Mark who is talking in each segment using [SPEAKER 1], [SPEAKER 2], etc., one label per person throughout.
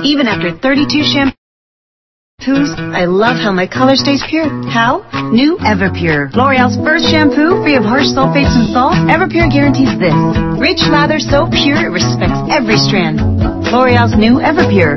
[SPEAKER 1] Even after 32 shampoos, I love how my color stays pure. How? New Everpure. L'Oreal's first shampoo free of harsh sulfates and salt. Everpure guarantees this. Rich lather so pure it respects every strand. L'Oreal's new Everpure.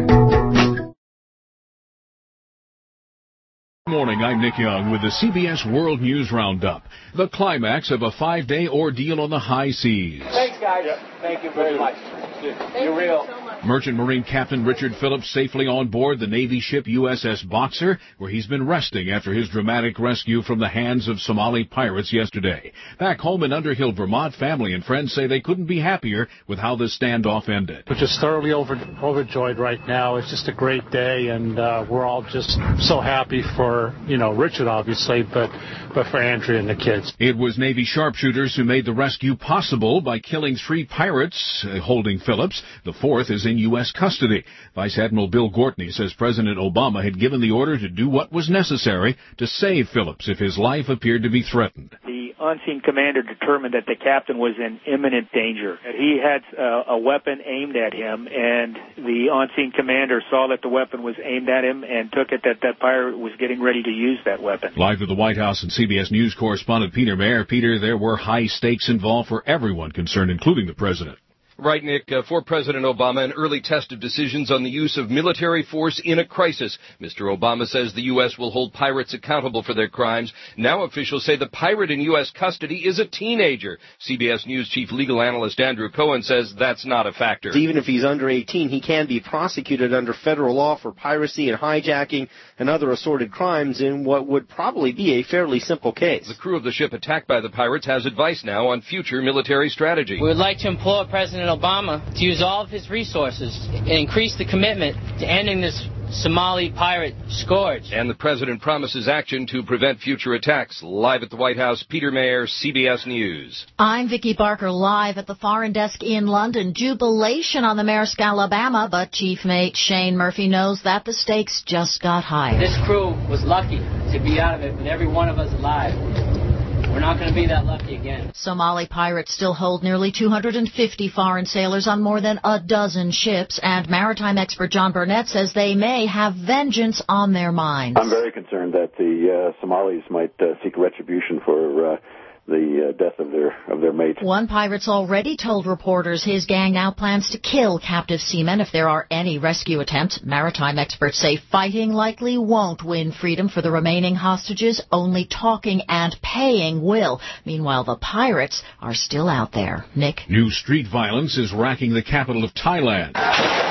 [SPEAKER 2] Good morning, I'm Nick Young with the CBS World News Roundup. The climax of a 5-day ordeal on the high seas.
[SPEAKER 3] Thanks, guys. Thank you very much. You're real.
[SPEAKER 2] Merchant Marine Captain Richard Phillips safely on board the Navy ship USS Boxer, where he's been resting after his dramatic rescue from the hands of Somali pirates yesterday. Back home in Underhill, Vermont, family and friends say they couldn't be happier with how the standoff ended.
[SPEAKER 4] We're just thoroughly overjoyed right now. It's just a great day, and we're all just so happy for, Richard, obviously, but for Andrea and the kids.
[SPEAKER 2] It was Navy sharpshooters who made the rescue possible by killing 3 pirates holding Phillips. The 4th is in U.S. custody. Vice Admiral Bill Gortney says President Obama had given the order to do what was necessary to save Phillips if his life appeared to be threatened.
[SPEAKER 5] The on-scene commander determined that the captain was in imminent danger. He had a weapon aimed at him, and the on-scene commander saw that the weapon was aimed at him and took it that pirate was getting ready to use that weapon.
[SPEAKER 2] Live at the White House and CBS News correspondent Peter Mayer. Peter, there were high stakes involved for everyone concerned, including the president.
[SPEAKER 6] Right, Nick. For President Obama, an early test of decisions on the use of military force in a crisis. Mr. Obama says the U.S. will hold pirates accountable for their crimes. Now officials say the pirate in U.S. custody is a teenager. CBS News chief legal analyst Andrew Cohen says that's not a factor.
[SPEAKER 7] Even if he's under 18, he can be prosecuted under federal law for piracy and hijacking and other assorted crimes in what would probably be a fairly simple case.
[SPEAKER 6] The crew of the ship attacked by the pirates has advice now on future military strategy.
[SPEAKER 8] We would like to implore President Obama to use all of his resources and increase the commitment to ending this Somali pirate scourge.
[SPEAKER 6] And the president promises action to prevent future attacks. Live at the White House, Peter Mayer, CBS News.
[SPEAKER 9] I'm Vicki Barker, live at the Foreign Desk in London. Jubilation on the Maersk, Alabama, but Chief Mate Shane Murphy knows that the stakes just got higher.
[SPEAKER 8] This crew was lucky to be out of it with every one of us alive. We're not going to be that lucky again.
[SPEAKER 9] Somali pirates still hold nearly 250 foreign sailors on more than a dozen ships, and maritime expert John Burnett says they may have vengeance on their minds.
[SPEAKER 10] I'm very concerned that the Somalis might seek retribution for the death of their mate.
[SPEAKER 9] One pirate's already told reporters his gang now plans to kill captive seamen if there are any rescue attempts. Maritime experts say fighting likely won't win freedom for the remaining hostages. Only talking and paying will. Meanwhile, the pirates are still out there. Nick?
[SPEAKER 2] New street violence is racking the capital of Thailand.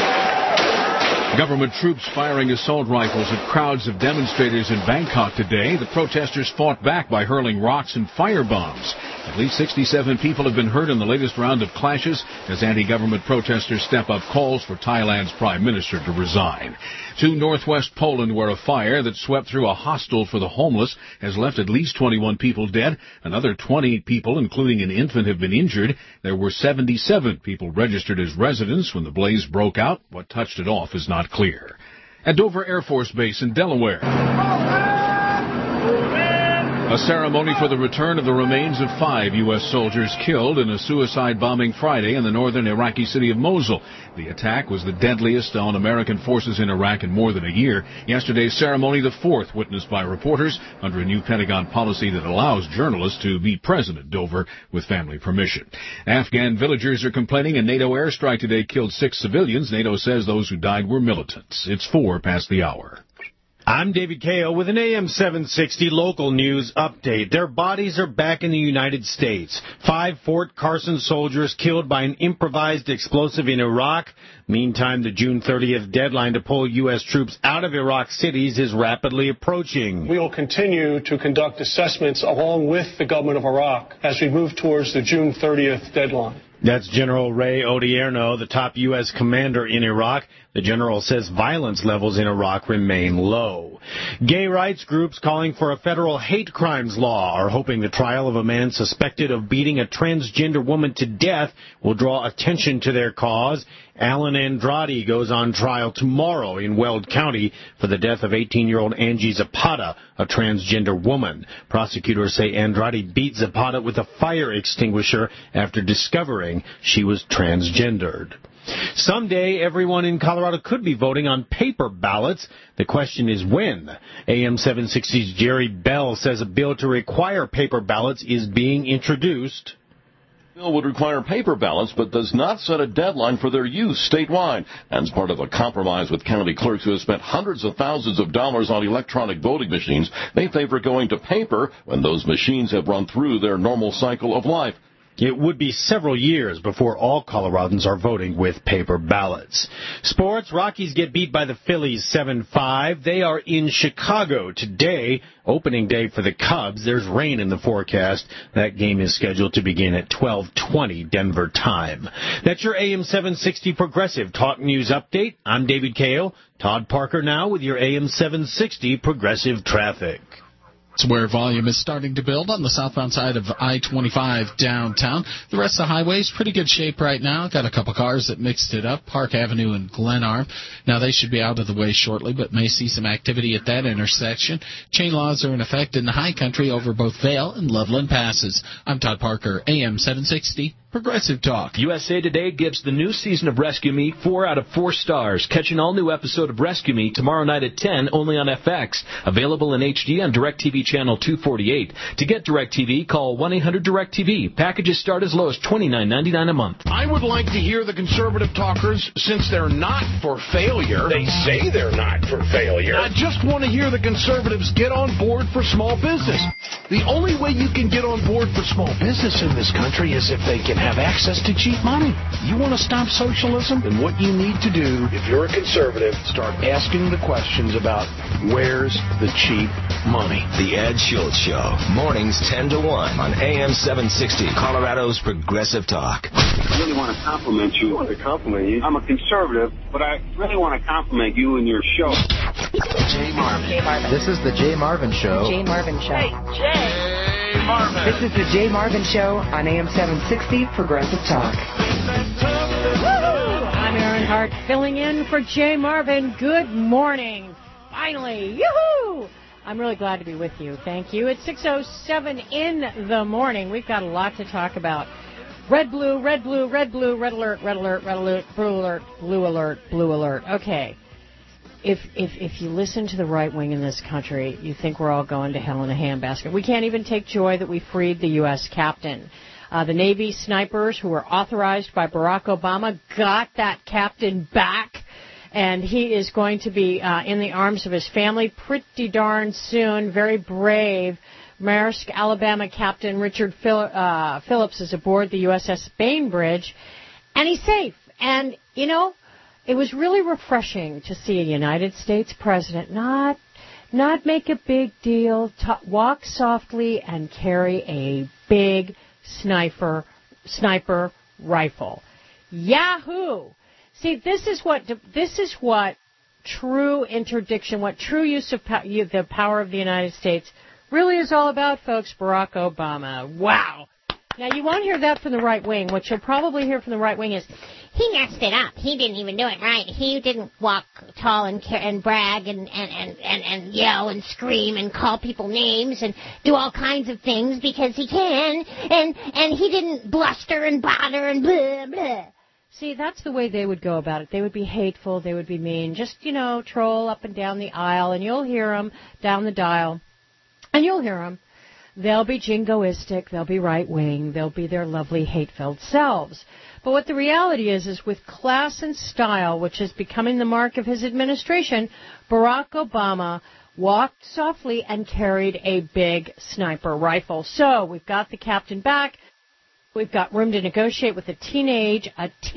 [SPEAKER 2] Government troops firing assault rifles at crowds of demonstrators in Bangkok today. The protesters fought back by hurling rocks and firebombs. At least 67 people have been hurt in the latest round of clashes as anti-government protesters step up calls for Thailand's prime minister to resign. To northwest Poland, where a fire that swept through a hostel for the homeless has left at least 21 people dead. Another 20 people, including an infant, have been injured. There were 77 people registered as residents when the blaze broke out. What touched it off is not clear. At Dover Air Force Base in Delaware, a ceremony for the return of the remains of 5 U.S. soldiers killed in a suicide bombing Friday in the northern Iraqi city of Mosul. The attack was the deadliest on American forces in Iraq in more than a year. Yesterday's ceremony, the 4th witnessed by reporters under a new Pentagon policy that allows journalists to be present at Dover with family permission. Afghan villagers are complaining a NATO airstrike today killed 6 civilians. NATO says those who died were militants. It's 4 past the hour.
[SPEAKER 11] I'm David Kao with an AM 760 local news update. Their bodies are back in the United States. 5 Fort Carson soldiers killed by an improvised explosive in Iraq. Meantime, the June 30th deadline to pull U.S. troops out of Iraq cities is rapidly approaching.
[SPEAKER 12] We will continue to conduct assessments along with the government of Iraq as we move towards the June 30th deadline.
[SPEAKER 11] That's General Ray Odierno, the top U.S. commander in Iraq. The general says violence levels in Iraq remain low. Gay rights groups calling for a federal hate crimes law are hoping the trial of a man suspected of beating a transgender woman to death will draw attention to their cause. Alan Andrade goes on trial tomorrow in Weld County for the death of 18-year-old Angie Zapata, a transgender woman. Prosecutors say Andrade beat Zapata with a fire extinguisher after discovering she was transgendered. Someday, everyone in Colorado could be voting on paper ballots. The question is when. AM 760's Jerry Bell says a bill to require paper ballots is being introduced.
[SPEAKER 13] The bill would require paper ballots, but does not set a deadline for their use statewide. As part of a compromise with county clerks who have spent hundreds of thousands of dollars on electronic voting machines, they favor going to paper when those machines have run through their normal cycle of life.
[SPEAKER 11] It would be several years before all Coloradans are voting with paper ballots. Sports, Rockies get beat by the Phillies 7-5. They are in Chicago today, opening day for the Cubs. There's rain in the forecast. That game is scheduled to begin at 12:20 Denver time. That's your AM 760 Progressive Talk News Update. I'm David Cahill. Todd Parker now with your AM 760 Progressive Traffic.
[SPEAKER 14] It's where volume is starting to build on the southbound side of I-25 downtown. The rest of the highway is pretty good shape right now. Got a couple cars that mixed it up, Park Avenue and Glenarm. Now they should be out of the way shortly, but may see some activity at that intersection. Chain laws are in effect in the high country over both Vail and Loveland passes. I'm Todd Parker, AM 760. Progressive Talk.
[SPEAKER 15] USA Today gives the new season of Rescue Me 4 out of 4 stars. Catch an all-new episode of Rescue Me tomorrow night at 10, only on FX. Available in HD on DirecTV Channel 248. To get DirecTV, call 1-800-DirecTV. Packages start as low as $29.99 a month.
[SPEAKER 16] I would like to hear the conservative talkers, since they're not for failure.
[SPEAKER 17] They say they're not for failure.
[SPEAKER 16] I just want to hear the conservatives get on board for small business. The only way you can get on board for small business in this country is if they can have access to cheap money. You want to stop socialism? Then what you need to do, if you're a conservative, start asking the questions about where's the cheap money.
[SPEAKER 18] The Ed Schultz Show, mornings 10 to 1 on AM 760, Colorado's Progressive Talk.
[SPEAKER 19] I really want to compliment you. I want to compliment you. I'm a conservative, but I really want to compliment you and your show.
[SPEAKER 20] Jay Marvin. This is the Jay Marvin Show.
[SPEAKER 21] Jay Marvin Show.
[SPEAKER 20] Hey,
[SPEAKER 21] Jay
[SPEAKER 16] Marvin.
[SPEAKER 21] This is the Jay Marvin Show on AM 760 Progressive Talk.
[SPEAKER 22] Woo-hoo! I'm Erin Hart filling in for Jay Marvin. Good morning. Finally. Yoo-hoo! I'm really glad to be with you. Thank you. It's 6:07 in the morning. We've got a lot to talk about. Red, blue, red, blue, red, blue, red alert, red alert, red alert, blue alert, blue alert, blue alert. Okay. If you listen to the right wing in this country, you think we're all going to hell in a handbasket. We can't even take joy that we freed the U.S. captain. The Navy snipers who were authorized by Barack Obama got that captain back, and he is going to be in the arms of his family pretty darn soon. Very brave. Maersk, Alabama Captain Richard Phillips is aboard the USS Bainbridge, and he's safe. And, you know, it was really refreshing to see a United States president not make a big deal, walk softly, and carry a big sniper rifle. Yahoo! See, this is what true interdiction, what true use of the power of the United States really is all about, folks. Barack Obama. Wow. Now, you won't hear that from the right wing. What you'll probably hear from the right wing is,
[SPEAKER 23] he messed it up. He didn't even do it right. He didn't walk tall and brag and yell and scream and call people names and do all kinds of things because he can. And he didn't bluster and bother and blah, blah.
[SPEAKER 22] See, that's the way they would go about it. They would be hateful. They would be mean. Just, troll up and down the aisle, and you'll hear them down the dial. And you'll hear them. They'll be jingoistic. They'll be right-wing. They'll be their lovely hate-filled selves. But what the reality is with class and style, which is becoming the mark of his administration, Barack Obama walked softly and carried a big sniper rifle. So we've got the captain back. We've got room to negotiate with a teenage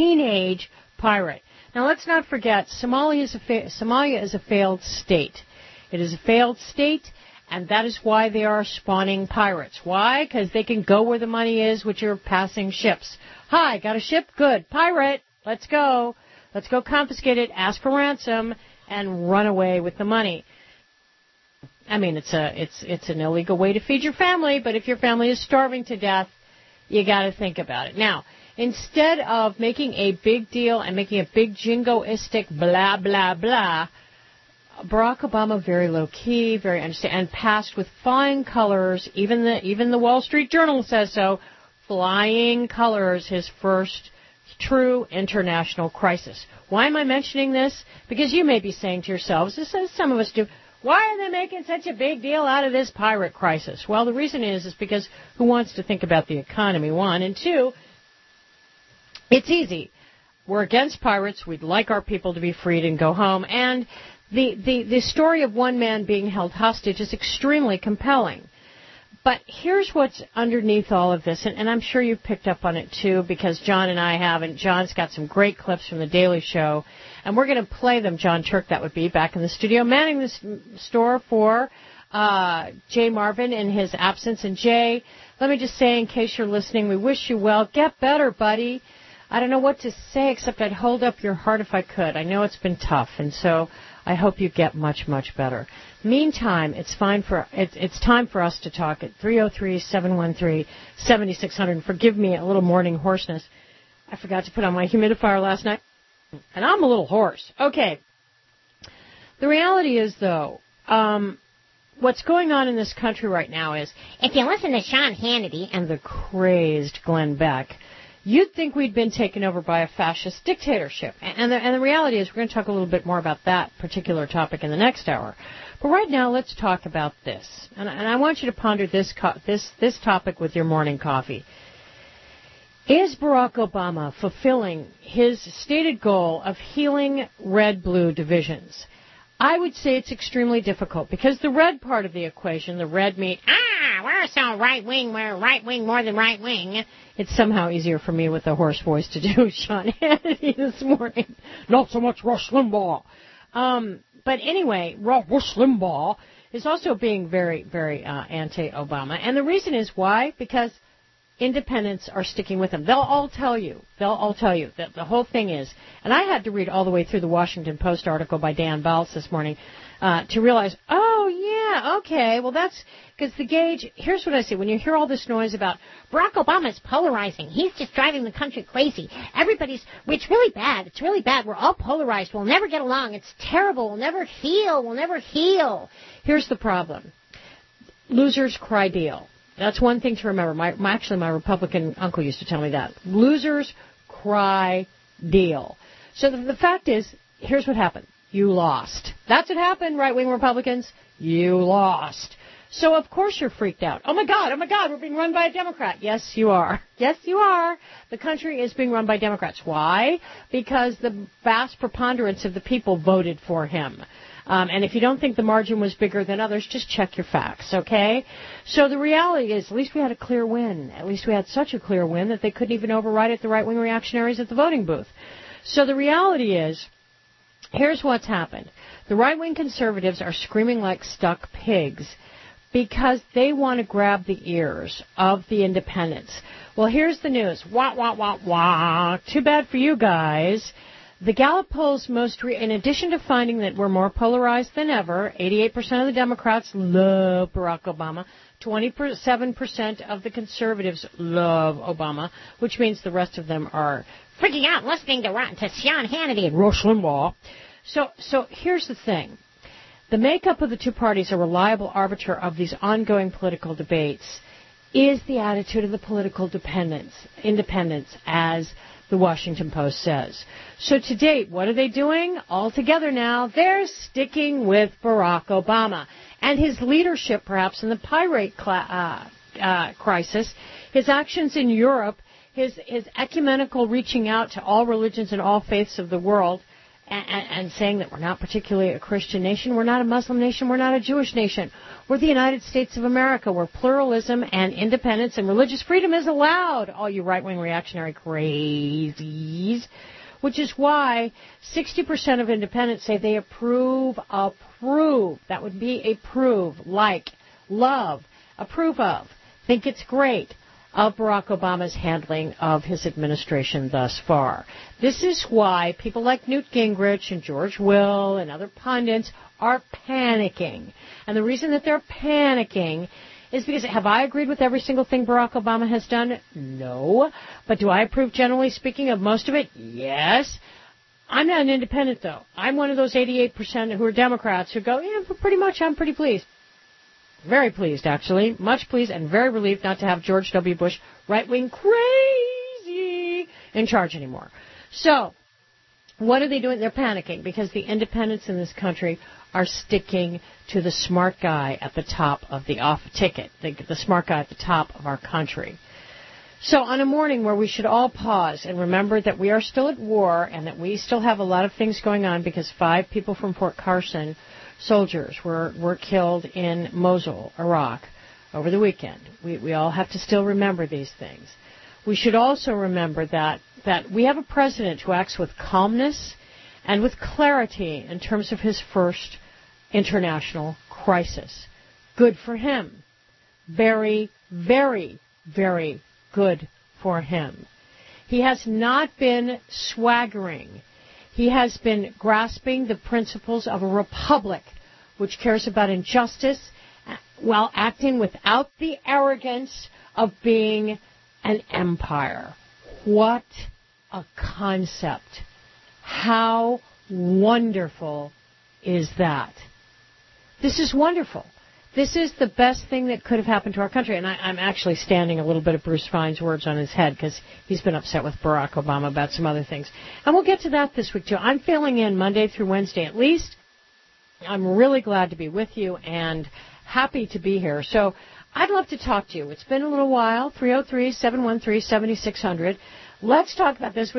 [SPEAKER 22] pirate. Now, let's not forget, Somalia is a failed state. It is a failed state, and that is why they are spawning pirates. Why? Because they can go where the money is, which are passing ships. Hi, got a ship? Good. Pirate, let's go. Let's go confiscate it, ask for ransom, and run away with the money. I mean, it's an illegal way to feed your family, but if your family is starving to death, you got to think about it. Now, instead of making a big deal and making a big jingoistic blah, blah, blah, Barack Obama very low-key, very understand, and passed with flying colors, even the Wall Street Journal says so, flying colors, his first true international crisis. Why am I mentioning this? Because you may be saying to yourselves, as some of us do, why are they making such a big deal out of this pirate crisis? Well, the reason is because who wants to think about the economy, one, and two, it's easy. We're against pirates. We'd like our people to be freed and go home. And the story of one man being held hostage is extremely compelling. But here's what's underneath all of this, and I'm sure you've picked up on it too, because John and I have, and John's got some great clips from The Daily Show, and we're going to play them. John Turk, that would be, back in the studio, manning the store for Jay Marvin in his absence. And Jay, let me just say, in case you're listening, we wish you well. Get better, buddy. I don't know what to say except I'd hold up your heart if I could. I know it's been tough, and so I hope you get much, much better. Meantime, it's time for us to talk at 303-713-7600. Forgive me a little morning hoarseness. I forgot to put on my humidifier last night, and I'm a little hoarse. Okay. The reality is, though, what's going on in this country right now is,
[SPEAKER 23] if you listen to Sean Hannity
[SPEAKER 22] and the crazed Glenn Beck, you'd think we'd been taken over by a fascist dictatorship. And the reality is, we're going to talk a little bit more about that particular topic in the next hour. But right now, let's talk about this. And I want you to ponder this topic with your morning coffee. Is Barack Obama fulfilling his stated goal of healing red-blue divisions? I would say it's extremely difficult, because the red part of the equation, the red meat, we're so right-wing, we're right-wing more than right-wing. It's somehow easier for me with a hoarse voice to do Sean Hannity this morning. Not so much Rush Limbaugh. But anyway, Rush Limbaugh is also being very, very anti-Obama. And the reason is why? Because independents are sticking with him. They'll all tell you that the whole thing is, and I had to read all the way through the Washington Post article by Dan Balz this morning to realize, okay, well that's because the gauge, here's what I say, when you hear all this noise about
[SPEAKER 23] Barack Obama is polarizing, he's just driving the country crazy, it's really bad, we're all polarized, we'll never get along, it's terrible, we'll never heal.
[SPEAKER 22] Here's the problem. Losers cry deal. That's one thing to remember. My Republican uncle used to tell me that. Losers cry deal. So the fact is, here's what happened. You lost. That's what happened, right-wing Republicans. You lost. So, of course, you're freaked out. Oh, my God, we're being run by a Democrat. Yes, you are. Yes, you are. The country is being run by Democrats. Why? Because the vast preponderance of the people voted for him. And if you don't think the margin was bigger than others, just check your facts, okay? So the reality is, at least we had a clear win. At least we had such a clear win that they couldn't even override it, the right-wing reactionaries at the voting booth. So the reality is, here's what's happened. The right-wing conservatives are screaming like stuck pigs because they want to grab the ears of the independents. Well, here's the news. Wah, wah, wah, wah. Too bad for you guys. The Gallup polls in addition to finding that we're more polarized than ever, 88% of the Democrats love Barack Obama, 27% of the conservatives love Obama, which means the rest of them are
[SPEAKER 23] freaking out listening to Sean Hannity and
[SPEAKER 22] Rush Limbaugh. So here's the thing. The makeup of the two parties, a reliable arbiter of these ongoing political debates, is the attitude of the political independents, as the Washington Post says. So to date, what are they doing? All together now, they're sticking with Barack Obama and his leadership, perhaps, in the pirate crisis, his actions in Europe, his ecumenical reaching out to all religions and all faiths of the world, and saying that we're not particularly a Christian nation, we're not a Muslim nation, we're not a Jewish nation. We're the United States of America, where pluralism and independence and religious freedom is allowed, all you right-wing reactionary crazies, which is why 60% of independents say they approve, that would be approve, like, love, approve of, think it's great, of Barack Obama's handling of his administration thus far. This is why people like Newt Gingrich and George Will and other pundits are panicking. And the reason that they're panicking is because, have I agreed with every single thing Barack Obama has done? No. But do I approve, generally speaking, of most of it? Yes. I'm not an independent, though. I'm one of those 88% who are Democrats who go, pretty much I'm pretty pleased. Very pleased, actually. Much pleased and very relieved not to have George W. Bush right-wing crazy in charge anymore. So, what are they doing? They're panicking because the independents in this country are sticking to the smart guy at the top of the off ticket, the smart guy at the top of our country. So on a morning where we should all pause and remember that we are still at war and that we still have a lot of things going on because 5 people from Fort Carson, soldiers, were killed in Mosul, Iraq, over the weekend. We all have to still remember these things. We should also remember that we have a president who acts with calmness and with clarity in terms of his first international crisis. Good for him. Very, very, very good for him. He has not been swaggering. He has been grasping the principles of a republic which cares about injustice while acting without the arrogance of being an empire. What a concept. How wonderful is that? This is wonderful. This is the best thing that could have happened to our country. And I'm actually standing a little bit of Bruce Feyn's words on his head because he's been upset with Barack Obama about some other things. And we'll get to that this week, too. I'm filling in Monday through Wednesday at least. I'm really glad to be with you and happy to be here. So I'd love to talk to you. It's been a little while. 303-713-7600. Let's talk about this.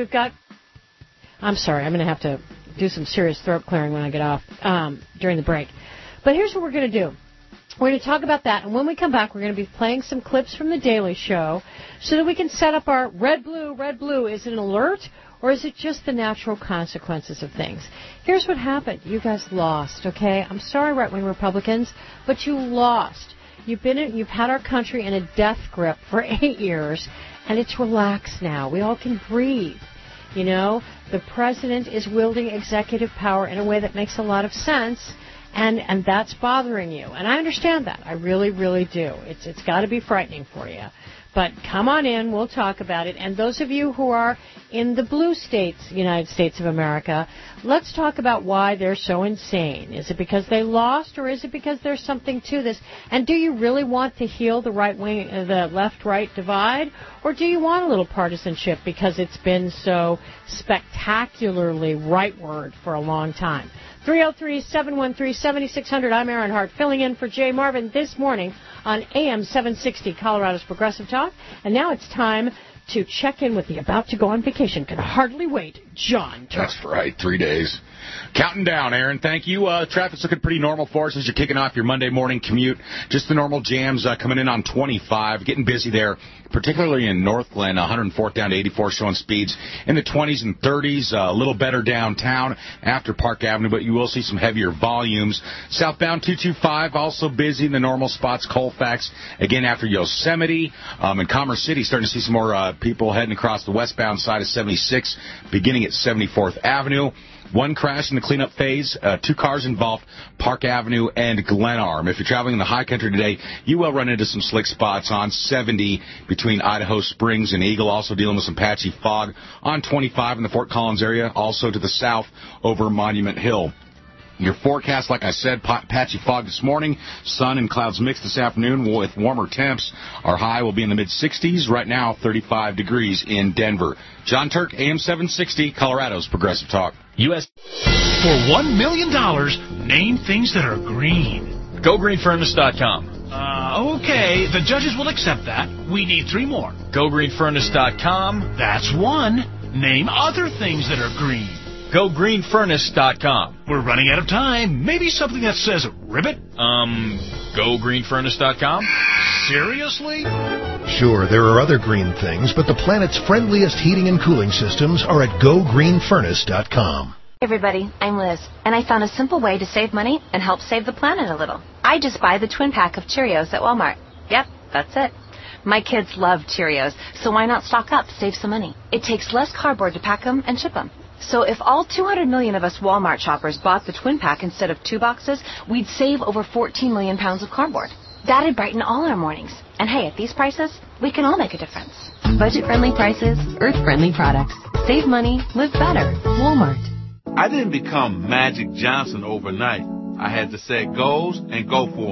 [SPEAKER 22] I'm sorry, I'm going to have to do some serious throat clearing when I get off during the break. But here's what we're going to do. We're going to talk about that, and when we come back, we're going to be playing some clips from The Daily Show so that we can set up our red, blue. Is it an alert, or is it just the natural consequences of things? Here's what happened. You guys lost, okay? I'm sorry, right-wing Republicans, but you lost. You've had our country in a death grip for 8 years, and it's relaxed now. We all can breathe. You know, the president is wielding executive power in a way that makes a lot of sense, and that's bothering you. And I understand that. I really, really do. It's got to be frightening for you. But come on in. We'll talk about it. And those of you who are in the blue states, United States of America, let's talk about why they're so insane. Is it because they lost, or is it because there's something to this? And do you really want to heal the the left-right divide, or do you want a little partisanship because it's been so spectacularly rightward for a long time? 303-713-7600. I'm Aaron Hart, filling in for Jay Marvin this morning on AM 760, Colorado's Progressive Talk. And now it's time to check in with the about-to-go-on-vacation, can hardly wait, John Turk.
[SPEAKER 1] That's right, 3 days. Counting down, Aaron. Thank you. Traffic's looking pretty normal for us as you're kicking off your Monday morning commute. Just the normal jams coming in on 25, getting busy there, particularly in North Glen, 104th down to 84, showing speeds in the 20s and 30s. A little better downtown after Park Avenue, but you will see some heavier volumes. Southbound 225, also busy in the normal spots. Colfax, again after Yosemite. In Commerce City, starting to see some more people heading across the westbound side of 76, beginning at 74th Avenue. One crash in the cleanup phase, 2 cars involved, Park Avenue and Glenarm. If you're traveling in the high country today, you will run into some slick spots on 70 between Idaho Springs and Eagle, also dealing with some patchy fog on 25 in the Fort Collins area, also to the south over Monument Hill. Your forecast, like I said, patchy fog this morning, sun and clouds mixed this afternoon with warmer temps. Our high will be in the mid-60s. Right now, 35 degrees in Denver. John Turk, AM 760, Colorado's Progressive Talk.
[SPEAKER 16] U.S. For $1 million, name things that are green.
[SPEAKER 3] GoGreenFurnace.com.
[SPEAKER 16] Okay, the judges will accept that. We need 3 more.
[SPEAKER 3] GoGreenFurnace.com.
[SPEAKER 16] That's 1. Name other things that are green.
[SPEAKER 3] GoGreenFurnace.com.
[SPEAKER 16] We're running out of time. Maybe something that says ribbit?
[SPEAKER 3] GoGreenFurnace.com.
[SPEAKER 16] Seriously?
[SPEAKER 4] Sure, there are other green things, but the planet's friendliest heating and cooling systems are at GoGreenFurnace.com.
[SPEAKER 24] Hey everybody, I'm Liz, and I found a simple way to save money and help save the planet a little. I just buy the twin pack of Cheerios at Walmart. Yep, that's it. My kids love Cheerios, so why not stock up, save some money? It takes less cardboard to pack them and ship them. So if all 200 million of us Walmart shoppers bought the twin pack instead of 2 boxes, we'd save over 14 million pounds of cardboard. That'd brighten all our mornings. And hey, at these prices, we can all make a difference.
[SPEAKER 25] Budget-friendly prices, earth-friendly products. Save money, live better. Walmart.
[SPEAKER 26] I didn't become Magic Johnson overnight. I had to set goals and go for them.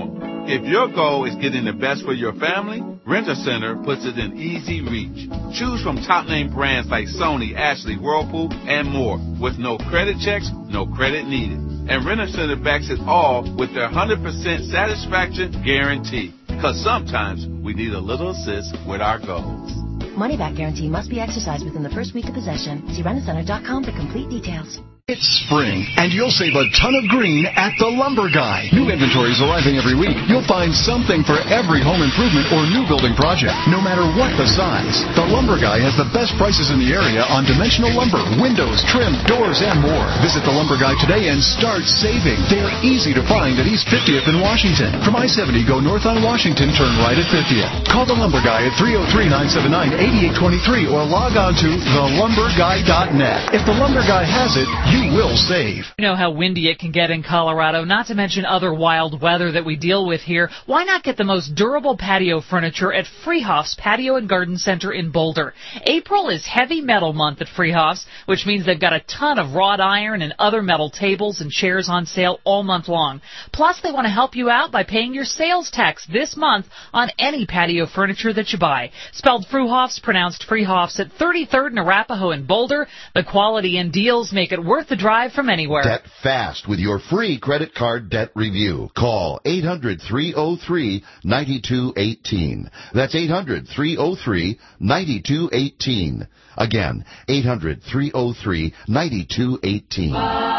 [SPEAKER 5] If your goal is getting the best for your family, Rent-A-Center puts it in easy reach. Choose from top-name brands like Sony, Ashley, Whirlpool, and more. With no credit checks, no credit needed. And Rent-A-Center backs it all with their 100% satisfaction guarantee. Because sometimes we need a little assist with our goals.
[SPEAKER 6] Money-back guarantee must be exercised within the first week of possession. See rentacenter.com for complete details.
[SPEAKER 7] It's spring, and you'll save a ton of green at The Lumber Guy. New inventory is arriving every week. You'll find something for every home improvement or new building project, no matter what the size. The Lumber Guy has the best prices in the area on dimensional lumber, windows, trim, doors, and more. Visit The Lumber Guy today and start saving. They're easy to find at East 50th in Washington. From I-70, go north on Washington, turn right at 50th. Call The Lumber Guy at 303-979-8823 or log on to thelumberguy.net. If The Lumber Guy has it, you will save.
[SPEAKER 8] You know how windy it can get in Colorado, not to mention other wild weather that we deal with here. Why not get the most durable patio furniture at Freehoff's Patio and Garden Center in Boulder? April is heavy metal month at Freehoff's, which means they've got a ton of wrought iron and other metal tables and chairs on sale all month long. Plus, they want to help you out by paying your sales tax this month on any patio furniture that you buy. Spelled Fruhoff's, pronounced Freehoff's, at 33rd and Arapahoe in Boulder. The quality and deals make it worth the drive from anywhere.
[SPEAKER 10] Debt fast with your free credit card debt review. Call 800-303-9218. That's 800-303-9218. Again, 800-303-9218.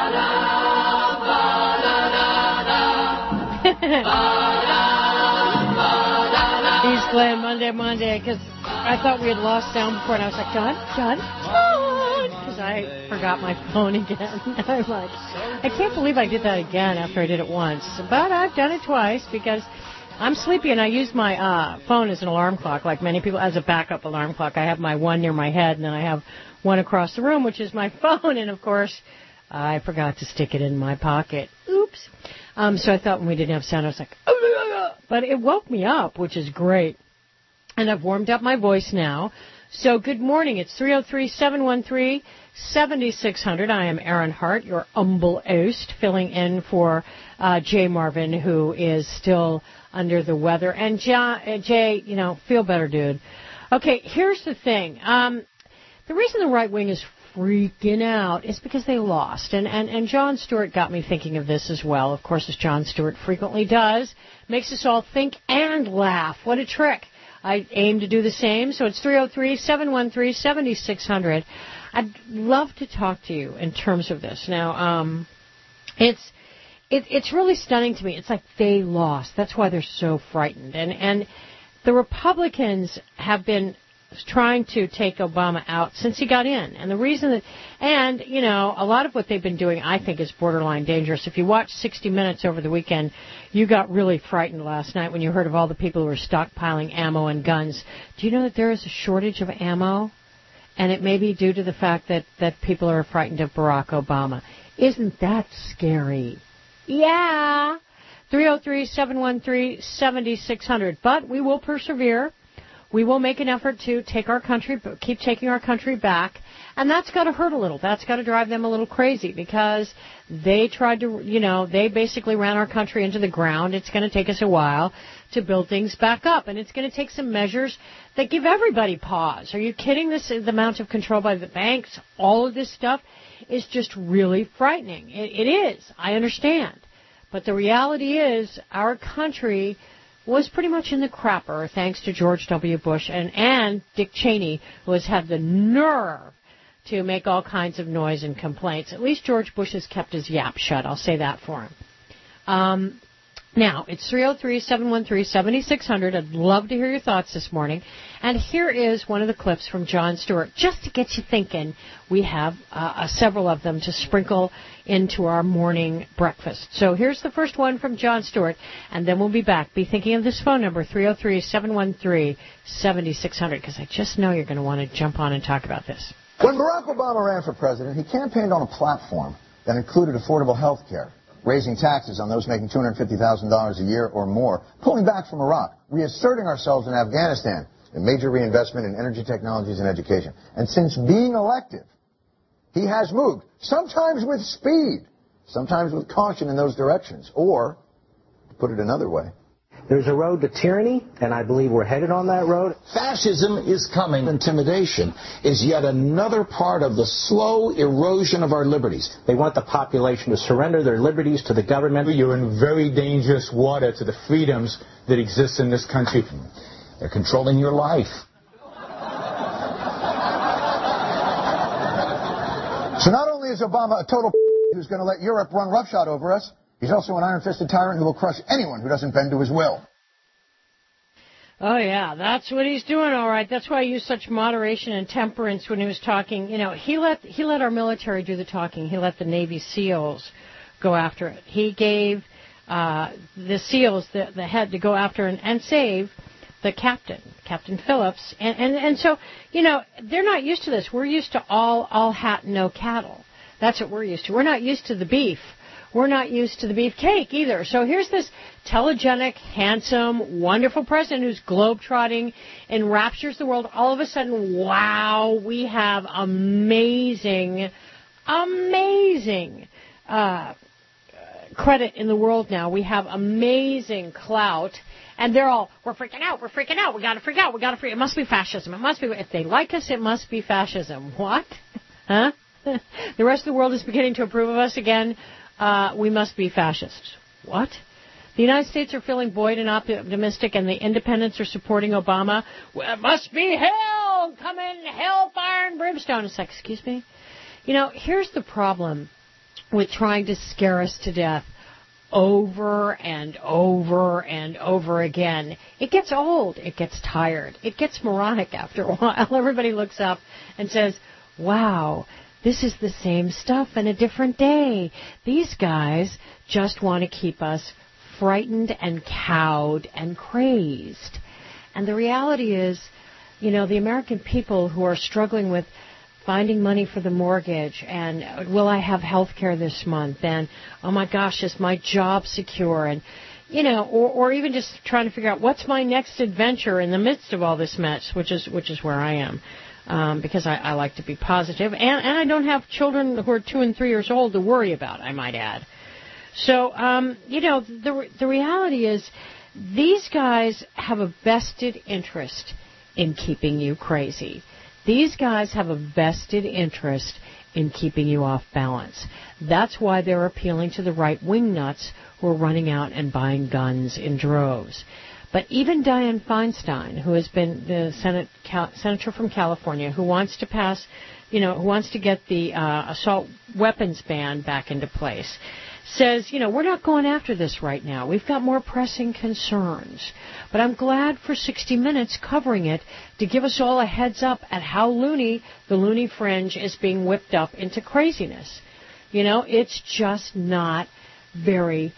[SPEAKER 22] He's playing Monday, because I thought we had lost sound before, and I was like, John, because I forgot my phone again. I'm like, I can't believe I did that again after I did it once. But I've done it twice because I'm sleepy, and I use my phone as an alarm clock, like many people, as a backup alarm clock. I have my one near my head, and then I have one across the room, which is my phone, and of course, I forgot to stick it in my pocket. Oops. So I thought when we didn't have sound, I was like, but it woke me up, which is great. And I've warmed up my voice now. So good morning. It's 303-713-7600. I am Erin Hart, your humble host, filling in for Jay Marvin, who is still under the weather. And Jay, feel better, dude. Okay, here's the thing. The reason the right wing is freaking out is because they lost. And Jon Stewart got me thinking of this as well. Of course, as Jon Stewart frequently does, makes us all think and laugh. What a trick. I aim to do the same. So it's 303-713-7600. I'd love to talk to you in terms of this. Now, it's really stunning to me. It's like they lost. That's why they're so frightened. And the Republicans have been trying to take Obama out since he got in. And the reason that, a lot of what they've been doing, I think, is borderline dangerous. If you watched 60 Minutes over the weekend, you got really frightened last night when you heard of all the people who are stockpiling ammo and guns. Do you know that there is a shortage of ammo? And it may be due to the fact that people are frightened of Barack Obama. Isn't that scary? Yeah. 303-713-7600. But we will persevere. We will make an effort to keep taking our country back. And that's got to hurt a little. That's got to drive them a little crazy because they tried to, they basically ran our country into the ground. It's going to take us a while to build things back up. And it's going to take some measures that give everybody pause. Are you kidding? The amount of control by the banks, all of this stuff is just really frightening. It is. I understand. But the reality is our country was pretty much in the crapper thanks to George W. Bush and Dick Cheney, who has had the nerve to make all kinds of noise and complaints. At least George Bush has kept his yap shut. I'll say that for him. Now, it's 303-713-7600. I'd love to hear your thoughts this morning. And here is one of the clips from Jon Stewart. Just to get you thinking, we have several of them to sprinkle into our morning breakfast. So here's the first one from Jon Stewart, and then we'll be back. Be thinking of this phone number, 303-713-7600, because I just know you're going to want to jump on and talk about this.
[SPEAKER 26] When Barack Obama ran for president, he campaigned on a platform that included affordable health care, raising taxes on those making $250,000 a year or more, pulling back from Iraq, reasserting ourselves in Afghanistan, and major reinvestment in energy technologies and education. And since being elected, he has moved, sometimes with speed, sometimes with caution in those directions. Or, to put it another way,
[SPEAKER 2] There's a road to tyranny, and I believe we're headed on that road.
[SPEAKER 9] Fascism is coming. Intimidation is yet another part of the slow erosion of our liberties.
[SPEAKER 2] They want the population to surrender their liberties to the government.
[SPEAKER 11] You're in very dangerous water to the freedoms that exist in this country.
[SPEAKER 9] They're controlling your life.
[SPEAKER 26] So not only is Obama a total who's going to let Europe run roughshod over us, he's also an iron-fisted tyrant who will crush anyone who doesn't bend to his will.
[SPEAKER 22] Oh, yeah, that's what he's doing, all right. That's why he used such moderation and temperance when he was talking. You know, he let our military do the talking. He let the Navy SEALs go after it. He gave the SEALs the head to go after and save the Captain Phillips. And so, you know, they're not used to this. We're used to all hat, no cattle. That's what we're used to. We're not used to the beef. We're not used to the beefcake either. So here's this telegenic, handsome, wonderful president who's globetrotting, enraptures the world. All of a sudden, wow, we have amazing credit in the world now. We have amazing clout. And they're all, we're freaking out, we got to freak out, it must be fascism, if they like us, it must be fascism. What? Huh? The rest of the world is beginning to approve of us again. We must be fascists. What? The United States are feeling buoyant and optimistic, and the independents are supporting Obama. Well, it must be hell! Come in, hellfire and brimstone. It's like, excuse me? You know, here's the problem with trying to scare us to death over and over and over again. It gets old. It gets tired. It gets moronic after a while. Everybody looks up and says, wow, this is the same stuff in a different day. These guys just want to keep us frightened and cowed and crazed. And the reality is, you know, the American people who are struggling with finding money for the mortgage, and will I have health care this month, and oh my gosh, is my job secure, and you know, or even just trying to figure out what's my next adventure in the midst of all this mess, which is where I am, because I like to be positive, and I don't have children who are 2 and 3 years old to worry about, I might add. So you know, the reality is these guys have a vested interest in keeping you crazy. These guys have a vested interest in keeping you off balance. That's why they're appealing to the right-wing nuts who are running out and buying guns in droves. But even Dianne Feinstein, who has been the senator from California, who wants to pass, you know, who wants to get the assault weapons ban back into place, says, you know, we're not going after this right now. We've got more pressing concerns. But I'm glad for 60 Minutes covering it to give us all a heads up at how loony the loony fringe is being whipped up into craziness. You know, it's just not very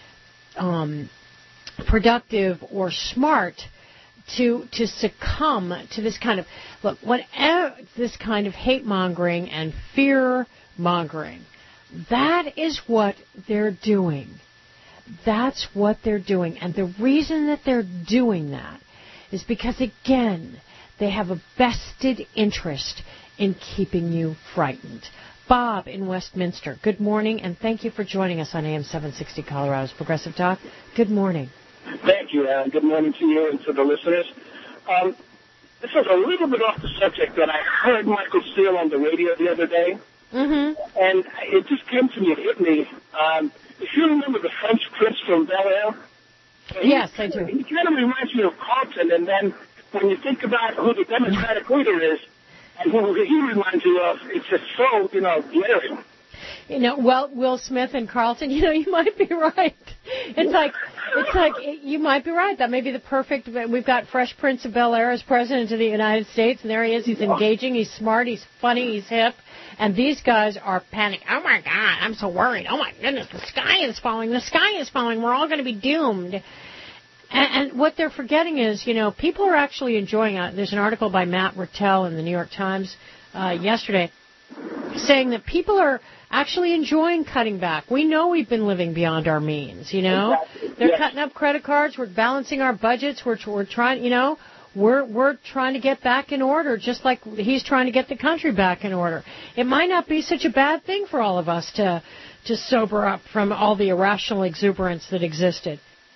[SPEAKER 22] productive or smart to succumb to this kind of, look, whenever this kind of hate-mongering and fear-mongering, that is what they're doing. That's what they're doing. And the reason that they're doing that is because, again, they have a vested interest in keeping you frightened. Bob in Westminster, good morning, and thank you for joining us on AM 760 Colorado's Progressive Talk. Good morning.
[SPEAKER 17] Thank you, Ann. Good morning to you and to the listeners. This is a little bit off the subject, but I heard Michael Steele on the radio the other day.
[SPEAKER 22] Mm-hmm.
[SPEAKER 17] And it just came to me, it hit me. If you remember the French Prince from Bel-Air?
[SPEAKER 22] Yes, I do.
[SPEAKER 17] He kind of reminds me of Carlton, and then when you think about who the Democratic leader is and who he reminds you of, it's just so, you know, glaring.
[SPEAKER 22] You know, well, Will Smith and Carlton, you know, you might be right. It's like you might be right. That may be the perfect. We've got Fresh Prince of Bel-Air as president of the United States, and there he is. He's engaging. He's smart. He's funny. He's hip. And these guys are panicking. Oh, my God, I'm so worried. Oh, my goodness, the sky is falling. The sky is falling. We're all going to be doomed. And what they're forgetting is, you know, people are actually enjoying it. There's an article by Matt Rattel in the New York Times yesterday saying that people are actually enjoying cutting back. We know we've been living beyond our means, you know.
[SPEAKER 17] Exactly.
[SPEAKER 22] They're cutting up credit cards. We're balancing our budgets. We're trying, you know. We're trying to get back in order, just like he's trying to get the country back in order. It might not be such a bad thing for all of us to sober up from all the irrational exuberance that existed.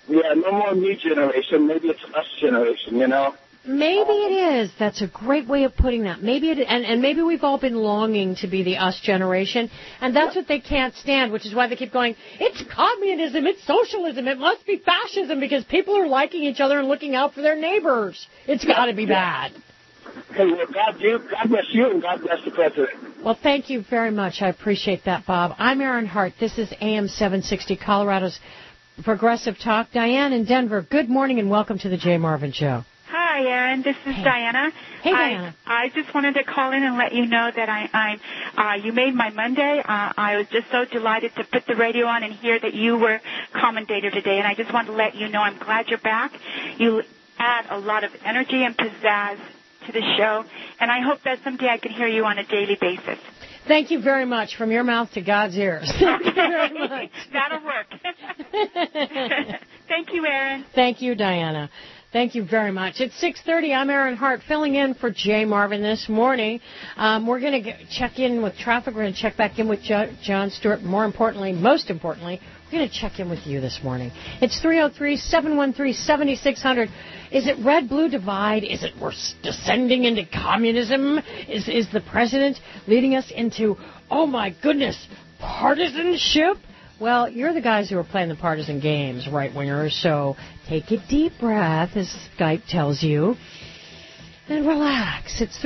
[SPEAKER 17] Yeah, no more me generation. Maybe it's us generation, you know?
[SPEAKER 22] Maybe it is. That's a great way of putting that. Maybe it, and maybe we've all been longing to be the us generation, and that's what they can't stand, which is why they keep going, it's communism, it's socialism, it must be fascism, because people are liking each other and looking out for their neighbors. It's got to be bad.
[SPEAKER 17] Hey, well, God bless you, and God bless the president.
[SPEAKER 22] Well, thank you very much. I appreciate that, Bob. I'm Aaron Hart. This is AM 760, Colorado's Progressive Talk. Diane in Denver, good morning and welcome to the Jay Marvin Show.
[SPEAKER 12] Hi, Aaron. This is Diana.
[SPEAKER 22] Hey, Diana.
[SPEAKER 12] I just wanted to call in and let you know that you made my Monday. I was just so delighted to put the radio on and hear that you were commentator today, and I just wanted to let you know I'm glad you're back. You add a lot of energy and pizzazz to the show, and I hope that someday I can hear you on a daily basis.
[SPEAKER 22] Thank you very much. From your mouth to God's ears. Thank you very much.
[SPEAKER 12] That'll work. Thank you, Aaron.
[SPEAKER 22] Thank you, Diana. Thank you very much. It's 6:30. I'm Aaron Hart, filling in for Jay Marvin this morning. We're going to check in with traffic. We're going to check back in with John Stewart. Most importantly, we're going to check in with you this morning. It's 303-713-7600. Is it red-blue divide? Is it we're descending into communism? Is the president leading us into, oh my goodness, partisanship? Well, you're the guys who are playing the partisan games, right-wingers, so take a deep breath, as Skype tells you, and relax. It's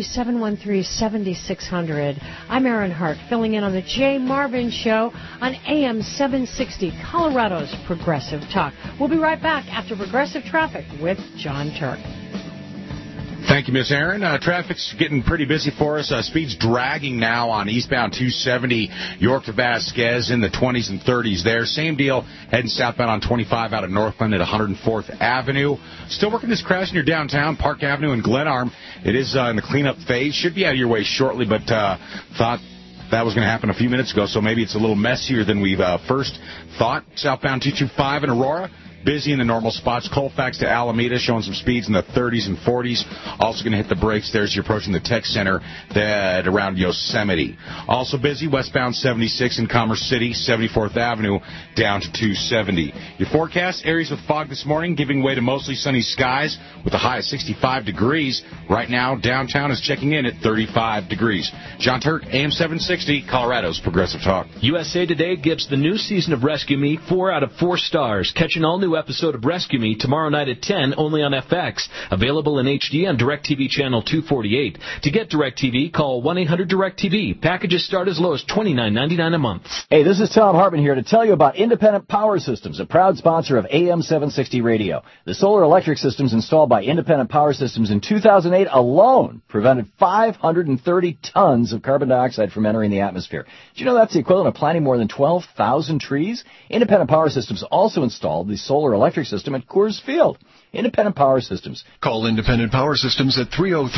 [SPEAKER 22] 303-713-7600. I'm Aaron Hart, filling in on the Jay Marvin Show on AM 760, Colorado's Progressive Talk. We'll be right back after Progressive Traffic with John Turk.
[SPEAKER 1] Thank you, Miss Aaron. Traffic's getting pretty busy for us. Speed's dragging now on eastbound 270 York to Vasquez in the 20s and 30s there. Same deal heading southbound on 25 out of Northland at 104th Avenue. Still working this crash near downtown Park Avenue and Glenarm. It is in the cleanup phase. Should be out of your way shortly, but thought that was going to happen a few minutes ago, so maybe it's a little messier than we've first thought. Southbound 225 in Aurora. Busy in the normal spots. Colfax to Alameda showing some speeds in the 30s and 40s. Also going to hit the brakes there as you're approaching the Tech Center around Yosemite. Also busy westbound 76 in Commerce City, 74th Avenue down to 270. Your forecast, areas with fog this morning giving way to mostly sunny skies with a high of 65 degrees. Right now, downtown is checking in at 35 degrees. John Turk, AM 760, Colorado's Progressive Talk.
[SPEAKER 13] USA Today gives the new season of Rescue Me 4 out of 4 stars. Catch an all-new episode of Rescue Me tomorrow night at 10, only on FX. Available in HD on DirecTV Channel 248. To get DirecTV, call 1-800-DirecTV. Packages start as low as $29.99 a month.
[SPEAKER 14] Hey, this is Tom Hartman here to tell you about Independent Power Systems, a proud sponsor of AM 760 Radio. The solar electric systems installed by Independent Power Systems in 2008 alone prevented 530 tons of carbon dioxide from entering the atmosphere. Did you know that's the equivalent of planting more than 12,000 trees? Independent Power Systems also installed the solar electric system at Coors Field. Independent Power Systems.
[SPEAKER 7] Call Independent Power Systems at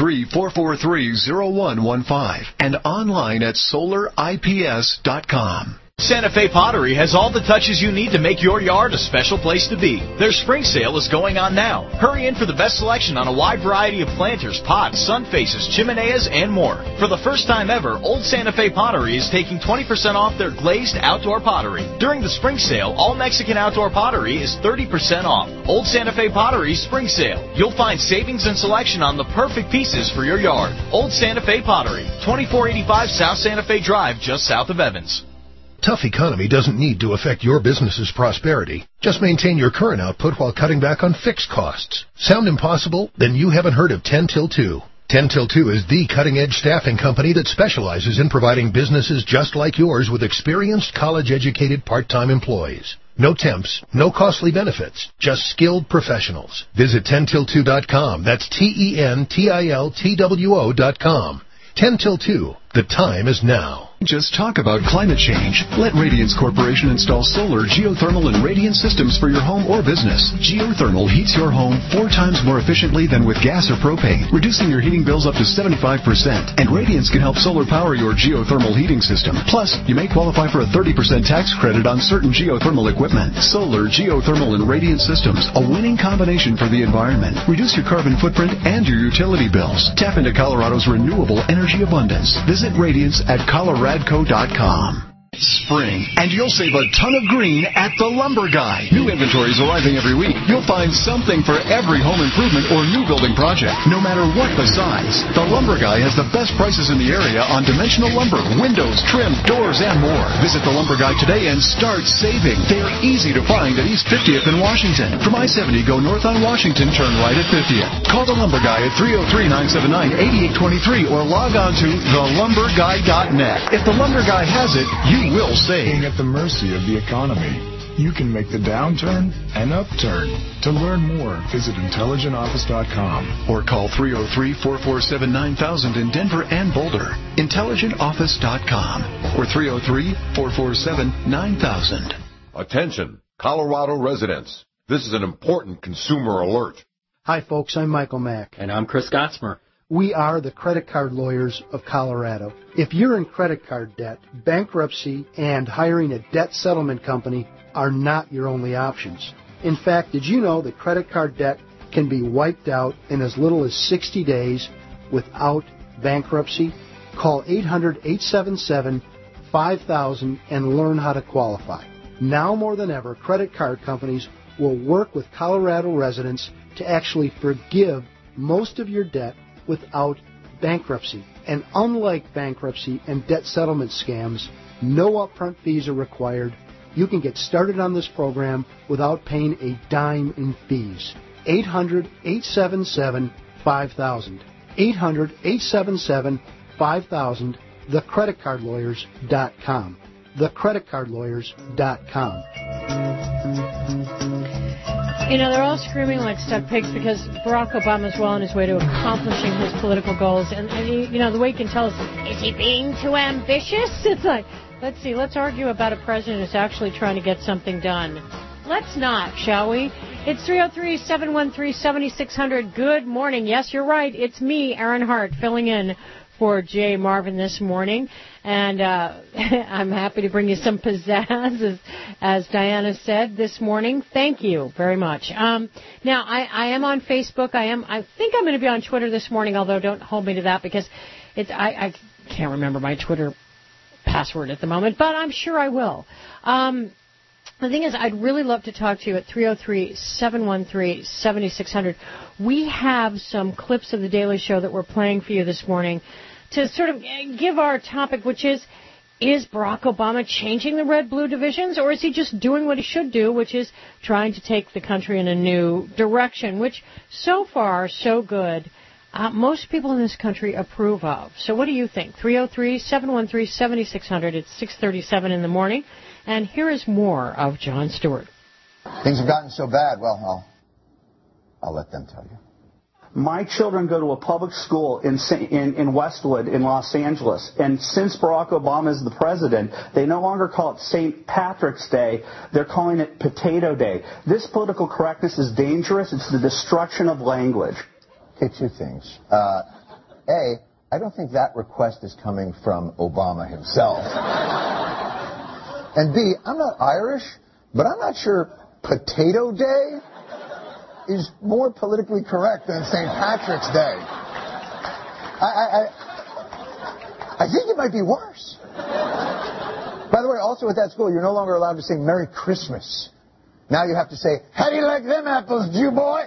[SPEAKER 7] 303-443-0115 and online at solarips.com.
[SPEAKER 3] Santa Fe Pottery has all the touches you need to make your yard a special place to be. Their spring sale is going on now. Hurry in for the best selection on a wide variety of planters, pots, sun faces, chimeneas, and more. For the first time ever, Old Santa Fe Pottery is taking 20% off their glazed outdoor pottery. During the spring sale, all Mexican outdoor pottery is 30% off. Old Santa Fe Pottery spring sale. You'll find savings and selection on the perfect pieces for your yard. Old Santa Fe Pottery, 2485 South Santa Fe Drive, just south of Evans.
[SPEAKER 4] Tough economy doesn't need to affect your business's prosperity. Just maintain your current output while cutting back on fixed costs. Sound impossible? Then you haven't heard of 10 Till 2. 10 Till 2 is the cutting-edge staffing company that specializes in providing businesses just like yours with experienced, college-educated part-time employees. No temps, no costly benefits, just skilled professionals. Visit 10till2.com. That's TENTILTWO.com. 10 Till 2. The time is now.
[SPEAKER 7] Just talk about climate change. Let Radiance Corporation install solar, geothermal, and radiant systems for your home or business. Geothermal heats your home 4 times more efficiently than with gas or propane, reducing your heating bills up to 75%. And Radiance can help solar power your geothermal heating system. Plus, you may qualify for a 30% tax credit on certain geothermal equipment. Solar, geothermal, and radiant systems, a winning combination for the environment. Reduce your carbon footprint and your utility bills. Tap into Colorado's renewable energy abundance. Visit Radiance at Coloradco.com. It's spring, and you'll save a ton of green at The Lumber Guy. New inventory is arriving every week. You'll find something for every home improvement or new building project, no matter what the size. The Lumber Guy has the best prices in the area on dimensional lumber, windows, trim, doors, and more. Visit The Lumber Guy today and start saving. They're easy to find at East 50th in Washington. From I-70, go north on Washington, turn right at 50th. Call The Lumber Guy at 303-979-8823 or log on to thelumberguy.net. If The Lumber Guy has it, you will save.
[SPEAKER 15] Being at the mercy of the economy, you can make the downturn an upturn. To learn more, visit IntelligentOffice.com
[SPEAKER 7] or call 303-447-9000 in Denver and Boulder. IntelligentOffice.com or 303-447-9000.
[SPEAKER 18] Attention, Colorado residents. This is an important consumer alert.
[SPEAKER 19] Hi, folks. I'm Michael Mack.
[SPEAKER 20] And I'm Chris Gottsmer.
[SPEAKER 19] We are the credit card lawyers of Colorado. If you're in credit card debt, bankruptcy and hiring a debt settlement company are not your only options. In fact, did you know that credit card debt can be wiped out in as little as 60 days without bankruptcy? Call 800-877-5000 and learn how to qualify. Now more than ever, credit card companies will work with Colorado residents to actually forgive most of your debt without bankruptcy. And unlike bankruptcy and debt settlement scams, no upfront fees are required. You can get started on this program without paying a dime in fees. 800-877-5000. 800-877-5000. TheCreditCardLawyers.com. TheCreditCardLawyers.com.
[SPEAKER 22] You know, they're all screaming like stuck pigs because Barack Obama's well on his way to accomplishing his political goals. And you know, the way you can tell is he being too ambitious? It's like, let's see, let's argue about a president who's actually trying to get something done. Let's not, shall we? It's 303-713-7600. Good morning. Yes, you're right. It's me, Aaron Hart, filling in for Jay Marvin this morning. And I'm happy to bring you some pizzazz, as Diana said this morning. Thank you very much. Now, I am on Facebook. I think I'm going to be on Twitter this morning, although don't hold me to that because I can't remember my Twitter password at the moment, but I'm sure I will. The thing is, I'd really love to talk to you at 303-713-7600. We have some clips of The Daily Show that we're playing for you this morning to sort of give our topic, which is Barack Obama changing the red-blue divisions, or is he just doing what he should do, which is trying to take the country in a new direction, which so far, so good, most people in this country approve of. So what do you think? 303-713-7600. It's 6:37 in the morning. And here is more of Jon Stewart.
[SPEAKER 26] Things have gotten so bad. Well, I'll let them tell you.
[SPEAKER 21] My children go to a public school in Westwood in Los Angeles, and since Barack Obama is the president, they no longer call it St. Patrick's Day. They're calling it Potato Day. This political correctness is dangerous. It's the destruction of language.
[SPEAKER 26] Okay, two things. A, I don't think that request is coming from Obama himself. And B, I'm not Irish, but I'm not sure Potato Day is more politically correct than St. Patrick's Day. I think it might be worse. By the way, also at that school, you're no longer allowed to say Merry Christmas. Now you have to say, how do you like them apples, Jew boy?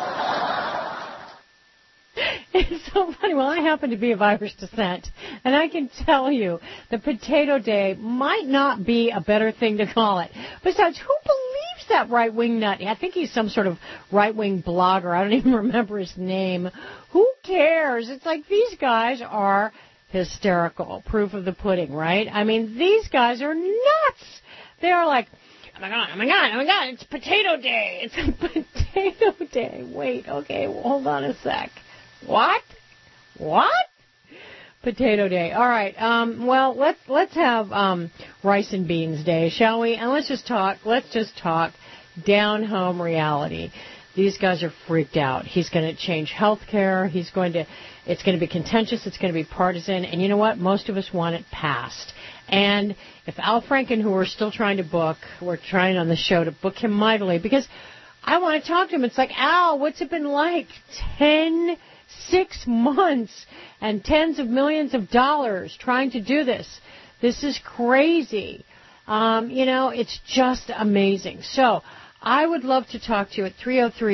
[SPEAKER 22] It's so funny. Well, I happen to be of Irish descent, and I can tell you the Potato Day might not be a better thing to call it. Besides, who believes that right-wing nut? I think he's some sort of right-wing blogger. I don't even remember his name. Who cares? It's like these guys are hysterical. Proof of the pudding, right? I mean, these guys are nuts. They are like, oh my God, it's Potato Day. It's a Potato Day. Wait, okay, hold on a sec. What? Potato Day. All right. Well, let's have Rice and Beans Day, shall we? And let's just talk down home reality. These guys are freaked out. He's going to change health care. It's going to be contentious. It's going to be partisan. And you know what? Most of us want it passed. And if Al Franken, who we're still trying to book, we're trying on the show to book him mightily because I want to talk to him. It's like, Al, what's it been like? 6 months and tens of millions of dollars trying to do this This is crazy. It's just amazing. So I would love to talk to you at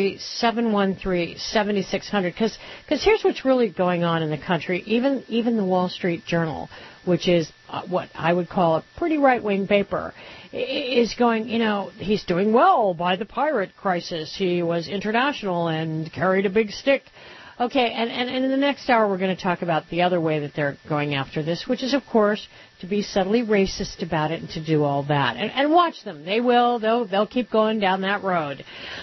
[SPEAKER 22] 303-713-7600 because here's what's really going on in the country. Even the Wall Street Journal, which is what I would call a pretty right-wing paper, is going, he's doing well by the pirate crisis. He was international and carried a big stick. Okay, and in the next hour we're going to talk about the other way that they're going after this, which is, of course, to be subtly racist about it and to do all that. And watch them. They will. They'll keep going down that road.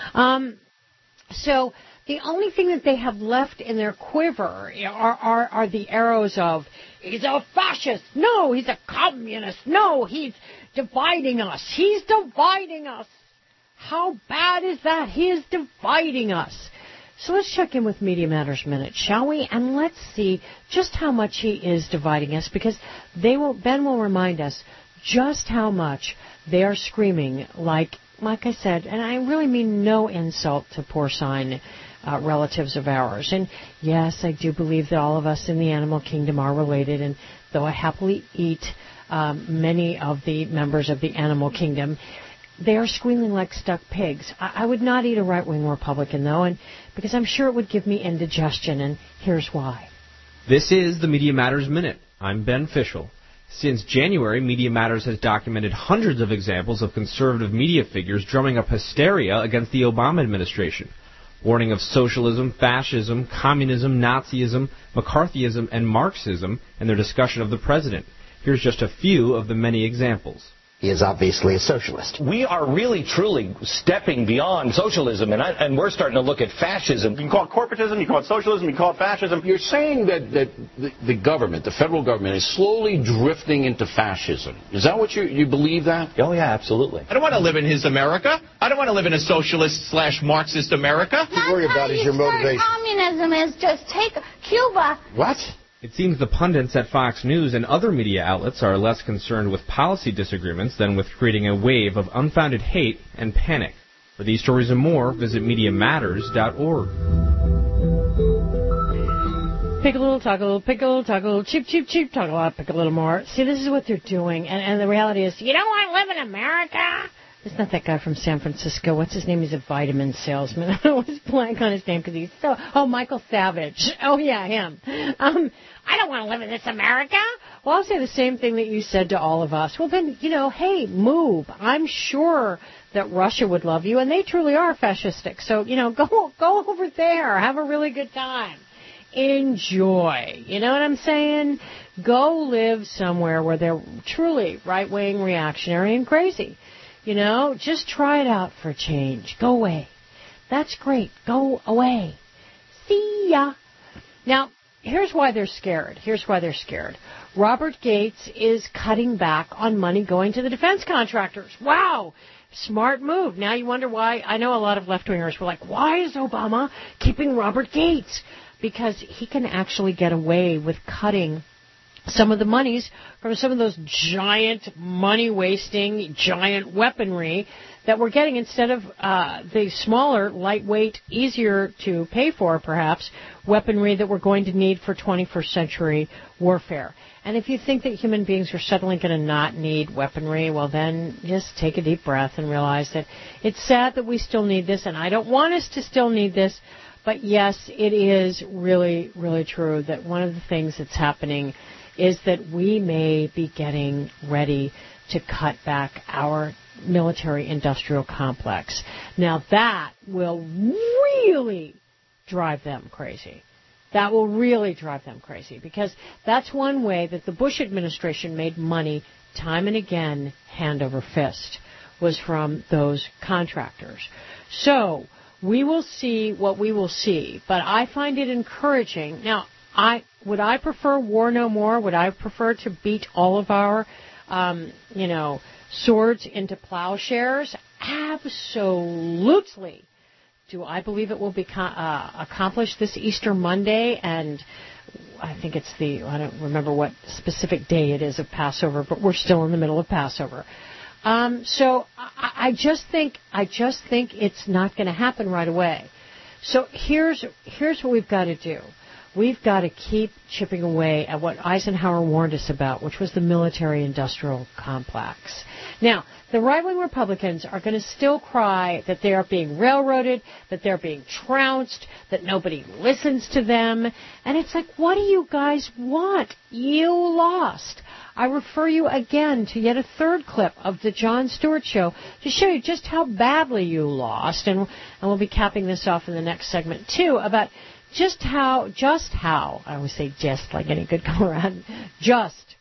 [SPEAKER 22] So the only thing that they have left in their quiver are the arrows of, he's a fascist. No, he's a communist. No, he's dividing us. He's dividing us. How bad is that? He is dividing us. So let's check in with Media Matters Minute, shall we? And let's see just how much he is dividing us, because Ben will remind us just how much they are screaming, like I said, and I really mean no insult to porcine relatives of ours. And yes, I do believe that all of us in the animal kingdom are related, and though I happily eat many of the members of the animal kingdom, they are squealing like stuck pigs. I would not eat a right-wing Republican, though, and because I'm sure it would give me indigestion, and here's why.
[SPEAKER 5] This is the Media Matters Minute. I'm Ben Fischel. Since January, Media Matters has documented hundreds of examples of conservative media figures drumming up hysteria against the Obama administration, warning of socialism, fascism, communism, Nazism, McCarthyism, and Marxism in their discussion of the president. Here's just a few of the many examples.
[SPEAKER 16] He is obviously a socialist. We are really, truly stepping beyond socialism, and we're starting to look at fascism.
[SPEAKER 20] You can call it corporatism, you can call it socialism, you can call it fascism. You're saying that the government, the federal government, is slowly drifting into fascism. Is that what you believe that?
[SPEAKER 16] Oh, yeah, absolutely.
[SPEAKER 23] I don't want to live in his America. I don't want to live in a socialist/Marxist America.
[SPEAKER 16] What you worry about is your motivation.
[SPEAKER 24] Communism is just take Cuba.
[SPEAKER 16] What?
[SPEAKER 5] It seems the pundits at Fox News and other media outlets are less concerned with policy disagreements than with creating a wave of unfounded hate and panic. For these stories and more, visit MediaMatters.org.
[SPEAKER 22] Pick a little, talk a little, pick a little, talk a little, cheap, cheap, cheap, talk a lot, pick a little more. See, this is what they're doing, and the reality is, you don't want to live in America? It's not that guy from San Francisco. What's his name? He's a vitamin salesman. I was blank on his name because he's so... Oh, Michael Savage. Oh, yeah, him. I don't want to live in this America. Well, I'll say the same thing that you said to all of us. Well, then, hey, move. I'm sure that Russia would love you, and they truly are fascistic. So, go over there. Have a really good time. Enjoy. You know what I'm saying? Go live somewhere where they're truly right-wing, reactionary, and crazy. Just try it out for a change. Go away. That's great. Go away. See ya. Now, here's why they're scared. Robert Gates is cutting back on money going to the defense contractors. Wow. Smart move. Now you wonder why. I know a lot of left-wingers were like, why is Obama keeping Robert Gates? Because he can actually get away with cutting some of the monies from some of those giant money-wasting, giant weaponry that we're getting instead of the smaller, lightweight, easier to pay for, perhaps, weaponry that we're going to need for 21st century warfare. And if you think that human beings are suddenly going to not need weaponry, well, then just take a deep breath and realize that it's sad that we still need this, and I don't want us to still need this, but yes, it is really, really true that one of the things that's happening is that we may be getting ready to cut back our military-industrial complex. Now, that will really drive them crazy. That will really drive them crazy, because that's one way that the Bush administration made money time and again, hand over fist, was from those contractors. So we will see what we will see, but I find it encouraging. Now, would I prefer war no more? Would I prefer to beat all of our, swords into plowshares? Absolutely. Do I believe it will be accomplished this Easter Monday? And I think it's I don't remember what specific day it is of Passover, but we're still in the middle of Passover. So I just think it's not going to happen right away. So here's what we've got to do. We've got to keep chipping away at what Eisenhower warned us about, which was the military-industrial complex. Now, the right-wing Republicans are going to still cry that they are being railroaded, that they're being trounced, that nobody listens to them. And it's like, what do you guys want? You lost. I refer you again to yet a third clip of the Jon Stewart Show to show you just how badly you lost. And we'll be capping this off in the next segment, too, about just how, I always say just like any good Coloradan, just,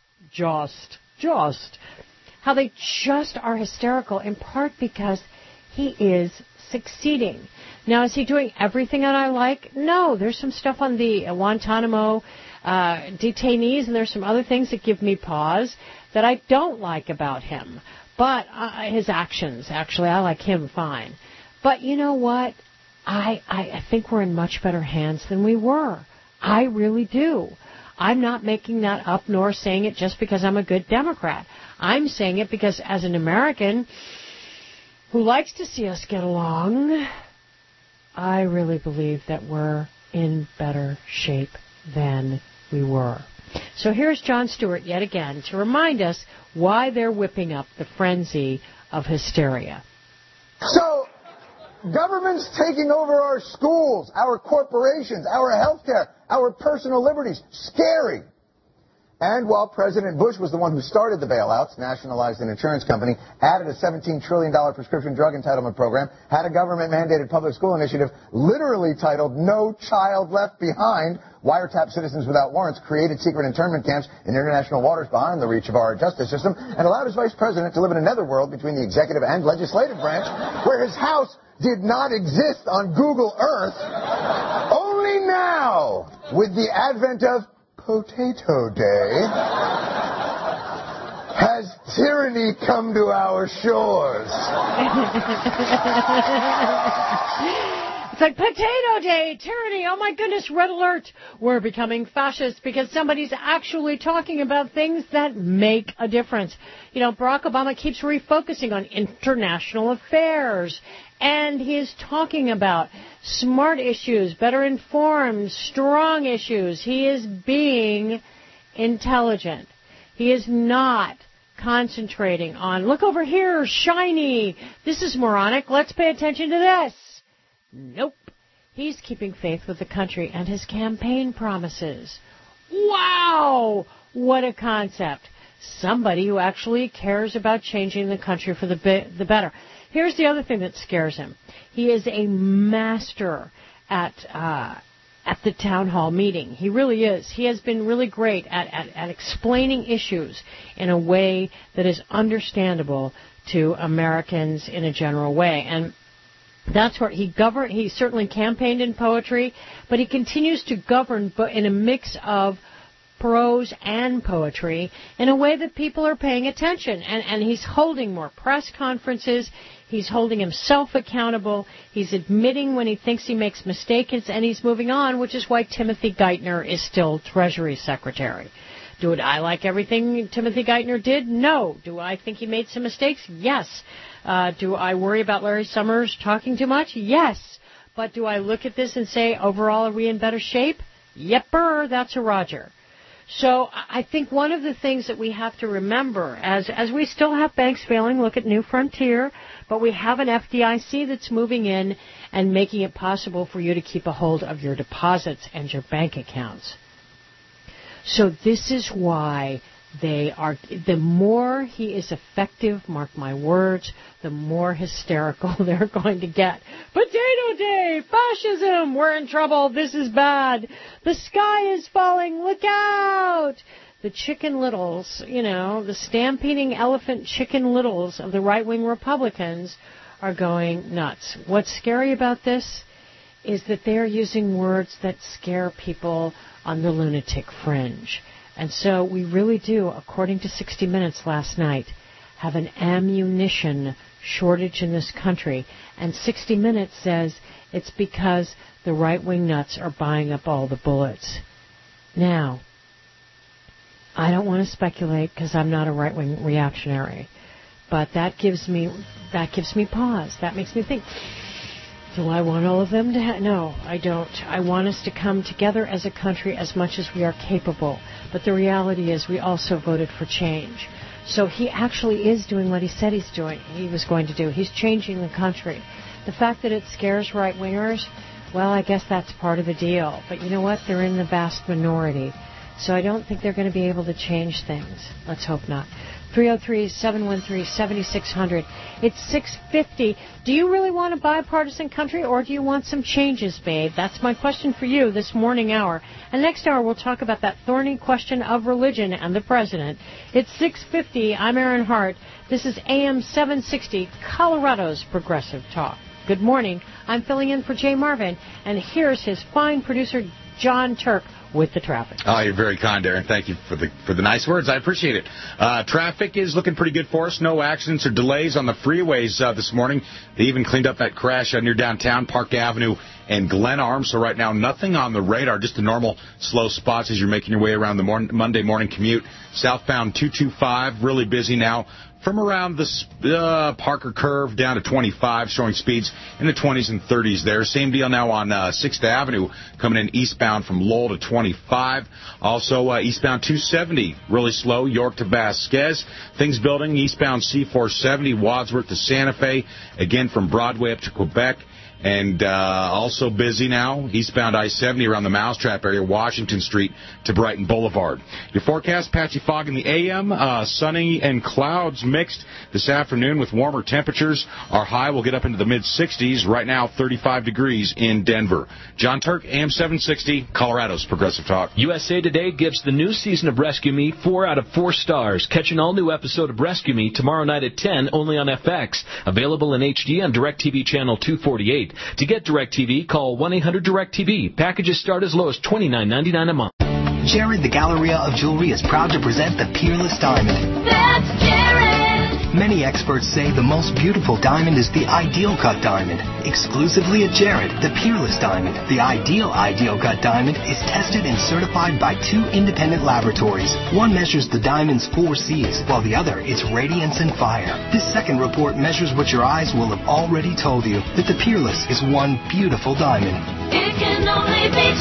[SPEAKER 22] how they just are hysterical, in part because he is succeeding. Now, is he doing everything that I like? No, there's some stuff on the Guantanamo detainees, and there's some other things that give me pause that I don't like about him. But his actions, actually, I like him fine. But you know what? I think we're in much better hands than we were. I really do. I'm not making that up nor saying it just because I'm a good Democrat. I'm saying it because as an American who likes to see us get along, I really believe that we're in better shape than we were. So here's Jon Stewart yet again to remind us why they're whipping up the frenzy of hysteria.
[SPEAKER 26] So, government's taking over our schools, our corporations, our health care, our personal liberties. Scary. And while President Bush was the one who started the bailouts, nationalized an insurance company, added a $17 trillion prescription drug entitlement program, had a government-mandated public school initiative literally titled No Child Left Behind, wiretapped citizens without warrants, created secret internment camps in international waters beyond the reach of our justice system, and allowed his vice president to live in another world between the executive and legislative branch, where his house did not exist on Google Earth. Only now, with the advent of Potato Day, has tyranny come to our shores.
[SPEAKER 22] It's like Potato Day, tyranny, oh my goodness, red alert. We're becoming fascist because somebody's actually talking about things that make a difference. You know, Barack Obama keeps refocusing on international affairs. And he is talking about smart issues, better informed, strong issues. He is being intelligent. He is not concentrating on, look over here, shiny, this is moronic, let's pay attention to this. Nope. He's keeping faith with the country and his campaign promises. Wow! What a concept. Somebody who actually cares about changing the country for the better. Here's the other thing that scares him. He is a master at the town hall meeting. He really is. He has been really great at explaining issues in a way that is understandable to Americans in a general way. And that's where he governed. He certainly campaigned in poetry, but he continues to govern in a mix of prose and poetry in a way that people are paying attention. And he's holding more press conferences. He's holding himself accountable. He's admitting when he thinks he makes mistakes, and he's moving on, which is why Timothy Geithner is still Treasury Secretary. Do I like everything Timothy Geithner did? No. Do I think he made some mistakes? Yes. Do I worry about Larry Summers talking too much? Yes. But do I look at this and say, overall, are we in better shape? Yepper, that's a Roger. So I think one of the things that we have to remember, as we still have banks failing, look at New Frontier, but we have an FDIC that's moving in and making it possible for you to keep a hold of your deposits and your bank accounts. So this is why the more he is effective, mark my words, the more hysterical they're going to get. Potato Day! Fascism! We're in trouble! This is bad! The sky is falling! Look out! The Chicken Littles, the stampeding elephant Chicken Littles of the right-wing Republicans are going nuts. What's scary about this is that they're using words that scare people on the lunatic fringe. And so we really do, according to 60 Minutes last night, have an ammunition shortage in this country. And 60 Minutes says it's because the right-wing nuts are buying up all the bullets. Now, I don't want to speculate because I'm not a right-wing reactionary, but that gives me pause. That makes me think, Do I want all of them to No, I don't. I want us to come together as a country as much as we are capable. But the reality is we also voted for change. So he actually is doing what he said he was going to do. He's changing the country. The fact that it scares right-wingers, well, I guess that's part of the deal. But you know what? They're in the vast minority. So I don't think they're going to be able to change things. Let's hope not. 303-713-7600. It's 6:50. Do you really want a bipartisan country, or do you want some changes, babe? That's my question for you this morning hour. And next hour, we'll talk about that thorny question of religion and the president. It's 6:50. I'm Aaron Hart. This is AM 760, Colorado's Progressive Talk. Good morning. I'm filling in for Jay Marvin, and here's his fine producer, John Turk, with the traffic.
[SPEAKER 1] Oh, you're very kind, Aaron. Thank you for the nice words. I appreciate it. Traffic is looking pretty good for us. No accidents or delays on the freeways this morning. They even cleaned up that crash near downtown, Park Avenue and Glen Arms. So right now, nothing on the radar, just the normal slow spots as you're making your way around the Monday morning commute. Southbound 225, really busy now. From around the Parker Curve down to 25, showing speeds in the 20s and 30s there. Same deal now on 6th Avenue, coming in eastbound from Lowell to 25. Also, eastbound 270, really slow, York to Vasquez. Things building, eastbound C470, Wadsworth to Santa Fe, again from Broadway up to Quebec. And also busy now, eastbound I-70 around the Mousetrap area, Washington Street to Brighton Boulevard. Your forecast, patchy fog in the AM, sunny and clouds mixed this afternoon with warmer temperatures. Our high will get up into the mid-60s. Right now, 35 degrees in Denver. John Turk, AM 760, Colorado's Progressive Talk.
[SPEAKER 13] USA Today gives the new season of Rescue Me 4 out of 4 stars. Catch an all-new episode of Rescue Me tomorrow night at 10, only on FX. Available in HD on DirecTV Channel 248. To get DirecTV, call 1-800-DirecTV. Packages start as low as $29.99 a month.
[SPEAKER 2] Jared, the Galleria of Jewelry, is proud to present the Peerless Diamond. That's Jared! Many experts say the most beautiful diamond is the Ideal Cut Diamond. Exclusively at Jared, the Peerless Diamond, the Ideal Cut Diamond, is tested and certified by 2 independent laboratories. One measures the diamond's 4 C's, while the other its radiance and fire. This second report measures what your eyes will have already told you, that the Peerless is one beautiful diamond.
[SPEAKER 6] It can only be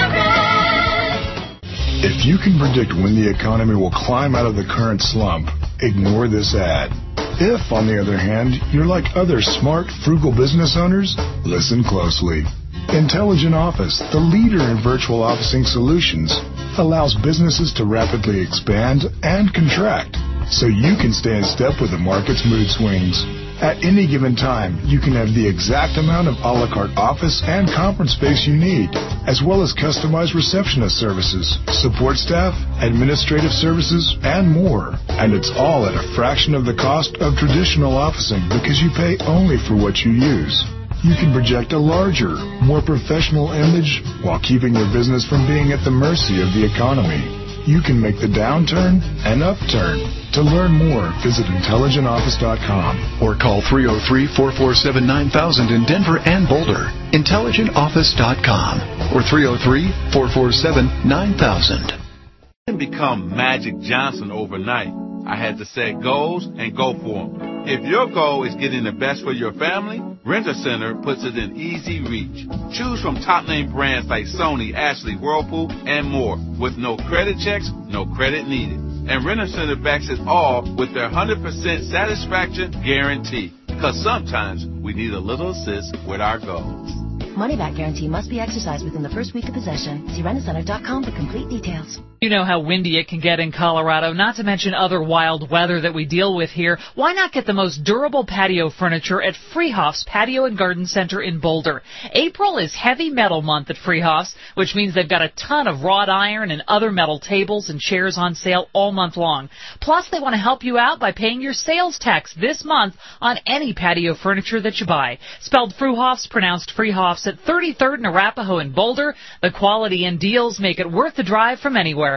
[SPEAKER 6] Jared!
[SPEAKER 15] If you can predict when the economy will climb out of the current slump, ignore this ad. If, on the other hand, you're like other smart, frugal business owners, listen closely. Intelligent Office, the leader in virtual officing solutions, allows businesses to rapidly expand and contract so you can stay in step with the market's mood swings. At any given time, you can have the exact amount of a la carte office and conference space you need, as well as customized receptionist services, support staff, administrative services, and more. And it's all at a fraction of the cost of traditional officing because you pay only for what you use. You can project a larger, more professional image while keeping your business from being at the mercy of the economy. You can make the downturn an upturn. To learn more, visit IntelligentOffice.com
[SPEAKER 7] or call 303-447-9000 in Denver and Boulder. IntelligentOffice.com or 303-447-9000.
[SPEAKER 8] You didn't become Magic Johnson overnight. I had to set goals and go for them. If your goal is getting the best for your family, Rent-A-Center puts it in easy reach. Choose from top-name brands like Sony, Ashley, Whirlpool, and more. With no credit checks, no credit needed. And Rent-A-Center backs it all with their 100% satisfaction guarantee. Because sometimes we need a little assist with our goals.
[SPEAKER 10] Money-back guarantee must be exercised within the first week of possession. See rentacenter.com for complete details.
[SPEAKER 11] You know how windy it can get in Colorado, not to mention other wild weather that we deal with here. Why not get the most durable patio furniture at Freehoff's Patio and Garden Center in Boulder? April is heavy metal month at Freehoff's, which means they've got a ton of wrought iron and other metal tables and chairs on sale all month long. Plus, they want to help you out by paying your sales tax this month on any patio furniture that you buy. Spelled Fruhoff's, pronounced Freehoff's, at 33rd and Arapahoe in Boulder. The quality and deals make it worth the drive from anywhere.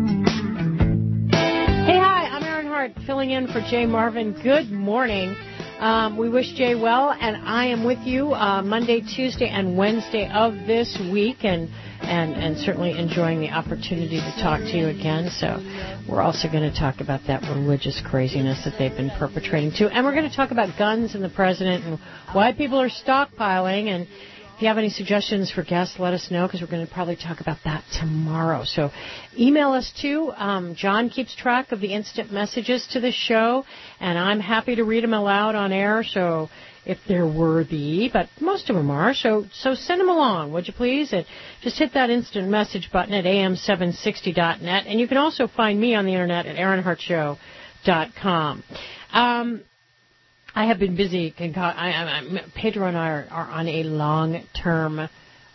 [SPEAKER 22] Hey, hi, I'm Aaron Hart, filling in for Jay Marvin. Good morning. We wish Jay well, and I am with you Monday, Tuesday, and Wednesday of this week, and certainly enjoying the opportunity to talk to you again. So we're also going to talk about that religious craziness that they've been perpetrating, too. And we're going to talk about guns and the president and why people are stockpiling. And if you have any suggestions for guests, let us know, because we're going to probably talk about that tomorrow. So email us, too. John keeps track of the instant messages to the show, and I'm happy to read them aloud on air, so if they're worthy, but most of them are. So send them along, would you please? And just hit that instant message button at am760.net, and you can also find me on the internet at aaronhartshow.com. I have been busy. Pedro and I are on a long-term.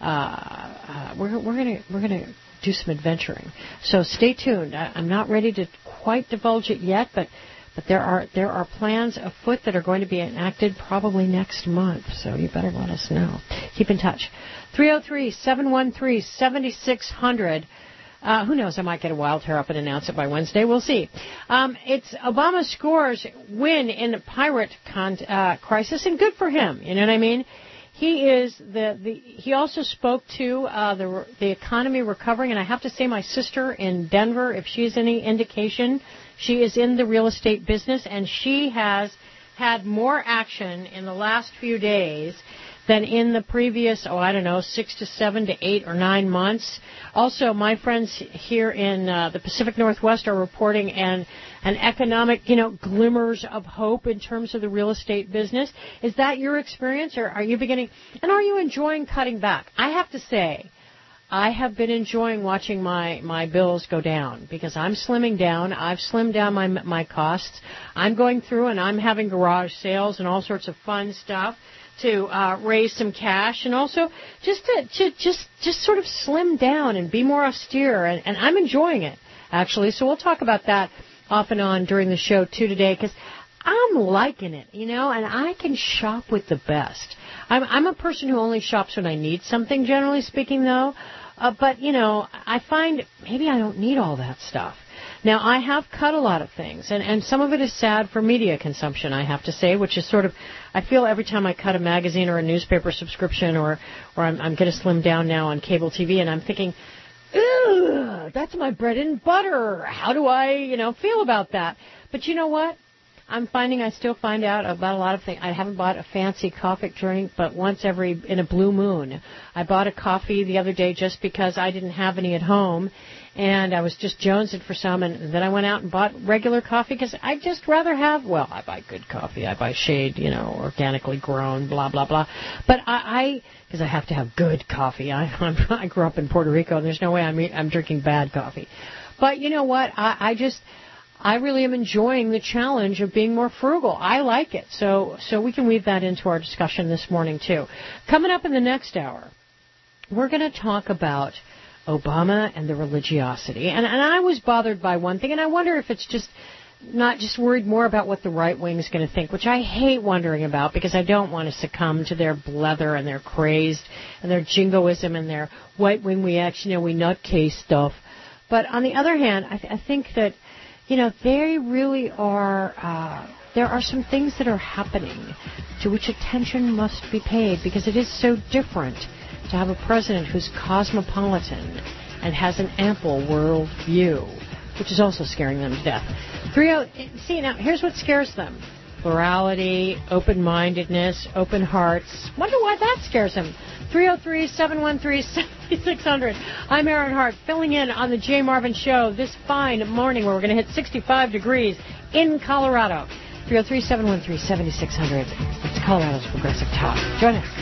[SPEAKER 22] We're gonna do some adventuring. So stay tuned. I'm not ready to quite divulge it yet, but there are plans afoot that are going to be enacted probably next month. So you better let us know. Keep in touch. 303-713-7600. Who knows? I might get a wild hair up and announce it by Wednesday. We'll see. It's Obama scores win in the pirate crisis, and good for him. You know what I mean? He is he also spoke to the economy recovering, and I have to say, my sister in Denver, if she's any indication, she is in the real estate business, and she has had more action in the last few days than in the previous, 6 to 7 to 8 or 9 months. Also, my friends here in the Pacific Northwest are reporting an economic, glimmers of hope in terms of the real estate business. Is that your experience, or are you beginning, and are you enjoying cutting back? I have to say, I have been enjoying watching my bills go down, because I'm slimming down. I've slimmed down my costs. I'm going through and I'm having garage sales and all sorts of fun stuff to raise some cash, and also just sort of slim down and be more austere, and I'm enjoying it, actually. So we'll talk about that off and on during the show, too, today, because I'm liking it, and I can shop with the best. I'm a person who only shops when I need something, generally speaking, though, but, I find maybe I don't need all that stuff. Now, I have cut a lot of things, and some of it is sad for media consumption, I have to say, which is sort of, I feel every time I cut a magazine or a newspaper subscription, or I'm going to slim down now on cable TV, and I'm thinking, ugh, that's my bread and butter. How do I, feel about that? But you know what? I'm finding I still find out about a lot of things. I haven't bought a fancy coffee drink, but once in a blue moon. I bought a coffee the other day just because I didn't have any at home, and I was just jonesing for some, and then I went out and bought regular coffee because I just rather have, I buy good coffee. I buy shade, organically grown, blah, blah, blah. But because I have to have good coffee. I grew up in Puerto Rico, and there's no way I'm drinking bad coffee. But you know what? I really am enjoying the challenge of being more frugal. I like it. So we can weave that into our discussion this morning, too. Coming up in the next hour, we're going to talk about Obama and the religiosity. And I was bothered by one thing, and I wonder if it's just not just worried more about what the right wing is going to think, which I hate wondering about, because I don't want to succumb to their blether and their crazed and their jingoism and their white wing reaction, we nutcase stuff. But on the other hand, I think that they really are, there are some things that are happening to which attention must be paid, because it is so different to have a president who's cosmopolitan and has an ample world view, which is also scaring them to death. See, now, here's what scares them. Plurality, open-mindedness, open hearts. Wonder why that scares them. 303-713-7600. I'm Aaron Hart, filling in on the Jay Marvin Show this fine morning, where we're going to hit 65 degrees in Colorado. 303-713-7600. It's Colorado's Progressive Talk. Join us.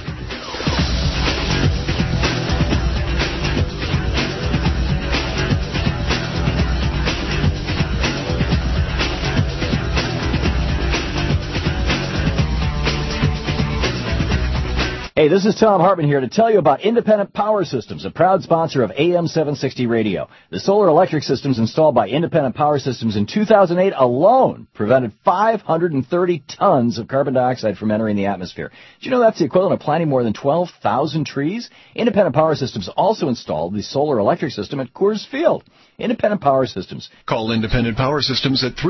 [SPEAKER 3] Hey, this is Tom Hartman here to tell you about Independent Power Systems, a proud sponsor of AM 760 Radio. The solar electric systems installed by Independent Power Systems in 2008 alone prevented 530 tons of carbon dioxide from entering the atmosphere. Did you know that's the equivalent of planting more than 12,000 trees? Independent Power Systems also installed the solar electric system at Coors Field. Independent Power Systems.
[SPEAKER 7] Call Independent Power Systems at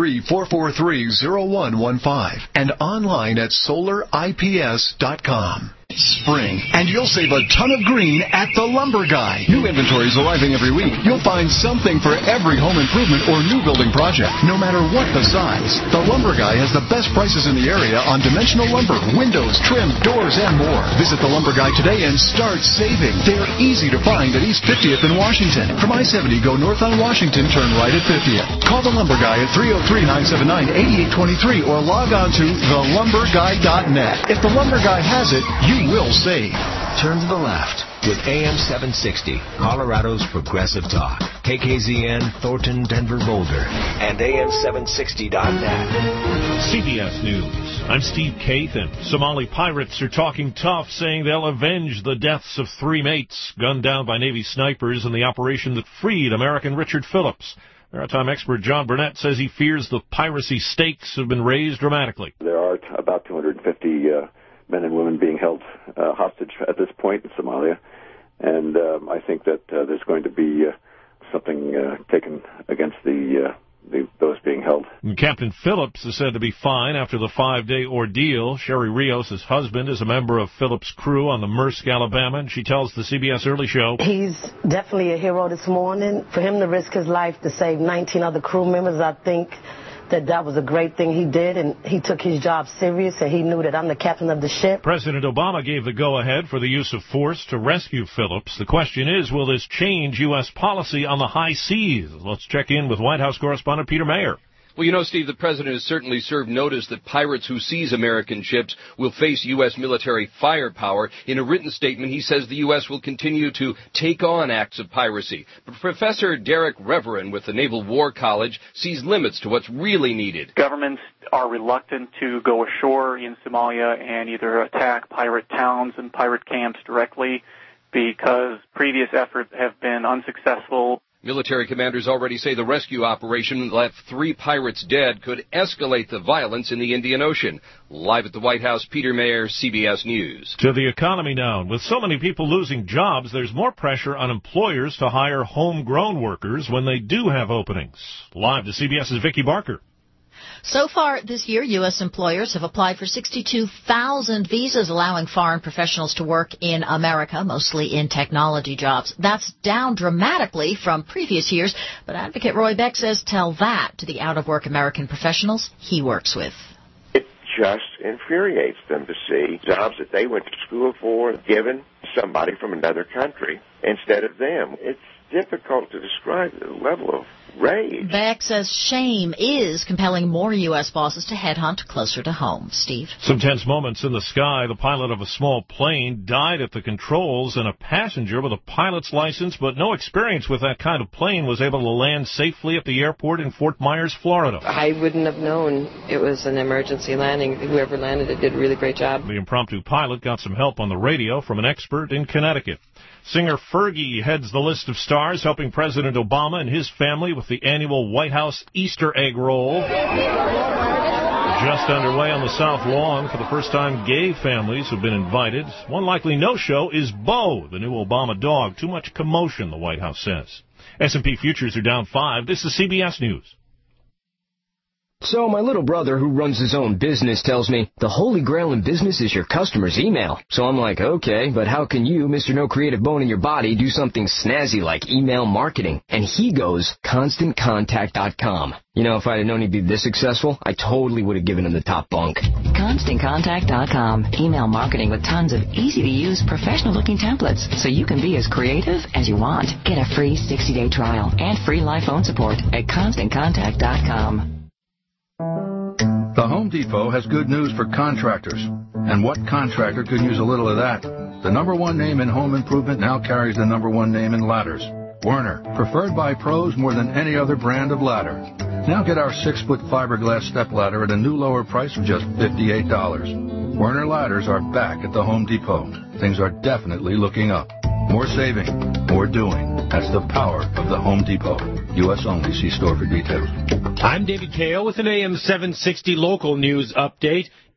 [SPEAKER 7] 303-443-0115 and online at solarips.com. Spring, and you'll save a ton of green at The Lumber Guy. New inventories arriving every week. You'll find something for every home improvement or new building project, no matter what the size. The Lumber Guy has the best prices in the area on dimensional lumber, windows, trim, doors, and more. Visit The Lumber Guy today and start saving. They're easy to find at East 50th in Washington. From I-70, go north on Washington, turn right at 50th. Call The Lumber Guy at 303-979-8823 or log on to thelumberguy.net. If The Lumber Guy has it, you will save.
[SPEAKER 4] Turn to the left with AM 760, Colorado's Progressive Talk. KKZN, Thornton, Denver, Boulder, and AM760.net.
[SPEAKER 9] CBS News. I'm Steve Kathan. Somali pirates are talking tough, saying they'll avenge the deaths of 3 mates gunned down by Navy snipers in the operation that freed American Richard Phillips. Maritime expert John Burnett says he fears the piracy stakes have been raised dramatically.
[SPEAKER 12] There are about 250 men and women being held hostage at this point in Somalia, and I think that there's going to be something taken against those being held.
[SPEAKER 9] And Captain Phillips is said to be fine after the 5-day ordeal. Sherry Rios, his husband, is a member of Phillips' crew on the Maersk, Alabama, and she tells the CBS Early Show,
[SPEAKER 14] he's definitely a hero this morning. For him to risk his life to save 19 other crew members, I think that was a great thing he did, and he took his job serious, and he knew that I'm the captain of the ship.
[SPEAKER 9] President Obama gave the go-ahead for the use of force to rescue Phillips. The question is, will this change U.S. policy on the high seas? Let's check in with White House correspondent Peter Mayer.
[SPEAKER 17] Well, you know, Steve, the president has certainly served notice that pirates who seize American ships will face U.S. military firepower. In a written statement, he says the U.S. will continue to take on acts of piracy. But Professor Derek Reverin with the Naval War College sees limits to what's really needed.
[SPEAKER 25] Governments are reluctant to go ashore in Somalia and either attack pirate towns and pirate camps directly because previous efforts have been unsuccessful.
[SPEAKER 17] Military commanders already say the rescue operation left 3 pirates dead could escalate the violence in the Indian Ocean. Live at the White House, Peter Mayer, CBS News.
[SPEAKER 9] To the economy now. With so many people losing jobs, there's more pressure on employers to hire homegrown workers when they do have openings. Live to CBS's Vicki Barker.
[SPEAKER 27] So far this year, U.S. employers have applied for 62,000 visas allowing foreign professionals to work in America, mostly in technology jobs. That's down dramatically from previous years, but Advocate Roy Beck says tell that to the out-of-work American professionals he works with.
[SPEAKER 28] It just infuriates them to see jobs that they went to school for given somebody from another country instead of them. It's difficult to describe the level of rage.
[SPEAKER 27] Beck says shame is compelling more U.S. bosses to headhunt closer to home. Steve?
[SPEAKER 9] Some tense moments in the sky. The pilot of a small plane died at the controls, and a passenger with a pilot's license but no experience with that kind of plane was able to land safely at the airport in Fort Myers, Florida.
[SPEAKER 29] I wouldn't have known it was an emergency landing. Whoever landed it did a really great job.
[SPEAKER 9] The impromptu pilot got some help on the radio from an expert in Connecticut. Singer Fergie heads the list of stars helping President Obama and his family with the annual White House Easter egg roll. Just underway on the South Lawn. For the first time, gay families have been invited. One likely no-show is Bo, the new Obama dog. Too much commotion, the White House says. S&P futures are down 5. This is CBS News.
[SPEAKER 30] So my little brother, who runs his own business, tells me, the holy grail in business is your customer's email. So I'm like, okay, but how can you, Mr. No Creative Bone in your body, do something snazzy like email marketing? And he goes, ConstantContact.com. You know, if I had known he'd be this successful, I totally would have given him the top bunk.
[SPEAKER 10] ConstantContact.com. Email marketing with tons of easy-to-use, professional-looking templates, so you can be as creative as you want. Get a free 60-day trial and free live phone support at ConstantContact.com.
[SPEAKER 31] The Home Depot has good news for contractors. And what contractor could use a little of that? The #1 name in home improvement now carries the #1 name in ladders. Werner, preferred by pros more than any other brand of ladder. Now get our 6-foot fiberglass step ladder at a new lower price of just $58. Werner ladders are back at the Home Depot. Things are definitely looking up. More saving, more doing. That's the power of the Home Depot. U.S. only. See store for details.
[SPEAKER 32] I'm David Kao with an AM 760 local news update.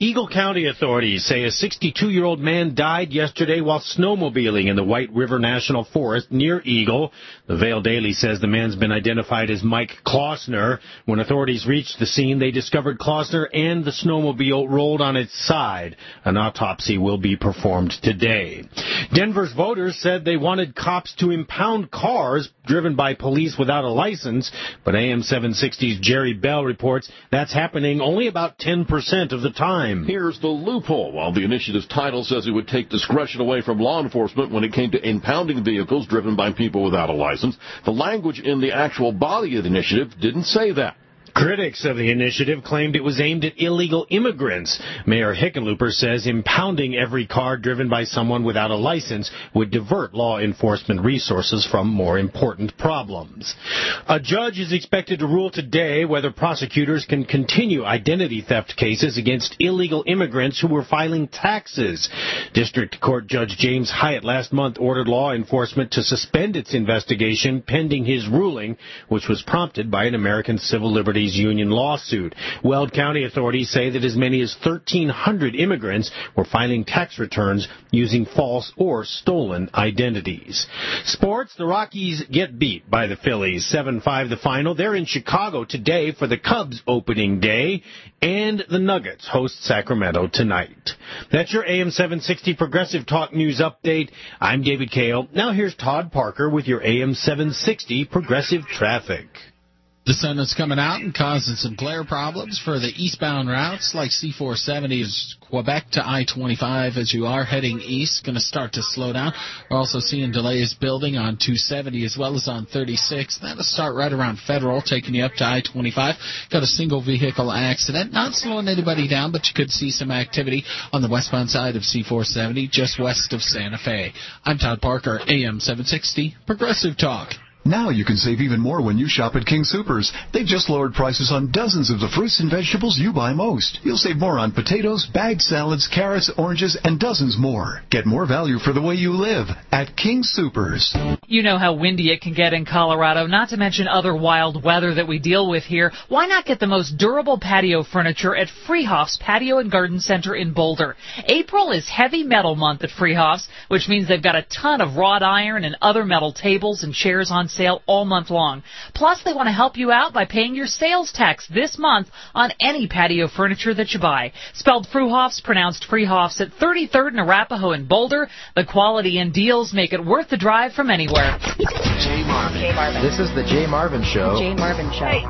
[SPEAKER 1] Eagle County authorities say a 62-year-old man died yesterday while snowmobiling in the White River National Forest near Eagle. The Vale Daily says the man's been identified as Mike Klossner. When authorities reached the scene, they discovered Klossner and the snowmobile rolled on its side. An autopsy will be performed today. Denver's voters said they wanted cops to impound cars driven by police without a license, but AM 760's Jerry Bell reports that's happening only about 10% of the time.
[SPEAKER 5] Here's the loophole. While the initiative's title says it would take discretion away from law enforcement when it came to impounding vehicles driven by people without a license, the language in the actual body of the initiative didn't say that.
[SPEAKER 1] Critics of the initiative claimed it was aimed at illegal immigrants. Mayor Hickenlooper says impounding every car driven by someone without a license would divert law enforcement resources from more important problems. A judge is expected to rule today whether prosecutors can continue identity theft cases against illegal immigrants who were filing taxes. District Court Judge James Hyatt last month ordered law enforcement to suspend its investigation pending his ruling, which was prompted by an American Civil Liberties Union lawsuit. Weld County authorities say that as many as 1,300 immigrants were filing tax returns using false or stolen identities. Sports, the Rockies get beat by the Phillies. 7-5 the final. They're in Chicago today for the Cubs opening day, and the Nuggets host Sacramento tonight. That's your AM 760 Progressive Talk News Update. I'm David Kale. Now here's Todd Parker with your AM 760 Progressive Traffic.
[SPEAKER 13] The sun is coming out and causing some glare problems for the eastbound routes like C470 is Quebec to I-25 as you are heading east. Going to start to slow down. We're also seeing delays building on 270 as well as on 36. That'll start right around Federal, taking you up to I-25. Got a single vehicle accident. Not slowing anybody down, but you could see some activity on the westbound side of C470 just west of Santa Fe. I'm Todd Parker, AM 760, Progressive Talk.
[SPEAKER 7] Now you can save even more when you shop at King Soopers. They've just lowered prices on dozens of the fruits and vegetables you buy most. You'll save more on potatoes, bagged salads, carrots, oranges, and dozens more. Get more value for the way you live at King Soopers.
[SPEAKER 11] You know how windy it can get in Colorado, not to mention other wild weather that we deal with here. Why not get the most durable patio furniture at Freehoff's Patio and Garden Center in Boulder? April is Heavy Metal Month at Freehoff's, which means they've got a ton of wrought iron and other metal tables and chairs on sale all month long. Plus, they want to help you out by paying your sales tax this month on any patio furniture that you buy. Spelled Fruhoff's, pronounced Freehoff's at 33rd and Arapahoe in Boulder. The quality and deals make it worth the drive from anywhere.
[SPEAKER 16] Jay Marvin. This is the Jay Marvin Show.
[SPEAKER 18] Jay Marvin Show.
[SPEAKER 16] Hey,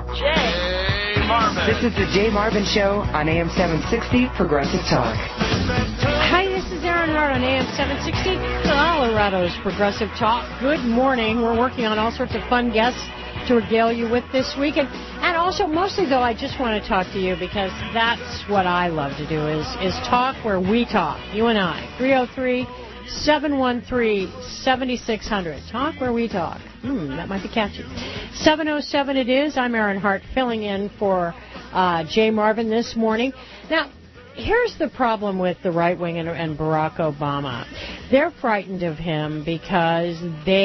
[SPEAKER 16] Jay Marvin.
[SPEAKER 18] This is the Jay Marvin Show on AM 760 Progressive Talk.
[SPEAKER 22] Hi, this is Aaron Hart on AM 760, Colorado's Progressive Talk. Good morning. We're working on all sorts of fun guests to regale you with this week. And also, mostly, though, I just want to talk to you because that's what I love to do is talk where we talk, you and I. 303-713-7600. Talk where we talk. That might be catchy. 7:07 it is. I'm Aaron Hart filling in for Jay Marvin this morning. Now, here's the problem with the right wing and Barack Obama. They're frightened of him because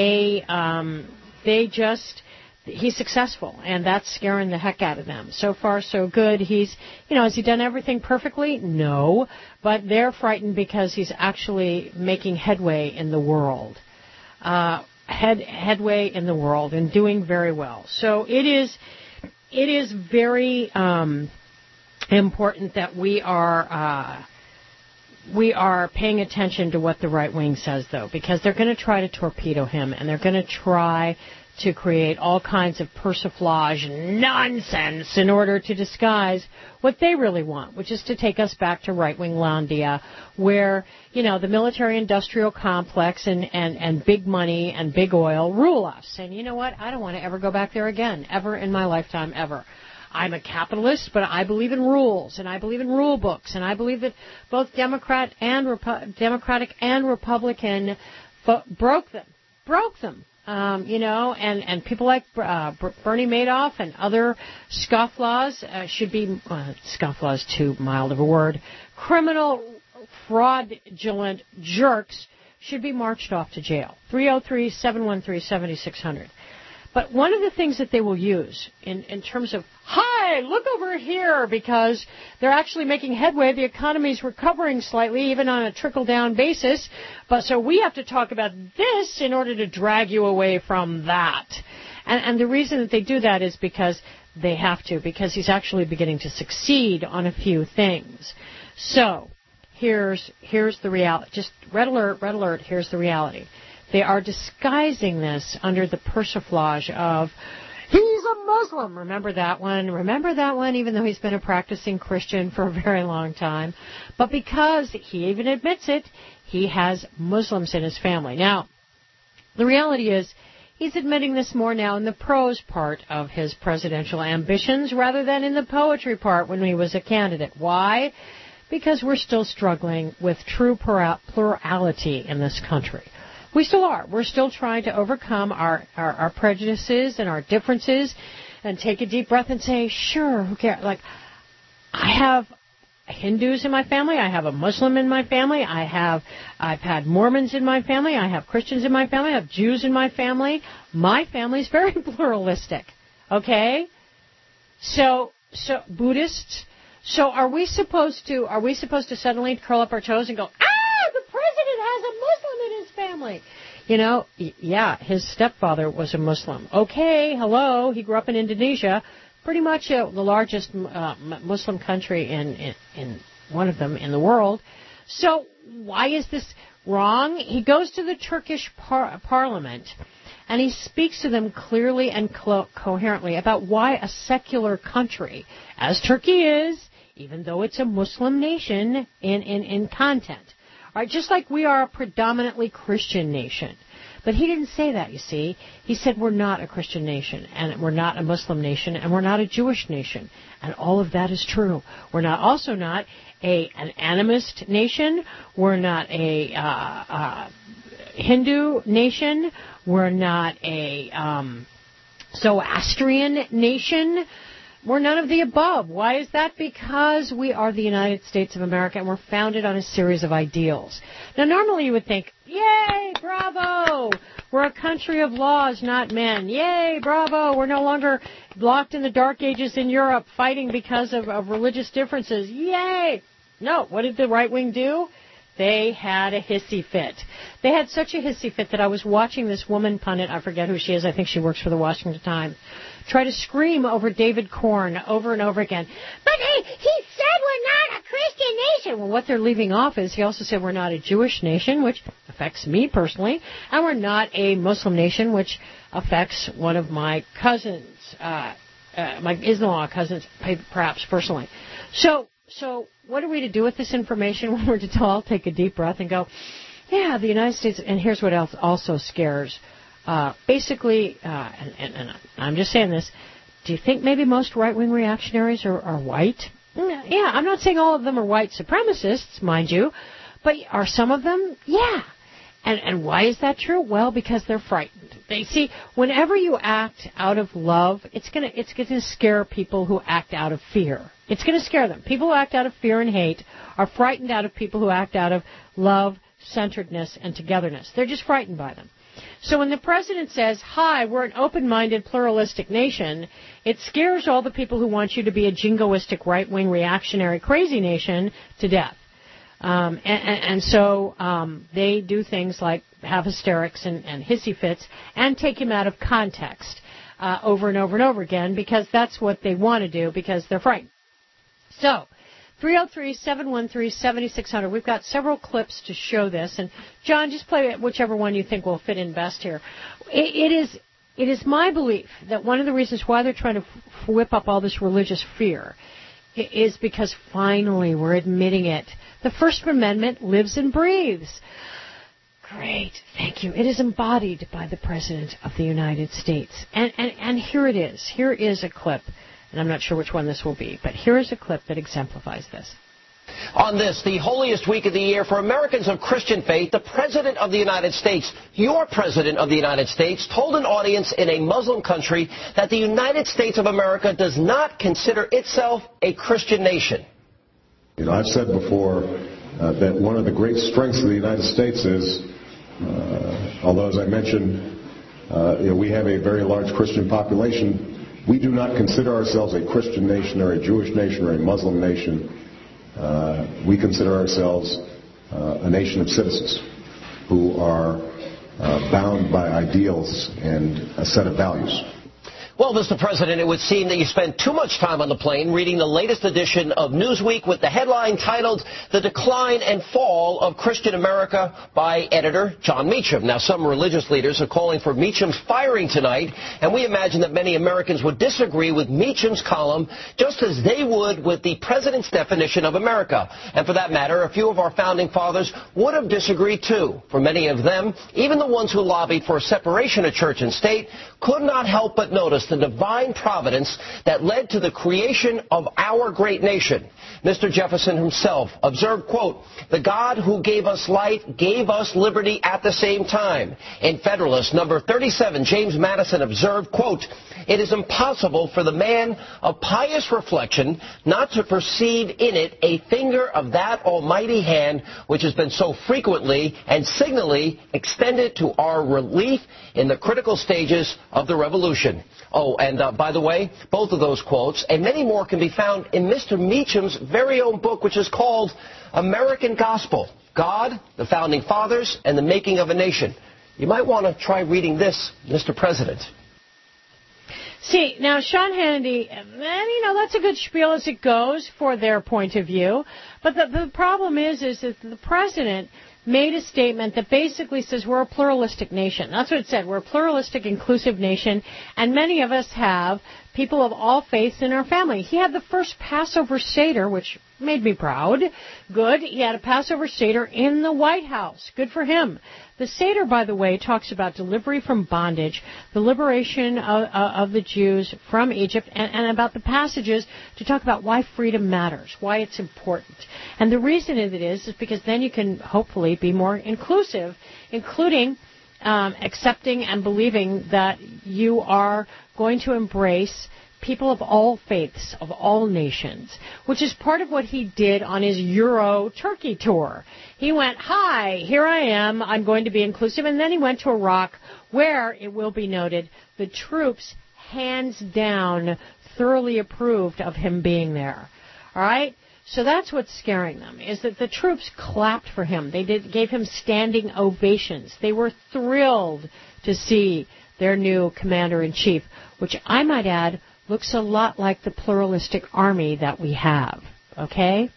[SPEAKER 22] he's successful, and that's scaring the heck out of them. So far, so good. Has he done everything perfectly? No, but they're frightened because he's actually making headway in the world. Headway in the world and doing very well. So it is very important that we are paying attention to what the right wing says, though, because they're going to try to torpedo him, and they're going to try to create all kinds of persiflage and nonsense in order to disguise what they really want, which is to take us back to right-wing-landia, where, the military-industrial complex and big money and big oil rule us. And you know what? I don't want to ever go back there again, ever in my lifetime, ever. I'm a capitalist, but I believe in rules, and I believe in rule books, and I believe that both Democratic and Republican broke them. And people like Bernie Madoff and other scofflaws should be, scofflaws too mild of a word, criminal, fraudulent jerks should be marched off to jail. 303-713-7600. But one of the things that they will use in terms of, hi, hey, look over here, because they're actually making headway. The economy's recovering slightly, even on a trickle-down basis. But so we have to talk about this in order to drag you away from that. And the reason that they do that is because they have to, because he's actually beginning to succeed on a few things. So here's the reality. Just red alert, here's the reality. They are disguising this under the persiflage of, he's a Muslim. Remember that one, even though he's been a practicing Christian for a very long time. But because he even admits it, he has Muslims in his family. Now, the reality is, he's admitting this more now in the prose part of his presidential ambitions rather than in the poetry part when he was a candidate. Why? Because we're still struggling with true plurality in this country. We still are. We're still trying to overcome our prejudices and our differences and take a deep breath and say, sure, who cares? Like, I have Hindus in my family. I have a Muslim in my family. I've had Mormons in my family. I have Christians in my family. I have Jews in my family. My family is very pluralistic. Okay? So Buddhists. So are we supposed to suddenly curl up our toes and go, the president has a Muslim in his family? You know, yeah, his stepfather was a Muslim. Okay, hello, he grew up in Indonesia, pretty much the largest Muslim country in one of them in the world. So why is this wrong? He goes to the Turkish parliament and he speaks to them clearly and coherently about why a secular country, as Turkey is, even though it's a Muslim nation in content, all right, just like we are a predominantly Christian nation. But he didn't say that, you see. He said we're not a Christian nation, and we're not a Muslim nation, and we're not a Jewish nation. And all of that is true. We're also not an animist nation. We're not a Hindu nation. We're not a Zoroastrian nation. We're none of the above. Why is that? Because we are the United States of America, and we're founded on a series of ideals. Now, normally you would think, yay, bravo, we're a country of laws, not men. Yay, bravo, we're no longer locked in the Dark Ages in Europe fighting because of religious differences. Yay! No, what did the right wing do? They had a hissy fit. They had such a hissy fit that I was watching this woman pundit, I forget who she is, I think she works for the Washington Times, try to scream over David Corn over and over again. But he said we're not a Christian nation. Well, what they're leaving off is he also said we're not a Jewish nation, which affects me personally, and we're not a Muslim nation, which affects one of my cousins, my in-law cousins, perhaps personally. So what are we to do with this information when we're to all take a deep breath and go, yeah, the United States, and here's what else also scares. Basically, and I'm just saying this, do you think maybe most right-wing reactionaries are white? Yeah, I'm not saying all of them are white supremacists, mind you, but are some of them? Yeah. And why is that true? Well, because they're frightened. They see, whenever you act out of love, it's gonna scare people who act out of fear. It's going to scare them. People who act out of fear and hate are frightened out of people who act out of love, centeredness, and togetherness. They're just frightened by them. So when the president says, hi, we're an open-minded, pluralistic nation, it scares all the people who want you to be a jingoistic, right-wing, reactionary, crazy nation to death. So they do things like have hysterics and hissy fits and take him out of context over and over and over again because that's what they want to do because they're frightened. So, 303-713-7600. We've got several clips to show this. And, John, just play whichever one you think will fit in best here. It is my belief that one of the reasons why they're trying to whip up all this religious fear is because finally we're admitting it. The First Amendment lives and breathes. Great. Thank you. It is embodied by the President of the United States. And here it is. Here is a clip. And I'm not sure which one this will be, but here is a clip that exemplifies this.
[SPEAKER 2] On this, the holiest week of the year for Americans of Christian faith, the President of the United States, your President of the United States, told an audience in a Muslim country that the United States of America does not consider itself a Christian nation.
[SPEAKER 3] You know, I've said before that one of the great strengths of the United States is, although as I mentioned, we have a very large Christian population, We do not consider ourselves a Christian nation or a Jewish nation or a Muslim nation. We consider ourselves a nation of citizens who are bound by ideals and a set of values.
[SPEAKER 2] Well, Mr. President, it would seem that you spend too much time on the plane reading the latest edition of Newsweek with the headline titled The Decline and Fall of Christian America by editor John Meacham. Now, some religious leaders are calling for Meacham's firing tonight, and we imagine that many Americans would disagree with Meacham's column just as they would with the president's definition of America. And for that matter, a few of our founding fathers would have disagreed too. For many of them, even the ones who lobbied for a separation of church and state, could not help but notice the divine providence that led to the creation of our great nation. Mr. Jefferson himself observed, quote, "The God who gave us life gave us liberty at the same time." In Federalist number 37, James Madison observed, quote, "It is impossible for the man of pious reflection not to perceive in it a finger of that almighty hand which has been so frequently and signally extended to our relief in the critical stages of the revolution." Oh, and by the way, both of those quotes and many more can be found in Mr. Meacham's very own book, which is called American Gospel, God, the Founding Fathers, and the Making of a Nation. You might want to try reading this, Mr. President.
[SPEAKER 22] See, now, Sean Hannity, that's a good spiel as it goes for their point of view. But the problem is that the president made a statement that basically says we're a pluralistic nation. That's what it said. We're a pluralistic, inclusive nation, and many of us have people of all faiths in our family. He had the first Passover Seder, which made me proud. Good. He had a Passover Seder in the White House. Good for him. The Seder, by the way, talks about delivery from bondage, the liberation of the Jews from Egypt, and about the passages to talk about why freedom matters, why it's important. And the reason it is because then you can hopefully be more inclusive, including accepting and believing that you are going to embrace people of all faiths, of all nations, which is part of what he did on his Euro Turkey tour. He went, "Hi, here I am, I'm going to be inclusive," and then he went to Iraq, where, it will be noted, the troops, hands down, thoroughly approved of him being there. All right? So that's what's scaring them, is that the troops clapped for him. They gave him standing ovations. They were thrilled to see their new commander-in-chief, which I might add looks a lot like the pluralistic army that we have, okay?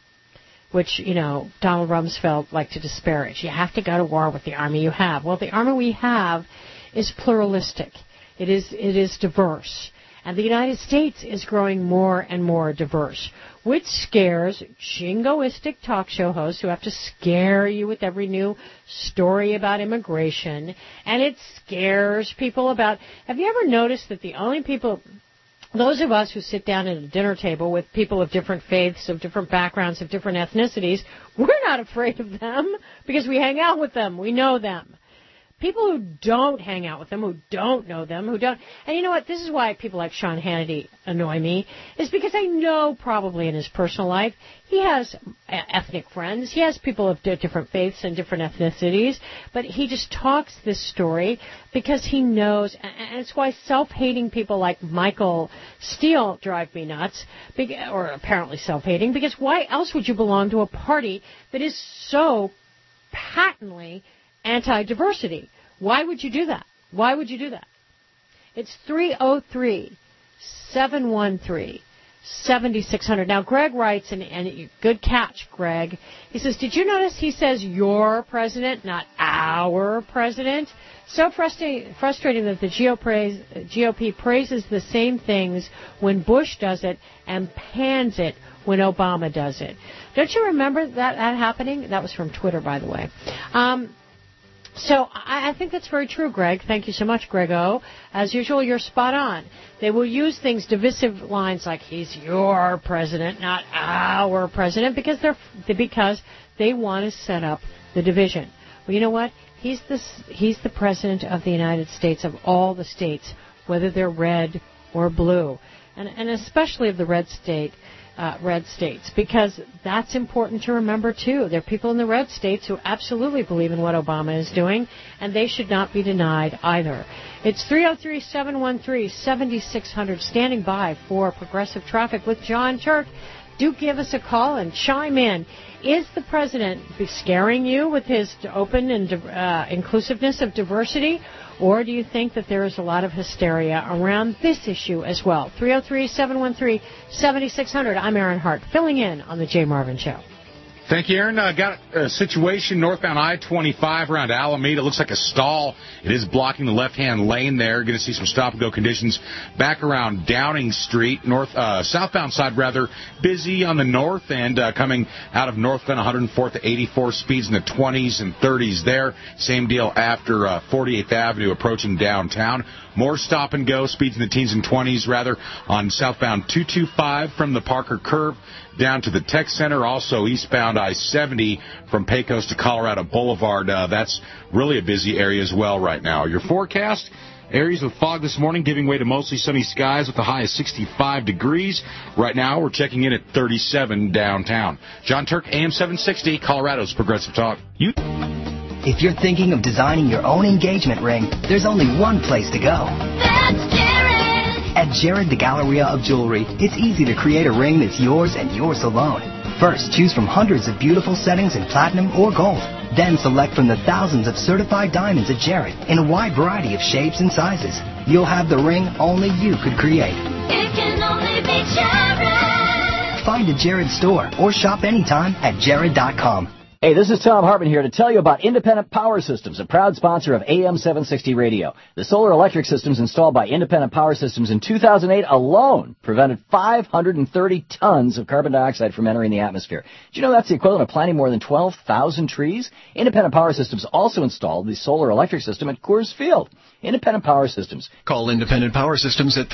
[SPEAKER 22] Which, Donald Rumsfeld liked to disparage. You have to go to war with the army you have. Well, the army we have is pluralistic. It is diverse. And the United States is growing more and more diverse, which scares jingoistic talk show hosts who have to scare you with every new story about immigration. And it scares people about... Have you ever noticed that the only people... Those of us who sit down at a dinner table with people of different faiths, of different backgrounds, of different ethnicities, we're not afraid of them because we hang out with them. We know them. People who don't hang out with them, who don't know them, who don't... And you know what? This is why people like Sean Hannity annoy me, is because I know probably in his personal life he has ethnic friends. He has people of different faiths and different ethnicities, but he just talks this story because he knows, and it's why self-hating people like Michael Steele drive me nuts, or apparently self-hating, because why else would you belong to a party that is so patently anti-diversity? Why would you do that? Why would you do that? It's 303-713-7600. Now, Greg writes, and good catch, Greg. He says, did you notice he says your president, not our president? So frustrating that the GOP praises the same things when Bush does it and pans it when Obama does it. Don't you remember that happening? That was from Twitter, by the way. So I think that's very true, Greg. Thank you so much, Grego. As usual, you're spot on. They will use divisive lines like he's your president, not our president, because they want to set up the division. Well, you know what? He's the president of the United States, of all the states, whether they're red or blue. and especially of the red states, because that's important to remember, too. There are people in the red states who absolutely believe in what Obama is doing, and they should not be denied either. It's 303-713-7600, standing by for Progressive Traffic with John Turk. Do give us a call and chime in. Is the president scaring you with his open and inclusiveness of diversity, or do you think that there is a lot of hysteria around this issue as well? 303-713-7600. I'm Aaron Hart, filling in on the Jay Marvin Show.
[SPEAKER 4] Thank you, Aaron. Got a situation northbound I-25 around Alameda. Looks like a stall. It is blocking the left-hand lane there. Going to see some stop-and-go conditions back around Downing Street, southbound side rather busy on the north end, coming out of northbound 104th to 84, speeds in the 20s and 30s there. Same deal after 48th Avenue approaching downtown. More stop-and-go, speeds in the teens and 20s rather on southbound 225 from the Parker Curve down to the Tech Center. Also eastbound I-70 from Pecos to Colorado Boulevard. That's really a busy area as well right now. Your forecast, areas with fog this morning giving way to mostly sunny skies with a high of 65 degrees. Right now we're checking in at 37 downtown. John Turk, AM 760, Colorado's Progressive Talk.
[SPEAKER 6] If you're thinking of designing your own engagement ring, there's only one place to go. That's Jared! At Jared the Galleria of Jewelry, it's easy to create a ring that's yours and yours alone. First, choose from hundreds of beautiful settings in platinum or gold. Then select from the thousands of certified diamonds at Jared in a wide variety of shapes and sizes. You'll have the ring only you could create. It can only be Jared! Find a Jared store or shop anytime at Jared.com.
[SPEAKER 8] Hey, this is Tom Hartman here to tell you about Independent Power Systems, a proud sponsor of AM 760 Radio. The solar electric systems installed by Independent Power Systems in 2008 alone prevented 530 tons of carbon dioxide from entering the atmosphere. Did you know that's the equivalent of planting more than 12,000 trees? Independent Power Systems also installed the solar electric system at Coors Field. Independent Power Systems.
[SPEAKER 7] Call Independent Power Systems at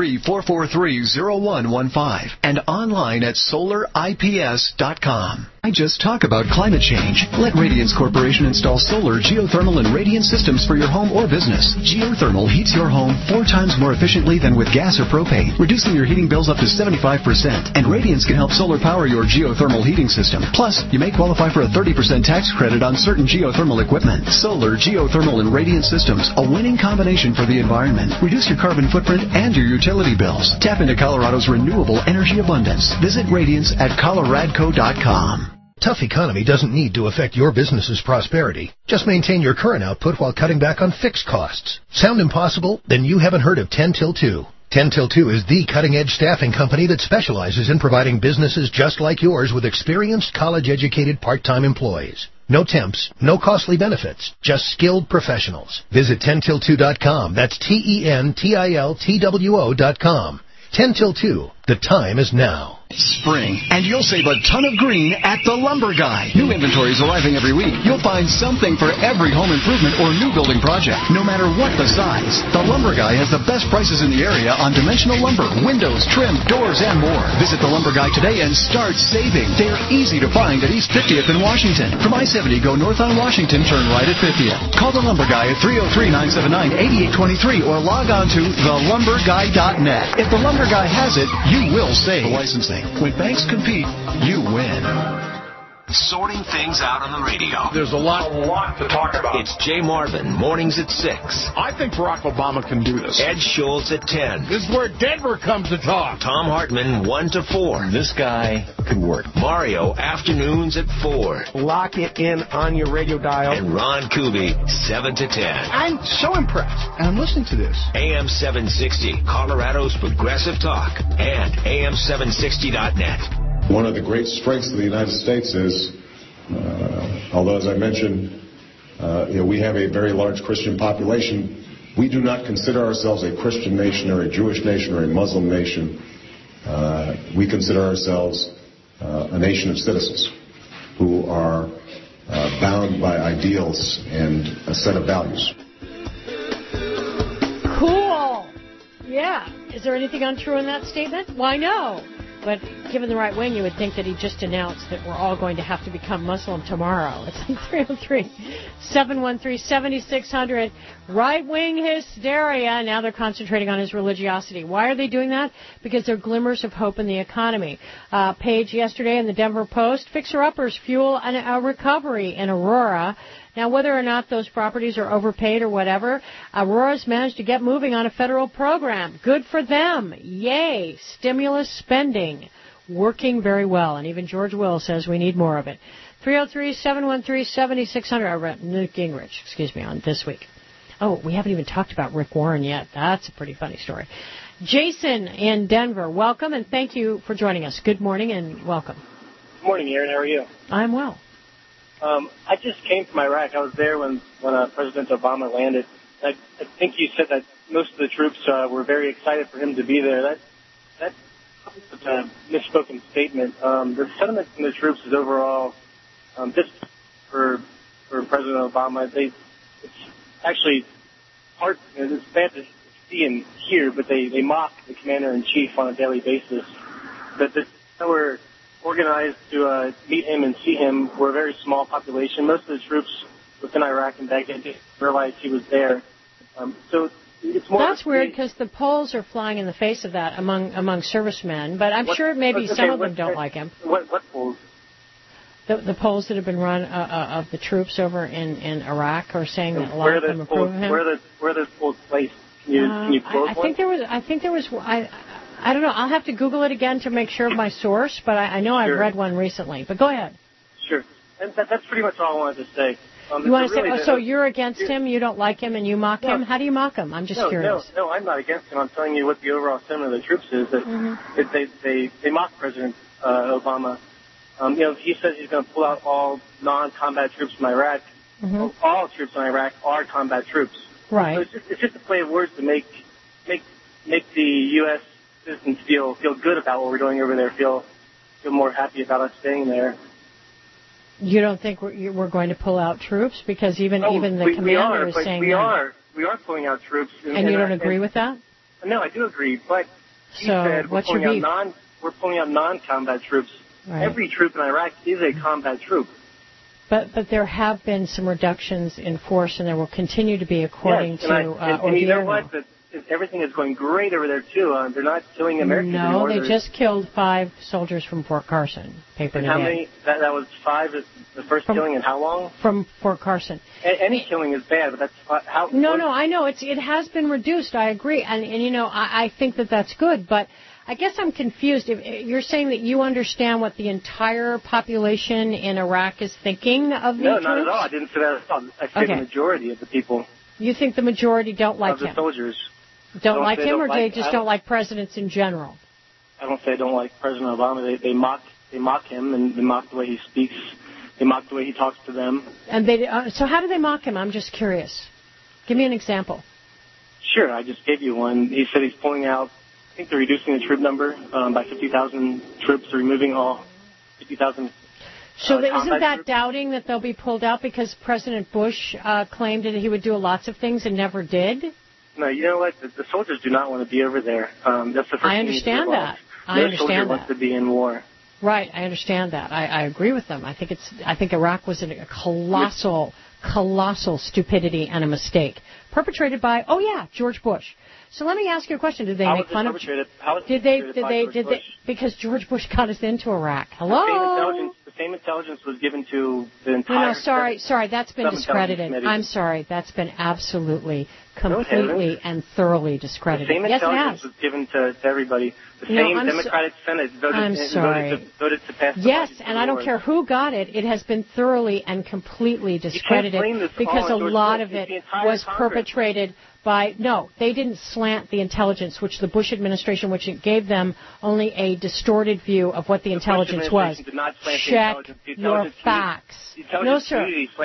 [SPEAKER 7] 303-443-0115 and online at solarips.com. I just talk about climate change. Let Radiance Corporation install solar, geothermal, and radiant systems for your home or business. Geothermal heats your home 4 times more efficiently than with gas or propane, reducing your heating bills up to 75%. And Radiance can help solar power your geothermal heating system. Plus, you may qualify for a 30% tax credit on certain geothermal equipment. Solar, geothermal, and radiant systems, a winning combination for the environment. Reduce your carbon footprint and your utility bills. Tap into Colorado's renewable energy abundance. Visit Radiance at coloradco.com.
[SPEAKER 12] Tough economy doesn't need to affect your business's prosperity. Just maintain your current output while cutting back on fixed costs. Sound impossible? Then you haven't heard of 10 Till 2. 10 Till 2 is the cutting-edge staffing company that specializes in providing businesses just like yours with experienced, college-educated part-time employees. No temps, no costly benefits, just skilled professionals. Visit 10till2.com. That's TENTILTWO.com. 10 Till 2. The time is now.
[SPEAKER 7] Spring, and you'll save a ton of green at The Lumber Guy. New inventory is arriving every week. You'll find something for every home improvement or new building project, no matter what the size. The Lumber Guy has the best prices in the area on dimensional lumber, windows, trim, doors, and more. Visit The Lumber Guy today and start saving. They're easy to find at East 50th in Washington. From I-70, go north on Washington, turn right at 50th. Call The Lumber Guy at 303-979-8823 or log on to thelumberguy.net. If The Lumber Guy has it, you will save. Licensing. When banks compete, you win.
[SPEAKER 15] Sorting things out on the radio.
[SPEAKER 19] There's a lot to talk about.
[SPEAKER 15] It's Jay Marvin, mornings at 6.
[SPEAKER 19] I think Barack Obama can do this.
[SPEAKER 15] Ed Schultz at 10.
[SPEAKER 19] This is where Denver comes to talk.
[SPEAKER 15] Tom Hartman, 1 to 4.
[SPEAKER 19] This guy could work.
[SPEAKER 15] Mario, afternoons at 4.
[SPEAKER 19] Lock it in on your radio dial.
[SPEAKER 15] And Ron Kuby, 7 to 10.
[SPEAKER 19] I'm so impressed, and I'm listening to this.
[SPEAKER 15] AM 760, Colorado's Progressive Talk, and AM760.net.
[SPEAKER 3] One of the great strengths of the United States is, although as I mentioned, we have a very large Christian population, we do not consider ourselves a Christian nation or a Jewish nation or a Muslim nation. We consider ourselves a nation of citizens who are bound by ideals and a set of values.
[SPEAKER 22] Cool. Yeah. Is there anything untrue in that statement? Why, no. But given the right wing, you would think that he just announced that we're all going to have to become Muslim tomorrow. It's like 303-713-7600. Right-wing hysteria. Now they're concentrating on his religiosity. Why are they doing that? Because there are glimmers of hope in the economy. Page yesterday in the Denver Post, fixer-uppers fuel a recovery in Aurora. Now, whether or not those properties are overpaid or whatever, Aurora's managed to get moving on a federal program. Good for them. Yay. Stimulus spending. Working very well. And even George Will says we need more of it. 303-713-7600. I read Newt Gingrich, on this week. Oh, we haven't even talked about Rick Warren yet. That's a pretty funny story. Jason in Denver, welcome, and thank you for joining us. Good morning and welcome.
[SPEAKER 14] Good morning, Aaron. How are you?
[SPEAKER 22] I'm well.
[SPEAKER 14] I just came from Iraq. I was there when President Obama landed. I think you said that most of the troops were very excited for him to be there. That's a misspoken statement. The sentiment from the troops is overall just for President Obama. It's actually hard. It's bad to see and hear, but they mock the commander-in-chief on a daily basis. But they were organized to meet him and see him. We're a very small population. Most of the troops within Iraq and Baghdad didn't realize he was there. So it's more.
[SPEAKER 22] That's weird because the polls are flying in the face of that among servicemen. But I'm sure maybe some of them don't like him.
[SPEAKER 14] What polls?
[SPEAKER 22] The polls that have been run of the troops over in Iraq are saying that a lot of them approve of him.
[SPEAKER 14] Where are those polls placed? Can you quote
[SPEAKER 22] I think there was. I don't know. I'll have to Google it again to make sure of my source, but I know I've read one recently. But go ahead.
[SPEAKER 14] Sure. And that's pretty much all I wanted to say.
[SPEAKER 22] You want to say, so you're against him, you don't like him, and you mock him? How do you mock him? I'm just curious.
[SPEAKER 14] No, I'm not against him. I'm telling you what the overall sentiment of the troops is, that they mock President Obama. He says he's going to pull out all non-combat troops from Iraq. All troops in Iraq are combat troops.
[SPEAKER 22] Right.
[SPEAKER 14] So it's just a play of words to make the U.S. citizens feel good about what we're doing over there, feel more happy about us staying there.
[SPEAKER 22] You don't think we're going to pull out troops? Because even the commander is saying
[SPEAKER 14] we are pulling out troops.
[SPEAKER 22] And you don't agree with that?
[SPEAKER 14] No, I do agree. But he
[SPEAKER 22] so
[SPEAKER 14] said
[SPEAKER 22] what's your beef?
[SPEAKER 14] We're pulling out non-combat troops. Right. Every troop in Iraq is a combat troop.
[SPEAKER 22] But there have been some reductions in force, and there will continue to be, according to
[SPEAKER 14] and you know what? Everything is going great over there, too. They're not killing Americans anymore.
[SPEAKER 22] No, they just killed 5 soldiers from Fort Carson.
[SPEAKER 14] And how many? That was 5, the first killing in how long?
[SPEAKER 22] From Fort Carson.
[SPEAKER 14] Any killing is bad, but that's how...
[SPEAKER 22] No, I know. It has been reduced. I agree. And I think that's good, but I guess I'm confused. If you're saying that you understand what the entire population in Iraq is thinking of the troops?
[SPEAKER 14] No, not at all. I didn't say that at all. I said the majority of the people.
[SPEAKER 22] You think the majority don't like him?
[SPEAKER 14] Of the soldiers.
[SPEAKER 22] Don't like him, or they just don't like presidents in general?
[SPEAKER 14] I don't say I don't like President Obama. They mock him, and they mock the way he speaks. They mock the way he talks to them.
[SPEAKER 22] And so how do they mock him? I'm just curious. Give me an example.
[SPEAKER 14] Sure, I just gave you one. He said he's pulling out. I think they're reducing the troop number by 50,000 troops. They're removing all 50,000.
[SPEAKER 22] So isn't that doubting that they'll be pulled out because President Bush claimed that he would do lots of things and never did?
[SPEAKER 14] No, you know what? The soldiers do not want to be over there. That's the first
[SPEAKER 22] I understand that.
[SPEAKER 14] I understand that. Wants to be in war.
[SPEAKER 22] Right, I understand that. I agree with them. I think Iraq was a colossal stupidity and a mistake perpetrated by George Bush. So let me ask you a question. Did they make fun of? Did they? Because George Bush got us into Iraq. Hello.
[SPEAKER 14] The same intelligence was given to the entire.
[SPEAKER 22] No, sorry. That's been discredited. I'm sorry. That's been absolutely, completely, and thoroughly discredited.
[SPEAKER 14] The same intelligence was given to everybody. The same Democratic Senate voted to pass.
[SPEAKER 22] Yes, and I don't care who got it. It has been thoroughly and completely discredited because a lot of it was perpetrated by, they didn't slant the intelligence, which the Bush administration, which it gave them only a distorted view of what the intelligence was. Check your facts. No, sir.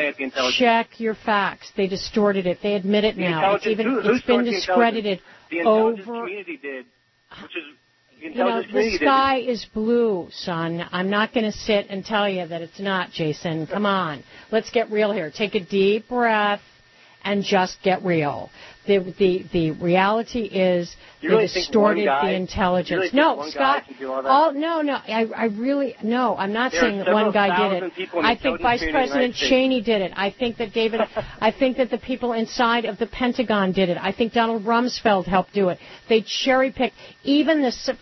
[SPEAKER 22] Check your facts. They distorted it. They admit it now. It's been discredited over. The sky is blue, son. I'm not going to sit and tell you that it's not, Jason. Come on. Let's get real here. Take a deep breath and just get real. The reality is they distorted the intelligence. No, Scott. I'm not saying that one guy did it. I think Vice President Cheney did it. I think that I think that the people inside of the Pentagon did it. I think Donald Rumsfeld helped do it. They cherry-picked. Even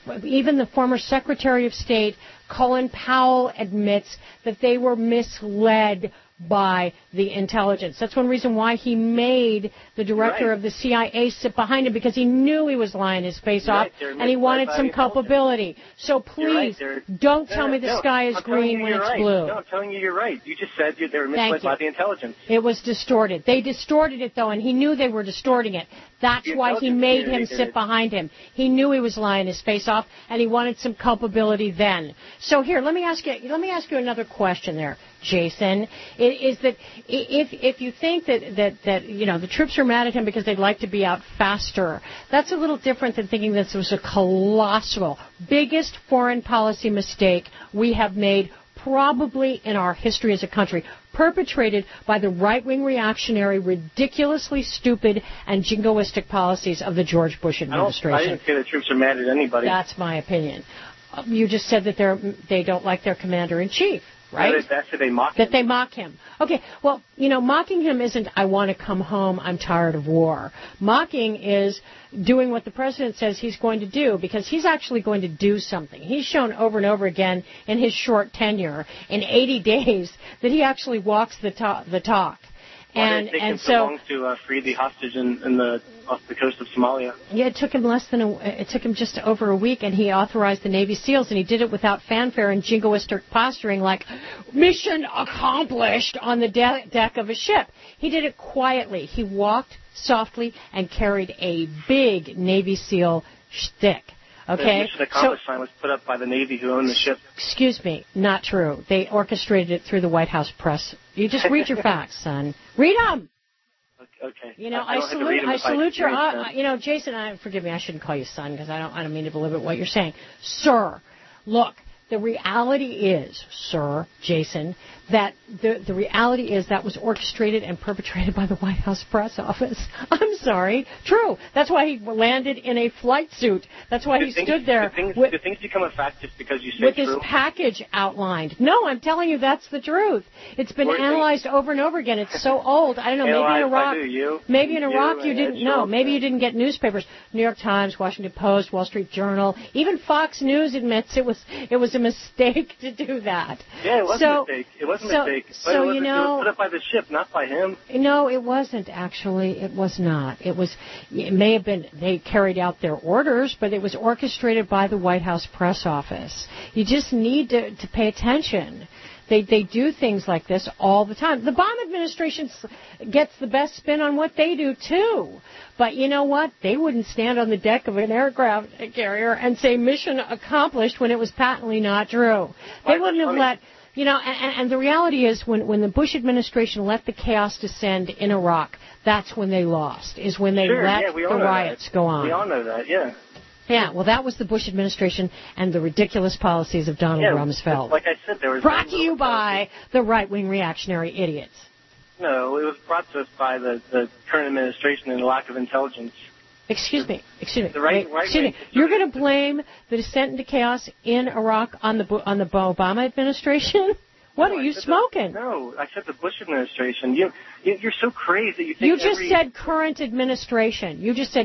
[SPEAKER 22] the former Secretary of State, Colin Powell, admits that they were misled by the intelligence. That's one reason why he made the director of the CIA sit behind him, because he knew he was lying his face off, and he wanted some culpability. So please, don't tell me the sky is green when it's blue.
[SPEAKER 14] No, I'm telling you you're right. You just said they were misled by the intelligence.
[SPEAKER 22] It was distorted. They distorted it, though, and he knew they were distorting it. That's why he made him sit behind him. He knew he was lying his face off, and he wanted some culpability then. So here, let me ask you another question there, Jason. Is that if you think that you know the troops are mad at him because they'd like to be out faster, that's a little different than thinking this was a colossal, biggest foreign policy mistake we have made probably in our history as a country, perpetrated by the right-wing reactionary, ridiculously stupid and jingoistic policies of the George Bush administration.
[SPEAKER 14] I didn't say the troops are mad at anybody.
[SPEAKER 22] That's my opinion. You just said that they don't like their commander-in-chief. Right?
[SPEAKER 14] That's that they mock him.
[SPEAKER 22] That they mock him. Okay, well, you know, mocking him isn't, I want to come home, I'm tired of war. Mocking is doing what the president says he's going to do, because he's actually going to do something. He's shown over and over again in his short tenure, in 80 days, that he actually walks the talk.
[SPEAKER 14] Why did it take him so long to free the hostage off the coast of Somalia?
[SPEAKER 22] Yeah, it took him just over a week, and he authorized the Navy SEALs, and he did it without fanfare and jingoistic posturing like mission accomplished on the deck of a ship. He did it quietly. He walked softly and carried a big Navy SEAL shtick. Okay.
[SPEAKER 14] The mission accomplished sign was put up by the Navy, who owned the ship.
[SPEAKER 22] Excuse me, not true. They orchestrated it through the White House press. You just read your facts, son. Read them.
[SPEAKER 14] Okay.
[SPEAKER 22] You know, I salute your. You know, Jason. Forgive me. I shouldn't call you son, because I don't mean to belittle what you're saying, sir. Look. The reality is, sir, Jason, that the reality is that was orchestrated and perpetrated by the White House press office. I'm sorry. True. That's why he landed in a flight suit. That's why he stood there.
[SPEAKER 14] Do things become a fact just because you say
[SPEAKER 22] with
[SPEAKER 14] true?
[SPEAKER 22] His package outlined. No, I'm telling you that's the truth. It's been analyzed over and over again. It's so old. I don't know. Maybe in Iraq you didn't know. Maybe you didn't get newspapers. New York Times, Washington Post, Wall Street Journal, even Fox News admits it was a mistake to do that.
[SPEAKER 14] Yeah, it was a mistake. It was a mistake. But it was put up by the ship, not by him.
[SPEAKER 22] No, it wasn't, actually. It was not. It may have been, they carried out their orders, but it was orchestrated by the White House press office. You just need to pay attention. They do things like this all the time. The Obama administration gets the best spin on what they do, too. But you know what? They wouldn't stand on the deck of an aircraft carrier and say mission accomplished when it was patently not true. They wouldn't have let... You know, and the reality is when the Bush administration let the chaos descend in Iraq, that's when they lost, is when they let the riots go on.
[SPEAKER 14] We all know that, yeah.
[SPEAKER 22] Yeah, well, that was the Bush administration and the ridiculous policies of Donald Rumsfeld.
[SPEAKER 14] Like I said, there was...
[SPEAKER 22] Brought to you by the right-wing reactionary idiots.
[SPEAKER 14] No, it was brought to us by the current administration and the lack of intelligence.
[SPEAKER 22] Excuse me. You're going to blame the descent into chaos in Iraq on the Obama administration? What are you smoking?
[SPEAKER 14] No, I said the Bush administration. You're so crazy.
[SPEAKER 22] You just said current administration.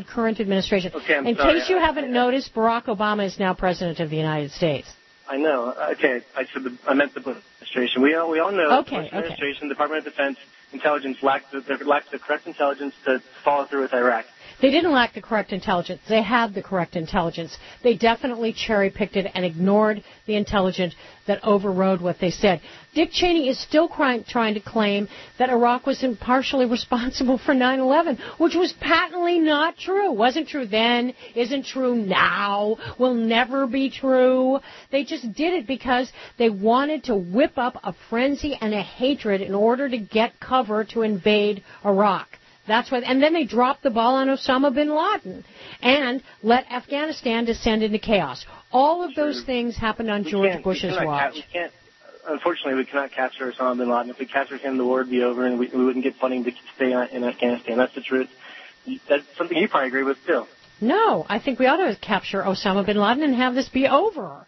[SPEAKER 22] Okay,
[SPEAKER 14] I'm
[SPEAKER 22] sorry.
[SPEAKER 14] In
[SPEAKER 22] case you haven't noticed, Barack Obama is now president of the United States.
[SPEAKER 14] I know. Okay, I meant the Bush administration. We all know the Bush administration, Department of Defense, intelligence lacked the correct intelligence to follow through with Iraq.
[SPEAKER 22] They didn't lack the correct intelligence. They had the correct intelligence. They definitely cherry-picked it and ignored the intelligence that overrode what they said. Dick Cheney is still trying to claim that Iraq was impartially responsible for 9/11, which was patently not true. Wasn't true then, isn't true now, will never be true. They just did it because they wanted to whip up a frenzy and a hatred in order to get cover to invade Iraq. That's what, and then they dropped the ball on Osama bin Laden and let Afghanistan descend into chaos. All of those things happened on George Bush's watch.
[SPEAKER 14] unfortunately, we cannot capture Osama bin Laden. If we captured him, the war would be over, and we wouldn't get funding to stay in Afghanistan. That's the truth. That's something you probably agree with, too.
[SPEAKER 22] No, I think we ought to capture Osama bin Laden and have this be over.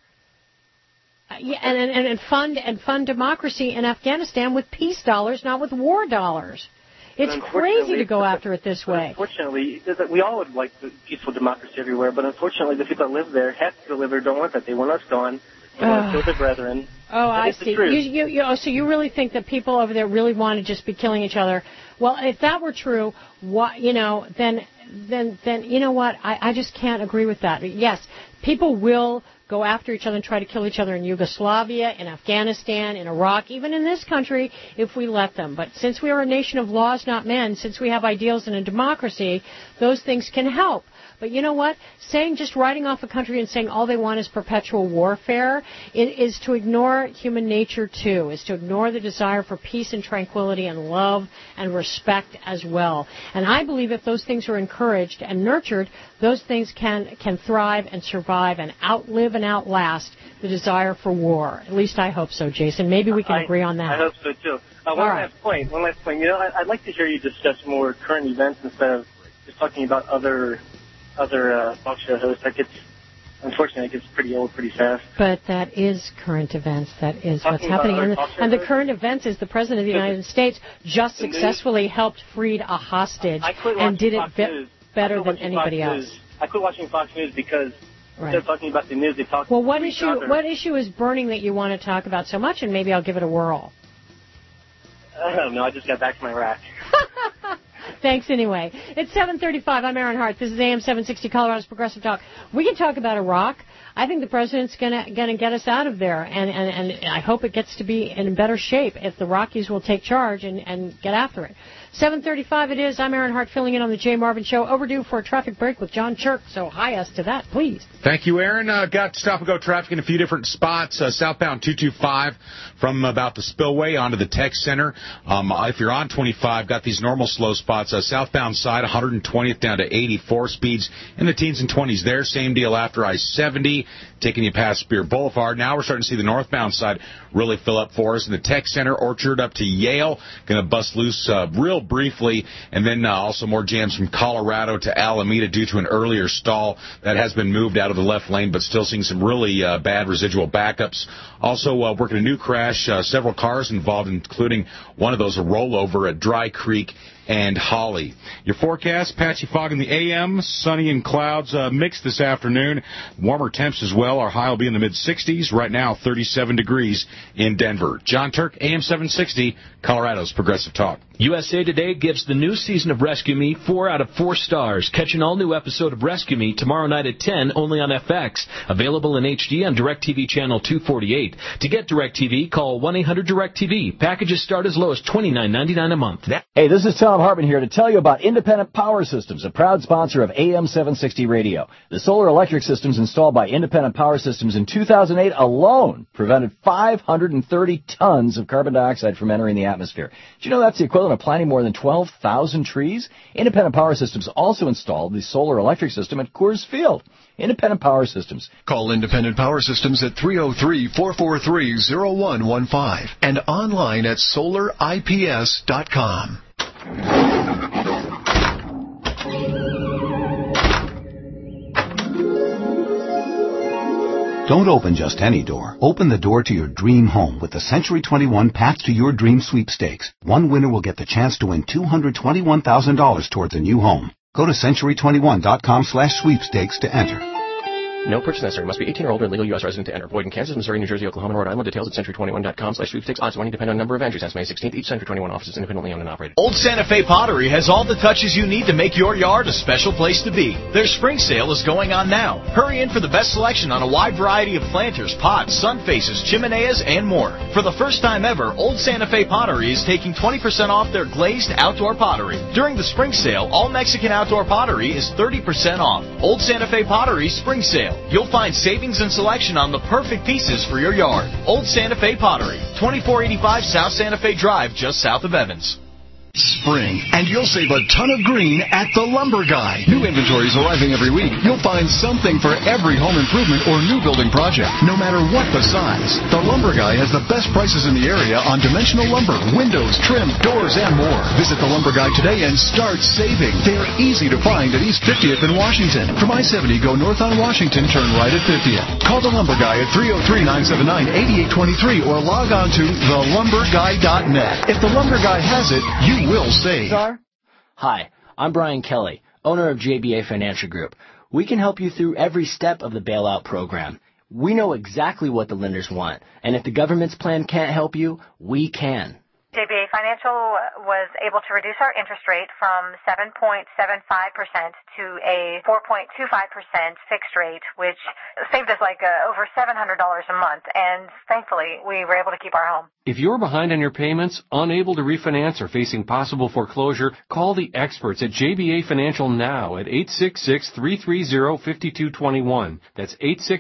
[SPEAKER 22] And fund democracy in Afghanistan with peace dollars, not with war dollars. It's crazy to go after it this way.
[SPEAKER 14] Unfortunately, we all would like peaceful democracy everywhere, but unfortunately, the people that live there have to live there, don't want that. They want us gone. They want to kill their brethren.
[SPEAKER 22] Oh, I see. So you really think that people over there really want to just be killing each other? Well, if that were true, then you know what? I just can't agree with that. Yes, people will go after each other and try to kill each other in Yugoslavia, in Afghanistan, in Iraq, even in this country, if we let them. But since we are a nation of laws, not men, since we have ideals and a democracy, those things can help. But you know what? Just writing off a country and saying all they want is perpetual warfare is to ignore human nature, too, is to ignore the desire for peace and tranquility and love and respect as well. And I believe if those things are encouraged and nurtured, those things can thrive and survive and outlive and outlast the desire for war. At least I hope so, Jason. Maybe we can agree on that.
[SPEAKER 14] I hope so, too. One last point. You know, I'd like to hear you discuss more current events instead of just talking about other talk show hosts. Unfortunately, it gets pretty old pretty fast.
[SPEAKER 22] But that is current events. That is what's happening. And the current events is the President of the United States just successfully helped freed a hostage and did it better than anybody else.
[SPEAKER 14] I quit watching Fox News because instead of talking about the news, they talk
[SPEAKER 22] about what issue is burning that you want to talk about so much, and maybe I'll give it a whirl.
[SPEAKER 14] I don't know. I just got back to my rack.
[SPEAKER 22] Thanks anyway. It's 7:35. I'm Aaron Hart. This is AM 760 Colorado's Progressive Talk. We can talk about Iraq. I think the president's gonna get us out of there, and I hope it gets to be in better shape if the Rockies will take charge and get after it. 7:35 it is. I'm Aaron Hart filling in on the Jay Marvin Show. Overdue for a traffic break with John Chirk, so hi us to that, please.
[SPEAKER 4] Thank you, Aaron. Got stop-and-go traffic in a few different spots. Southbound 225 from about the Spillway onto the Tech Center. If you're on 25, got these normal slow spots. Southbound side, 120th down to 84. Speeds in the teens and 20s there. Same deal after I-70, taking you past Spear Boulevard. Now we're starting to see the northbound side really fill up for us. In the Tech Center, Orchard up to Yale. Going to bust loose real briefly. And then also more jams from Colorado to Alameda due to an earlier stall that has been moved out of the left lane, but still seeing some really bad residual backups. Also working a new crash. Several cars involved, including one of those a rollover at Dry Creek and Holly. Your forecast, patchy fog in the AM, sunny and clouds mixed this afternoon. Warmer temps as well. Our high will be in the mid-60s. Right now, 37 degrees in Denver. John Turk, AM 760, Colorado's Progressive Talk.
[SPEAKER 9] USA Today gives the new season of Rescue Me 4 out of 4 stars. Catch an all-new episode of Rescue Me tomorrow night at 10, only on FX. Available in HD on DirecTV Channel 248. To get DirecTV, call 1-800-DirecTV. Packages start as low as $29.99 a month.
[SPEAKER 8] Hey, this is Tom Hartman here to tell you about Independent Power Systems, a proud sponsor of AM 760 Radio. The solar electric systems installed by Independent Power Systems in 2008 alone prevented 530 tons of carbon dioxide from entering the atmosphere. Did you know that's the equivalent of planting more than 12,000 trees? Independent Power Systems also installed the solar electric system at Coors Field. Independent Power Systems.
[SPEAKER 7] Call Independent Power Systems at 303-443-0115 and online at solarips.com.
[SPEAKER 17] Don't open just any door. Open the door to your dream home with the Century 21 Path to Your Dream sweepstakes. One winner will get the chance to win $221,000 towards a new home. Go to century21.com/sweepstakes to enter.
[SPEAKER 20] No purchase necessary. Must be 18 or older and legal U.S. resident to enter. Void in Kansas, Missouri, New Jersey, Oklahoma, and Rhode Island. Details at century21.com/sweepstakes. Odds winning depend on number of entries. As May 16th, each Century 21 office is independently owned and operated.
[SPEAKER 21] Old Santa Fe Pottery has all the touches you need to make your yard a special place to be. Their spring sale is going on now. Hurry in for the best selection on a wide variety of planters, pots, sun faces, chimeneas, and more. For the first time ever, Old Santa Fe Pottery is taking 20% off their glazed outdoor pottery. During the spring sale, all Mexican outdoor pottery is 30% off. Old Santa Fe Pottery Spring Sale. You'll find savings and selection on the perfect pieces for your yard. Old Santa Fe Pottery, 2485 South Santa Fe Drive, just south of Evans.
[SPEAKER 7] Spring, and you'll save a ton of green at The Lumber Guy. New inventories arriving every week. You'll find something for every home improvement or new building project, no matter what the size. The Lumber Guy has the best prices in the area on dimensional lumber, windows, trim, doors, and more. Visit The Lumber Guy today and start saving. They're easy to find at East 50th in Washington. From I-70, go north on Washington, turn right at 50th. Call The Lumber Guy at 303-979-8823 or log on to thelumberguy.net. If The Lumber Guy has it, you will save.
[SPEAKER 5] Hi, I'm Brian Kelly, owner of JBA Financial Group. We can help you through every step of the bailout program. We know exactly what the lenders want, and if the government's plan can't help you, we can.
[SPEAKER 10] JBA Financial was able to reduce our interest rate from 7.75% to a 4.25% fixed rate, which saved us over $700 a month, and thankfully we were able to keep our home.
[SPEAKER 23] If you're behind on your payments, unable to refinance, or facing possible foreclosure, call the experts at JBA Financial now at 866-330-5221. That's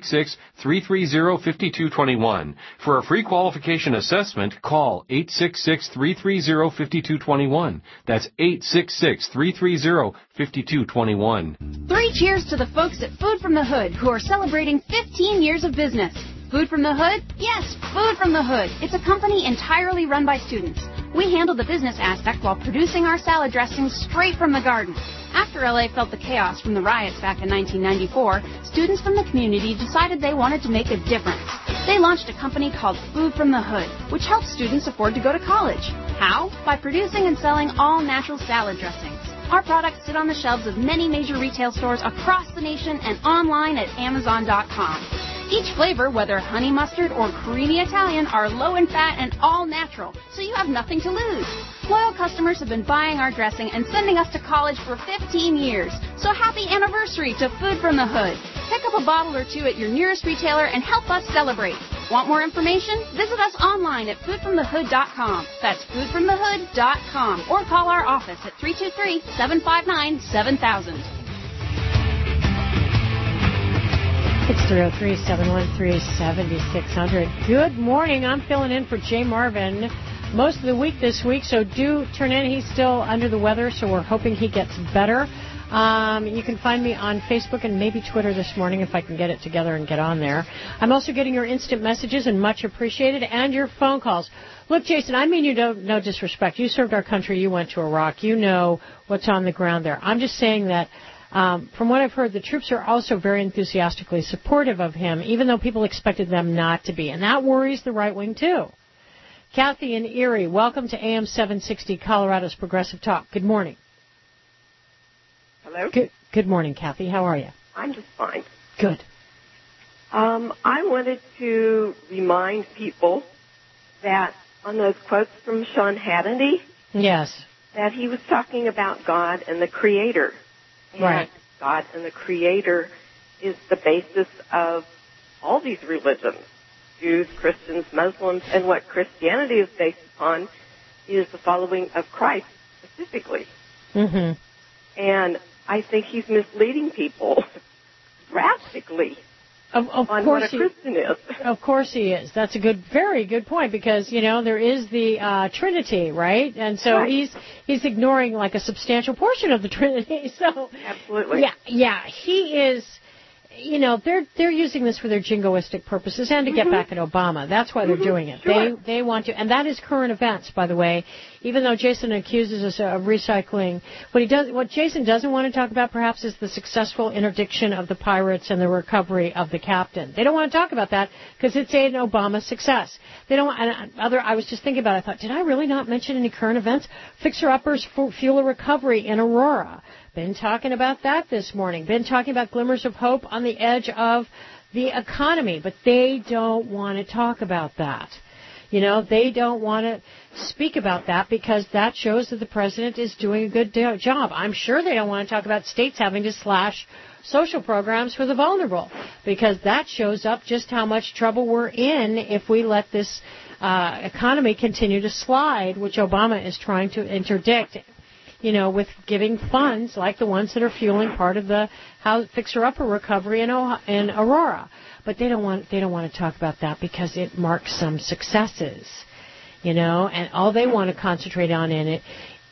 [SPEAKER 23] 866-330-5221. For a free qualification assessment, call 866-330-5221. That's 866-330-5221.
[SPEAKER 24] 3 cheers to the folks at Food from the Hood who are celebrating 15 years of business. Food from the Hood? Yes, Food from the Hood. It's a company entirely run by students. We handle the business aspect while producing our salad dressings straight from the garden. After LA felt the chaos from the riots back in 1994, students from the community decided they wanted to make a difference. They launched a company called Food from the Hood, which helps students afford to go to college. How? By producing and selling all natural salad dressings. Our products sit on the shelves of many major retail stores across the nation and online at Amazon.com. Each flavor, whether honey mustard or creamy Italian, are low in fat and all natural, so you have nothing to lose. Loyal customers have been buying our dressing and sending us to college for 15 years. So happy anniversary to Food from the Hood. Pick up a bottle or two at your nearest retailer and help us celebrate. Want more information? Visit us online at foodfromthehood.com. That's foodfromthehood.com. Or call our office at 323-759-7000.
[SPEAKER 22] It's 303-713-7600. Good morning. I'm filling in for Jay Marvin most of the week this week, so do turn in. He's still under the weather, so we're hoping he gets better. You can find me on Facebook and maybe Twitter this morning if I can get it together and get on there. I'm also getting your instant messages, and much appreciated, and your phone calls. Look, Jason, I mean no disrespect. You served our country. You went to Iraq. You know what's on the ground there. I'm just saying that from what I've heard, the troops are also very enthusiastically supportive of him, even though people expected them not to be. And that worries the right wing, too. Kathy in Erie, welcome to AM 760, Colorado's Progressive Talk. Good morning.
[SPEAKER 25] Hello?
[SPEAKER 22] Good morning, Kathy. How are you?
[SPEAKER 25] I'm just fine.
[SPEAKER 22] Good.
[SPEAKER 25] I wanted to remind people that on those quotes from Sean Hannity,
[SPEAKER 22] yes,
[SPEAKER 25] that he was talking about God and the Creator. And
[SPEAKER 22] right.
[SPEAKER 25] God and the Creator is the basis of all these religions, Jews, Christians, Muslims, and what Christianity is based upon is the following of Christ specifically.
[SPEAKER 22] Mm-hmm.
[SPEAKER 25] And I think he's misleading people drastically
[SPEAKER 22] on
[SPEAKER 25] what a Christian is.
[SPEAKER 22] Of course he is. That's a very good point because, there is the Trinity, right? And so
[SPEAKER 25] right.
[SPEAKER 22] he's ignoring like a substantial portion of the Trinity. So
[SPEAKER 25] absolutely.
[SPEAKER 22] Yeah, he is. They're using this for their jingoistic purposes and to get back at Obama. That's why they're doing it.
[SPEAKER 25] Sure.
[SPEAKER 22] They want to, and that is current events, by the way. Even though Jason accuses us of recycling, what Jason doesn't want to talk about perhaps is the successful interdiction of the pirates and the recovery of the captain. They don't want to talk about that because it's an Obama success. They don't. I was just thinking about it. I thought, did I really not mention any current events? Fixer-uppers fuel a recovery in Aurora. Been talking about that this morning. Been talking about glimmers of hope on the edge of the economy, but they don't want to talk about that. They don't want to speak about that because that shows that the president is doing a good job. I'm sure they don't want to talk about states having to slash social programs for the vulnerable because that shows up just how much trouble we're in if we let this economy continue to slide, which Obama is trying to interdict. With giving funds like the ones that are fueling part of the fixer-upper recovery in Aurora. But they don't want to talk about that because it marks some successes, and all they want to concentrate on in it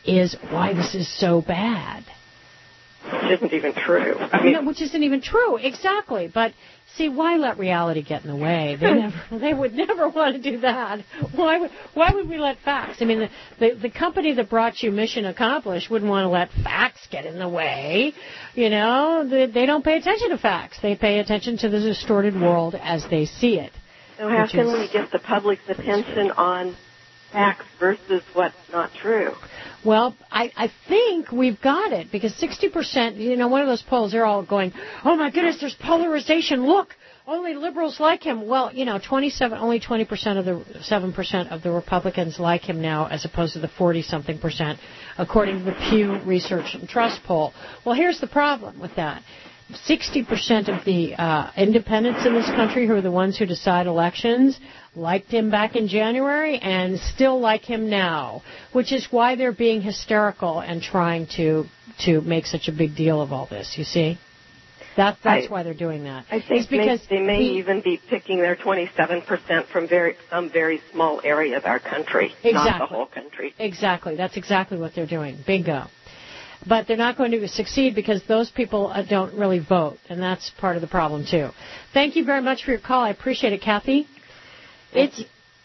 [SPEAKER 22] is why this is so bad.
[SPEAKER 25] Which isn't even true.
[SPEAKER 22] Which isn't even true, exactly. But see, why let reality get in the way? They would never want to do that. Why would we let facts? I mean, the company that brought you Mission Accomplished wouldn't want to let facts get in the way. You know, they don't pay attention to facts. They pay attention to the distorted world as they see it.
[SPEAKER 25] So how can we get the public's attention on facts versus what's not true?
[SPEAKER 22] Well, I think we've got it, because 60%, you know, one of those polls, they're all going, oh my goodness, there's polarization, look, only liberals like him. Well, you know, only 20% of the 7% of the Republicans like him now, as opposed to the 40-something percent, according to the Pew Research and Trust poll. Well, here's the problem with that. 60% of the independents in this country, who are the ones who decide elections, liked him back in January and still like him now, which is why they're being hysterical and trying to make such a big deal of all this, you see? That's why they're doing that.
[SPEAKER 25] I think because they may even be picking their 27% from some very small area of our country, not the whole country.
[SPEAKER 22] Exactly. That's exactly what they're doing. Bingo. But they're not going to succeed because those people don't really vote, and that's part of the problem, too. Thank you very much for your call. I appreciate it, Kathy. It's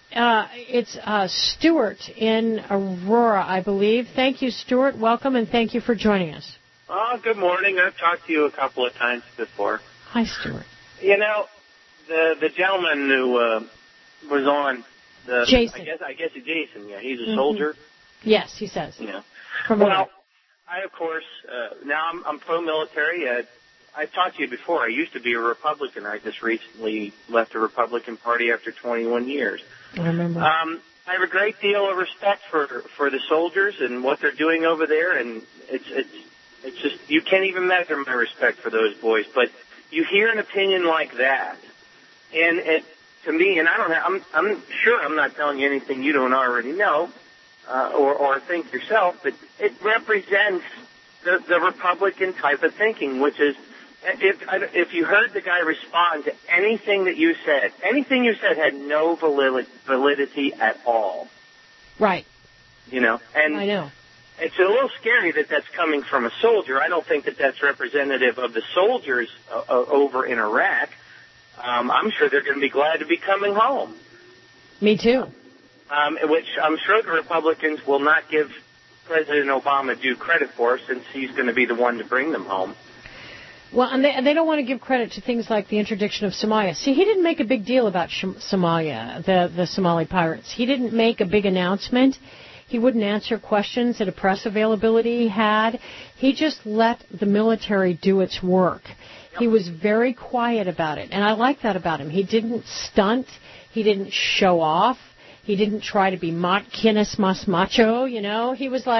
[SPEAKER 22] Stuart in Aurora, I believe. Thank you, Stuart. Welcome, and thank you for joining us.
[SPEAKER 1] Oh, good morning. I've talked to you a couple of times before.
[SPEAKER 22] Hi, Stuart.
[SPEAKER 1] You know, the gentleman who was on,
[SPEAKER 22] Jason.
[SPEAKER 1] I guess it's Jason. Yeah, he's a soldier.
[SPEAKER 22] Yes, he says.
[SPEAKER 1] Yeah.
[SPEAKER 22] Well,
[SPEAKER 1] I, of course, now I'm pro-military. I've talked to you before. I used to be a Republican. I just recently left the Republican Party after 21 years.
[SPEAKER 22] I remember.
[SPEAKER 1] I have a great deal of respect for the soldiers and what they're doing over there, and it's just, you can't even measure my respect for those boys. But you hear an opinion like that, and to me, and I'm sure I'm not telling you anything you don't already know. Or think yourself, but it represents the Republican type of thinking, which is, if you heard the guy respond to anything you said had no validity at all.
[SPEAKER 22] Right.
[SPEAKER 1] You know, and
[SPEAKER 22] I know.
[SPEAKER 1] It's a little scary that that's coming from a soldier. I don't think that that's representative of the soldiers over in Iraq. I'm sure they're going to be glad to be coming home.
[SPEAKER 22] Me too.
[SPEAKER 1] Which I'm sure the Republicans will not give President Obama due credit for, since he's going to be the one to bring them home.
[SPEAKER 22] Well, and they don't want to give credit to things like the interdiction of Somalia. See, he didn't make a big deal about Somalia, the Somali pirates. He didn't make a big announcement. He wouldn't answer questions at a press availability he had. He just let the military do its work. He was very quiet about it, and I like that about him. He didn't stunt. He didn't show off. He didn't try to be quienes mas macho, you know. He was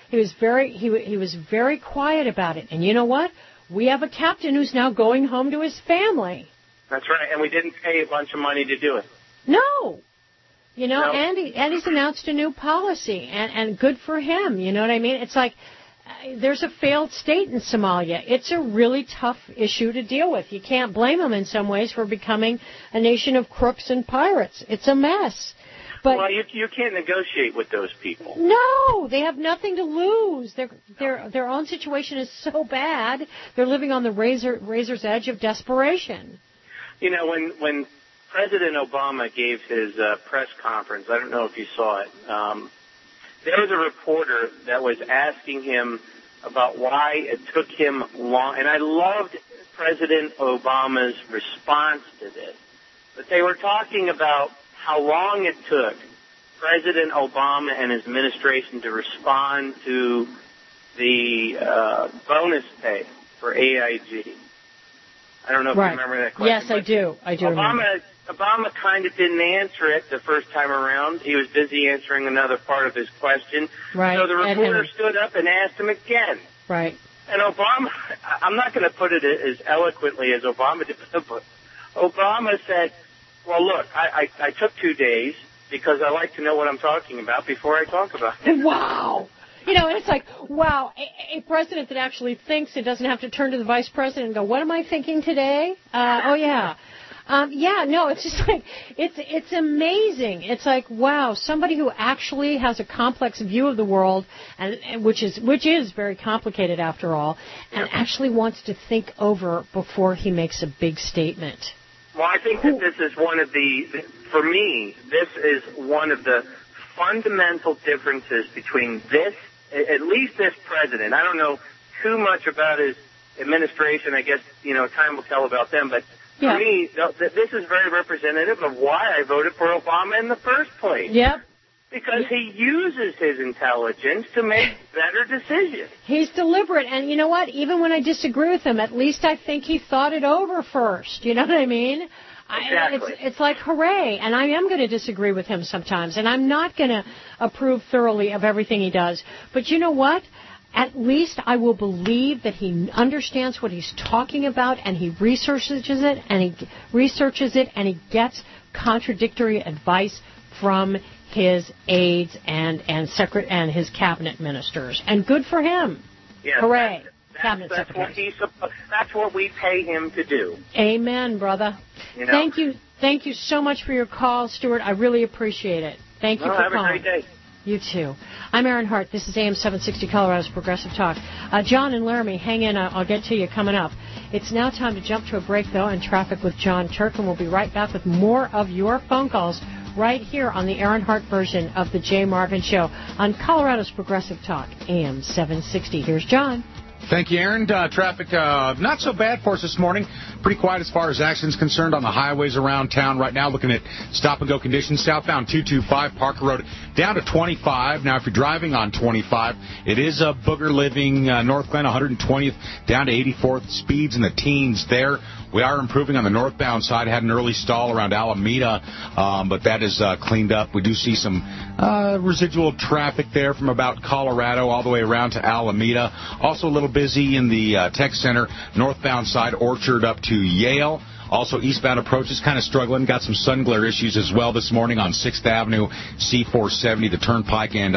[SPEAKER 22] very quiet about it. And you know what? We have a captain who's now going home to his family.
[SPEAKER 1] That's right, and we didn't pay a bunch of money to do it.
[SPEAKER 22] No. You know, no. And he's announced a new policy, and good for him, you know what I mean? It's like there's a failed state in Somalia. It's a really tough issue to deal with. You can't blame them in some ways for becoming a nation of crooks and pirates. It's a mess. But,
[SPEAKER 1] well, you can't negotiate with those people.
[SPEAKER 22] No, they have nothing to lose. Their own situation is so bad. They're living on the razor's edge of desperation.
[SPEAKER 1] You know, when President Obama gave his press conference, I don't know if you saw it, there was a reporter that was asking him about why it took him long, and I loved President Obama's response to this. But they were talking about how long it took President Obama and his administration to respond to the bonus pay for AIG. I don't know if you remember that question.
[SPEAKER 22] Yes, I do.
[SPEAKER 1] Obama kind of didn't answer it the first time around. He was busy answering another part of his question.
[SPEAKER 22] Right.
[SPEAKER 1] So the reporter stood up and asked him again.
[SPEAKER 22] Right.
[SPEAKER 1] And Obama, I'm not going to put it as eloquently as Obama did, but Obama said, well, look, I took 2 days because I like to know what I'm talking about before I talk about it.
[SPEAKER 22] Wow. You know, and it's like, wow, a president that actually thinks and doesn't have to turn to the vice president and go, what am I thinking today? Oh, yeah. It's just like, it's amazing. It's like, wow, somebody who actually has a complex view of the world, and which is very complicated after all, and actually wants to think over before he makes a big statement.
[SPEAKER 1] Well, I think that this is for me, this is one of the fundamental differences between at least this president. I don't know too much about his administration. I guess, time will tell about them, but for me, this is very representative of why I voted for Obama in the first place.
[SPEAKER 22] Yep.
[SPEAKER 1] Because he uses his intelligence to make better decisions.
[SPEAKER 22] He's deliberate, and you know what? Even when I disagree with him, at least I think he thought it over first. You know what I mean?
[SPEAKER 1] Exactly.
[SPEAKER 22] It's like, hooray, and I am going to disagree with him sometimes, and I'm not going to approve thoroughly of everything he does. But you know what? At least I will believe that he understands what he's talking about, and he researches it, and he gets contradictory advice from his aides and his cabinet ministers. And good for him.
[SPEAKER 1] Yes,
[SPEAKER 22] hooray.
[SPEAKER 1] That's what we pay him to do.
[SPEAKER 22] Amen, brother. Thank you so much for your call, Stuart. I really appreciate it. Thank you for calling.
[SPEAKER 1] Have a great day.
[SPEAKER 22] You too. I'm Erin Hart. This is AM 760 Colorado's Progressive Talk. John and Laramie, hang in. I'll get to you coming up. It's now time to jump to a break, though, and traffic with John Turk, and we'll be right back with more of your phone calls right here on the Erin Hart version of the Jay Marvin Show on Colorado's Progressive Talk, AM 760. Here's John.
[SPEAKER 4] Thank you, Aaron. Traffic not so bad for us this morning. Pretty quiet as far as accidents concerned on the highways around town right now. Looking at stop-and-go conditions. Southbound 225 Parker Road down to 25. Now, if you're driving on 25, it is a booger living North Glen 120th down to 84th. Speeds in the teens there. We are improving on the northbound side. Had an early stall around Alameda, but that is cleaned up. We do see some residual traffic there from about Colorado all the way around to Alameda. Also a little busy in the Tech Center, northbound side, Orchard up to Yale. Also, eastbound approach is kind of struggling. Got some sun glare issues as well this morning on 6th Avenue, C470, the Turnpike, and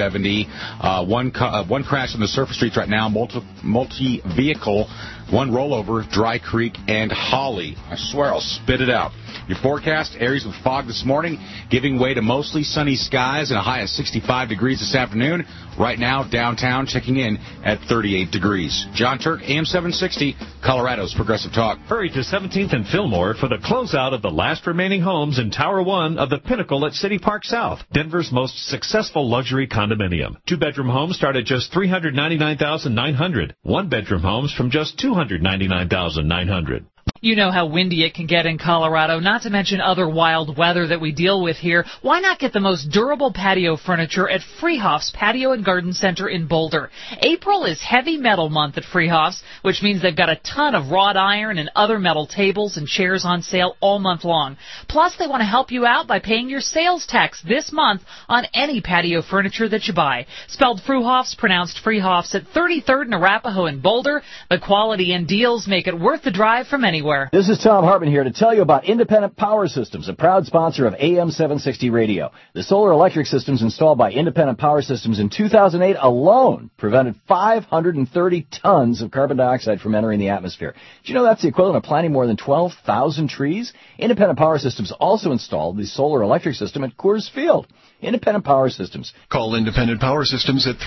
[SPEAKER 4] I-70. One crash on the surface streets right now, multi-vehicle, one rollover, Dry Creek and Holly. I swear I'll spit it out. Your forecast, areas with fog this morning, giving way to mostly sunny skies and a high of 65 degrees this afternoon. Right now, downtown checking in at 38 degrees. John Turk, AM 760, Colorado's Progressive Talk.
[SPEAKER 2] Hurry to 17th and Fillmore for the closeout of the last remaining homes in Tower 1 of the Pinnacle at City Park South, Denver's most successful luxury condominium. Two-bedroom homes start at just $399,900. One-bedroom homes from just $299,900.
[SPEAKER 11] You know how windy it can get in Colorado, not to mention other wild weather that we deal with here. Why not get the most durable patio furniture at Freehoff's Patio and Garden Center in Boulder? April is heavy metal month at Freehoff's, which means they've got a ton of wrought iron and other metal tables and chairs on sale all month long. Plus, they want to help you out by paying your sales tax this month on any patio furniture that you buy. Spelled Fruhoff's, pronounced Freehoff's, at 33rd and Arapahoe in Boulder. The quality and deals make it worth the drive from anywhere.
[SPEAKER 8] This is Tom Hartman here to tell you about Independent Power Systems, a proud sponsor of AM 760 Radio. The solar electric systems installed by Independent Power Systems in 2008 alone prevented 530 tons of carbon dioxide from entering the atmosphere. Did you know that's the equivalent of planting more than 12,000 trees? Independent Power Systems also installed the solar electric system at Coors Field. Independent Power Systems.
[SPEAKER 7] Call Independent Power Systems at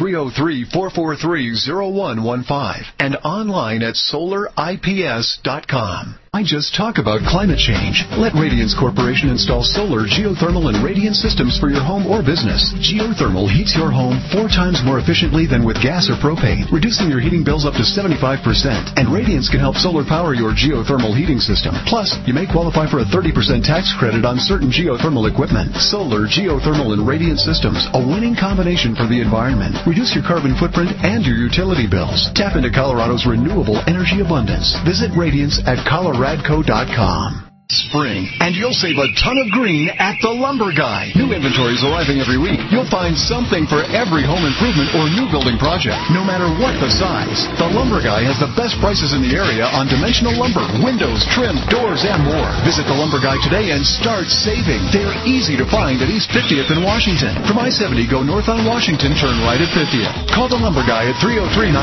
[SPEAKER 7] 303-443-0115 and online at solarips.com. I just talk about climate change. Let Radiance Corporation install solar, geothermal, and radiant systems for your home or business. Geothermal heats your home 4 times more efficiently than with gas or propane, reducing your heating bills up to 75%. And Radiance can help solar power your geothermal heating system. Plus, you may qualify for a 30% tax credit on certain geothermal equipment. Solar, geothermal, and radiant systems, a winning combination for the environment. Reduce your carbon footprint and your utility bills. Tap into Colorado's renewable energy abundance. Visit Radiance at coloradco.com. Spring, and you'll save a ton of green at The Lumber Guy. New inventories arriving every week. You'll find something for every home improvement or new building project, no matter what the size. The Lumber Guy has the best prices in the area on dimensional lumber, windows, trim, doors, and more. Visit The Lumber Guy today and start saving. They're easy to find at East 50th in Washington. From I-70, go north on Washington, turn right at 50th. Call The Lumber Guy at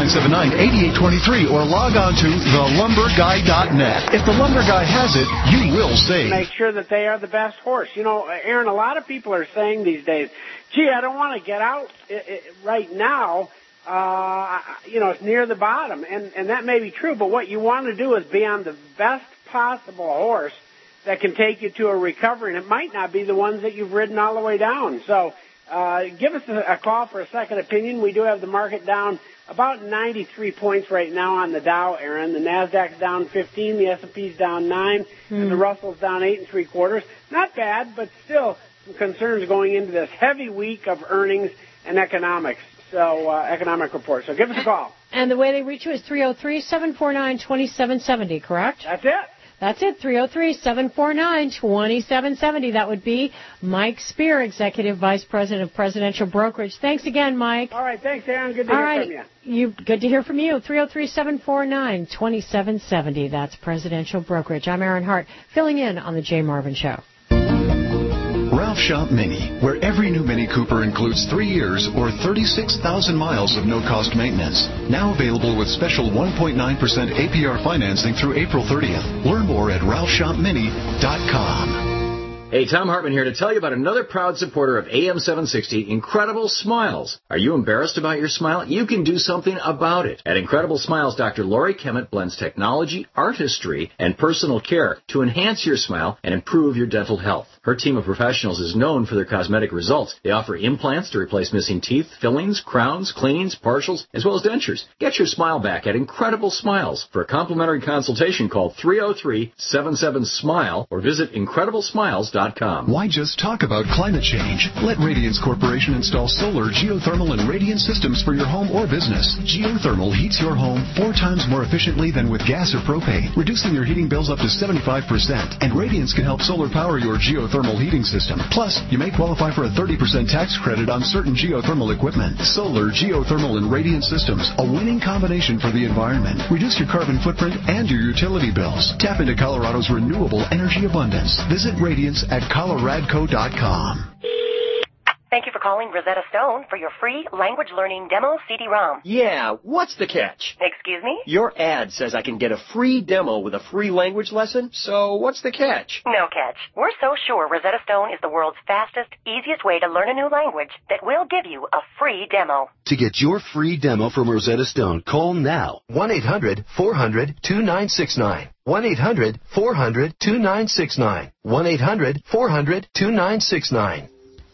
[SPEAKER 7] 303-979-8823 or log on to thelumberguy.net. If The Lumber Guy has it, you will save.
[SPEAKER 6] Make sure that they are the best horse. You know, Aaron, a lot of people are saying these days, gee, I don't want to get out right now. You know, it's near the bottom. And that may be true, but what you want to do is be on the best possible horse that can take you to a recovery, and it might not be the ones that you've ridden all the way down. So give us a call for a second opinion. We do have the market down about 93 points right now on the Dow, Aaron. The Nasdaq's down 15, the S&P's down 9, and the Russell's down 8 3/4. Not bad, but still some concerns going into this heavy week of earnings and economics. So economic report. So give us a call.
[SPEAKER 22] And the way they reach you is 303-749-2770, correct?
[SPEAKER 6] That's it.
[SPEAKER 22] That's it, 303-749-2770. That would be Mike Spear, Executive Vice President of Presidential Brokerage. Thanks again, Mike.
[SPEAKER 6] All right, thanks, Aaron. Good to hear from you.
[SPEAKER 22] Good to hear from you. 303-749-2770. That's Presidential Brokerage. I'm Aaron Hart, filling in on the Jay Marvin Show.
[SPEAKER 7] Ralph Shop Mini, where every new Mini Cooper includes 3 years or 36,000 miles of no-cost maintenance. Now available with special 1.9% APR financing through April 30th. Learn more at ralphshopmini.com.
[SPEAKER 8] Hey, Tom Hartman here to tell you about another proud supporter of AM 760, Incredible Smiles. Are you embarrassed about your smile? You can do something about it. At Incredible Smiles, Dr. Lori Kemet blends technology, artistry, and personal care to enhance your smile and improve your dental health. Her team of professionals is known for their cosmetic results. They offer implants to replace missing teeth, fillings, crowns, cleanings, partials, as well as dentures. Get your smile back at Incredible Smiles. For a complimentary consultation, call 303-77-SMILE or visit IncredibleSmiles.com.
[SPEAKER 7] Why just talk about climate change? Let Radiance Corporation install solar, geothermal, and radiant systems for your home or business. Geothermal heats your home 4 times more efficiently than with gas or propane, reducing your heating bills up to 75%. And Radiance can help solar power your geothermal heating system. Plus, you may qualify for a 30% tax credit on certain geothermal equipment. Solar, geothermal, and radiant systems, a winning combination for the environment. Reduce your carbon footprint and your utility bills. Tap into Colorado's renewable energy abundance. Visit Radiance at coloradco.com.
[SPEAKER 12] Thank you for calling Rosetta Stone for your free language learning demo CD-ROM.
[SPEAKER 13] Yeah, what's the catch?
[SPEAKER 12] Excuse me?
[SPEAKER 13] Your ad says I can get a free demo with a free language lesson, so what's the catch?
[SPEAKER 12] No catch. We're so sure Rosetta Stone is the world's fastest, easiest way to learn a new language that we'll give you a free demo.
[SPEAKER 16] To get your free demo from Rosetta Stone, call now. 1-800-400-2969. 1-800-400-2969. 1-800-400-2969.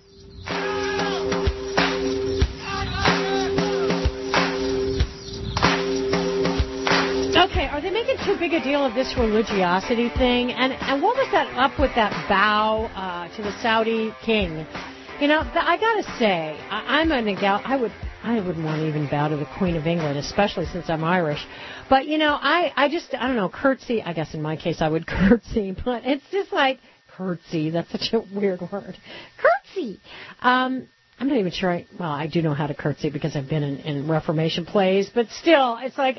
[SPEAKER 22] Okay, are they making too big a deal of this religiosity thing? And what was that up with that bow to the Saudi king? You know, I gotta say, I'm an egal. I wouldn't want to even bow to the Queen of England, especially since I'm Irish. But you know, I don't know, curtsy. I guess in my case I would curtsy, but it's just like curtsy. That's such a weird word. Curtsy. I'm not even sure. I do know how to curtsy because I've been in Reformation plays, but still, it's like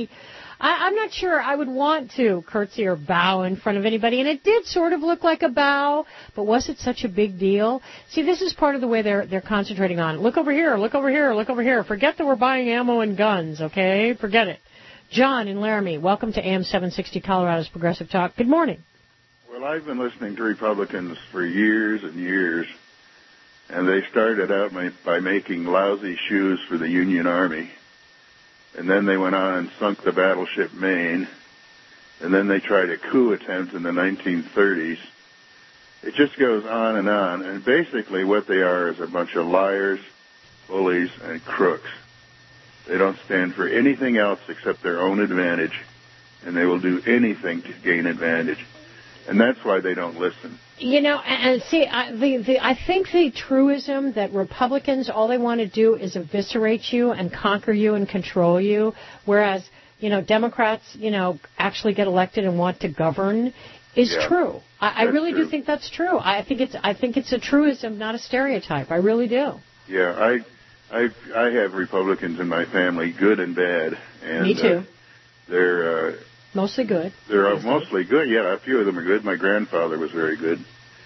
[SPEAKER 22] I'm not sure I would want to curtsy or bow in front of anybody. And it did sort of look like a bow, but was it such a big deal? See, this is part of the way they're concentrating on. Look over here, look over here, look over here. Forget that we're buying ammo and guns, okay? Forget it. John in Laramie, welcome to AM 760 Colorado's Progressive Talk. Good morning.
[SPEAKER 18] Well, I've been listening to Republicans for years and years, and they started out by making lousy shoes for the Union Army. And then they went on and sunk the battleship Maine. And then they tried a coup attempt in the 1930s. It just goes on. And basically what they are is a bunch of liars, bullies, and crooks. They don't stand for anything else except their own advantage. And they will do anything to gain advantage. And that's why they don't listen.
[SPEAKER 22] You know, and see, I think the truism that Republicans, all they want to do is eviscerate you and conquer you and control you, whereas, you know, Democrats, you know, actually get elected and want to govern is true. I really do think that's true. I think it's a truism, not a stereotype. I really do.
[SPEAKER 18] Yeah, I have Republicans in my family, good and bad. And,
[SPEAKER 22] me too.
[SPEAKER 18] They're
[SPEAKER 22] mostly good.
[SPEAKER 18] They're mostly good. Yeah, a few of them are good. My grandfather was very good.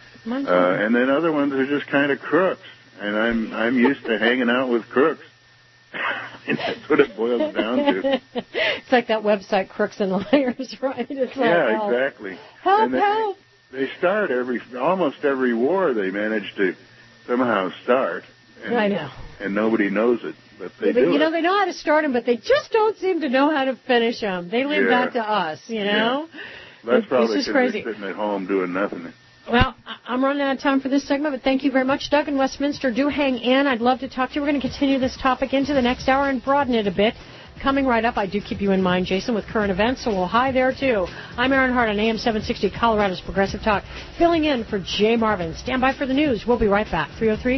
[SPEAKER 18] And then other ones are just kind of crooks. And I'm used to hanging out with crooks. And that's what it boils down to.
[SPEAKER 22] It's like that website, Crooks and Liars, right? It's like,
[SPEAKER 18] yeah, exactly.
[SPEAKER 22] Help!
[SPEAKER 18] They start almost every war. They manage to somehow start. And,
[SPEAKER 22] I know.
[SPEAKER 18] And nobody knows it, but they do.
[SPEAKER 22] You know, they know how to start them, but they just don't seem to know how to finish them. They leave that to us, you know?
[SPEAKER 18] Yeah. That's probably
[SPEAKER 22] because
[SPEAKER 18] they're sitting at home doing nothing.
[SPEAKER 22] Well, I'm running out of time for this segment, but thank you very much. Doug in Westminster, do hang in. I'd love to talk to you. We're going to continue this topic into the next hour and broaden it a bit. Coming right up, I do keep you in mind, Jason, with current events, so we'll hi there, too. I'm Aaron Hart on AM 760, Colorado's Progressive Talk, filling in for Jay Marvin. Stand by for the news. We'll be right back.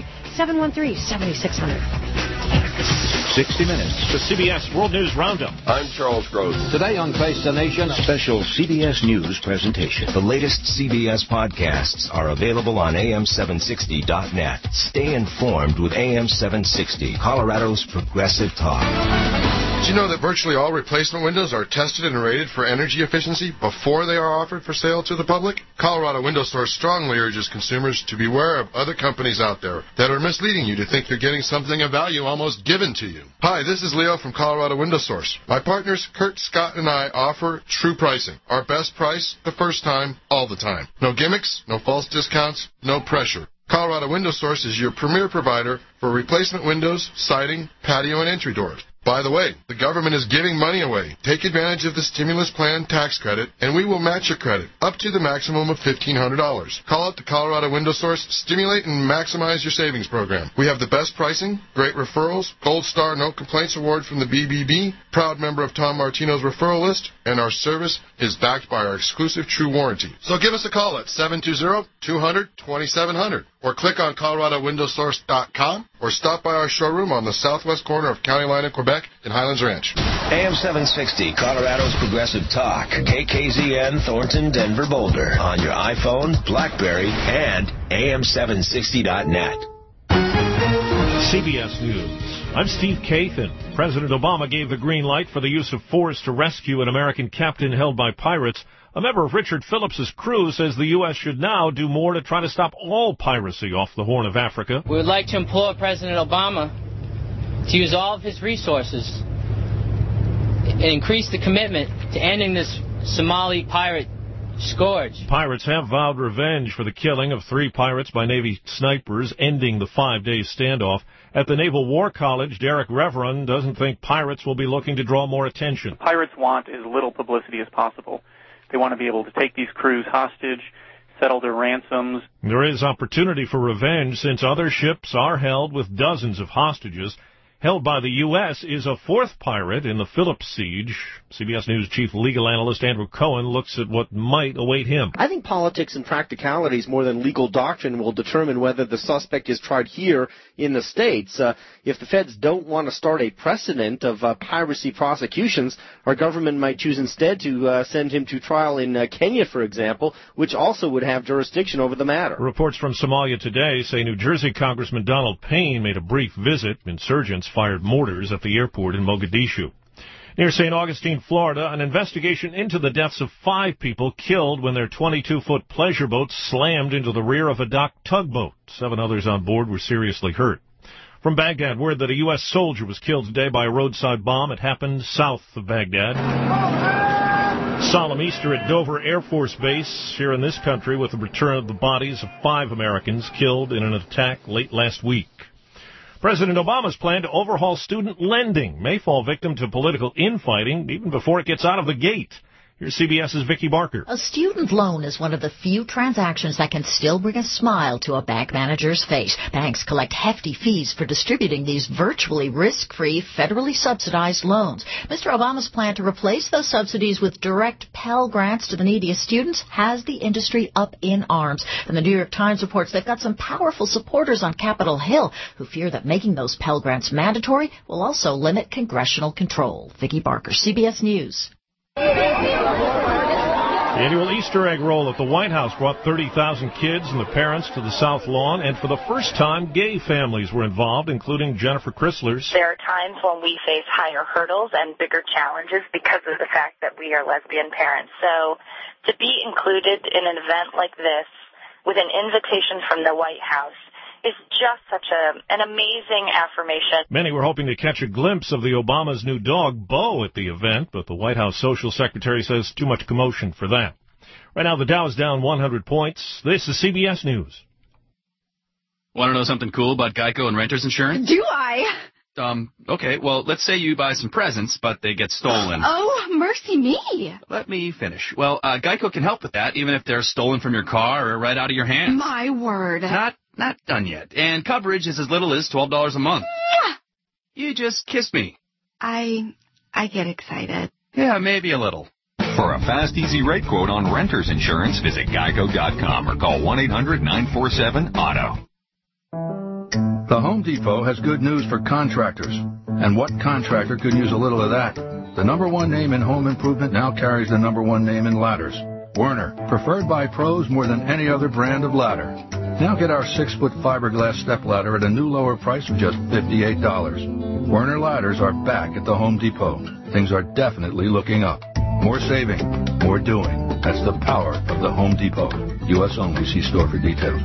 [SPEAKER 22] 303-713-7600.
[SPEAKER 2] 60 Minutes, the CBS World News Roundup.
[SPEAKER 3] I'm Charles Grodin.
[SPEAKER 9] Today on Face the Nation, a special CBS News presentation.
[SPEAKER 14] The latest CBS podcasts are available on AM760.net. Stay informed with AM760, Colorado's Progressive Talk.
[SPEAKER 3] Did you know that virtually all replacement windows are tested and rated for energy efficiency before they are offered for sale to the public? Colorado Window Store strongly urges consumers to beware of other companies out there that are misleading you to think you're getting something of value almost given to you. Hi, this is Leo from Colorado Window Source. My partners, Kurt, Scott, and I offer true pricing. Our best price, the first time, all the time. No gimmicks, no false discounts, no pressure. Colorado Window Source is your premier provider for replacement windows, siding, patio, and entry doors. By the way, the government is giving money away. Take advantage of the stimulus plan tax credit, and we will match your credit up to the maximum of $1,500. Call up the Colorado Window Source, stimulate and maximize your savings program. We have the best pricing, great referrals, Gold Star No Complaints Award from the BBB, proud member of Tom Martino's referral list, and our service is backed by our exclusive True Warranty. So give us a call at 720-200-2700 or click on ColoradoWindowSource.com or stop by our showroom on the southwest corner of County Line in Quebec in Highlands Ranch.
[SPEAKER 14] AM 760, Colorado's Progressive Talk. KKZN, Thornton, Denver, Boulder. On your iPhone, BlackBerry, and AM760.net.
[SPEAKER 2] CBS News. I'm Steve Kathan. President Obama gave the green light for the use of force to rescue an American captain held by pirates. A member of Richard Phillips's crew says the U.S. should now do more to try to stop all piracy off the Horn of Africa.
[SPEAKER 15] We would like to implore President Obama to use all of his resources and increase the commitment to ending this Somali pirate scourge.
[SPEAKER 2] Pirates have vowed revenge for the killing of 3 pirates by Navy snipers, ending the 5-day standoff. At the Naval War College, Derek Reverend doesn't think pirates will be looking to draw more attention.
[SPEAKER 19] Pirates want as little publicity as possible. They want to be able to take these crews hostage, settle their ransoms.
[SPEAKER 2] There is opportunity for revenge since other ships are held with dozens of hostages. Held by the U.S. is a 4th pirate in the Phillips siege. CBS News chief legal analyst Andrew Cohen looks at what might await him.
[SPEAKER 26] I think politics and practicalities more than legal doctrine will determine whether the suspect is tried here in the States. If the feds don't want to start a precedent of piracy prosecutions, our government might choose instead to send him to trial in Kenya, for example, which also would have jurisdiction over the matter.
[SPEAKER 2] Reports from Somalia Today say New Jersey Congressman Donald Payne made a brief visit. Insurgents fired mortars at the airport in Mogadishu. Near St. Augustine, Florida, an investigation into the deaths of 5 people killed when their 22-foot pleasure boat slammed into the rear of a docked tugboat. 7 others on board were seriously hurt. From Baghdad, word that a U.S. soldier was killed today by a roadside bomb. It happened south of Baghdad. Solemn Easter at Dover Air Force Base here in this country with the return of the bodies of 5 Americans killed in an attack late last week. President Obama's plan to overhaul student lending may fall victim to political infighting even before it gets out of the gate. Here's CBS's Vicki Barker.
[SPEAKER 27] A student loan is one of the few transactions that can still bring a smile to a bank manager's face. Banks collect hefty fees for distributing these virtually risk-free, federally subsidized loans. Mr. Obama's plan to replace those subsidies with direct Pell Grants to the neediest students has the industry up in arms. And the New York Times reports they've got some powerful supporters on Capitol Hill who fear that making those Pell Grants mandatory will also limit congressional control. Vicki Barker, CBS News.
[SPEAKER 2] The annual Easter egg roll at the White House brought 30,000 kids and the parents to the South Lawn, and for the first time, gay families were involved, including Jennifer Chrysler's.
[SPEAKER 10] There are times when we face higher hurdles and bigger challenges because of the fact that we are lesbian parents. So to be included in an event like this with an invitation from the White House is just such an amazing affirmation.
[SPEAKER 2] Many were hoping to catch a glimpse of the Obama's new dog, Bo, at the event, but the White House social secretary says too much commotion for that.
[SPEAKER 5] Right now, the Dow is down 100 points. This is CBS News.
[SPEAKER 17] Want to know something cool about Geico and renter's insurance?
[SPEAKER 20] Do I?
[SPEAKER 17] Okay, well, let's say you buy some presents, but they get stolen.
[SPEAKER 20] Oh, mercy me.
[SPEAKER 17] Let me finish. Well, Geico can help with that, even if they're stolen from your car or right out of your hands.
[SPEAKER 20] My word.
[SPEAKER 17] Not done yet. And coverage is as little as $12 a month. You just kissed me.
[SPEAKER 20] I get excited.
[SPEAKER 17] Yeah, maybe a little.
[SPEAKER 21] For a fast, easy rate quote on renter's insurance, visit geico.com or call 1-800-947-AUTO.
[SPEAKER 23] The Home Depot has good news for contractors. And what contractor could use a little of that? The #1 name in home improvement now carries the #1 name in ladders. Werner, preferred by pros more than any other brand of ladder. Now get our 6-foot fiberglass step ladder at a new lower price of just $58. Werner ladders are back at the Home Depot. Things are definitely looking up. More saving, more doing. That's the power of the Home Depot. U.S. only. See store for details.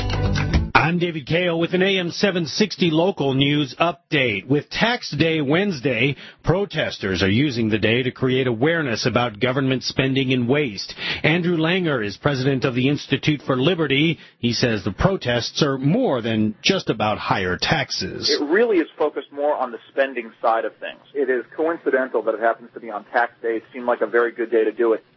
[SPEAKER 23] I'm David Kale with an AM 760 local news update. With Tax Day Wednesday, protesters are using the day to create awareness about government spending and waste. Andrew Langer is president of the Institute for Liberty. He says the protests are more than just about higher taxes.
[SPEAKER 24] It really is focused more on the spending side of things. It is coincidental that it happens to be on tax day. It seemed like a very good day to do it.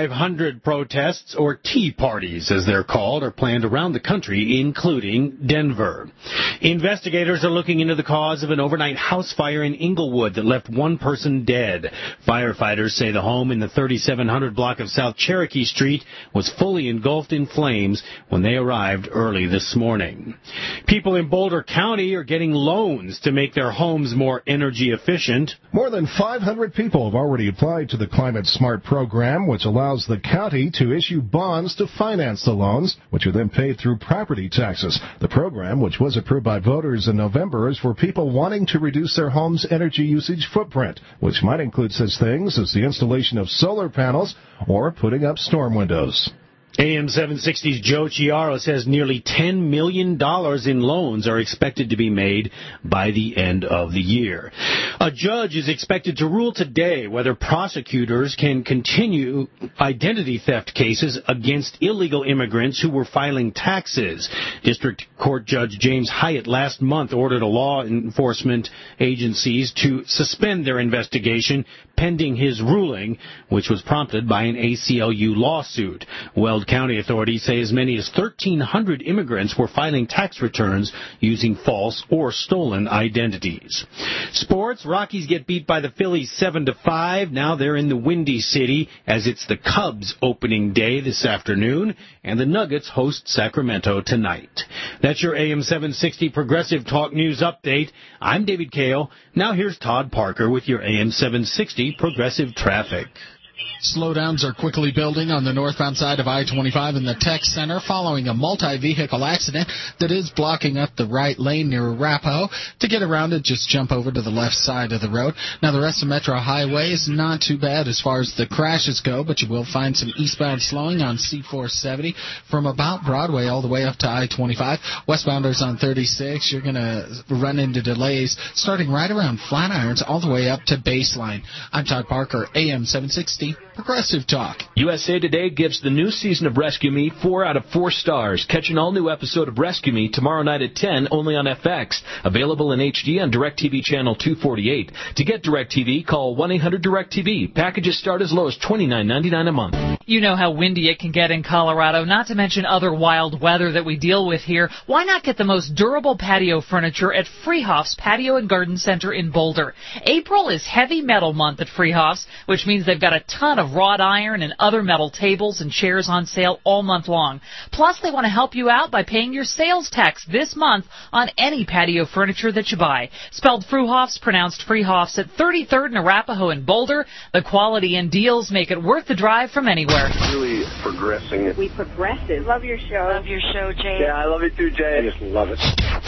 [SPEAKER 23] 500 protests, or tea parties as they're called, are planned around the country, including Denver. Investigators are looking into the cause of an overnight house fire in Inglewood that left one person dead. Firefighters say the home in the 3700 block of South Cherokee Street was fully engulfed in flames when they arrived early this morning. People in Boulder County are getting loans to make their homes more energy efficient.
[SPEAKER 25] More than 500 people have already applied to the Climate Smart program, which allows the county to issue bonds to finance the loans, which are then paid through property taxes. The program, which was approved by voters in November, is for people wanting to reduce their home's energy usage footprint, which might include such things as the installation of solar panels or putting up storm windows.
[SPEAKER 23] AM 760's Joe Chiaro says nearly $10 million in loans are expected to be made by the end of the year. A judge is expected to rule today whether prosecutors can continue identity theft cases against illegal immigrants who were filing taxes. District Court Judge James Hyatt last month ordered law enforcement agencies to suspend their investigation pending his ruling, which was prompted by an ACLU lawsuit. Weld County authorities say as many as 1,300 immigrants were filing tax returns using false or stolen identities. Sports, Rockies get beat by the Phillies 7-5. Now they're in the Windy City as it's the Cubs opening day this afternoon, and the Nuggets host Sacramento tonight. That's your AM 760 Progressive Talk News update. I'm David Kale. Now here's Todd Parker with your AM 760 Progressive Traffic.
[SPEAKER 28] Slowdowns are quickly building on the northbound side of I-25 in the Tech Center following a multi-vehicle accident that is blocking up the right lane near Arapahoe. To get around it, just jump over to the left side of the road. Now, the rest of Metro Highway is not too bad as far as the crashes go, but you will find some eastbound slowing on C-470 from about Broadway all the way up to I-25. Westbounders on 36, you're going to run into delays starting right around Flatirons all the way up to Baseline. I'm Todd Parker, AM 760. Progressive Talk.
[SPEAKER 29] USA Today gives the new season of Rescue Me 4 out of 4 stars. Catch an all-new episode of Rescue Me tomorrow night at 10, only on FX. Available in HD on DirecTV Channel 248. To get DirecTV, call 1-800-DirecTV. Packages start as low as $29.99 a month.
[SPEAKER 11] You know how windy it can get in Colorado, not to mention other wild weather that we deal with here. Why not get the most durable patio furniture at Freehoff's Patio and Garden Center in Boulder? April is Heavy Metal Month at Freehoff's, which means they've got a ton of wrought iron and other metal tables and chairs on sale all month long. Plus, they want to help you out by paying your sales tax this month on any patio furniture that you buy. Spelled Fruhoff's, pronounced Freehoff's at 33rd and Arapahoe in Boulder. The quality and deals make it worth the drive from anywhere.
[SPEAKER 30] Really progressing.
[SPEAKER 31] We progressive. Love your show. Love your show, Jay.
[SPEAKER 30] Yeah, I love it too, Jay. I just love it.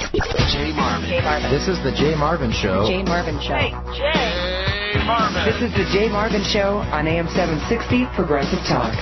[SPEAKER 32] Jay Marvin. Jay Marvin. This is the Jay Marvin Show.
[SPEAKER 31] Jay Marvin Show. Hey, Jay
[SPEAKER 32] Marvin.
[SPEAKER 31] This is the Jay Marvin Show on AM 760 Progressive Talk.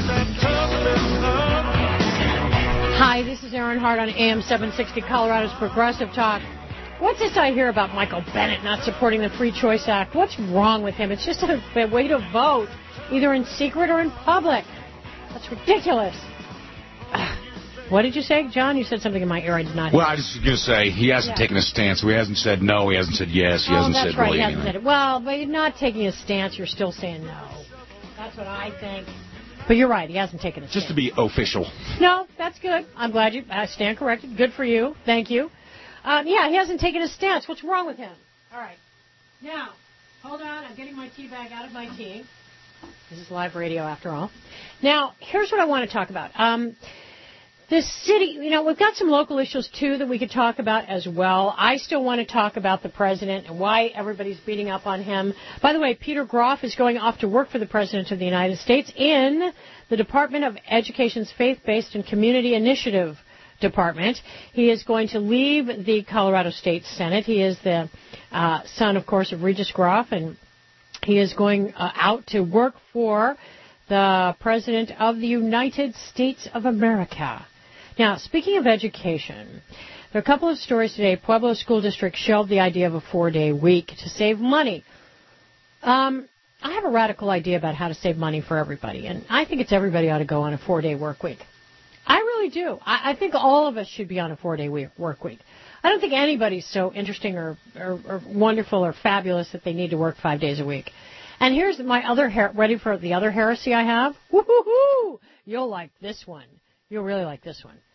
[SPEAKER 22] Hi, this is Aaron Hart on AM 760 Colorado's Progressive Talk. What's this I hear about Michael Bennett not supporting the Free Choice Act? What's wrong with him? It's just a way to vote, either in secret or in public. That's ridiculous. What did you say, John? You said something in my ear I did not hear.
[SPEAKER 1] Well, I was just going to say, he hasn't taken a stance. He hasn't said no. He hasn't said yes. He hasn't said
[SPEAKER 22] right.
[SPEAKER 1] really
[SPEAKER 22] He hasn't
[SPEAKER 1] anything.
[SPEAKER 22] said it. Well, but you're not taking a stance. You're still saying no. That's what I think. But you're right. He hasn't taken a stance.
[SPEAKER 1] Just to be official.
[SPEAKER 22] No, that's good. I'm glad you stand corrected. Good for you. Thank you. Yeah, he hasn't taken a stance. What's wrong with him? All right. Now, hold on. I'm getting my tea bag out of my tea. This is live radio after all. Now, here's what I want to talk about. This city, we've got some local issues, too, that we could talk about as well. I still want to talk about the president and why everybody's beating up on him. By the way, Peter Groff is going off to work for the President of the United States in the Department of Education's Faith-Based and Community Initiative Department. He is going to leave the Colorado State Senate. He is the son, of course, of Regis Groff, and he is going out to work for the President of the United States of America. Now, speaking of education, there are a couple of stories today. Pueblo School District shelved the idea of a 4-day week to save money. I have a radical idea about how to save money for everybody, and I think everybody ought to go on a 4-day work week. I really do. I think all of us should be on a 4-day work week. I don't think anybody's so interesting or wonderful or fabulous that they need to work 5 days a week. And here's my other ready for the other heresy I have? Woo-hoo-hoo! You'll like this one. You'll really like this one.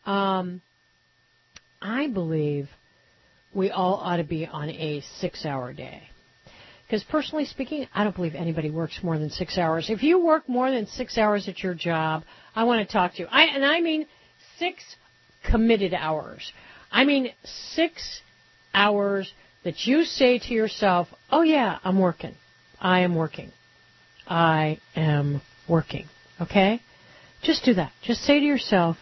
[SPEAKER 22] I believe we all ought to be on a 6-hour day. Because personally speaking, I don't believe anybody works more than 6 hours. If you work more than 6 hours at your job, I want to talk to you. I mean 6 committed hours. I mean 6 hours that you say to yourself, oh yeah, I'm working. I am working. I am working. Okay? Just do that. Just say to yourself,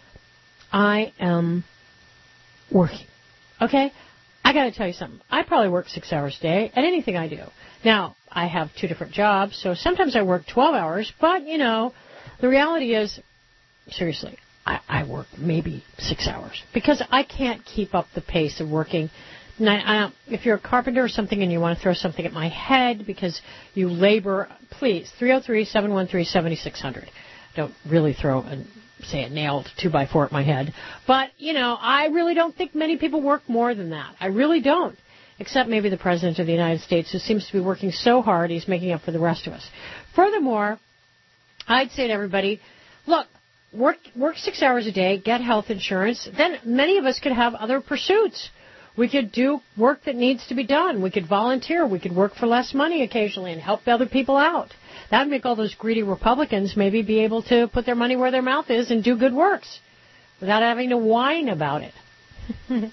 [SPEAKER 22] I am working. Okay? I got to tell you something. I probably work 6 hours a day at anything I do. Now, I have 2 different jobs, so sometimes I work 12 hours, but, the reality is, seriously, I work maybe 6 hours because I can't keep up the pace of working. If you're a carpenter or something and you want to throw something at my head because you labor, please, 303-713-7600. Don't really throw a nailed 2x4 at my head. But, I really don't think many people work more than that. I really don't. Except maybe the President of the United States, who seems to be working so hard he's making up for the rest of us. Furthermore, I'd say to everybody, look, work 6 hours a day, get health insurance. Then many of us could have other pursuits. We could do work that needs to be done. We could volunteer. We could work for less money occasionally and help other people out. That would make all those greedy Republicans maybe be able to put their money where their mouth is and do good works without having to whine about it.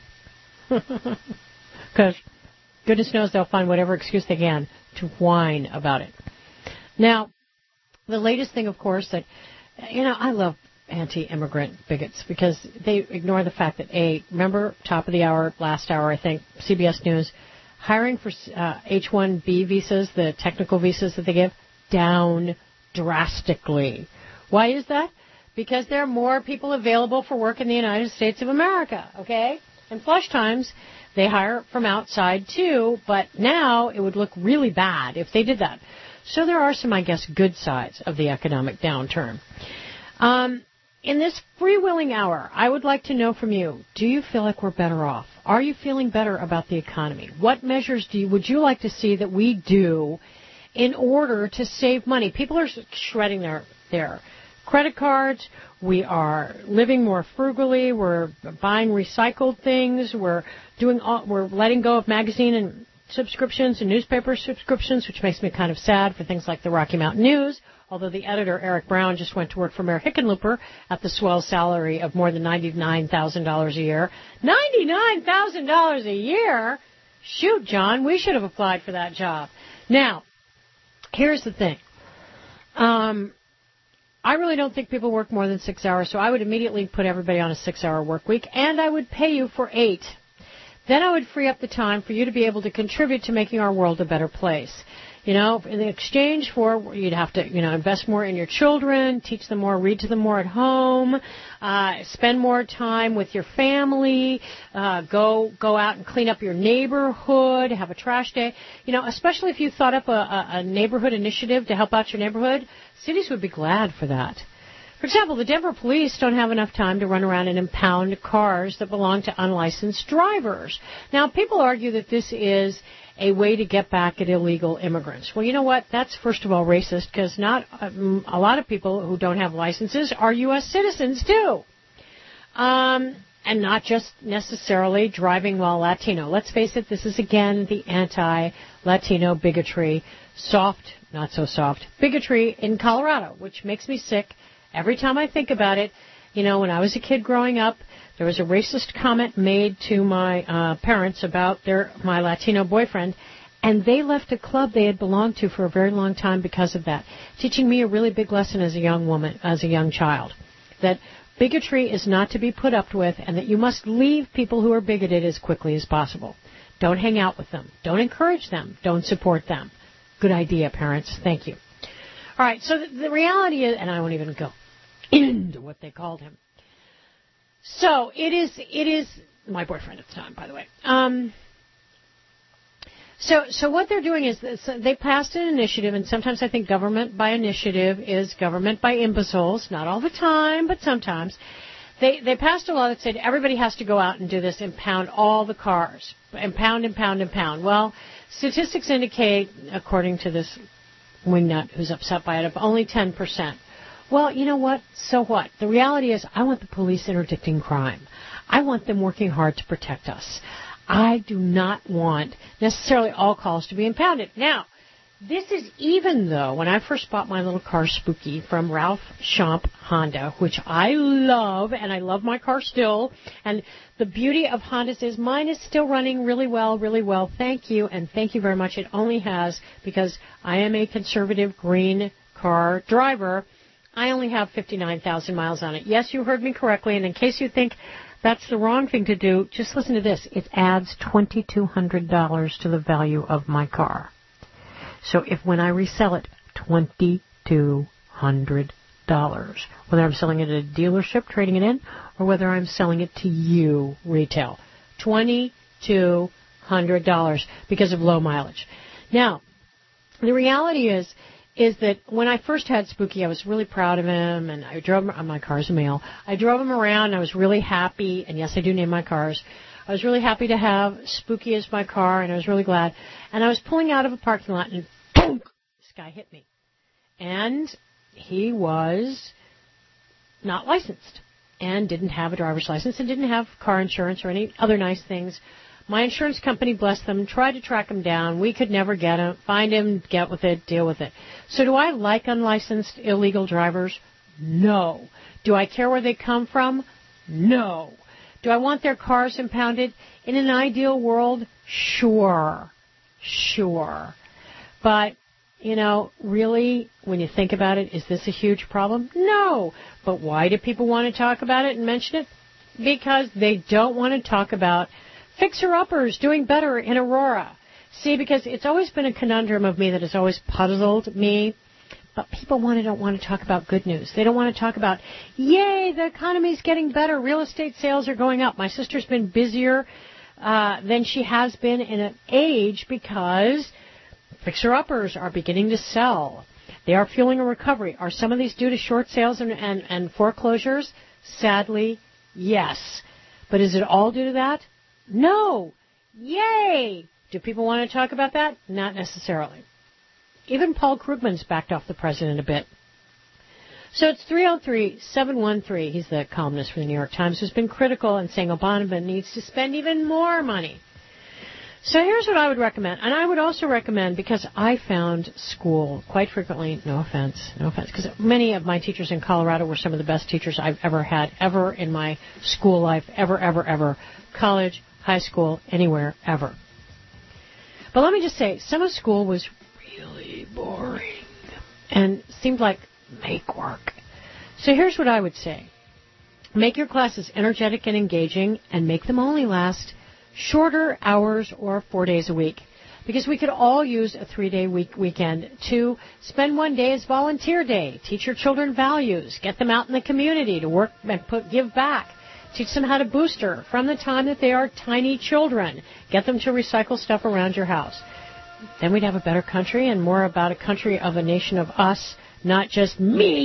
[SPEAKER 22] Because goodness knows they'll find whatever excuse they can to whine about it. Now, the latest thing, of course, that, I love anti-immigrant bigots because they ignore the fact that, remember, top of the hour, last hour, I think, CBS News, hiring for H-1B visas, the technical visas that they give, down drastically. Why is that? Because there are more people available for work in the United States of America, okay? And flush times, they hire from outside too, but now it would look really bad if they did that. So there are some, I guess, good sides of the economic downturn. In this freewheeling hour, I would like to know from you, do you feel like we're better off? Are you feeling better about the economy? What measures would you like to see that we do in order to save money? People are shredding their credit cards. We are living more frugally. We're buying recycled things. We're letting go of magazine and subscriptions and newspaper subscriptions, which makes me kind of sad for things like the Rocky Mountain News. Although the editor, Eric Brown, just went to work for Mayor Hickenlooper at the swell salary of more than $99,000 a year. $99,000 a year? Shoot, John, we should have applied for that job. Now, here's the thing. I really don't think people work more than 6 hours, so I would immediately put everybody on a 6-hour work week, and I would pay you for 8. Then I would free up the time for you to be able to contribute to making our world a better place. In exchange for, you'd have to, invest more in your children, teach them more, read to them more at home, spend more time with your family, go out and clean up your neighborhood, have a trash day. Especially if you thought up a neighborhood initiative to help out your neighborhood, cities would be glad for that. For example, the Denver police don't have enough time to run around and impound cars that belong to unlicensed drivers. Now, people argue that this is a way to get back at illegal immigrants. Well, you know what? That's, first of all, racist, because not a lot of people who don't have licenses are U.S. citizens, too. And not just necessarily driving while Latino. Let's face it, this is, again, the anti-Latino bigotry, soft, not so soft, bigotry in Colorado, which makes me sick every time I think about it. You know, when I was a kid growing up, there was a racist comment made to my parents about my Latino boyfriend, and they left a club they had belonged to for a very long time because of that, teaching me a really big lesson as a young woman, as a young child, that bigotry is not to be put up with, and that you must leave people who are bigoted as quickly as possible. Don't hang out with them. Don't encourage them. Don't support them. Good idea, parents. Thank you. All right, so the reality is, and I won't even go into what they called him. So it is my boyfriend at the time, by the way. So what they're doing is they passed an initiative, and sometimes I think government by initiative is government by imbeciles. Not all the time, but sometimes. They passed a law that said everybody has to go out and do this, impound all the cars. Impound. Well, statistics indicate, according to this wingnut who's upset by it, of only 10%. Well, you know what? So what? The reality is I want the police interdicting crime. I want them working hard to protect us. I do not want necessarily all calls to be impounded. Now, this is even though when I first bought my little car Spooky from Ralph Schomp Honda, which I love, and I love my car still, and the beauty of Hondas is mine is still running really well. Thank you, and thank you very much. It only has, because I am a conservative green car driver, I only have 59,000 miles on it. Yes, you heard me correctly, and in case you think that's the wrong thing to do, just listen to this. It adds $2,200 to the value of my car. So if when I resell it, $2,200, whether I'm selling it at a dealership, trading it in, or whether I'm selling it to you retail, $2,200 because of low mileage. Now, the reality is that when I first had Spooky, I was really proud of him, and I drove him, my car's a male. I drove him around, and I was really happy, and yes, I do name my cars. I was really happy to have Spooky as my car, and I was really glad. And I was pulling out of a parking lot, and boom, this guy hit me. And he was not licensed and didn't have a driver's license and didn't have car insurance or any other nice things. My insurance company, bless them, tried to track him down. We could never get him, find him, get with it, deal with it. So do I like unlicensed illegal drivers? No. Do I care where they come from? No. Do I want their cars impounded? In an ideal world, sure. But, you know, really, when you think about it, is this a huge problem? No. But why do people want to talk about it and mention it? Because they don't want to talk about fixer-uppers doing better in Aurora. See, because it's always been a conundrum of me that has always puzzled me. But people don't want to talk about good news. They don't want to talk about, yay, the economy's getting better. Real estate sales are going up. My sister's been busier than she has been in an age because fixer-uppers are beginning to sell. They are fueling a recovery. Are some of these due to short sales and foreclosures? Sadly, yes. But is it all due to that? No. Yay! Do people want to talk about that? Not necessarily. Even Paul Krugman's backed off the president a bit. So it's 303-713. He's the columnist for the New York Times who's been critical and saying Obama needs to spend even more money. So here's what I would recommend. And I would also recommend, because I found school quite frequently, no offense, because many of my teachers in Colorado were some of the best teachers I've ever had, ever in my school life, ever. College, high school, anywhere, ever. But let me just say, some of school was really boring and seemed like make work. So here's what I would say. Make your classes energetic and engaging, and make them only last shorter hours or 4 days a week. Because we could all use a 3-day weekend to spend one day as volunteer day. Teach your children values. Get them out in the community to work and give back. Teach them how to booster from the time that they are tiny children. Get them to recycle stuff around your house. Then we'd have a better country and more about a country of a nation of us, not just me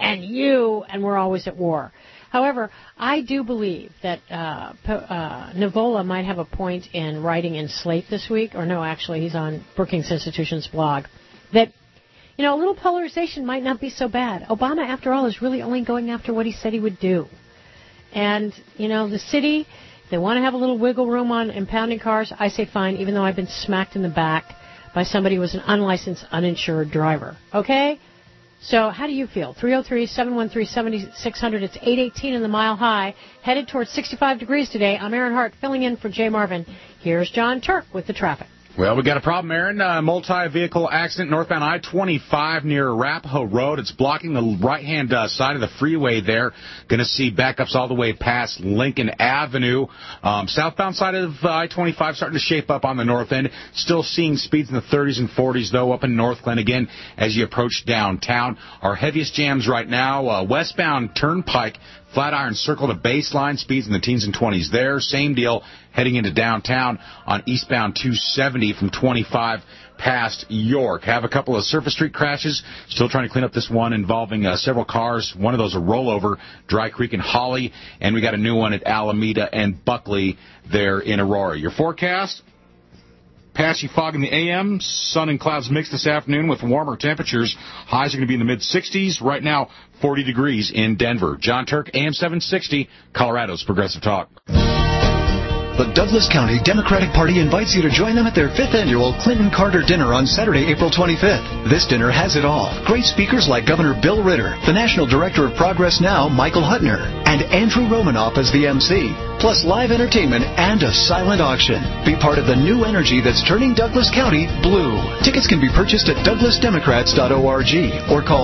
[SPEAKER 22] and we're always at war. However, I do believe that Nivola might have a point in writing in Slate this week, or no, actually, he's on Brookings Institution's blog, that, a little polarization might not be so bad. Obama, after all, is really only going after what he said he would do. And, the city, they want to have a little wiggle room on impounding cars. I say fine, even though I've been smacked in the back by somebody who was an unlicensed, uninsured driver. Okay? So how do you feel? 303-713-7600. It's 818 in the Mile High. Headed towards 65 degrees today. I'm Aaron Hart, filling in for Jay Marvin. Here's John Turk with the traffic.
[SPEAKER 1] Well, we got a problem, Aaron. Multi-vehicle accident northbound I-25 near Arapahoe Road. It's blocking the right-hand side of the freeway there. Going to see backups all the way past Lincoln Avenue. Southbound side of I-25 starting to shape up on the north end. Still seeing speeds in the 30s and 40s, though, up in North Glen again as you approach downtown. Our heaviest jams right now, westbound Turnpike, Flatiron Circle to Baseline, speeds in the teens and 20s there. Same deal heading into downtown on eastbound 270 from 25 past York. Have a couple of surface street crashes. Still trying to clean up this one involving several cars. One of those a rollover, Dry Creek and Holly. And we got a new one at Alameda and Buckley there in Aurora. Your forecast? Patchy fog in the AM, sun and clouds mixed this afternoon with warmer temperatures. Highs are going to be in the mid-60s. Right now, 40 degrees in Denver. John Turk, AM 760, Colorado's Progressive Talk.
[SPEAKER 3] The Douglas County Democratic Party invites you to join them at their 5th annual Clinton Carter Dinner on Saturday, April 25th. This dinner has it all. Great speakers like Governor Bill Ritter, the National Director of Progress Now, Michael Huttner, and Andrew Romanoff as the MC. Plus live entertainment and a silent auction. Be part of the new energy that's turning Douglas County blue. Tickets can be purchased at douglasdemocrats.org or call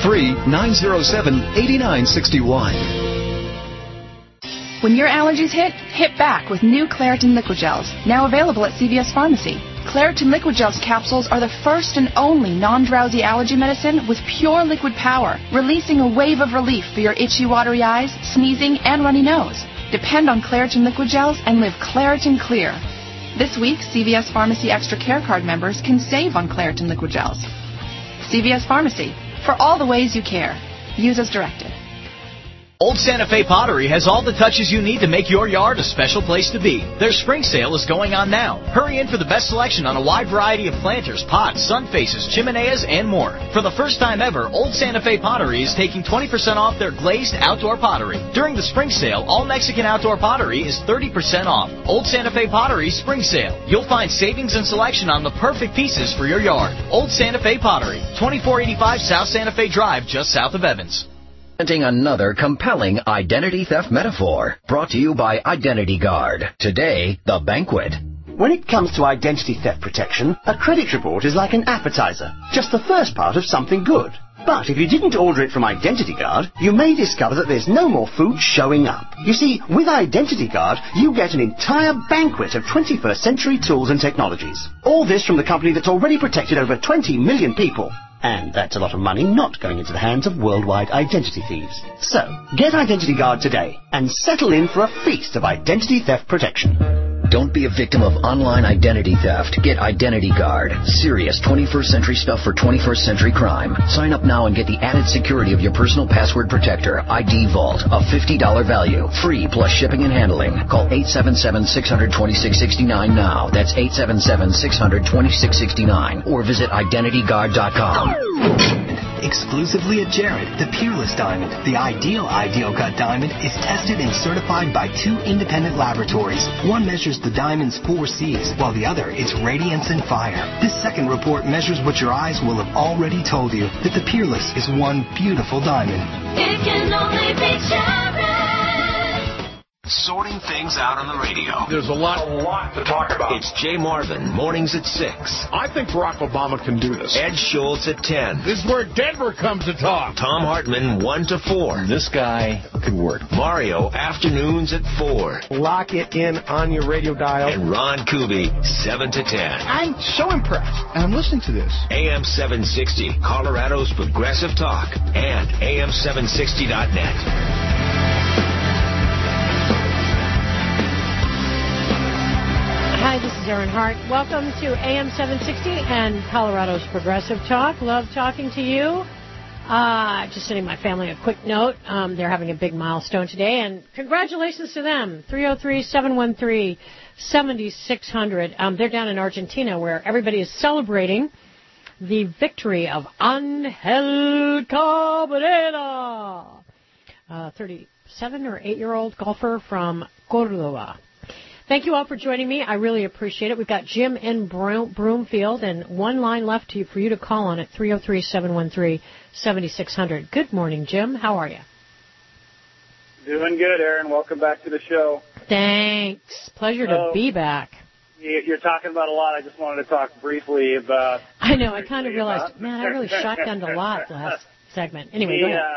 [SPEAKER 3] 303-907-8961.
[SPEAKER 4] When your allergies hit back with new Claritin Liquid Gels, now available at CVS Pharmacy. Claritin Liquid Gels capsules are the first and only non-drowsy allergy medicine with pure liquid power, releasing a wave of relief for your itchy, watery eyes, sneezing, and runny nose. Depend on Claritin Liquid Gels and live Claritin Clear. This week, CVS Pharmacy Extra Care Card members can save on Claritin Liquid Gels. CVS Pharmacy, for all the ways you care. Use as directed.
[SPEAKER 6] Old Santa Fe Pottery has all the touches you need to make your yard a special place to be. Their spring sale is going on now. Hurry in for the best selection on a wide variety of planters, pots, sun faces, chimeneas, and more. For the first time ever, Old Santa Fe Pottery is taking 20% off their glazed outdoor pottery. During the spring sale, all Mexican outdoor pottery is 30% off. Old Santa Fe Pottery spring sale. You'll find savings and selection on the perfect pieces for your yard. Old Santa Fe Pottery, 2485 South Santa Fe Drive, just south of Evans.
[SPEAKER 7] Another compelling identity theft metaphor, brought to you by Identity Guard. Today, the banquet.
[SPEAKER 8] When it comes to identity theft protection, a credit report is like an appetizer, just the first part of something good. But if you didn't order it from Identity Guard, you may discover that there's no more food showing up. You see, with Identity Guard, you get an entire banquet of 21st century tools and technologies. All this from the company that's already protected over 20 million people. And that's a lot of money not going into the hands of worldwide identity thieves. So, get Identity Guard today and settle in for a feast of identity theft protection.
[SPEAKER 7] Don't be a victim of online identity theft. Get Identity Guard. Serious 21st century stuff for 21st century crime. Sign up now and get the added security of your personal password protector, ID Vault, a $50 value. Free plus shipping and handling. Call 877-600-2669 now. That's 877-600-2669. Or visit IdentityGuard.com.
[SPEAKER 9] Exclusively at Jared, the Peerless Diamond, the ideal cut diamond, is tested and certified by 2 independent laboratories. One measures the diamond's 4 C's, while the other its radiance and fire. This second report measures what your eyes will have already told you, that the Peerless is one beautiful diamond.
[SPEAKER 12] It can only be Jared.
[SPEAKER 21] Sorting things out on the radio.
[SPEAKER 13] There's a lot to talk about.
[SPEAKER 21] It's Jay Marvin, mornings at 6.
[SPEAKER 13] I think Barack Obama can do this.
[SPEAKER 21] Ed Schultz at 10.
[SPEAKER 13] This is where Denver comes to talk.
[SPEAKER 21] Tom Hartman, 1 to 4.
[SPEAKER 13] This guy could work.
[SPEAKER 21] Mario, afternoons at 4.
[SPEAKER 13] Lock it in on your radio dial.
[SPEAKER 21] And Ron Kuby, 7 to 10.
[SPEAKER 13] I'm so impressed. And I'm listening to this.
[SPEAKER 21] AM 760, Colorado's Progressive Talk. And AM760.net.
[SPEAKER 22] Hi, this is Aaron Hart. Welcome to AM 760 and Colorado's Progressive Talk. Love talking to you. Just sending my family a quick note. They're having a big milestone today, and congratulations to them. 303-713-7600. They're down in Argentina, where everybody is celebrating the victory of Angel Cabrera, 37 or 8-year-old golfer from Cordoba. Thank you all for joining me. I really appreciate it. We've got Jim in Broomfield, and one line left for you to call on at 303-713-7600. Good morning, Jim. How are you?
[SPEAKER 30] Doing good, Aaron. Welcome back to the show.
[SPEAKER 22] Thanks. Pleasure to be back.
[SPEAKER 30] You're talking about a lot. I just wanted to talk briefly about...
[SPEAKER 22] I know. I kind of realized, man, I really shotgunned a lot last segment. Anyway, go ahead.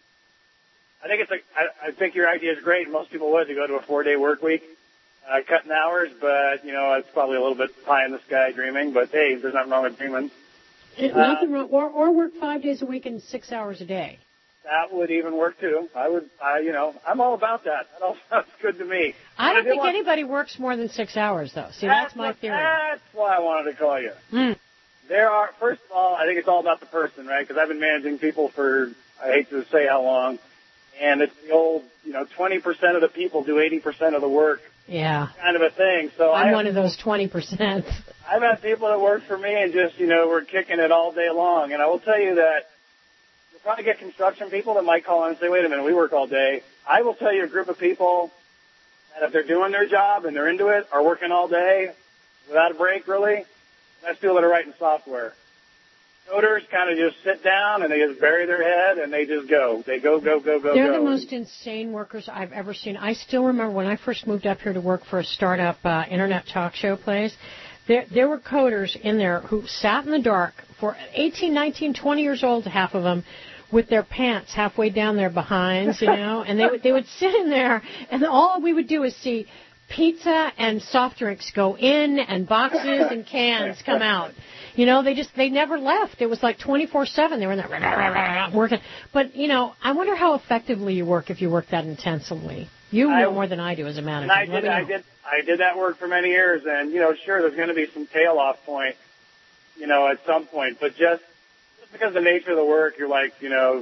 [SPEAKER 30] I think your idea is great. Most people would to go to a 4-day work week. Cutting hours, but, it's probably a little bit pie in the sky dreaming, but hey, there's nothing wrong with dreaming.
[SPEAKER 22] Nothing wrong, or work 5 days a week and 6 hours a day.
[SPEAKER 30] That would even work too. I'm all about that. That all sounds good to me.
[SPEAKER 22] I don't think anybody works more than 6 hours, though. See, that's my theory.
[SPEAKER 30] That's why I wanted to call you. First of all, I think it's all about the person, right? Because I've been managing people for, I hate to say how long, and it's the old, 20% of the people do 80% of the work.
[SPEAKER 22] Yeah.
[SPEAKER 30] Kind of a thing. So
[SPEAKER 22] I'm one of those 20%.
[SPEAKER 30] I've had people that work for me and just, we're kicking it all day long. And I will tell you that you'll probably get construction people that might call in and say, wait a minute, we work all day. I will tell you a group of people that if they're doing their job and they're into it, are working all day without a break, really, that's people that are writing software. Coders kind of just sit down and they just bury their head and they just go. They go.
[SPEAKER 22] They're the most insane workers I've ever seen. I still remember when I first moved up here to work for a startup internet talk show place. There were coders in there who sat in the dark for 18, 19, 20 years old, half of them, with their pants halfway down their behinds, and they would sit in there, and all we would do is see pizza and soft drinks go in and boxes and cans come out. They never left. It was like 24/7. They were in there working. But, I wonder how effectively you work if you work that intensively. You know more than I do as a manager.
[SPEAKER 30] I did that work for many years, and, sure, there's going to be some tail off point, at some point. But just because of the nature of the work, you're like,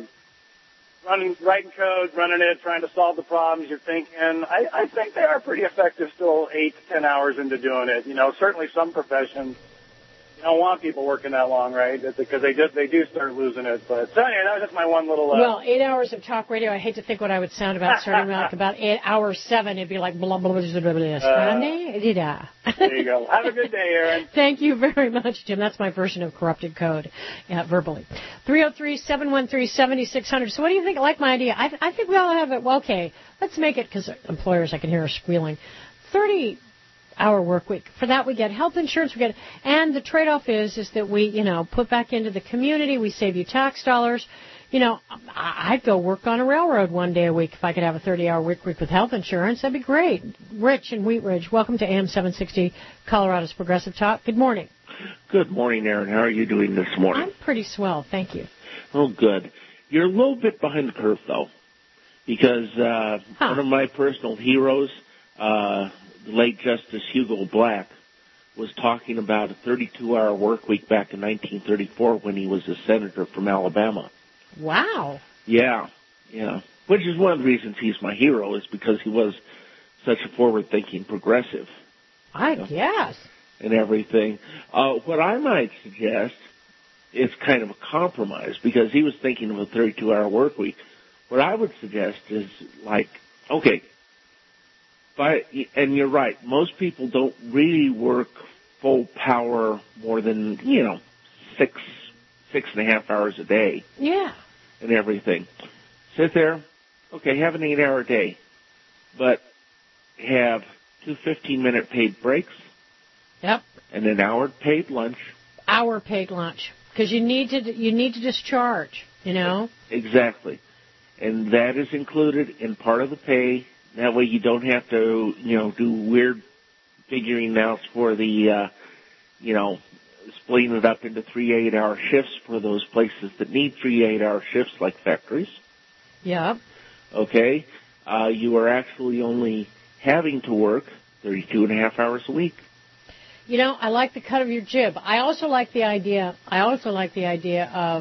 [SPEAKER 30] writing code, running it, trying to solve the problems you're thinking. I think they are pretty effective still 8 to 10 hours into doing it. Certainly some professions. You don't want people working that long, right? Because they do start losing it. But so anyway, that was just my one little.
[SPEAKER 22] Well, 8 hours of talk radio. I hate to think what I would sound about starting out about 8 hours 7. It'd be like blah blah blah blah blah.
[SPEAKER 30] There you go. Have a good day, Aaron.
[SPEAKER 22] Thank you very much, Jim. That's my version of corrupted code, verbally. 303-713-7600. So what do you think? Like my idea? I think we all have it. Well, okay, let's make it, because employers, I can hear, are squealing. 30-hour work week. For that, we get health insurance. And the trade-off is that we, put back into the community. We save you tax dollars. I'd go work on a railroad one day a week if I could have a 30-hour work week with health insurance. That'd be great. Rich in Wheat Ridge, welcome to AM 760, Colorado's Progressive Talk. Good morning.
[SPEAKER 2] Good morning, Aaron. How are you doing this morning?
[SPEAKER 22] I'm pretty swell, thank you.
[SPEAKER 2] Oh, good. You're a little bit behind the curve, though, because one of my personal heroes, the late Justice Hugo Black, was talking about a 32-hour work week back in 1934 when he was a senator from Alabama.
[SPEAKER 22] Wow.
[SPEAKER 2] Yeah. Which is one of the reasons he's my hero, is because he was such a forward-thinking progressive.
[SPEAKER 22] I guess.
[SPEAKER 2] And everything. What I might suggest is kind of a compromise, because he was thinking of a 32-hour work week. What I would suggest is, and you're right, most people don't really work full power more than, 6.5 hours a day.
[SPEAKER 22] Yeah.
[SPEAKER 2] And everything. Sit there, have an 8-hour day, but have 2 15-minute paid breaks.
[SPEAKER 22] Yep.
[SPEAKER 2] And an hour paid lunch.
[SPEAKER 22] Hour paid lunch. Because you need to discharge,
[SPEAKER 2] Exactly. And that is included in part of the pay. That way you don't have to, do weird figuring outs for the, splitting it up into 3 8-hour shifts for those places that need 3 8-hour shifts, like factories.
[SPEAKER 22] Yeah.
[SPEAKER 2] Okay. You are actually only having to work 32.5 hours a week.
[SPEAKER 22] I like the cut of your jib. I also like the idea of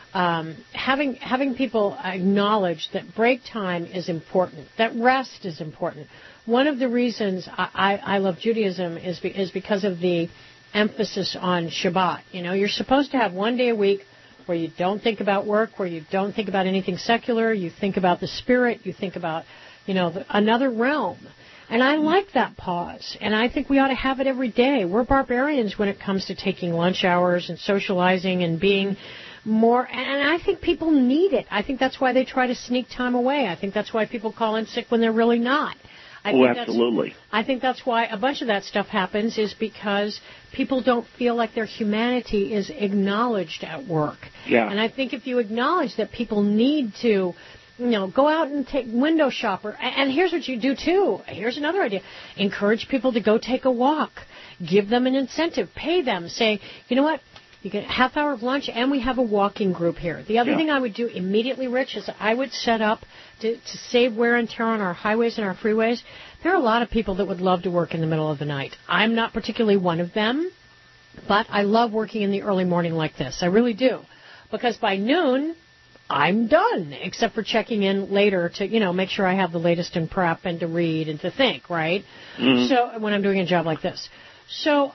[SPEAKER 22] having people acknowledge that break time is important, that rest is important. One of the reasons I love Judaism is because of the emphasis on Shabbat. You know, you're supposed to have one day a week where you don't think about work, where you don't think about anything secular, you think about the spirit, you think about, another realm. And I like that pause, and I think we ought to have it every day. We're barbarians when it comes to taking lunch hours and socializing and being more, and I think people need it. I think that's why they try to sneak time away. I think that's why people call in sick when they're really not.
[SPEAKER 2] Absolutely.
[SPEAKER 22] I think that's why a bunch of that stuff happens, is because people don't feel like their humanity is acknowledged at work.
[SPEAKER 2] Yeah.
[SPEAKER 22] And I think if you acknowledge that people need to, go out and take window shopper. And here's what you do, too. Here's another idea. Encourage people to go take a walk. Give them an incentive. Pay them. Say, you know what? You get a half hour of lunch, and we have a walking group here. The other thing I would do immediately, Rich, is I would set up to save wear and tear on our highways and our freeways. There are a lot of people that would love to work in the middle of the night. I'm not particularly one of them, but I love working in the early morning like this. I really do. Because by noon, I'm done, except for checking in later to, make sure I have the latest in prep and to read and to think, right? Mm-hmm. So when I'm doing a job like this. So,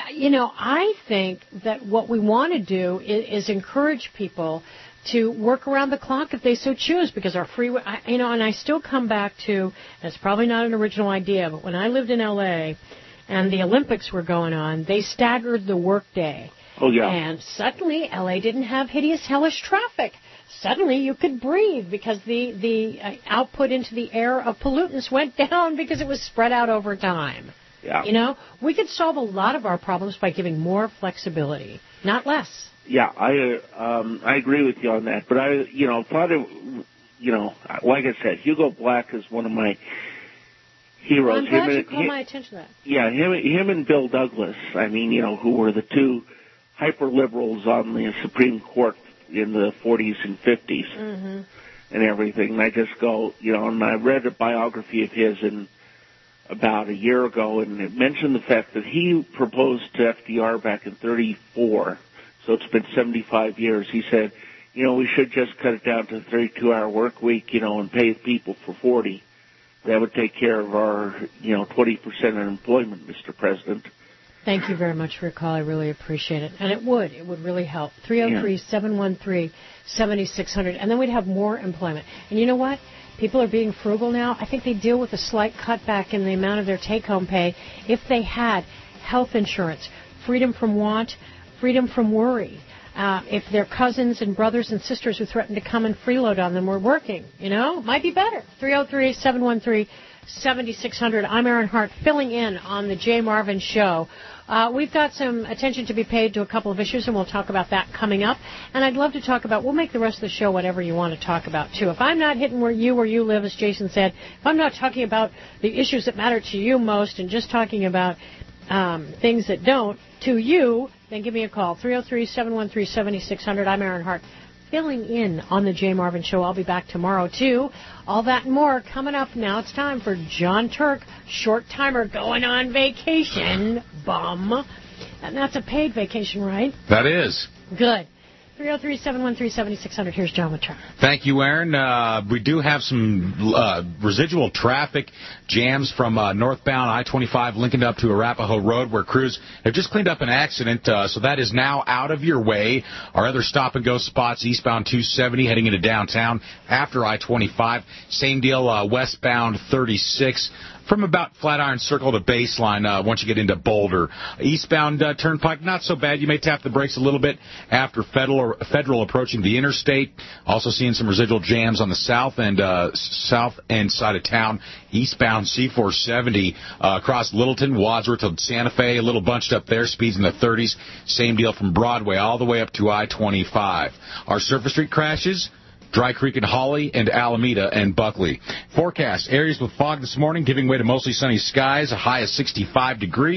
[SPEAKER 22] I think that what we want to do is encourage people to work around the clock if they so choose, because our freeway, and I still come back to, and it's probably not an original idea, but when I lived in L.A. and the Olympics were going on, they staggered the workday.
[SPEAKER 2] Oh, yeah.
[SPEAKER 22] And suddenly L.A. didn't have hideous, hellish traffic. Suddenly you could breathe because the output into the air of pollutants went down because it was spread out over time.
[SPEAKER 2] Yeah.
[SPEAKER 22] We could solve a lot of our problems by giving more flexibility, not less.
[SPEAKER 2] Yeah, I agree with you on that. But I thought it, like I said, Hugo Black is one of my heroes.
[SPEAKER 22] I'm glad you called my attention to that.
[SPEAKER 2] Yeah, him and Bill Douglas, who were the two hyper-liberals on the Supreme Court in the 40s and 50s and everything. And I just go, and I read a biography of his about a year ago, and it mentioned the fact that he proposed to FDR back in 1934, so it's been 75 years. He said, we should just cut it down to a 32-hour work week, and pay people for 40. That would take care of our, 20% unemployment, Mr. President.
[SPEAKER 22] Thank you very much for your call. I really appreciate it. And it would really help. 303-713-7600. And then we'd have more employment. And you know what? People are being frugal now. I think they deal with a slight cutback in the amount of their take-home pay if they had health insurance, freedom from want, freedom from worry. If their cousins and brothers and sisters who threaten to come and freeload on them were working, might be better. 303-713-7600. I'm Erin Hart, filling in on the Jay Marvin Show. We've got some attention to be paid to a couple of issues, and we'll talk about that coming up. And I'd love to talk about, we'll make the rest of the show whatever you want to talk about, too. If I'm not hitting where you live, as Jason said, if I'm not talking about the issues that matter to you most and just talking about things that don't to you, then give me a call. 303-713-7600. I'm Erin Hart, filling in on the Jay Marvin Show. I'll be back tomorrow, too. All that and more coming up. Now it's time for John Turk, short timer, going on vacation, bum. And that's a paid vacation, right?
[SPEAKER 1] That is.
[SPEAKER 22] Good. 303-713-7600. Here's John with Turk.
[SPEAKER 1] Thank you, Aaron. We do have some residual traffic jams from northbound I-25 linking up to Arapahoe Road, where crews have just cleaned up an accident, so that is now out of your way. Our other stop-and-go spots, eastbound 270 heading into downtown after I-25. Same deal, westbound 36. From about Flatiron Circle to Baseline once you get into Boulder. Eastbound Turnpike, not so bad. You may tap the brakes a little bit after Federal approaching the interstate. Also seeing some residual jams on the south end side of town. Eastbound C-470 across Littleton, Wadsworth to Santa Fe. A little bunched up there. Speeds in the 30s. Same deal from Broadway all the way up to I-25. Our surface street crashes, Dry Creek and Hawley, and Alameda and Buckley. Forecast, areas with fog this morning giving way to mostly sunny skies, a high of 65 degrees.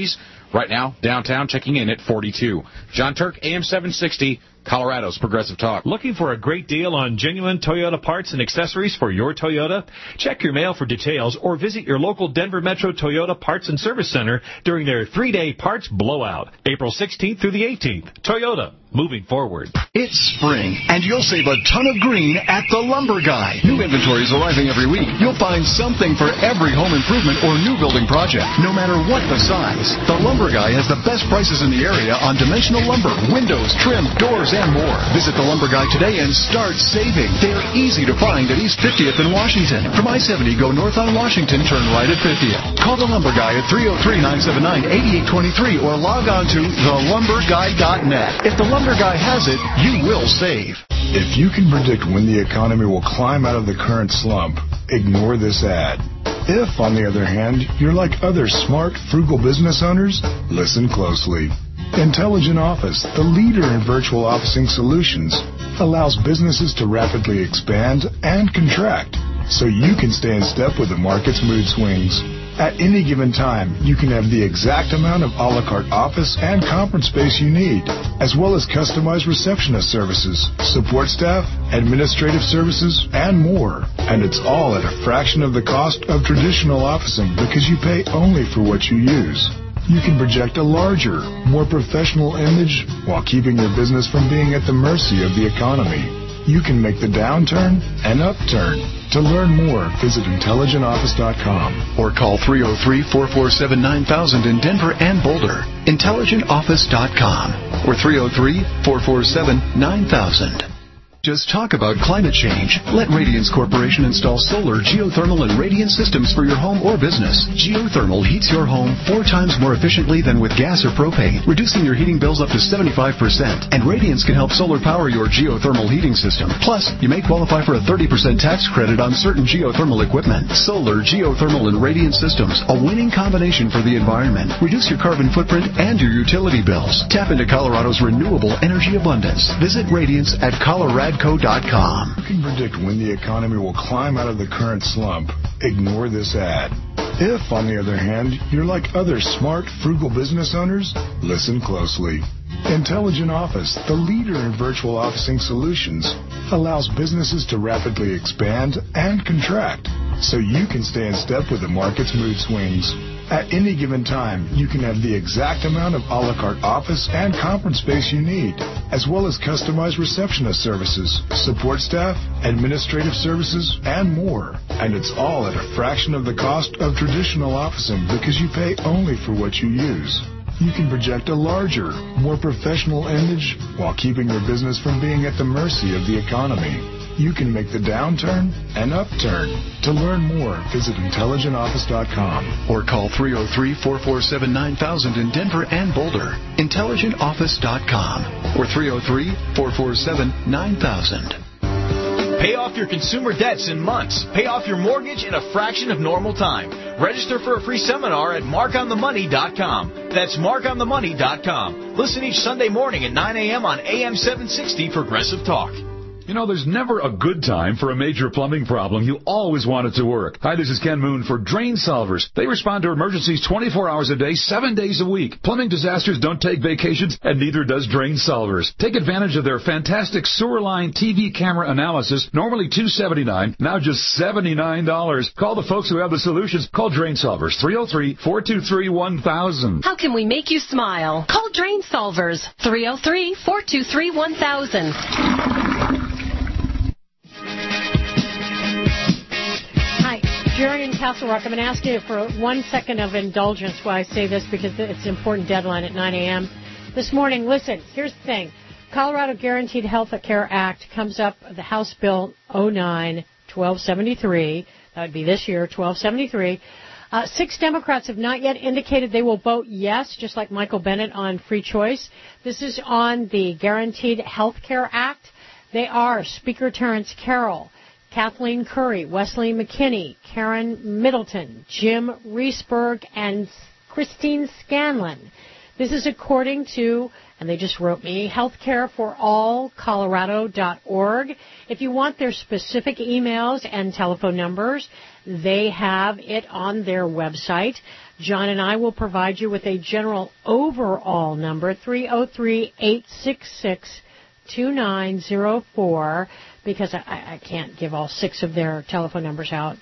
[SPEAKER 1] Right now, downtown checking in at 42. John Turk, AM 760, Colorado's Progressive Talk.
[SPEAKER 5] Looking for a great deal on genuine Toyota parts and accessories for your Toyota? Check your mail for details or visit your local Denver Metro Toyota Parts and Service Center during their 3-day parts blowout, April 16th through the 18th. Toyota, moving forward.
[SPEAKER 3] It's spring, and you'll save a ton of green at The Lumber Guy. New inventory is arriving every week. You'll find something for every home improvement or new building project, no matter what the size. The Lumber Guy has the best prices in the area on dimensional lumber, windows, trim, doors, and more. Visit The Lumber Guy today and start saving. They're easy to find at East 50th in Washington. From I-70, go north on Washington, turn right at 50th. Call The Lumber Guy at 303-979-8823 or log on to thelumberguy.net. If The Lumber Guy has it, you will save.
[SPEAKER 10] If you can predict when the economy will climb out of the current slump, ignore this ad. If, on the other hand, you're like other smart, frugal business owners, listen closely. Intelligent Office, the leader in virtual officing solutions, allows businesses to rapidly expand and contract so you can stay in step with the market's mood swings. At any given time, you can have the exact amount of a la carte office and conference space you need, as well as customized receptionist services, support staff, administrative services, and more. And it's all at a fraction of the cost of traditional officing because you pay only for what you use. You can project a larger, more professional image while keeping your business from being at the mercy of the economy. You can make the downturn an upturn. To learn more, visit IntelligentOffice.com.
[SPEAKER 3] Or call 303-447-9000 in Denver and Boulder. IntelligentOffice.com. Or 303-447-9000. Just talk about climate change. Let Radiance Corporation install solar, geothermal, and radiant systems for your home or business. Geothermal heats your home 4 times more efficiently than with gas or propane, reducing your heating bills up to 75%. And Radiance can help solar power your geothermal heating system. Plus, you may qualify for a 30% tax credit on certain geothermal equipment. Solar, geothermal, and radiant systems, a winning combination for the environment. Reduce your carbon footprint and your utility bills. Tap into Colorado's renewable energy abundance. Visit Radiance at Colorado. You
[SPEAKER 10] can predict when the economy will climb out of the current slump. Ignore this ad. If, on the other hand, you're like other smart, frugal business owners, listen closely. Intelligent Office, the leader in virtual officing solutions, allows businesses to rapidly expand and contract so you can stay in step with the market's mood swings. At any given time, you can have the exact amount of a la carte office and conference space you need, as well as customized receptionist services, support staff, administrative services, and more. And it's all at a fraction of the cost of traditional officing because you pay only for what you use. You can project a larger, more professional image while keeping your business from being at the mercy of the economy. You can make the downturn an upturn. To learn more, visit IntelligentOffice.com.
[SPEAKER 3] Or call 303-447-9000 in Denver and Boulder. IntelligentOffice.com. Or 303-447-9000.
[SPEAKER 6] Pay off your consumer debts in months. Pay off your mortgage in a fraction of normal time. Register for a free seminar at markonthemoney.com. That's markonthemoney.com. Listen each Sunday morning at 9 a.m. on AM 760 Progressive Talk.
[SPEAKER 14] You know, there's never a good time for a major plumbing problem. You always want it to work. Hi, this is Ken Moon for Drain Solvers. They respond to emergencies 24 hours a day, 7 days a week. Plumbing disasters don't take vacations, and neither does Drain Solvers. Take advantage of their fantastic sewer line TV camera analysis, normally $279, now just $79. Call the folks who have the solutions. Call Drain Solvers, 303-423-1000.
[SPEAKER 15] How can we make you smile? Call Drain Solvers, 303-423-1000.
[SPEAKER 22] Jerry in Castle Rock, I'm going to ask you for 1 second of indulgence while I say this because it's an important deadline at 9 a.m. this morning. Listen, here's the thing. Colorado Guaranteed Health Care Act comes up, the House Bill 09-1273. That would be this year, 1273. 6 Democrats have not yet indicated they will vote yes, just like Michael Bennett on free choice. This is on the Guaranteed Health Care Act. They are Speaker Terrence Carroll, Kathleen Curry, Wesley McKinney, Karen Middleton, Jim Reesberg, and Christine Scanlon. This is according to, and they just wrote me, healthcareforallcolorado.org. If you want their specific emails and telephone numbers, they have it on their website. John and I will provide you with a general overall number, 303-866-2904, because I can't give all 6 of their telephone numbers out.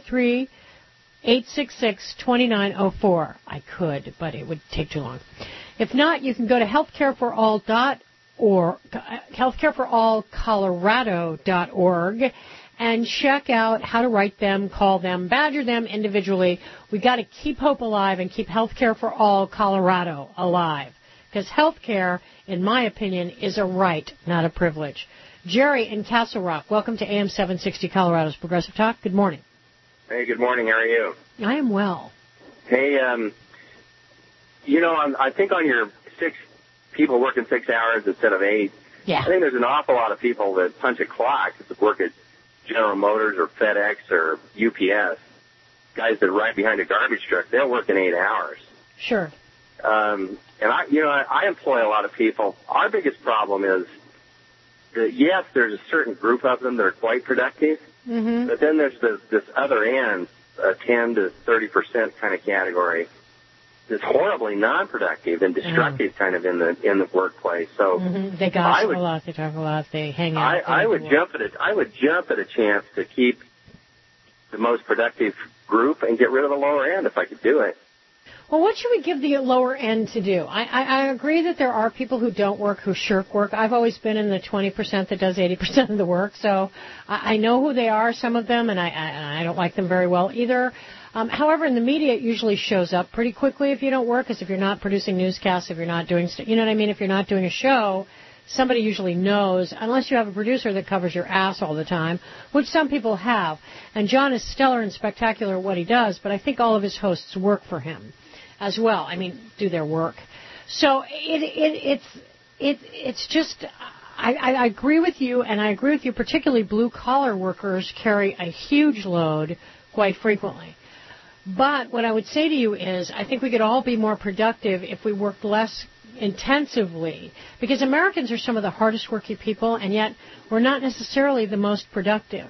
[SPEAKER 22] 303-866-2904. I could, but it would take too long. If not, you can go to healthcareforallcolorado.org and check out how to write them, call them, badger them individually. We've got to keep hope alive and keep Healthcare for All Colorado alive. Because healthcare, in my opinion, is a right, not a privilege. Jerry in Castle Rock, welcome to AM 760 Colorado's Progressive Talk. Good morning.
[SPEAKER 16] Hey, good morning. How are you?
[SPEAKER 22] I am well.
[SPEAKER 16] Hey, I think on your 6 people working 6 hours instead of 8,
[SPEAKER 22] yeah.
[SPEAKER 16] I think there's an awful lot of people that punch a clock that work at General Motors or FedEx or UPS. Guys that are right behind a garbage truck, they'll work in 8 hours.
[SPEAKER 22] Sure.
[SPEAKER 16] And I employ a lot of people. Our biggest problem is that, yes, there's a certain group of them that are quite productive, but then there's this other end, 10 to 30% kind of category that's horribly non-productive and destructive kind of in the workplace. So
[SPEAKER 22] they gossip a lot, they talk a lot, they hang out.
[SPEAKER 16] I would jump at a chance to keep the most productive group and get rid of the lower end if I could do it.
[SPEAKER 22] Well, what should we give the lower end to do? I agree that there are people who don't work, who shirk work. I've always been in the 20% that does 80% of the work, so I know who they are, some of them, and I don't like them very well either. However, in the media, it usually shows up pretty quickly if you don't work, because if you're not producing newscasts, if you're not doing, you know what I mean, if you're not doing a show, somebody usually knows, unless you have a producer that covers your ass all the time, which some people have. And John is stellar and spectacular at what he does, but I think all of his hosts work for him as well. I mean, do their work. So it's just, I agree with you, and I agree with you, particularly blue-collar workers carry a huge load quite frequently. But what I would say to you is I think we could all be more productive if we worked less intensively, because Americans are some of the hardest working people, and yet we're not necessarily the most productive.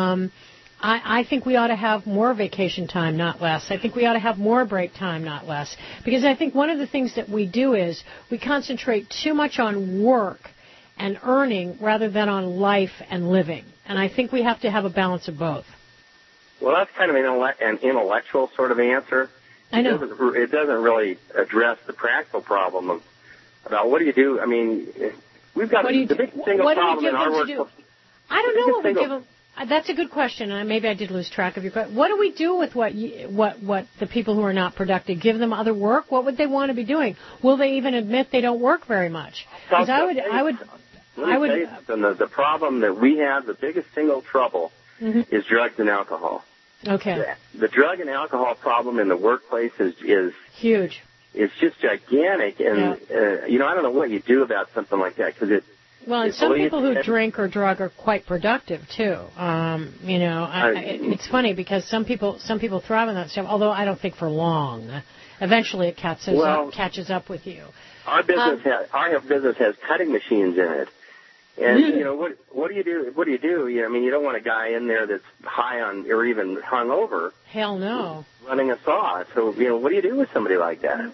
[SPEAKER 22] I think we ought to have more vacation time, not less. I think we ought to have more break time, not less. Because I think one of the things that we do is we concentrate too much on work and earning rather than on life and living. And I think we have to have a balance of both.
[SPEAKER 16] Well, that's kind of an intellectual sort of answer.
[SPEAKER 22] I know.
[SPEAKER 16] It doesn't really address the practical problem about what do you do. I mean, we've got the big single problem in our work.
[SPEAKER 22] I don't know what we give them. That's a good question, and maybe I did lose track of your question. What do we do with what the people who are not productive? Give them other work? What would they want to be doing? Will they even admit they don't work very much? Because I would.
[SPEAKER 16] The problem that we have, the biggest single trouble, is drugs and alcohol.
[SPEAKER 22] Okay.
[SPEAKER 16] The drug and alcohol problem in the workplace is
[SPEAKER 22] huge.
[SPEAKER 16] It's just gigantic, and I don't know what you do about something like that because it.
[SPEAKER 22] Well, and some people who drink or drug are quite productive too. It's funny because some people thrive on that stuff. Although I don't think for long. Eventually, it catches up with you.
[SPEAKER 16] Our business has cutting machines in it, and what do you do? What do you do? I mean, you don't want a guy in there that's high on or even hungover.
[SPEAKER 22] Hell no.
[SPEAKER 16] Running a saw. So what do you do with somebody like that?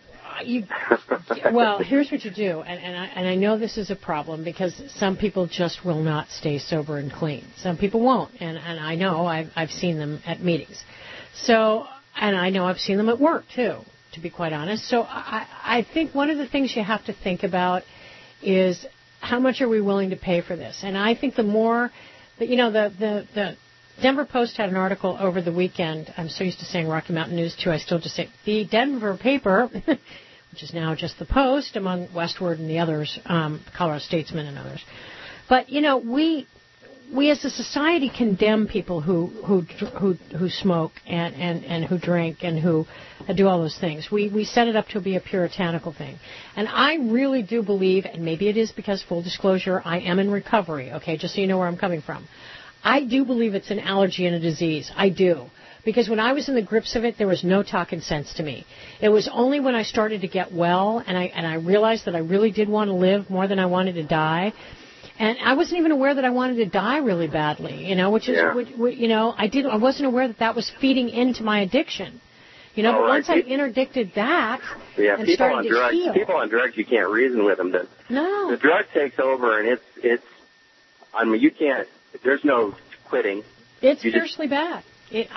[SPEAKER 22] Well, here's what you do, and I know this is a problem because some people just will not stay sober and clean. Some people won't, and I know I've seen them at meetings. So, and I know I've seen them at work too, to be quite honest. So I think one of the things you have to think about is how much are we willing to pay for this? And I think the more that the Denver Post had an article over the weekend. I'm so used to saying Rocky Mountain News, too. I still just say the Denver paper, which is now just the Post, among Westward and the others, Colorado Statesman and others. But, we as a society condemn people who smoke and who drink and who do all those things. We set it up to be a puritanical thing. And I really do believe, and maybe it is because, full disclosure, I am in recovery, okay, just so you know where I'm coming from. I do believe it's an allergy and a disease. I do. Because when I was in the grips of it, there was no talking sense to me. It was only when I started to get well and I realized that I really did want to live more than I wanted to die. And I wasn't even aware that I wanted to die really badly, which is, I wasn't aware that was feeding into my addiction. You know,
[SPEAKER 16] Oh,
[SPEAKER 22] but
[SPEAKER 16] right.
[SPEAKER 22] once I interdicted that
[SPEAKER 16] Yeah,
[SPEAKER 22] and
[SPEAKER 16] people
[SPEAKER 22] started
[SPEAKER 16] on
[SPEAKER 22] to
[SPEAKER 16] drugs.
[SPEAKER 22] heal.
[SPEAKER 16] People on drugs, you can't reason with them.
[SPEAKER 22] No.
[SPEAKER 16] The drug takes over, and it's. I mean, you can't. There's no quitting.
[SPEAKER 22] It's
[SPEAKER 16] You just-
[SPEAKER 22] fiercely bad.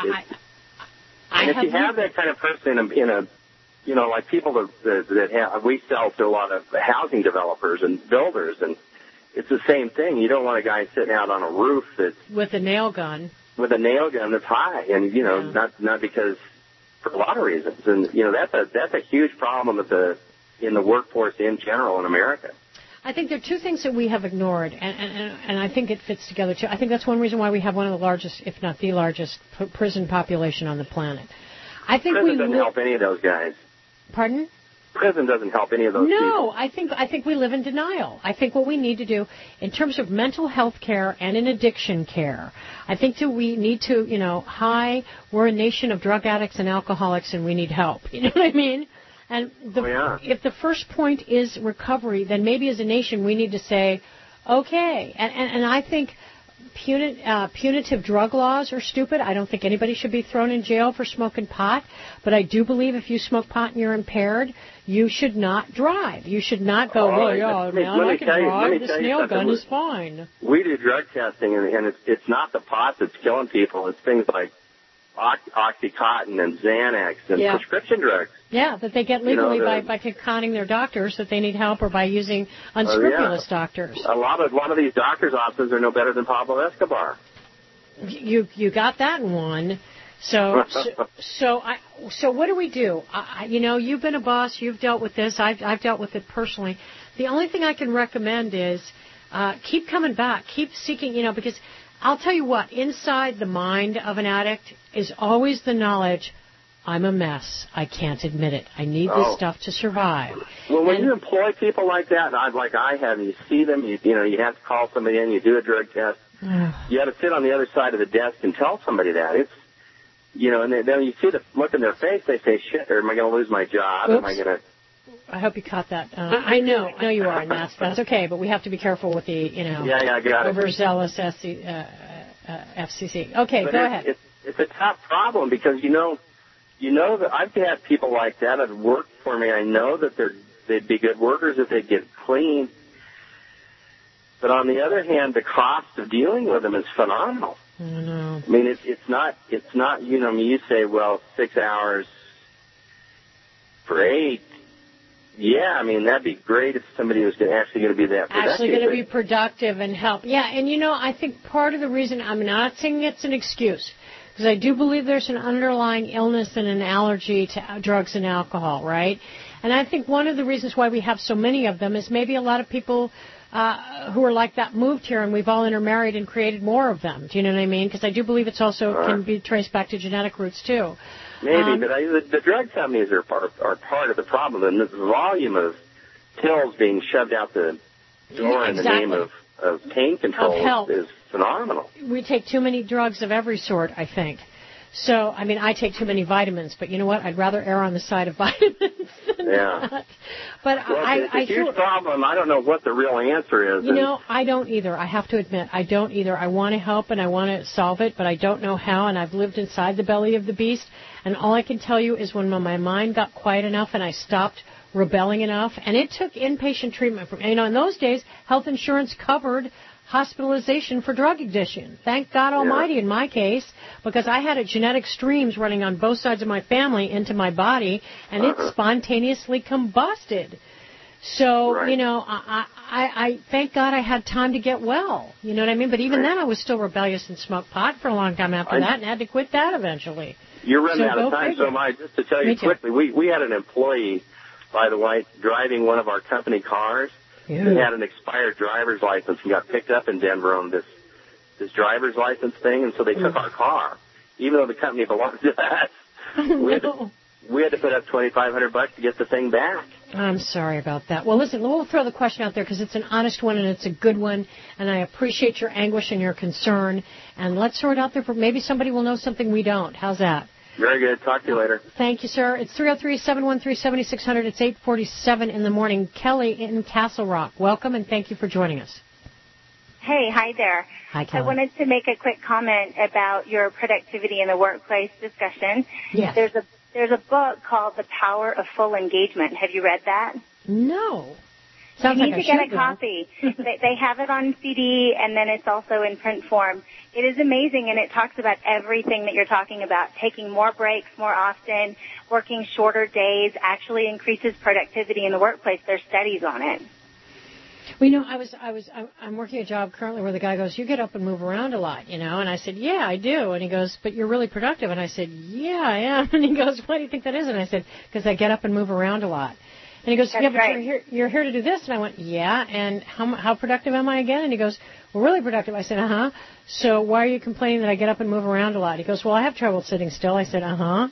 [SPEAKER 16] And if you have that kind of person in a you know, like people that have, we sell to a lot of housing developers and builders, and it's the same thing. You don't want a guy sitting out on a roof that's
[SPEAKER 22] with a nail gun.
[SPEAKER 16] With a nail gun that's high, and you know, not because for a lot of reasons, and you know that's a huge problem in the workforce in general in America.
[SPEAKER 22] I think there are two things that we have ignored, and I think it fits together too. I think that's one reason why we have one of the largest, if not the largest, prison population on the planet. I think
[SPEAKER 16] Prison doesn't help any of those guys.
[SPEAKER 22] Pardon?
[SPEAKER 16] Prison doesn't help any of those people.
[SPEAKER 22] No, I think we live in denial. I think what we need to do in terms of mental health care and in addiction care, I think that we need to, you know, we're a nation of drug addicts and alcoholics and we need help. You know what I mean? And if the first point is recovery, then maybe as a nation we need to say, okay, and I think punitive drug laws are stupid. I don't think anybody should be thrown in jail for smoking pot, but I do believe if you smoke pot and you're impaired, you should not drive. You should not go, I can drive, this nail gun is fine.
[SPEAKER 16] We do drug testing, and it's not the pot that's killing people. It's things like Oxycontin and Xanax and prescription drugs.
[SPEAKER 22] Yeah, that they get legally by conning their doctors that they need help or by using unscrupulous doctors.
[SPEAKER 16] A lot of these doctors' offices are no better than Pablo Escobar.
[SPEAKER 22] You got that one. So what do we do? You know, you've been a boss. You've dealt with this. I've dealt with it personally. The only thing I can recommend is keep coming back. Keep seeking, you know, because I'll tell you what, inside the mind of an addict is always the knowledge, I'm a mess. I can't admit it. I need this stuff to survive.
[SPEAKER 16] Well, when you employ people like that, like I have, you see them, you have to call somebody in, you do a drug test. You have to sit on the other side of the desk and tell somebody that. It's, you know, and then you see the look in their face, they say, shit, or am I going to lose my job?
[SPEAKER 22] Oops.
[SPEAKER 16] Am I going to...
[SPEAKER 22] I hope you caught that. I know you are, and that's okay. But we have to be careful with the, you know,
[SPEAKER 16] I got
[SPEAKER 22] overzealous FCC. Okay,
[SPEAKER 16] but
[SPEAKER 22] go ahead.
[SPEAKER 16] It's a tough problem because you know that I've had people like that that work for me. I know that they'd be good workers if they get clean. But on the other hand, the cost of dealing with them is phenomenal.
[SPEAKER 22] I know.
[SPEAKER 16] I mean, it's not. You know, I mean, you say, well, 6 hours for 8. Yeah, I mean, that'd be great if somebody was actually going to be that productive.
[SPEAKER 22] Actually going to be productive and help. Yeah, and you know, I think part of the reason, I'm not saying it's an excuse, because I do believe there's an underlying illness and an allergy to drugs and alcohol, right? And I think one of the reasons why we have so many of them is maybe a lot of people who are like that moved here and we've all intermarried and created more of them. Do you know what I mean? Because I do believe it's also can be traced back to genetic roots, too.
[SPEAKER 16] Maybe, but the drug companies are part of the problem, and the volume of pills being shoved out the door in the name of pain control is phenomenal.
[SPEAKER 22] We take too many drugs of every sort, I think. So, I mean, I take too many vitamins, but you know what? I'd rather err on the side of vitamins than not. But
[SPEAKER 16] it's a huge problem. I don't know what the real answer is.
[SPEAKER 22] You know, I don't either. I have to admit, I don't either. I want to help and I want to solve it, but I don't know how, and I've lived inside the belly of the beast, and all I can tell you is when my mind got quiet enough and I stopped rebelling enough, and it took inpatient treatment. You know, in those days, health insurance covered hospitalization for drug addiction. Thank God Almighty in my case, because I had genetic streams running on both sides of my family into my body, and it spontaneously combusted. So, you know, I thank God I had time to get well. You know what I mean? But even then I was still rebellious and smoked pot for a long time after that and had to quit that eventually.
[SPEAKER 16] You're running out of time, so just to tell you quickly, we had an employee, by the way, driving one of our company cars. Yeah. He had an expired driver's license. He got picked up in Denver on this driver's license thing, and so they took our car, even though the company belonged to us. We had to put up $2,500 to get the thing back.
[SPEAKER 22] I'm sorry about that. Well, listen, we'll throw the question out there because it's an honest one and it's a good one, and I appreciate your anguish and your concern. And let's throw it out there for maybe somebody will know something we don't. How's that?
[SPEAKER 16] Very good. Talk to you later.
[SPEAKER 22] Thank you, sir. It's 303-713-7600. It's 8:47 in the morning. Kelly in Castle Rock. Welcome, and thank you for joining us.
[SPEAKER 11] Hey, hi there.
[SPEAKER 22] Hi, Kelly.
[SPEAKER 11] I wanted to make a quick comment about your productivity in the workplace discussion.
[SPEAKER 22] Yes.
[SPEAKER 11] There's a book called The Power of Full Engagement. Have you read that?
[SPEAKER 22] No. Sounds
[SPEAKER 11] you need
[SPEAKER 22] like
[SPEAKER 11] to get a copy. They have it on CD, and then it's also in print form. It is amazing, and it talks about everything that you're talking about. Taking more breaks more often, working shorter days actually increases productivity in the workplace. There's studies on it.
[SPEAKER 22] Well, you know, I'm working a job currently where the guy goes, you get up and move around a lot, you know, and I said, yeah, I do. And he goes, but you're really productive. And I said, yeah, I am. And he goes, why do you think that is? And I said, because I get up and move around a lot. And he goes, yeah, but you're here to do this. And I went, yeah, and how productive am I again? And he goes, well, really productive. I said, uh-huh. So why are you complaining that I get up and move around a lot? He goes, well, I have trouble sitting still. I said, uh-huh.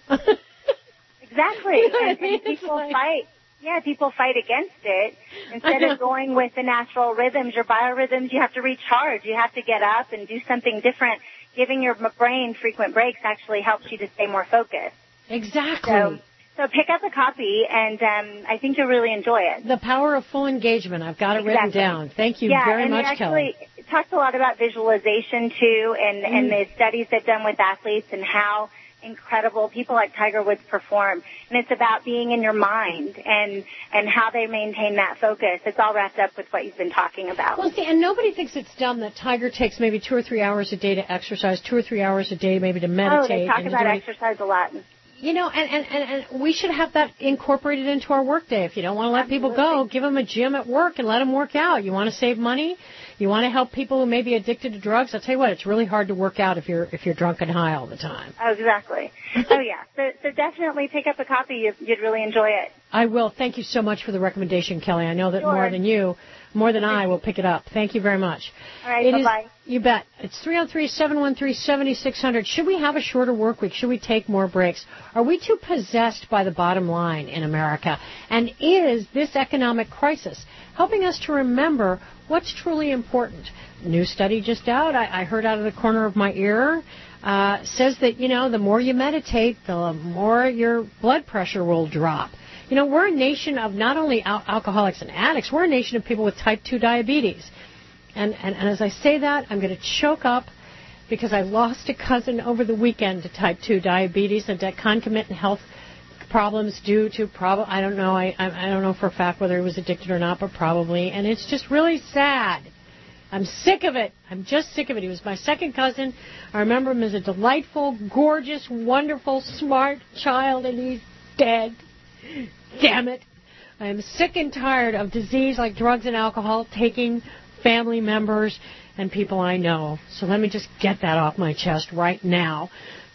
[SPEAKER 11] Exactly.
[SPEAKER 22] You know what I
[SPEAKER 11] and
[SPEAKER 22] mean?
[SPEAKER 11] people fight. Yeah, people fight against it. Instead of going with the natural rhythms, your biorhythms, you have to recharge. You have to get up and do something different. Giving your brain frequent breaks actually helps you to stay more focused.
[SPEAKER 22] Exactly.
[SPEAKER 11] So pick up a copy, and I think you'll really enjoy it.
[SPEAKER 22] The Power of Full Engagement. I've got it written down. Thank you very much, Kelly.
[SPEAKER 11] It talks a lot about visualization, too, and the studies they've done with athletes and how incredible people like Tiger Woods perform. And it's about being in your mind and how they maintain that focus. It's all wrapped up with what you've been talking about.
[SPEAKER 22] Well, see, and nobody thinks it's dumb that Tiger takes maybe 2 or 3 hours a day to exercise, 2 or 3 hours a day maybe to meditate.
[SPEAKER 11] Oh, they talk about exercise a lot.
[SPEAKER 22] You know, and we should have that incorporated into our workday. If you don't want to let people go, give them a gym at work and let them work out. You want to save money? You want to help people who may be addicted to drugs? I'll tell you what, it's really hard to work out if you're drunk and high all the time.
[SPEAKER 11] Oh, exactly. Oh, yeah. So definitely pick up a copy. You'd really enjoy it.
[SPEAKER 22] I will. Thank you so much for the recommendation, Kelly. I know that more than I will pick it up. Thank you very much.
[SPEAKER 11] All right, bye-bye.
[SPEAKER 22] You bet. It's 303-713-7600. Should we have a shorter work week? Should we take more breaks? Are we too possessed by the bottom line in America? And is this economic crisis helping us to remember what's truly important? A new study just out, I heard out of the corner of my ear, says that, you know, the more you meditate, the more your blood pressure will drop. You know, we're a nation of not only alcoholics and addicts, we're a nation of people with type 2 diabetes. And as I say that, I'm going to choke up because I lost a cousin over the weekend to type 2 diabetes and to concomitant health problems due to I don't know. I don't know for a fact whether he was addicted or not, but probably. And it's just really sad. I'm sick of it. I'm just sick of it. He was my second cousin. I remember him as a delightful, gorgeous, wonderful, smart child, and he's dead. Damn it. I am sick and tired of disease like drugs and alcohol taking family members and people I know. So let me just get that off my chest right now.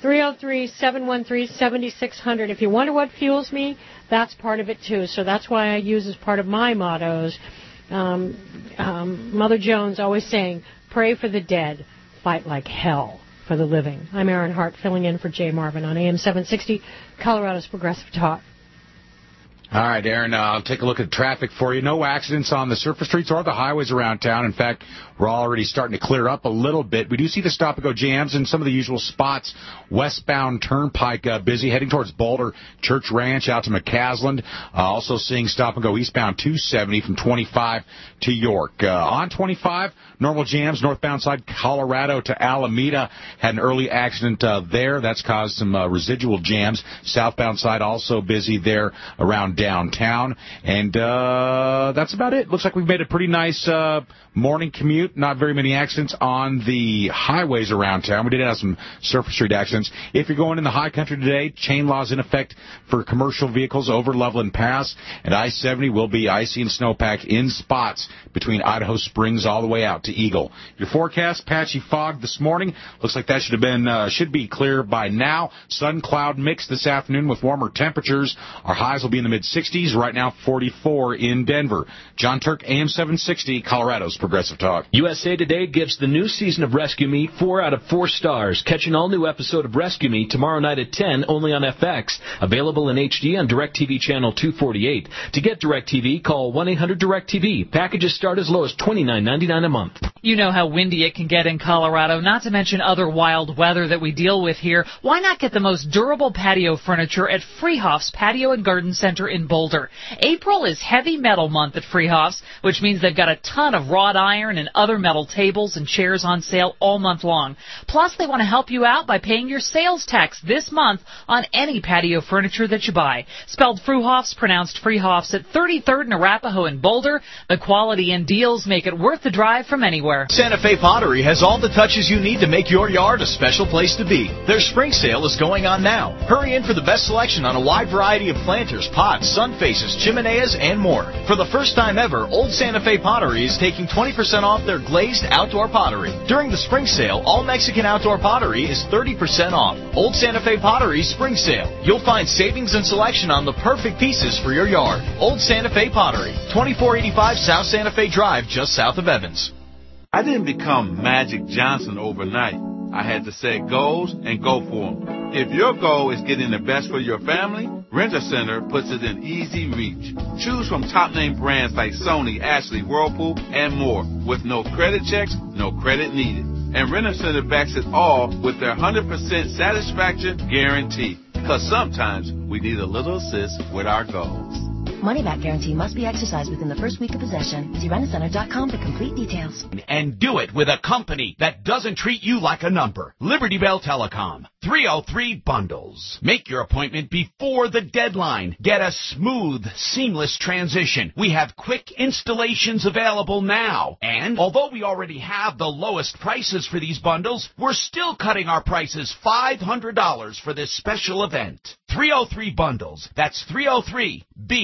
[SPEAKER 22] 303-713-7600. If you wonder what fuels me, that's part of it too. So that's why I use as part of my mottos, Mother Jones always saying, pray for the dead, fight like hell for the living. I'm Erin Hart filling in for Jay Marvin on AM 760, Colorado's Progressive Talk.
[SPEAKER 1] All right, Aaron, I'll take a look at traffic for you. No accidents on the surface streets or the highways around town. In fact, we're already starting to clear up a little bit. We do see the stop-and-go jams in some of the usual spots. Westbound Turnpike busy, heading towards Boulder, Church Ranch out to McCaslin. Also seeing stop-and-go eastbound 270 from 25 to York. On 25, normal jams, northbound side Colorado to Alameda. Had an early accident there. That's caused some residual jams. Southbound side also busy there around downtown. And that's about it. Looks like we've made a pretty nice morning commute. Not very many accidents on the highways around town. We did have some surface street accidents. If you're going in the high country today, chain laws in effect for commercial vehicles over Loveland Pass, and I-70 will be icy and snowpacked in spots between Idaho Springs all the way out to Eagle. Your forecast, patchy fog this morning. Looks like that should be clear by now. Sun cloud mix this afternoon with warmer temperatures. Our highs will be in the mid-60s. Right now, 44 in Denver. John Turk, AM 760, Colorado's Progressive Talk.
[SPEAKER 5] USA Today gives the new season of Rescue Me 4 out of 4 stars. Catch an all-new episode of Rescue Me tomorrow night at 10, only on FX. Available in HD on DirecTV Channel 248. To get DirecTV, call 1-800-DirecTV. Packages start as low as $29.99 a month.
[SPEAKER 17] You know how windy it can get in Colorado, not to mention other wild weather that we deal with here. Why not get the most durable patio furniture at Freehoff's Patio and Garden Center in in Boulder. April is heavy metal month at Freehoff's, which means they've got a ton of wrought iron and other metal tables and chairs on sale all month long. Plus, they want to help you out by paying your sales tax this month on any patio furniture that you buy. Spelled Fruhoff's, pronounced Freehoff's, at 33rd and Arapahoe in Boulder. The quality and deals make it worth the drive from anywhere.
[SPEAKER 6] Santa Fe Pottery has all the touches you need to make your yard a special place to be. Their spring sale is going on now. Hurry in for the best selection on a wide variety of planters, pots, sun faces, chimeneas, and more. For the first time ever, Old Santa Fe Pottery is taking 20% off their glazed outdoor pottery. During the spring sale, all Mexican outdoor pottery is 30% off. Old Santa Fe Pottery spring sale. You'll find savings and selection on the perfect pieces for your yard. Old Santa Fe Pottery, 2485 South Santa Fe Drive, just south of Evans.
[SPEAKER 18] I didn't become Magic Johnson overnight. I had to set goals and go for them. If your goal is getting the best for your family, Rent-A-Center puts it in easy reach. Choose from top-name brands like Sony, Ashley, Whirlpool, and more. With no credit checks, no credit needed. And Rent-A-Center backs it all with their 100% satisfaction guarantee. Because sometimes we need a little assist with our goals.
[SPEAKER 19] Money-back guarantee must be exercised within the first week of possession. See Rent-A-Center.com for complete details.
[SPEAKER 20] And do it with a company that doesn't treat you like a number. Liberty Bell Telecom. 303 bundles. Make your appointment before the deadline. Get a smooth, seamless transition. We have quick installations available now. And although we already have the lowest prices for these bundles, we're still cutting our prices $500 for this special event. 303 bundles. That's 303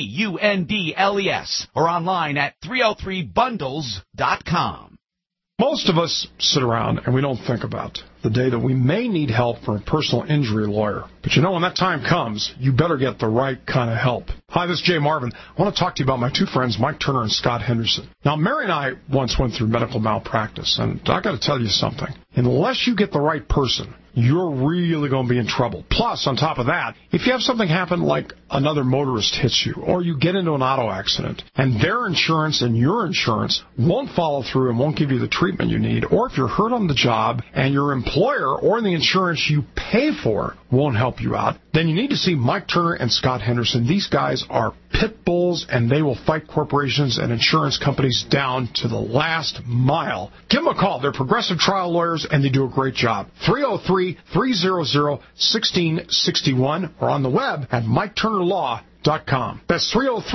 [SPEAKER 20] BUNDLES. Or online at 303bundles.com.
[SPEAKER 23] Most of us sit around and we don't think about the day that we may need help from a personal injury lawyer. But you know, when that time comes, you better get the right kind of help. Hi, this is Jay Marvin. I want to talk to you about my two friends, Mike Turner and Scott Henderson. Now, Mary and I once went through medical malpractice, and I got to tell you something. Unless you get the right person, you're really going to be in trouble. Plus, on top of that, if you have something happen like another motorist hits you or you get into an auto accident and their insurance and your insurance won't follow through and won't give you the treatment you need, or if you're hurt on the job and your employer or the insurance you pay for won't help you out, then you need to see Mike Turner and Scott Henderson. These guys are pit bulls, and they will fight corporations and insurance companies down to the last mile. Give them a call. They're progressive trial lawyers, and they do a great job. 303-300-1661 or on the web at MikeTurnerLaw.com. That's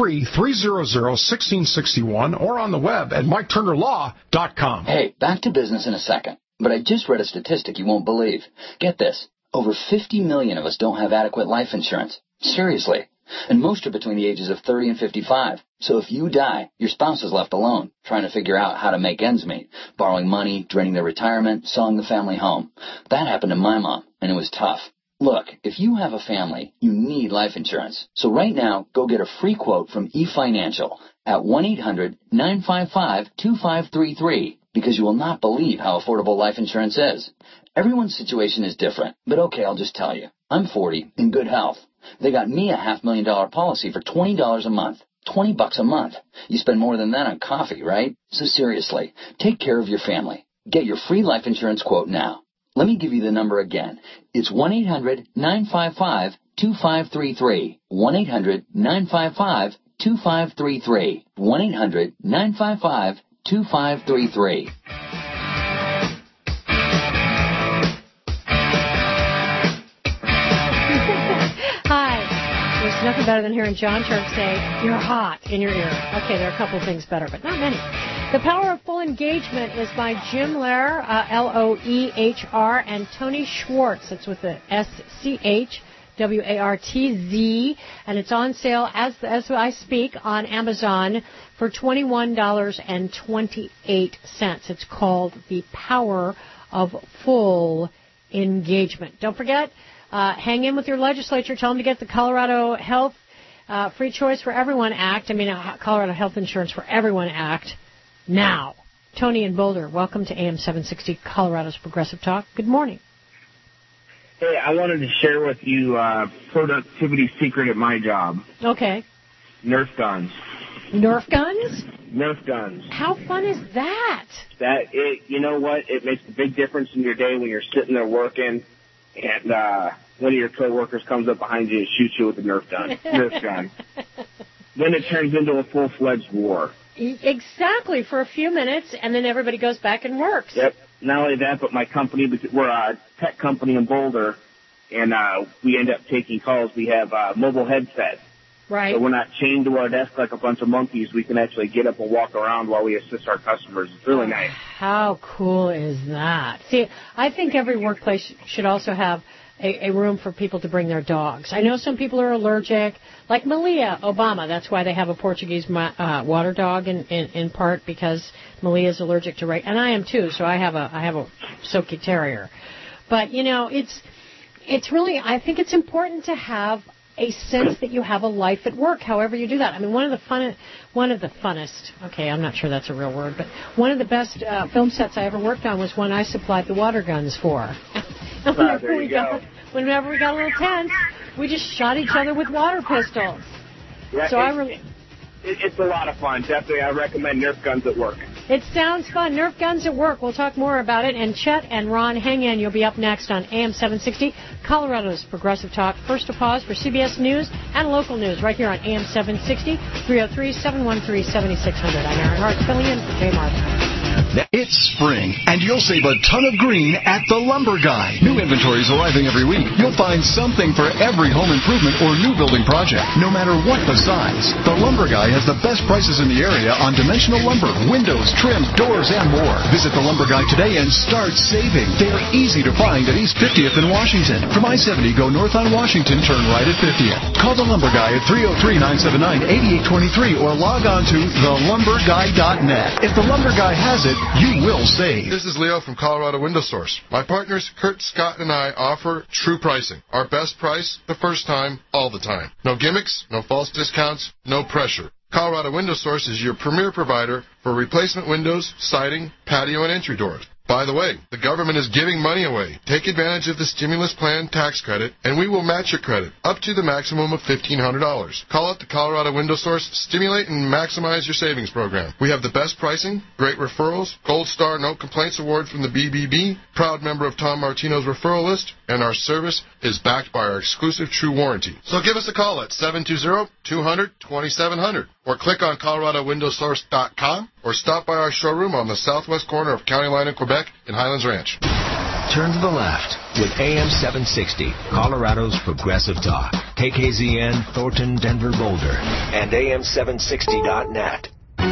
[SPEAKER 23] 303-300-1661 or on the web at MikeTurnerLaw.com.
[SPEAKER 7] Hey, back to business in a second. But I just read a statistic you won't believe. Get this. Over 50 million of us don't have adequate life insurance. Seriously. And most are between the ages of 30 and 55. So if you die, your spouse is left alone, trying to figure out how to make ends meet, borrowing money, draining their retirement, selling the family home. That happened to my mom, and it was tough. Look, if you have a family, you need life insurance. So right now, go get a free quote from eFinancial at 1-800-955-2533, because you will not believe how affordable life insurance is. Everyone's situation is different, but okay, I'll just tell you. I'm 40, in good health. They got me a $500,000 policy for $20 a month. $20 a month. You spend more than that on coffee, right? So seriously, take care of your family. Get your free life insurance quote now. Let me give you the number again. It's 1-800-955-2533. 1-800-955-2533. 1-800-955-2533.
[SPEAKER 22] Hi. There's nothing better than hearing John Turk say, "You're hot," in your ear. Okay, there are a couple of things better, but not many. The Power of Full Engagement is by Jim Loehr, Loehr, and Tony Schwartz. It's with the SCHWARTZ, and it's on sale as I speak on Amazon for $21.28. It's called The Power of Full Engagement. Don't forget, hang in with your legislature. Tell them to get the Colorado Health Free Choice for Everyone Act. Colorado Health Insurance for Everyone Act. Now, Tony in Boulder, welcome to AM 760, Colorado's Progressive Talk. Good morning.
[SPEAKER 24] Hey, I wanted to share with you productivity secret at my job.
[SPEAKER 22] Okay.
[SPEAKER 24] Nerf guns.
[SPEAKER 22] Nerf guns?
[SPEAKER 24] Nerf guns.
[SPEAKER 22] How fun is that?
[SPEAKER 24] You know what? It makes a big difference in your day when you're sitting there working, and one of your coworkers comes up behind you and shoots you with a Nerf gun. Then it turns into a full-fledged war.
[SPEAKER 22] Exactly, for a few minutes, and then everybody goes back and works.
[SPEAKER 24] Yep. Not only that, but my company, we're a tech company in Boulder, and we end up taking calls. We have mobile headsets.
[SPEAKER 22] Right.
[SPEAKER 24] So we're not chained to our desk like a bunch of monkeys. We can actually get up and walk around while we assist our customers. It's really nice.
[SPEAKER 22] How cool is that? See, I think every workplace should also have a room for people to bring their dogs. I know some people are allergic, like Malia Obama. That's why they have a Portuguese water dog in part, because Malia is allergic to and I am too. So I have a Silky Terrier. But it's really, I think it's important to have a sense that you have a life at work, however you do that. I mean, one of the funnest, okay, I'm not sure that's a real word, but one of the best film sets I ever worked on was one I supplied the water guns for.
[SPEAKER 24] There you go.
[SPEAKER 22] Whenever we got a little tense, we just shot each other with water pistols.
[SPEAKER 24] Yeah,
[SPEAKER 22] so
[SPEAKER 24] it's a lot of fun. Definitely, I recommend Nerf guns at work.
[SPEAKER 22] It sounds fun. Nerf guns at work. We'll talk more about it. And Chet and Ron, hang in. You'll be up next on AM 760, Colorado's Progressive Talk. First to pause for CBS News and local news right here on AM 760, 303-713-7600. I'm Aaron Hart, filling in for Jay Marvin.
[SPEAKER 3] It's spring, and you'll save a ton of green at The Lumber Guy. New inventory is arriving every week. You'll find something for every home improvement or new building project, no matter what the size. The Lumber Guy has the best prices in the area on dimensional lumber, windows, trim, doors, and more. Visit The Lumber Guy today and start saving. They're easy to find at East 50th in Washington. From I-70, go north on Washington, turn right at 50th. Call The Lumber Guy at 303-979-8823 or log on to thelumberguy.net. If The Lumber Guy has it, you will save.
[SPEAKER 4] This is Leo from Colorado Window Source. My partners Kurt, Scott, and I offer true pricing. Our best price, the first time, all the time. No gimmicks, no false discounts, no pressure. Colorado Window Source is your premier provider for replacement windows, siding, patio, and entry doors. By the way, the government is giving money away. Take advantage of the stimulus plan tax credit, and we will match your credit up to the maximum of $1,500. Call up the Colorado Window Source, stimulate and maximize your savings program. We have the best pricing, great referrals, Gold Star No Complaints Award from the BBB, proud member of Tom Martino's referral list, and our service is backed by our exclusive True Warranty. So give us a call at 720-200-2700 or click on ColoradoWindowSource.com or stop by our showroom on the southwest corner of County Line in Quebec in Highlands Ranch.
[SPEAKER 8] Turn to the left with AM 760, Colorado's Progressive Talk. KKZN, Thornton, Denver, Boulder, and AM760.net.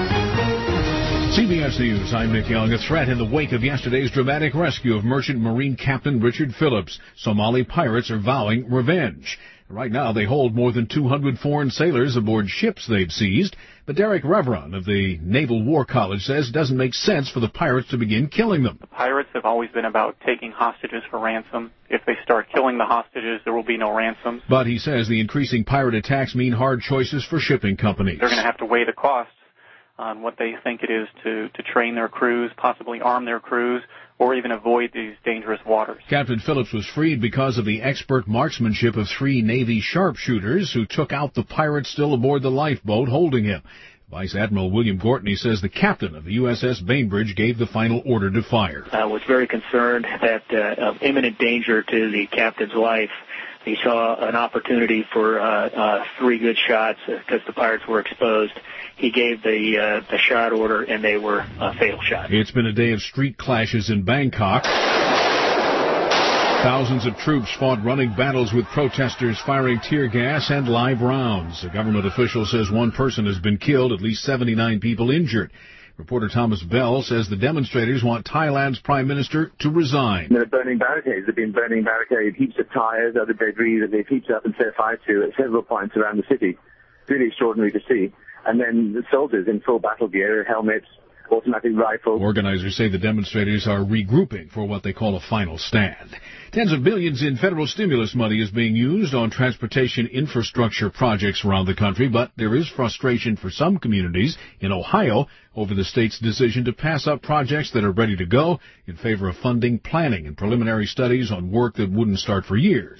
[SPEAKER 9] CBS News, I'm Nick Young. A threat in the wake of yesterday's dramatic rescue of Merchant Marine Captain Richard Phillips. Somali pirates are vowing revenge. Right now, they hold more than 200 foreign sailors aboard ships they've seized. But Derek Reveron of the Naval War College says it doesn't make sense for the pirates to begin killing them.
[SPEAKER 12] The pirates have always been about taking hostages for ransom. If they start killing the hostages, there will be no ransoms.
[SPEAKER 9] But he says the increasing pirate attacks mean hard choices for shipping companies.
[SPEAKER 12] They're going to have to weigh the costs on what they think it is to train their crews, possibly arm their crews, or even avoid these dangerous waters.
[SPEAKER 9] Captain Phillips was freed because of the expert marksmanship of 3 Navy sharpshooters who took out the pirates still aboard the lifeboat holding him. Vice Admiral William Gortney says the captain of the USS Bainbridge gave the final order to fire.
[SPEAKER 13] I was very concerned that of imminent danger to the captain's life. He saw an opportunity for 3 good shots because the pirates were exposed. He gave the shot order, and they were fatal shots.
[SPEAKER 9] It's been a day of street clashes in Bangkok. Thousands of troops fought running battles with protesters firing tear gas and live rounds. A government official says 1 person has been killed, at least 79 people injured. Reporter Thomas Bell says the demonstrators want Thailand's prime minister to resign.
[SPEAKER 25] They're burning barricades. They've been burning barricades, heaps of tires, other debris that they've heaped up and set fire to at several points around the city. Really extraordinary to see. And then the soldiers in full battle gear, helmets, automatic rifles.
[SPEAKER 9] Organizers say the demonstrators are regrouping for what they call a final stand. Tens of billions in federal stimulus money is being used on transportation infrastructure projects around the country, but there is frustration for some communities in Ohio over the state's decision to pass up projects that are ready to go in favor of funding planning and preliminary studies on work that wouldn't start for years.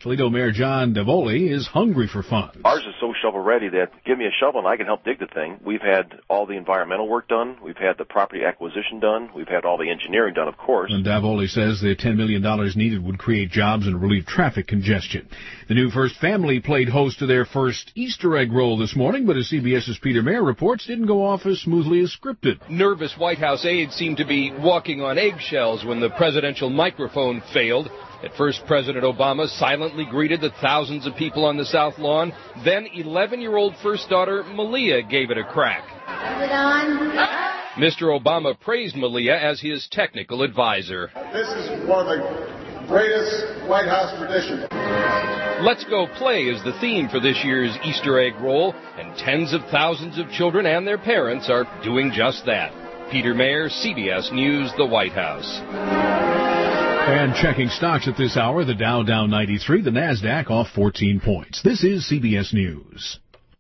[SPEAKER 9] Toledo Mayor John Davoli is hungry for funds.
[SPEAKER 2] Ours is so shovel-ready that give me a shovel and I can help dig the thing. We've had all the environmental work done. We've had the property acquisition done. We've had all the engineering done, of course.
[SPEAKER 9] And Davoli says the $10 million needed would create jobs and relieve traffic congestion. The New First family played host to their first Easter egg roll this morning, but as CBS's Peter Mayer reports, didn't go off as smoothly as scripted.
[SPEAKER 10] Nervous White House aides seemed to be walking on eggshells when the presidential microphone failed. At first, President Obama silently greeted the thousands of people on the South Lawn. Then 11-year-old first daughter Malia gave it a crack.
[SPEAKER 14] Is it on?
[SPEAKER 10] Mr. Obama praised Malia as his technical advisor.
[SPEAKER 15] This is one of the greatest White House traditions.
[SPEAKER 10] Let's Go Play is the theme for this year's Easter egg roll, and tens of thousands of children and their parents are doing just that. Peter Mayer, CBS News, the White House.
[SPEAKER 9] And checking stocks at this hour, the Dow down 93, the NASDAQ off 14 points. This is CBS News.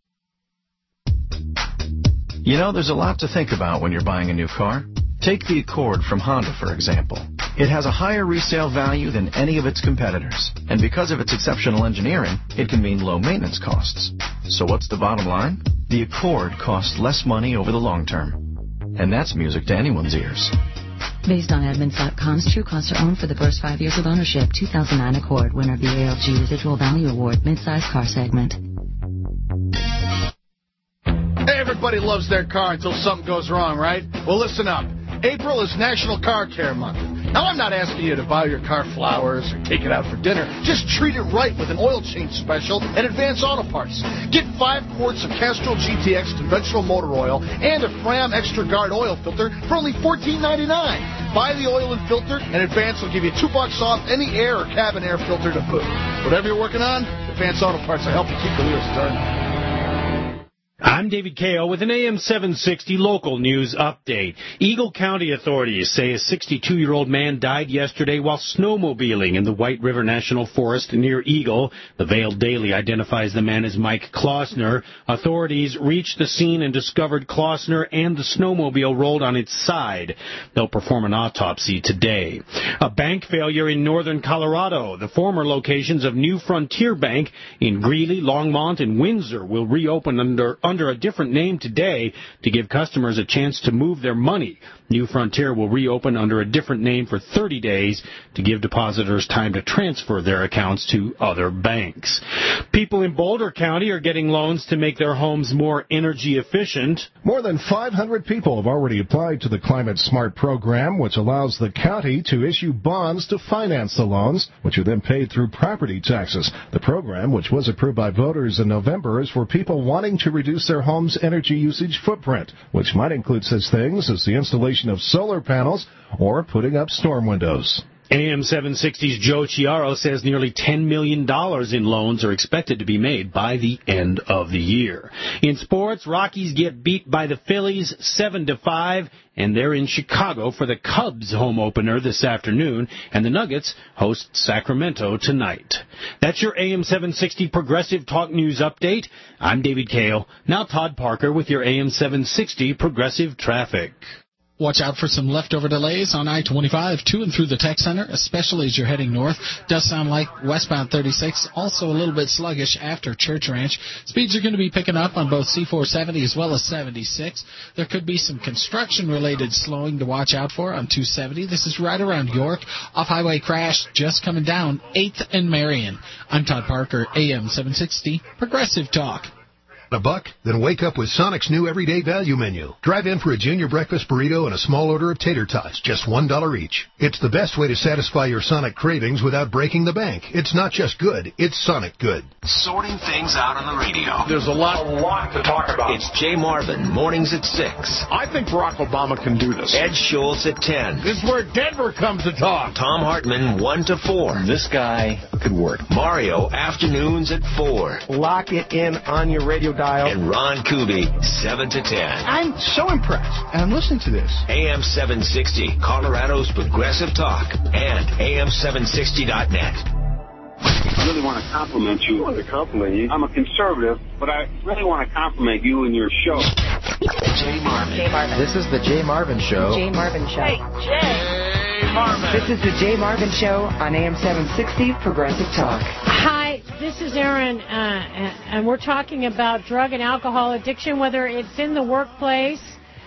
[SPEAKER 21] You know, there's a lot to think about when you're buying a new car. Take the Accord from Honda, for example. It has a higher resale value than any of its competitors. And because of its exceptional engineering, it can mean low maintenance costs. So what's the bottom line? The Accord costs less money over the long term. And that's music to anyone's ears.
[SPEAKER 19] Based on Edmunds.com's true costs are owned for the first 5 years of ownership. 2009 Accord, winner of the ALG Residual Value Award, midsize car segment.
[SPEAKER 26] Everybody loves their car until something goes wrong, right? Well, listen up. April is National Car Care Month. Now, I'm not asking you to buy your car flowers or take it out for dinner. Just treat it right with an oil change special at Advance Auto Parts. Get 5 quarts of Castrol GTX conventional motor oil and a Fram Extra Guard oil filter for only $14.99. Buy the oil and filter, and Advance will give you $2 off any air or cabin air filter to boot. Whatever you're working on, Advance Auto Parts will help you keep the wheels turning.
[SPEAKER 27] I'm David Kao with an AM 760 local news update. Eagle County authorities say a 62-year-old man died yesterday while snowmobiling in the White River National Forest near Eagle. The Vail Daily identifies the man as Mike Klossner. Authorities reached the scene and discovered Klossner and the snowmobile rolled on its side. They'll perform an autopsy today. A bank failure in northern Colorado. The former locations of New Frontier Bank in Greeley, Longmont, and Windsor will reopen under a different name today to give customers a chance to move their money. New Frontier will reopen under a different name for 30 days to give depositors time to transfer their accounts to other banks. People in Boulder County are getting loans to make their homes more energy efficient.
[SPEAKER 28] More than 500 people have already applied to the Climate Smart program, which allows the county to issue bonds to finance the loans, which are then paid through property taxes. The program, which was approved by voters in November, is for people wanting to reduce their home's energy usage footprint, which might include such things as the installation of solar panels or putting up storm windows.
[SPEAKER 27] AM 760's Joe Chiaro says nearly $10 million in loans are expected to be made by the end of the year. In sports, Rockies get beat by the Phillies 7-5, and they're in Chicago for the Cubs home opener this afternoon, and the Nuggets host Sacramento tonight. That's your AM 760 Progressive Talk News update. I'm David Kale. Now Todd Parker with your AM 760 Progressive Traffic.
[SPEAKER 29] Watch out for some leftover delays on I-25 to and through the Tech Center, especially as you're heading north. Does sound like westbound 36, also a little bit sluggish after Church Ranch. Speeds are going to be picking up on both C470 as well as 76. There could be some construction-related slowing to watch out for on 270. This is right around York. Off-highway crash just coming down 8th and Marion. I'm Todd Parker, AM 760, Progressive Talk.
[SPEAKER 30] A buck? Then wake up with Sonic's new everyday value menu. Drive in for a junior breakfast burrito and a small order of tater tots, just $1 each. It's the best way to satisfy your Sonic cravings without breaking the bank. It's not just good, it's Sonic good.
[SPEAKER 8] Sorting things out on the radio.
[SPEAKER 26] There's a lot to talk about.
[SPEAKER 8] It's Jay Marvin, mornings at 6.
[SPEAKER 26] I think Barack Obama can do this.
[SPEAKER 8] Ed Schultz at 10.
[SPEAKER 26] This is where Denver comes to talk.
[SPEAKER 8] Tom Hartman, 1 to 4.
[SPEAKER 31] This guy could work.
[SPEAKER 8] Mario, afternoons at 4.
[SPEAKER 31] Lock it in on your radio dial.
[SPEAKER 8] And Ron Kuby, 7 to 10.
[SPEAKER 31] I'm so impressed, and I'm listening to this.
[SPEAKER 8] AM 760, Colorado's Progressive Talk, and AM760.net.
[SPEAKER 32] I really want to compliment you.
[SPEAKER 25] I want to compliment you.
[SPEAKER 32] I'm a conservative, but I really want to compliment you and your show.
[SPEAKER 8] Jay Marvin.
[SPEAKER 33] Jay Marvin.
[SPEAKER 31] This is the Jay Marvin Show.
[SPEAKER 33] Jay Marvin Show. Hey, Jay
[SPEAKER 32] Marvin.
[SPEAKER 33] This is the Jay Marvin Show on AM 760 Progressive Talk.
[SPEAKER 22] Hi. this is Erin, and we're talking about drug and alcohol addiction, whether it's in the workplace,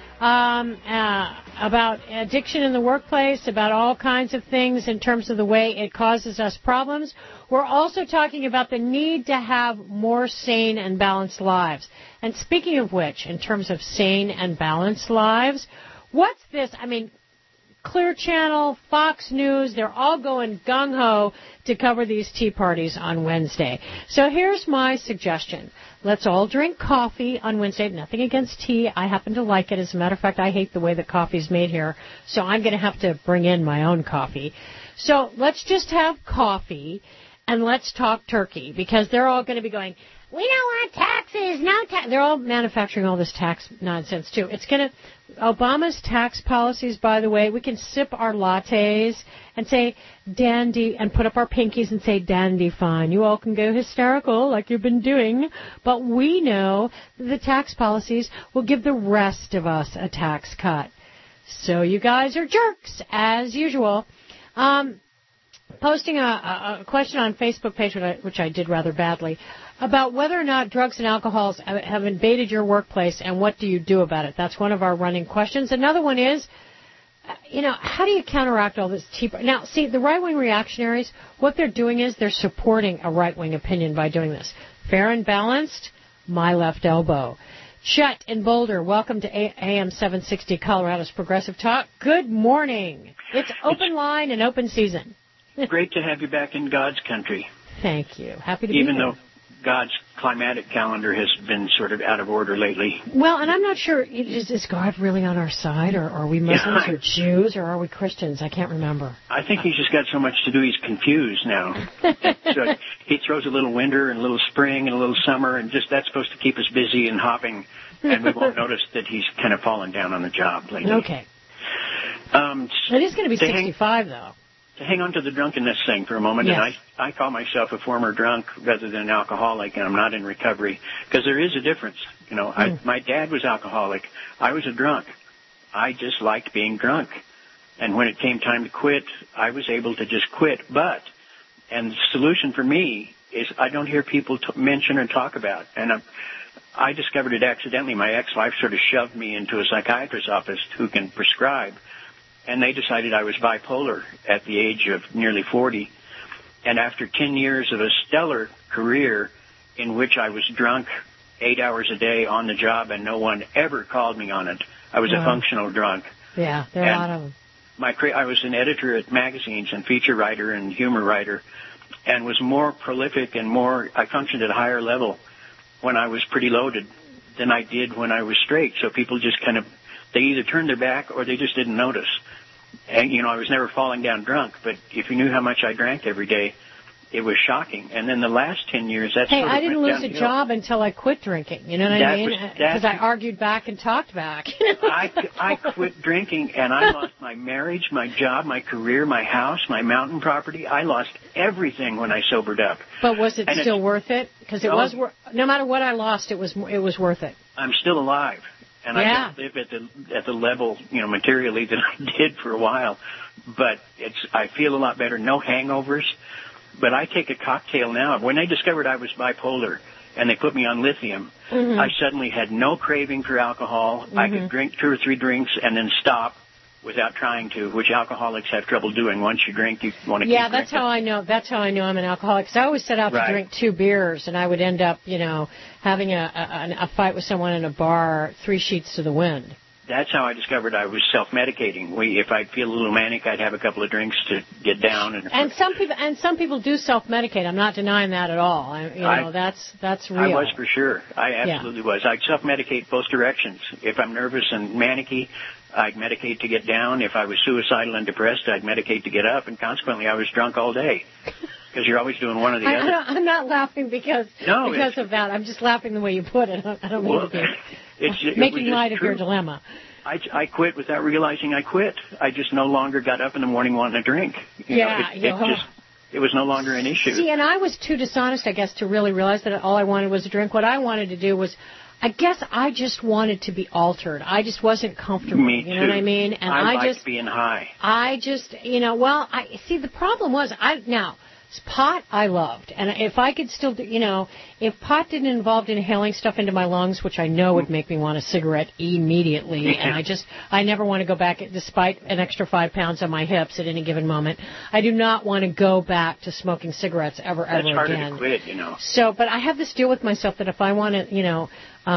[SPEAKER 22] about addiction in the workplace, about all kinds of things in terms of the way it causes us problems. We're also talking about the need to have more sane and balanced lives. And speaking of which, in terms of sane and balanced lives, what's this? I mean, Clear Channel, Fox News, they're all going gung-ho to cover these tea parties on Wednesday. So here's my suggestion. Let's all drink coffee on Wednesday. Nothing against tea. I happen to like it. As a matter of fact, I hate the way that coffee's made here, so I'm going to have to bring in my own coffee. So let's just have coffee, and let's talk turkey, because they're all going to be going, we don't want taxes, no tax. They're all manufacturing all this tax nonsense, too. It's going to, Obama's tax policies, by the way, we can sip our lattes and say, dandy, and put up our pinkies and say, dandy, fine. You all can go hysterical like you've been doing. But we know that the tax policies will give the rest of us a tax cut. So you guys are jerks, as usual. Posting a question on Facebook page, which I did rather badly, about whether or not drugs and alcohols have invaded your workplace, and what do you do about it? That's one of our running questions. Another one is, how do you counteract all this tea? Now, see, the right-wing reactionaries, what they're doing is they're supporting a right-wing opinion by doing this. Fair and balanced, my left elbow. Chet in Boulder, welcome to AM 760, Colorado's Progressive Talk. Good morning. It's open line and open season.
[SPEAKER 1] Great to have you back in God's country.
[SPEAKER 22] Thank you. Happy to be here.
[SPEAKER 1] Even though God's climatic calendar has been sort of out of order lately.
[SPEAKER 22] Well, and I'm not sure, is God really on our side, or are we Muslims or Jews, or are we Christians? I can't remember.
[SPEAKER 1] I think he's just got so much to do, he's confused now. So he throws a little winter and a little spring and a little summer, and just that's supposed to keep us busy and hopping, and we won't notice that he's kind of fallen down on the job lately.
[SPEAKER 22] Okay. It is going to be 65, though.
[SPEAKER 1] To hang on to the drunkenness thing for a moment,
[SPEAKER 22] yes.
[SPEAKER 1] And I call myself a former drunk rather than an alcoholic, and I'm not in recovery, because there is a difference. My dad was alcoholic. I was a drunk. I just liked being drunk. And when it came time to quit, I was able to just quit. And the solution for me is I don't hear people mention or talk about. And I discovered it accidentally. My ex-wife sort of shoved me into a psychiatrist's office who can prescribe. And they decided I was bipolar at the age of nearly 40. And after 10 years of a stellar career in which I was drunk 8 hours a day on the job and no one ever called me on it, I was a functional drunk.
[SPEAKER 22] Yeah, there are a lot of them.
[SPEAKER 1] I was an editor at magazines and feature writer and humor writer, and was more prolific and I functioned at a higher level when I was pretty loaded than I did when I was straight. So people just they either turned their back or they just didn't notice. And, I was never falling down drunk, but if you knew how much I drank every day, it was shocking. And then the last 10 years, that's
[SPEAKER 22] Hey, I didn't lose a job until I quit drinking. You know what I mean? Because I argued back and talked back.
[SPEAKER 1] I quit drinking, and I lost my marriage, my job, my career, my house, my mountain property. I lost everything when I sobered up.
[SPEAKER 22] But was it still worth it? Because it was no matter what I lost, it was worth it.
[SPEAKER 1] I'm still alive. And I don't live at the level, materially that I did for a while. But I feel a lot better. No hangovers. But I take a cocktail now. When they discovered I was bipolar and they put me on lithium, I suddenly had no craving for alcohol. I could drink 2 or 3 drinks and then stop without trying to, which alcoholics have trouble doing. Once you drink, you want to keep drinking.
[SPEAKER 22] That's how I know. That's how I know I'm an alcoholic. Because I always set out to drink 2 beers, and I would end up, having a fight with someone in a bar 3 sheets to the wind.
[SPEAKER 1] That's how I discovered I was self-medicating. If I'd feel a little manic, I'd have a couple of drinks to get down. And
[SPEAKER 22] some people do self-medicate. I'm not denying that at all. That's real.
[SPEAKER 1] I was for sure. I absolutely was. I'd self-medicate both directions. If I'm nervous and manicky, I'd medicate to get down. If I was suicidal and depressed, I'd medicate to get up. And consequently, I was drunk all day. Because you're always doing one or the other.
[SPEAKER 22] I'm not laughing because of that. I'm just laughing the way you put it. I don't mean to be making light of your dilemma.
[SPEAKER 1] I quit without realizing I quit. I just no longer got up in the morning wanting to drink. It was no longer an issue.
[SPEAKER 22] See, and I was too dishonest, I guess, to really realize that all I wanted was a drink. What I wanted to do was, I guess I just wanted to be altered. I just wasn't comfortable.
[SPEAKER 1] Me too.
[SPEAKER 22] You know what I mean? And
[SPEAKER 1] I liked being high.
[SPEAKER 22] I just, the problem was, Pot I loved, and if I could still, if pot didn't involve inhaling stuff into my lungs, which I know would make me want a cigarette immediately, and I never want to go back, despite an extra 5 pounds on my hips at any given moment. I do not want to go back to smoking cigarettes ever
[SPEAKER 1] That's harder
[SPEAKER 22] again.
[SPEAKER 1] to quit,
[SPEAKER 22] So, but I have this deal with myself that if I want to,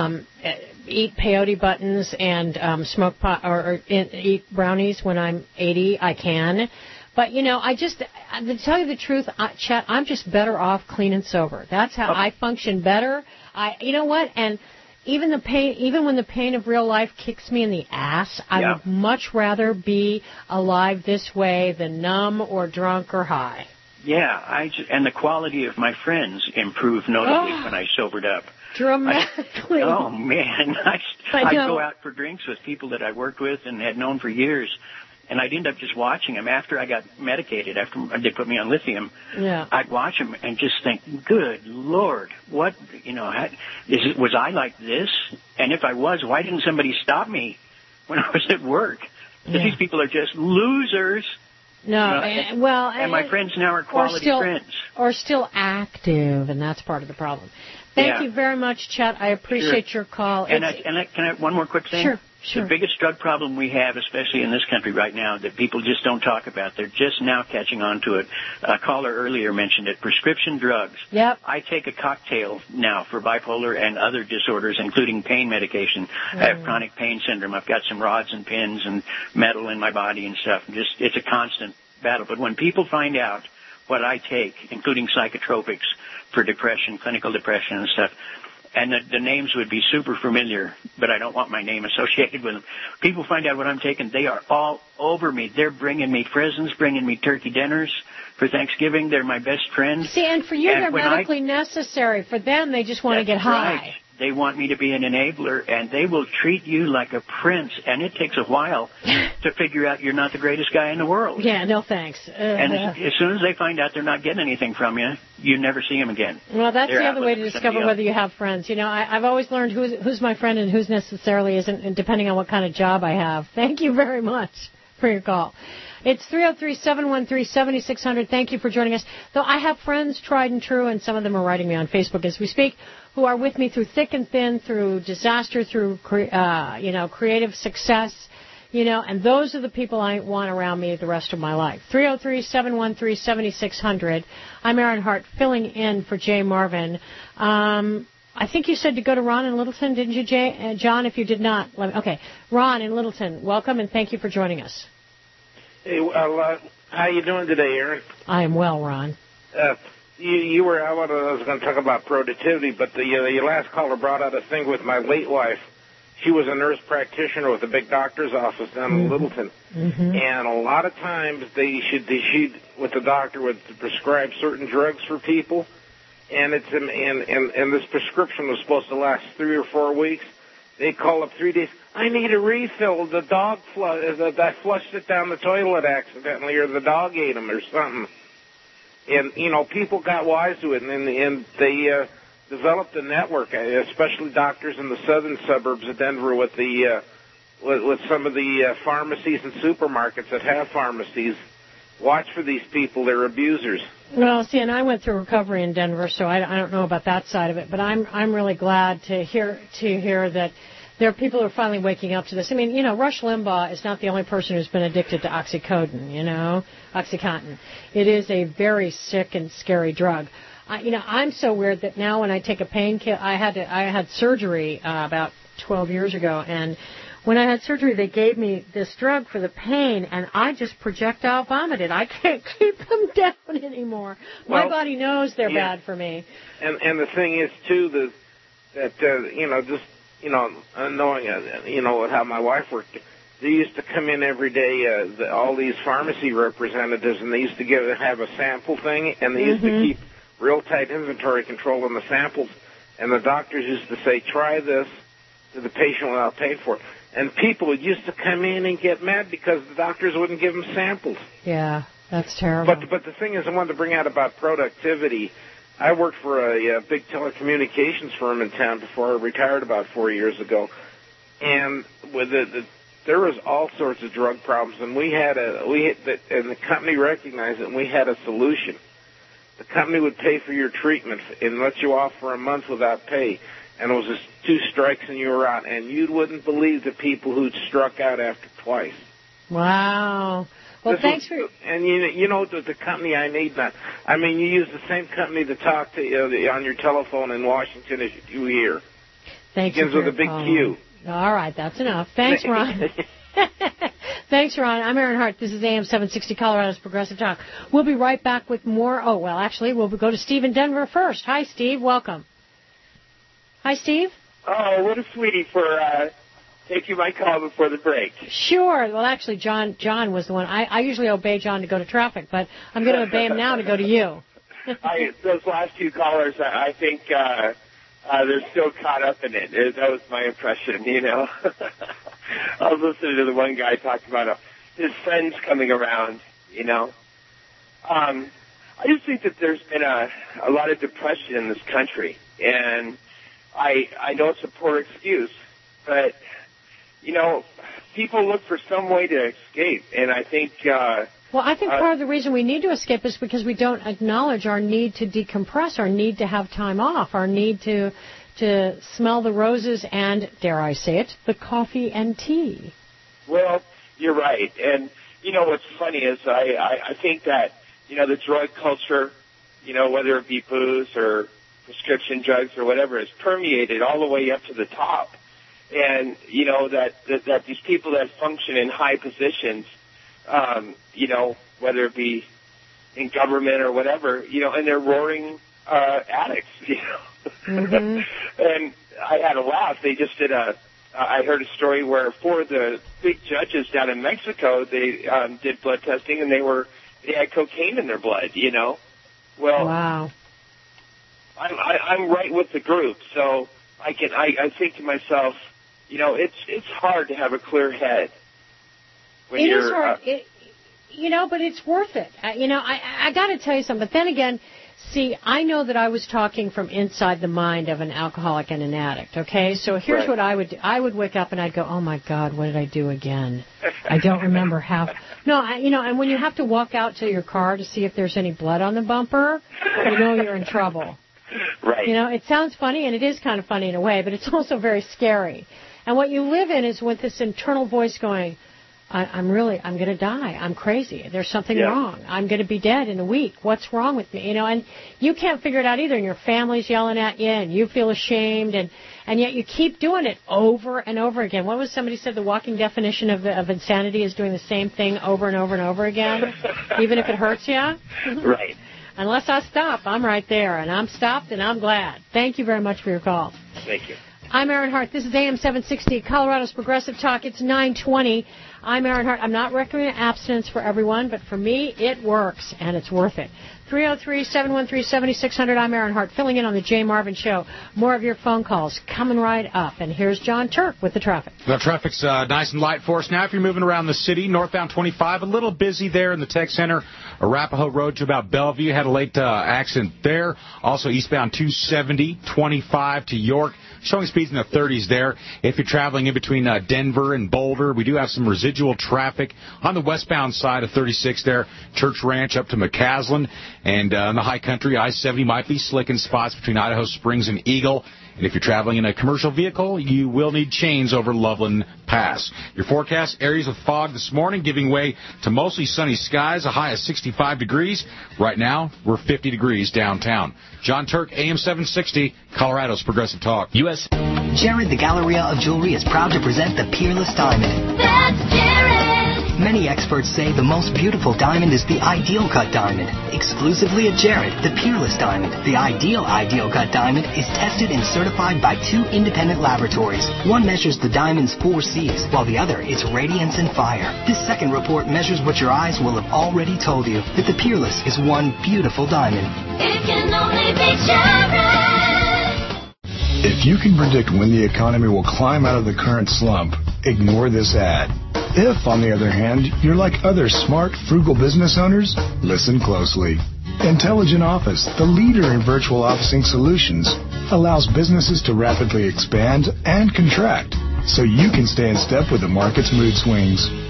[SPEAKER 22] eat peyote buttons and smoke pot or eat brownies when I'm 80, I can. But, to tell you the truth, Chet, I'm just better off clean and sober. That's how I function better. You know what? And even when the pain of real life kicks me in the ass, I would much rather be alive this way than numb or drunk or high.
[SPEAKER 1] Yeah, and the quality of my friends improved notably when I sobered up.
[SPEAKER 22] Dramatically.
[SPEAKER 1] Man, I'd go out for drinks with people that I worked with and had known for years. And I'd end up just watching them after I got medicated, after they put me on lithium.
[SPEAKER 22] Yeah.
[SPEAKER 1] I'd watch them and just think, good Lord, what, was I like this? And if I was, why didn't somebody stop me when I was at work? Because these people are just losers.
[SPEAKER 22] No, and
[SPEAKER 1] my friends now are quality friends.
[SPEAKER 22] Or still active, and that's part of the problem. Thank you very much, Chet. I appreciate your call.
[SPEAKER 1] And can I one more quick thing?
[SPEAKER 22] Sure.
[SPEAKER 1] The biggest drug problem we have, especially in this country right now, that people just don't talk about, they're just now catching on to it. A caller earlier mentioned it, prescription drugs.
[SPEAKER 22] Yep.
[SPEAKER 1] I take a cocktail now for bipolar and other disorders, including pain medication. I have chronic pain syndrome. I've got some rods and pins and metal in my body and stuff. It's a constant battle. But when people find out what I take, including psychotropics for depression, clinical depression and stuff, and the names would be super familiar, but I don't want my name associated with them. People find out what I'm taking, they are all over me. They're bringing me presents, bringing me turkey dinners for Thanksgiving. They're my best friends.
[SPEAKER 22] See, and for you, they're medically necessary. For them, they just want to get high.
[SPEAKER 1] Right. They want me to be an enabler, and they will treat you like a prince, and it takes a while to figure out you're not the greatest guy in the world.
[SPEAKER 22] Yeah, no thanks.
[SPEAKER 1] And as soon as they find out they're not getting anything from you, you never see them again.
[SPEAKER 22] Well, that's the other way to discover whether you have friends. I've always learned who's my friend and who's necessarily isn't, and depending on what kind of job I have. Thank you very much for your call. It's 303-713-7600. Thank you for joining us. Though I have friends, tried and true, and some of them are writing me on Facebook as we speak, who are with me through thick and thin, through disaster, through creative success, and those are the people I want around me the rest of my life. 303-713-7600. I'm Erin Hart, filling in for Jay Marvin. I think you said to go to Ron in Littleton, didn't you, John? If you did not, okay. Ron in Littleton, welcome and thank you for joining us.
[SPEAKER 3] Hey, how you doing today, Erin?
[SPEAKER 22] I am well, Ron.
[SPEAKER 3] I was going to talk about productivity, but the last caller brought out a thing with my late wife. She was a nurse practitioner with a big doctor's office down in Littleton, and a lot of times she with the doctor would prescribe certain drugs for people, and this prescription was supposed to last 3 or 4 weeks. They call up 3 days. I need a refill. The dog I flushed it down the toilet accidentally, or the dog ate them, or something. And people got wise to it, and they developed a network, especially doctors in the southern suburbs of Denver, with some of the pharmacies and supermarkets that have pharmacies. Watch for these people; they're abusers.
[SPEAKER 22] Well, see, and I went through recovery in Denver, so I don't know about that side of it. But I'm really glad to hear that there are people who are finally waking up to this. I mean, Rush Limbaugh is not the only person who's been addicted to OxyContin. It is a very sick and scary drug. I'm so weird that now when I take a painkiller, I had surgery about 12 years ago, and when I had surgery, they gave me this drug for the pain, and I just projectile vomited. I can't keep them down anymore. My body knows they're bad for me.
[SPEAKER 3] And the thing is, too, knowing, how my wife worked, they used to come in every day, all these pharmacy representatives, and they used to have a sample thing, and they used to keep real tight inventory control on the samples. And the doctors used to say, try this to the patient without paying for it. And people used to come in and get mad because the doctors wouldn't give them samples.
[SPEAKER 22] Yeah, that's terrible.
[SPEAKER 3] But the thing is, I wanted to bring out about productivity. I worked for a big telecommunications firm in town before I retired about 4 years ago, and there was all sorts of drug problems, and and the company recognized it, and we had a solution. the company would pay for your treatment and let you off for a month without pay. And it was just 2 strikes and you were out. And you wouldn't believe the people who'd struck out after twice.
[SPEAKER 22] Wow. Well, thanks for...
[SPEAKER 3] And you know the company I need that. I mean, you use the same company to talk to on your telephone in Washington as you do here.
[SPEAKER 22] Thank you.
[SPEAKER 3] Begins with a big Q.
[SPEAKER 22] All right, that's enough. Thanks, Ron. Thanks, Ron. I'm Erin Hart. This is AM 760 Colorado's Progressive Talk. We'll be right back with more. Oh, well, actually, we'll go to Steve in Denver first. Hi, Steve. Welcome. Hi, Steve.
[SPEAKER 4] Oh, what a sweetie for taking my call before the break.
[SPEAKER 22] Sure. Well, actually, John was the one. I usually obey John to go to traffic, but I'm going to obey him now to go to you.
[SPEAKER 4] Those last 2 callers, I think they're still caught up in it. That was my impression, you know. I was listening to the one guy talk about his friends coming around, you know. I just think that there's been a lot of depression in this country, and I know it's a poor excuse, but, you know, people look for some way to escape, and I think...
[SPEAKER 22] Well, I think part of the reason we need to escape is because we don't acknowledge our need to decompress, our need to have time off, our need to smell the roses and, dare I say it, the coffee and tea.
[SPEAKER 4] Well, you're right. And, you know, what's funny is I think that, you know, the drug culture, you know, whether it be booze or prescription drugs or whatever, is permeated all the way up to the top. And, you know, that these people that function in high positions, you know, whether it be in government or whatever, you know, and they're roaring addicts, you know. Mm-hmm. And I had a laugh. They just did I heard a story where 4 of the big judges down in Mexico, they did blood testing and they had cocaine in their blood, you know. Well,
[SPEAKER 22] wow.
[SPEAKER 4] I'm right with the group, so I think to myself, you know, it's hard to have a clear head. When
[SPEAKER 22] it is hard, you know, but it's worth it. You know, I got to tell you something. But then again, see, I know that I was talking from inside the mind of an alcoholic and an addict, okay? So here's what I would do. I would wake up and I'd go, oh, my God, what did I do again? I don't remember how. No, you know, and when you have to walk out to your car to see if there's any blood on the bumper, you know you're in trouble.
[SPEAKER 4] Right.
[SPEAKER 22] You know, it sounds funny, and it is kind of funny in a way, but it's also very scary. And what you live in is with this internal voice going, I'm going to die. I'm crazy. There's something wrong. I'm going to be dead in a week. What's wrong with me? You know, and you can't figure it out either, and your family's yelling at you, and you feel ashamed, and yet you keep doing it over and over again. What was somebody said? The walking definition of insanity is doing the same thing over and over and over again, even if it hurts you.
[SPEAKER 4] Right.
[SPEAKER 22] Unless I stop, I'm right there, and I'm stopped, and I'm glad. Thank you very much for your call.
[SPEAKER 4] Thank you.
[SPEAKER 22] I'm Erin Hart. This is AM 760, Colorado's Progressive Talk. It's 9:20. I'm Erin Hart. I'm not recommending abstinence for everyone, but for me, it works, and it's worth it. 303-713-7600. I'm Erin Hart, filling in on the Jay Marvin Show. More of your phone calls coming right up. And here's John Turk with the traffic.
[SPEAKER 5] The traffic's nice and light for us now. If you're moving around the city, northbound 25, a little busy there in the Tech Center. Arapahoe Road to about Bellevue. Had a late accident there. Also eastbound 270, 25 to York. Showing speeds in the 30s there. If you're traveling in between Denver and Boulder, we do have some residual traffic on the westbound side of 36 there. Church Ranch up to McCaslin. And in the high country, I-70 might be slick in spots between Idaho Springs and Eagle. And if you're traveling in a commercial vehicle, you will need chains over Loveland Pass. Your forecast, areas with fog this morning, giving way to mostly sunny skies, a high of 65 degrees. Right now, we're 50 degrees downtown. John Turk, AM 760, Colorado's Progressive Talk.
[SPEAKER 6] U.S. Jared, the Galleria of Jewelry, is proud to present the Peerless Diamond.
[SPEAKER 14] That's Jared!
[SPEAKER 6] Many experts say the most beautiful diamond is the Ideal Cut Diamond. Exclusively at Jared, the Peerless Diamond, the Ideal Cut Diamond, is tested and certified by 2 independent laboratories. One measures the diamond's 4 C's, while the other its radiance and fire. This second report measures what your eyes will have already told you, that the Peerless is one beautiful diamond.
[SPEAKER 14] It can only be Jared!
[SPEAKER 7] If you can predict when the economy will climb out of the current slump, ignore this ad. If, on the other hand, you're like other smart, frugal business owners, listen closely. Intelligent Office, the leader in virtual officing solutions, allows businesses to rapidly expand and contract so you can stay in step with the market's mood swings.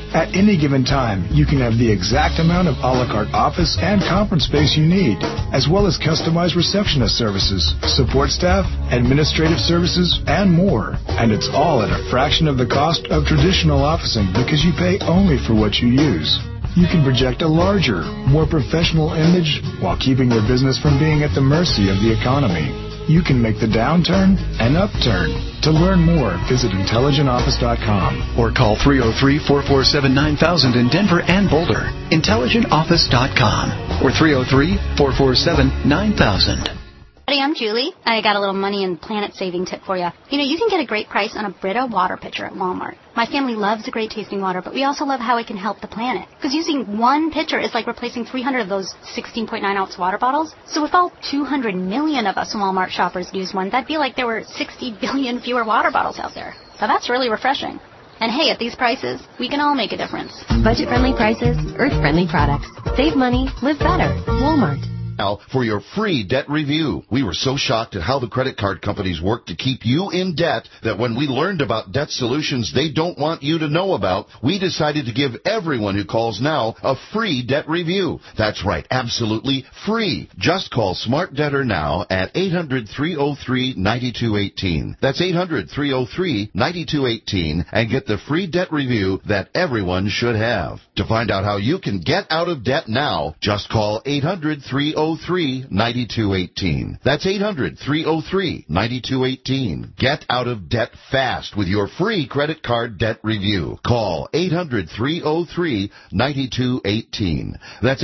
[SPEAKER 7] At any given time, you can have the exact amount of a la carte office and conference space you need, as well as customized receptionist services, support staff, administrative services, and more. And it's all at a fraction of the cost of traditional officing because you pay only for what you use. You can project a larger, more professional image while keeping your business from being at the mercy of the economy. You can make the downturn an upturn. To learn more, visit IntelligentOffice.com
[SPEAKER 2] or call 303-447-9000 in Denver and Boulder. IntelligentOffice.com or 303-447-9000.
[SPEAKER 10] Hey, I'm Julie. I got a little money and planet-saving tip for you. You know, you can get a great price on a Brita water pitcher at Walmart. My family loves the great-tasting water, but we also love how it can help the planet. Because using one pitcher is like replacing 300 of those 16.9-ounce water bottles. So if all 200 million of us Walmart shoppers used one, that'd be like there were 60 billion fewer water bottles out there. Now that's really refreshing. And hey, at these prices, we can all make a difference.
[SPEAKER 11] Budget-friendly prices, earth-friendly products. Save money, live better. Walmart.
[SPEAKER 12] For your free debt review. We were so shocked at how the credit card companies work to keep you in debt that when we learned about debt solutions they don't want you to know about, we decided to give everyone who calls now a free debt review. That's right, absolutely free. Just call Smart Debtor now at 800-303-9218. That's 800-303-9218 and get the free debt review that everyone should have. To find out how you can get out of debt now, just call 800-303-9218. That's 800-303-9218. Get out of debt fast with your free credit card debt review. Call 800-303-9218. That's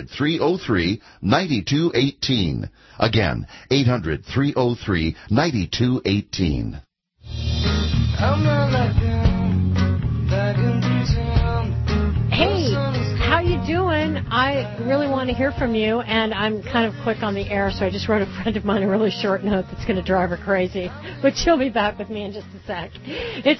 [SPEAKER 12] 800-303-9218. Again, 800-303-9218.
[SPEAKER 22] Hey, how you doing? I really want to hear from you, and I'm kind of quick on the air, so I just wrote a friend of mine a really short note that's going to drive her crazy, but she'll be back with me in just a sec. It's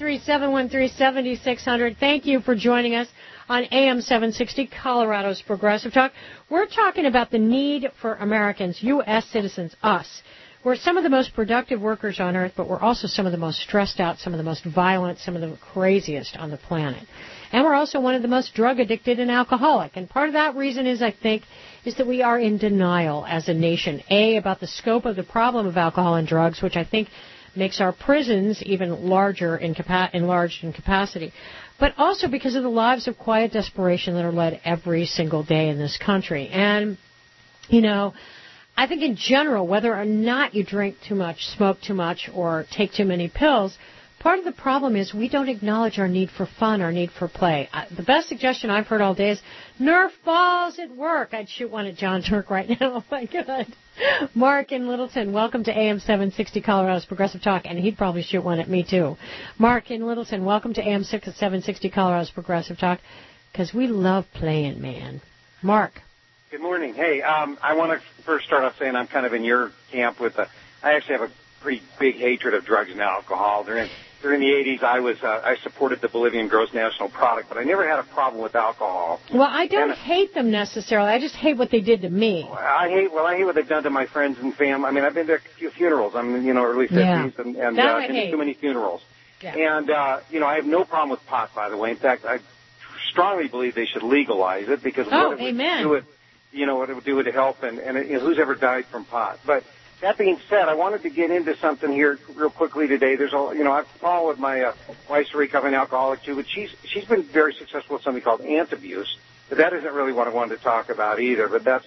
[SPEAKER 22] 303-713-7600. Thank you for joining us on AM 760, Colorado's Progressive Talk. We're talking about the need for Americans, U.S. citizens, us. We're some of the most productive workers on earth, but we're also some of the most stressed out, some of the most violent, some of the craziest on the planet. And we're also one of the most drug addicted and alcoholic. And part of that reason is, I think, is that we are in denial as a nation, A, about the scope of the problem of alcohol and drugs, which I think makes our prisons even larger, enlarged in capacity, but also because of the lives of quiet desperation that are led every single day in this country. And, you know, I think in general, whether or not you drink too much, smoke too much, or take too many pills, part of the problem is we don't acknowledge our need for fun, our need for play. The best suggestion I've heard all day is Nerf balls at work. I'd shoot one at John Turk right now. Oh, my God. Mark in Littleton, welcome to AM 760 Colorado's Progressive Talk, and he'd probably shoot one at me, too. Mark in Littleton, welcome to AM 760 Colorado's Progressive Talk, because we love playing, man. Mark.
[SPEAKER 13] Good morning. Hey, I want to first start off saying I'm kind of in your camp with I actually have a pretty big hatred of drugs and alcohol. During the 80s, I supported the Bolivian gross national product, but I never had a problem with alcohol.
[SPEAKER 22] Well, I don't hate them necessarily. I just hate what they did to me.
[SPEAKER 13] I hate what they've done to my friends and family. I mean, I've been to a few funerals. I'm early 50s and too many funerals.
[SPEAKER 22] Yeah.
[SPEAKER 13] And I have no problem with pot, by the way. In fact, I strongly believe they should legalize it because what it would do to help and who's ever died from pot. But that being said, I wanted to get into something here real quickly today. There's I've followed my wife's a recovering alcoholic too, but she's been very successful with something called Antabuse. But that isn't really what I wanted to talk about either. But that's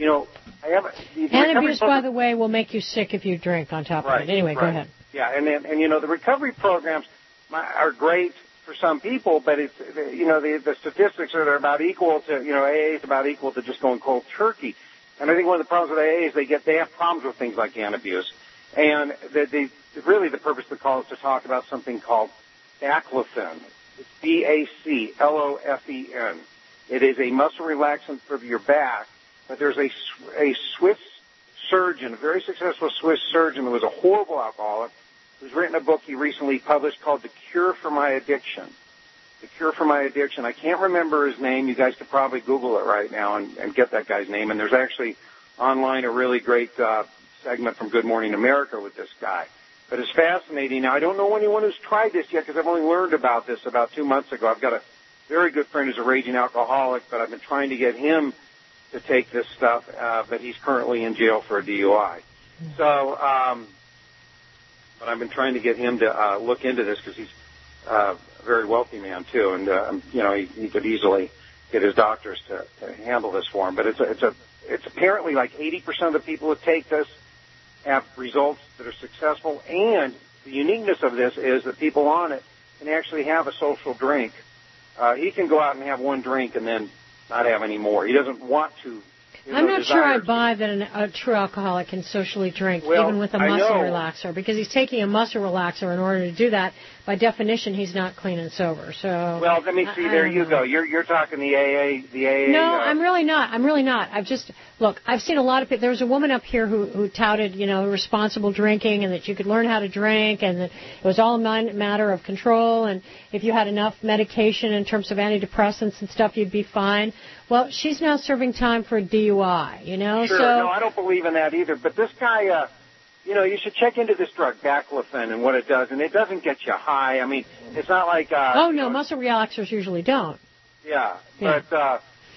[SPEAKER 22] Antabuse, by the way, will make you sick if you drink on top of it. Anyway, go ahead.
[SPEAKER 13] Yeah, and the recovery programs are great for some people, but it's the statistics are about equal to AA is about equal to just going cold turkey. And I think one of the problems with AA is they have problems with things like Antabuse. And really the purpose of the call is to talk about something called baclofen. It's BACLOFEN. It is a muscle relaxant for your back, but there's a Swiss surgeon, a very successful Swiss surgeon who was a horrible alcoholic, who's written a book he recently published called The Cure for My Addiction. The Cure for My Addiction. I can't remember his name. You guys could probably Google it right now and get that guy's name. And there's actually online a really great segment from Good Morning America with this guy. But it's fascinating. Now, I don't know anyone who's tried this yet because I've only learned about this about 2 months ago. I've got a very good friend who's a raging alcoholic, but I've been trying to get him to take this stuff, but he's currently in jail for a DUI. So, but I've been trying to get him to look into this because he's a very wealthy man too, and he could easily get his doctors to handle this for him. But it's apparently like 80% of the people that take this have results that are successful, and the uniqueness of this is that people on it can actually have a social drink. He can go out and have one drink and then not have any more. He doesn't want to.
[SPEAKER 22] I'm not sure I buy that a true alcoholic can socially drink, even with a muscle relaxer, because he's taking a muscle relaxer in order to do that. By definition, he's not clean and sober. So.
[SPEAKER 13] Well, let me see. There you go. You're talking the AA.
[SPEAKER 22] No, I'm really not. I've seen a lot of people. There was a woman up here who touted, responsible drinking, and that you could learn how to drink, and that it was all a matter of control, and if you had enough medication in terms of antidepressants and stuff, you'd be fine. Well, she's now serving time for a DUI,
[SPEAKER 13] Sure, no, I don't believe in that either. But this guy, you should check into this drug, baclofen, and what it does. And it doesn't get you high. I mean, it's not like...
[SPEAKER 22] muscle relaxers usually don't.
[SPEAKER 13] Yeah. But,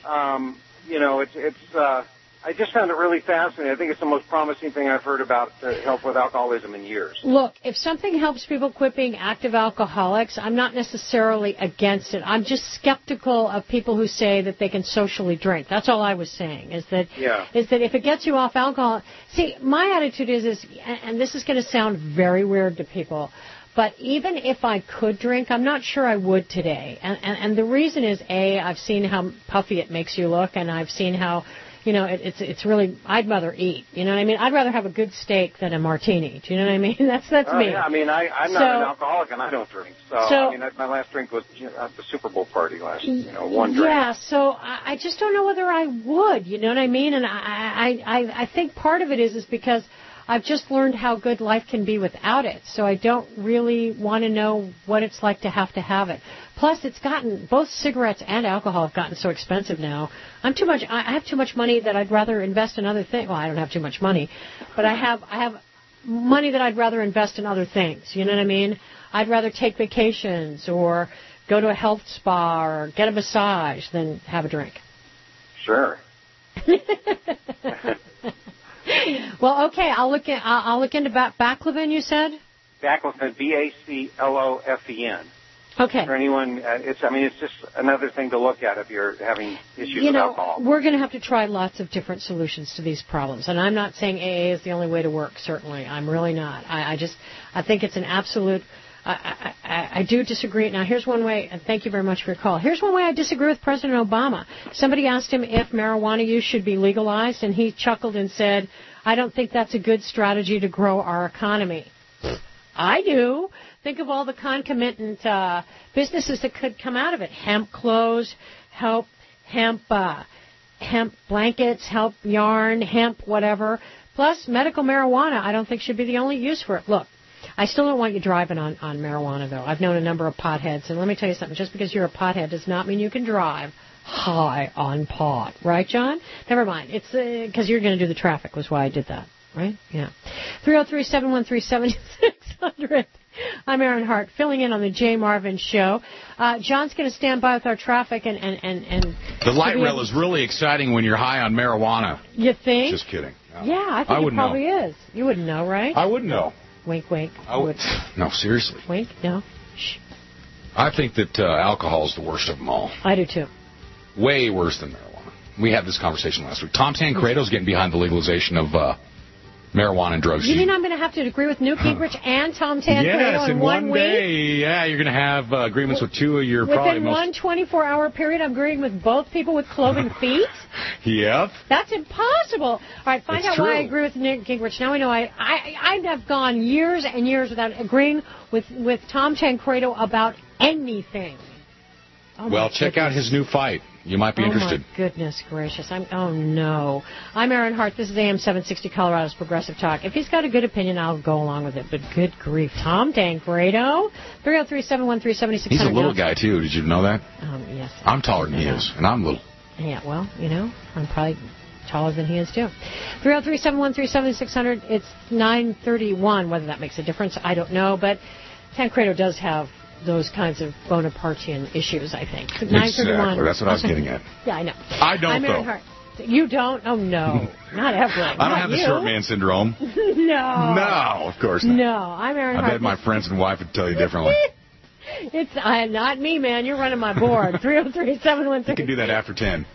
[SPEAKER 13] I just found it really fascinating. I think it's the most promising thing I've heard about help with alcoholism in years.
[SPEAKER 22] Look, if something helps people quit being active alcoholics, I'm not necessarily against it. I'm just skeptical of people who say that they can socially drink. That's all I was saying, is that if it gets you off alcohol... See, my attitude is and this is going to sound very weird to people, but even if I could drink, I'm not sure I would today. And the reason is, I've seen how puffy it makes you look, and I've seen how... it's really, I'd rather eat. You know what I mean? I'd rather have a good steak than a martini. Do you know what I mean? That's me.
[SPEAKER 13] Yeah, I mean, I'm not an alcoholic and I don't drink. So I mean, my last drink was at the Super Bowl party one drink.
[SPEAKER 22] Yeah, so I just don't know whether I would. You know what I mean? And I think part of it is because I've just learned how good life can be without it. So I don't really want to know what it's like to have it. Plus, both cigarettes and alcohol have gotten so expensive now. I have too much money that I'd rather invest in other things. Well, I don't have too much money, but I have money that I'd rather invest in other things. You know what I mean? I'd rather take vacations or go to a health spa or get a massage than have a drink.
[SPEAKER 13] Sure.
[SPEAKER 22] Well, okay, I'll look into baclofen. You said
[SPEAKER 13] baclofen, BACLOFEN.
[SPEAKER 22] Okay.
[SPEAKER 13] For anyone, it's just another thing to look at if you're having issues with alcohol.
[SPEAKER 22] We're going to have to try lots of different solutions to these problems, and I'm not saying AA is the only way to work. Certainly, I'm really not. I think it's an absolute. I do disagree. Now, here's one way, and thank you very much for your call. Here's one way I disagree with President Obama. Somebody asked him if marijuana use should be legalized, and he chuckled and said, I don't think that's a good strategy to grow our economy. I do. Think of all the concomitant businesses that could come out of it. Hemp clothes, hemp blankets, hemp yarn, hemp whatever. Plus, medical marijuana I don't think should be the only use for it. Look, I still don't want you driving on marijuana, though. I've known a number of potheads, and let me tell you something. Just because you're a pothead does not mean you can drive high on pot. Right, John? Never mind. It's because you're going to do the traffic was why I did that. Right? Yeah. 303-713-7600. I'm Erin Hart, filling in on the Jay Marvin Show. John's going to stand by with our traffic and
[SPEAKER 5] the light rail is really exciting when you're high on marijuana.
[SPEAKER 22] You think?
[SPEAKER 5] Just kidding. No.
[SPEAKER 22] Yeah, I think it probably is. You wouldn't know, right?
[SPEAKER 5] I wouldn't know.
[SPEAKER 22] Wink, wink.
[SPEAKER 5] I would. No, seriously.
[SPEAKER 22] Wink? No. Shh.
[SPEAKER 5] I think that alcohol is the worst of them all.
[SPEAKER 22] I do too.
[SPEAKER 5] Way worse than marijuana. We had this conversation last week. Tom Tancredo's getting behind the legalization of marijuana and drugs.
[SPEAKER 22] You mean I'm going to have to agree with Newt Gingrich and Tom Tancredo
[SPEAKER 5] in
[SPEAKER 22] one week?
[SPEAKER 5] Day. Yeah, you're going to have agreements with two of your probably most...
[SPEAKER 22] Within one 24-hour period, I'm agreeing with both people with cloven feet?
[SPEAKER 5] Yep.
[SPEAKER 22] That's impossible. All right, find out why I agree with Newt Gingrich. Now we know I have gone years and years without agreeing with Tom Tancredo about anything.
[SPEAKER 5] Oh, well, check out his new fight. You might be interested.
[SPEAKER 22] Oh, my goodness gracious. Oh, no. I'm Erin Hart. This is AM 760 Colorado's Progressive Talk. If he's got a good opinion, I'll go along with it. But good grief. Tom Tancredo, 303-713-7600.
[SPEAKER 5] He's a little guy, too. Did you know that?
[SPEAKER 22] Yes.
[SPEAKER 5] I'm taller than he is, and I'm little.
[SPEAKER 22] Yeah, well, I'm probably taller than he is, too. 303-713-7600. It's 9:31. Whether that makes a difference, I don't know. But Tancredo does have those kinds of Bonapartean issues, I think.
[SPEAKER 5] Exactly. That's what I was getting at.
[SPEAKER 22] Yeah, I know.
[SPEAKER 5] I don't, though.
[SPEAKER 22] Hart. You don't? Oh, no. Not ever.
[SPEAKER 5] I don't have the short man syndrome.
[SPEAKER 22] No.
[SPEAKER 5] No, of course not.
[SPEAKER 22] No, I'm Aaron Hart.
[SPEAKER 5] I bet my friends and wife would tell you differently.
[SPEAKER 22] It's not me, man. You're running my board. 303-716.
[SPEAKER 5] You can do that after 10.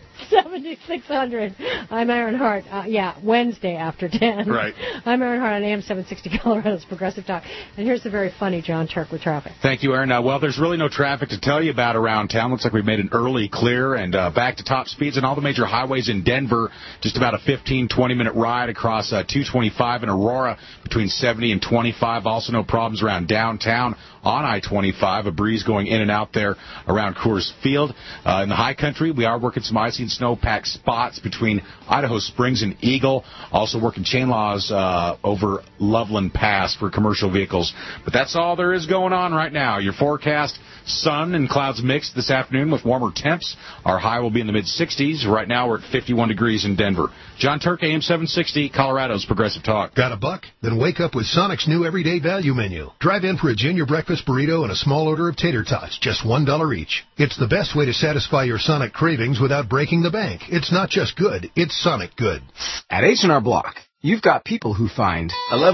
[SPEAKER 22] 7600. I'm Aaron Hart. Wednesday after 10.
[SPEAKER 5] Right.
[SPEAKER 22] I'm Aaron Hart on AM 760 Colorado's Progressive Talk. And here's the very funny John Turk with traffic.
[SPEAKER 5] Thank you, Aaron. Well, there's really no traffic to tell you about around town. Looks like we've made an early clear and back to top speeds on all the major highways in Denver. Just about a 15-20-minute ride across 225 in Aurora between 70 and 25. Also no problems around downtown on I-25. A breeze going in and out there around Coors Field. In the high country, we are working some icy and snow-packed spots between Idaho Springs and Eagle. Also working chain laws over Loveland Pass for commercial vehicles. But that's all there is going on right now. Your forecast, sun and clouds mixed this afternoon with warmer temps. Our high will be in the mid-60s. Right now we're at 51 degrees in Denver. John Turk, AM 760, Colorado's Progressive Talk.
[SPEAKER 30] Got a buck? Then wake up with Sonic's new everyday value menu. Drive in for a junior breakfast burrito and a small order of tater tots, just $1 each. It's the best way to satisfy your Sonic cravings without breaking the bank. It's not just good, it's Sonic good.
[SPEAKER 9] At H&R Block, you've got people who find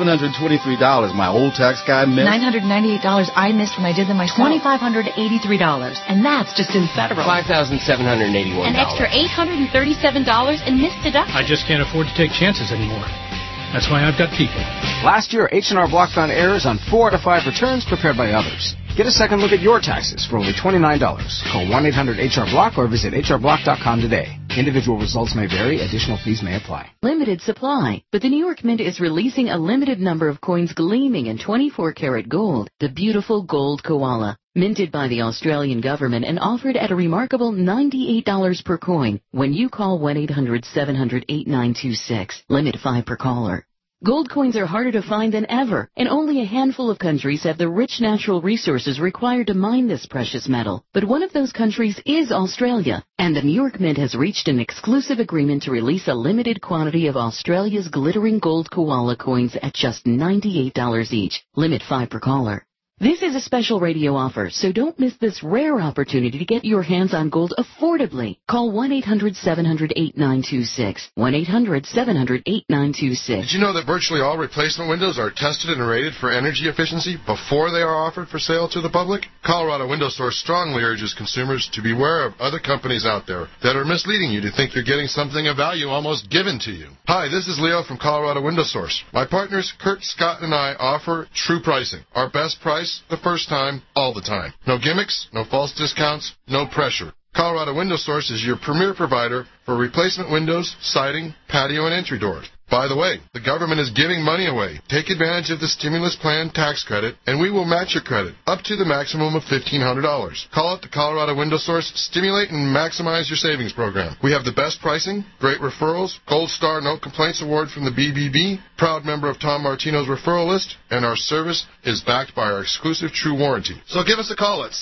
[SPEAKER 9] $1,123 my old tax guy missed.
[SPEAKER 15] $998 I missed when I did them myself. $2,583. And that's just in federal.
[SPEAKER 9] $5,781.
[SPEAKER 15] An extra $837 in missed deductions.
[SPEAKER 16] I just can't afford to take chances anymore. That's why I've got people.
[SPEAKER 9] Last year, H&R Block found errors on 4 out of 5 returns prepared by others. Get a second look at your taxes for only $29. Call 1-800-HR-BLOCK or visit hrblock.com today. Individual results may vary. Additional fees may apply.
[SPEAKER 17] Limited supply. But the New York Mint is releasing a limited number of coins gleaming in 24-karat gold, the beautiful gold koala. Minted by the Australian government and offered at a remarkable $98 per coin when you call 1-800-700-8926. Limit 5 per caller. Gold coins are harder to find than ever, and only a handful of countries have the rich natural resources required to mine this precious metal. But one of those countries is Australia, and the New York Mint has reached an exclusive agreement to release a limited quantity of Australia's glittering gold koala coins at just $98 each. Limit 5 per caller. This is a special radio offer, so don't miss this rare opportunity to get your hands on gold affordably. Call 1-800-700-8926. 1-800-700-8926.
[SPEAKER 18] Did you know that virtually all replacement windows are tested and rated for energy efficiency before they are offered for sale to the public? Colorado Window Source strongly urges consumers to beware of other companies out there that are misleading you to think you're getting something of value almost given to you. Hi, this is Leo from Colorado Window Source. My partners Kurt, Scott, and I offer true pricing. Our best price the first time, all the time. No gimmicks, no false discounts, no pressure. Colorado Window Source is your premier provider for replacement windows, siding, patio, and entry doors. By the way, the government is giving money away. Take advantage of the stimulus plan tax credit, and we will match your credit up to the maximum of $1,500. Call it the Colorado Window Source Stimulate and Maximize Your Savings Program. We have the best pricing, great referrals, Gold Star No Complaints Award from the BBB, proud member of Tom Martino's referral list, and our service is backed by our exclusive True Warranty. So give us a call at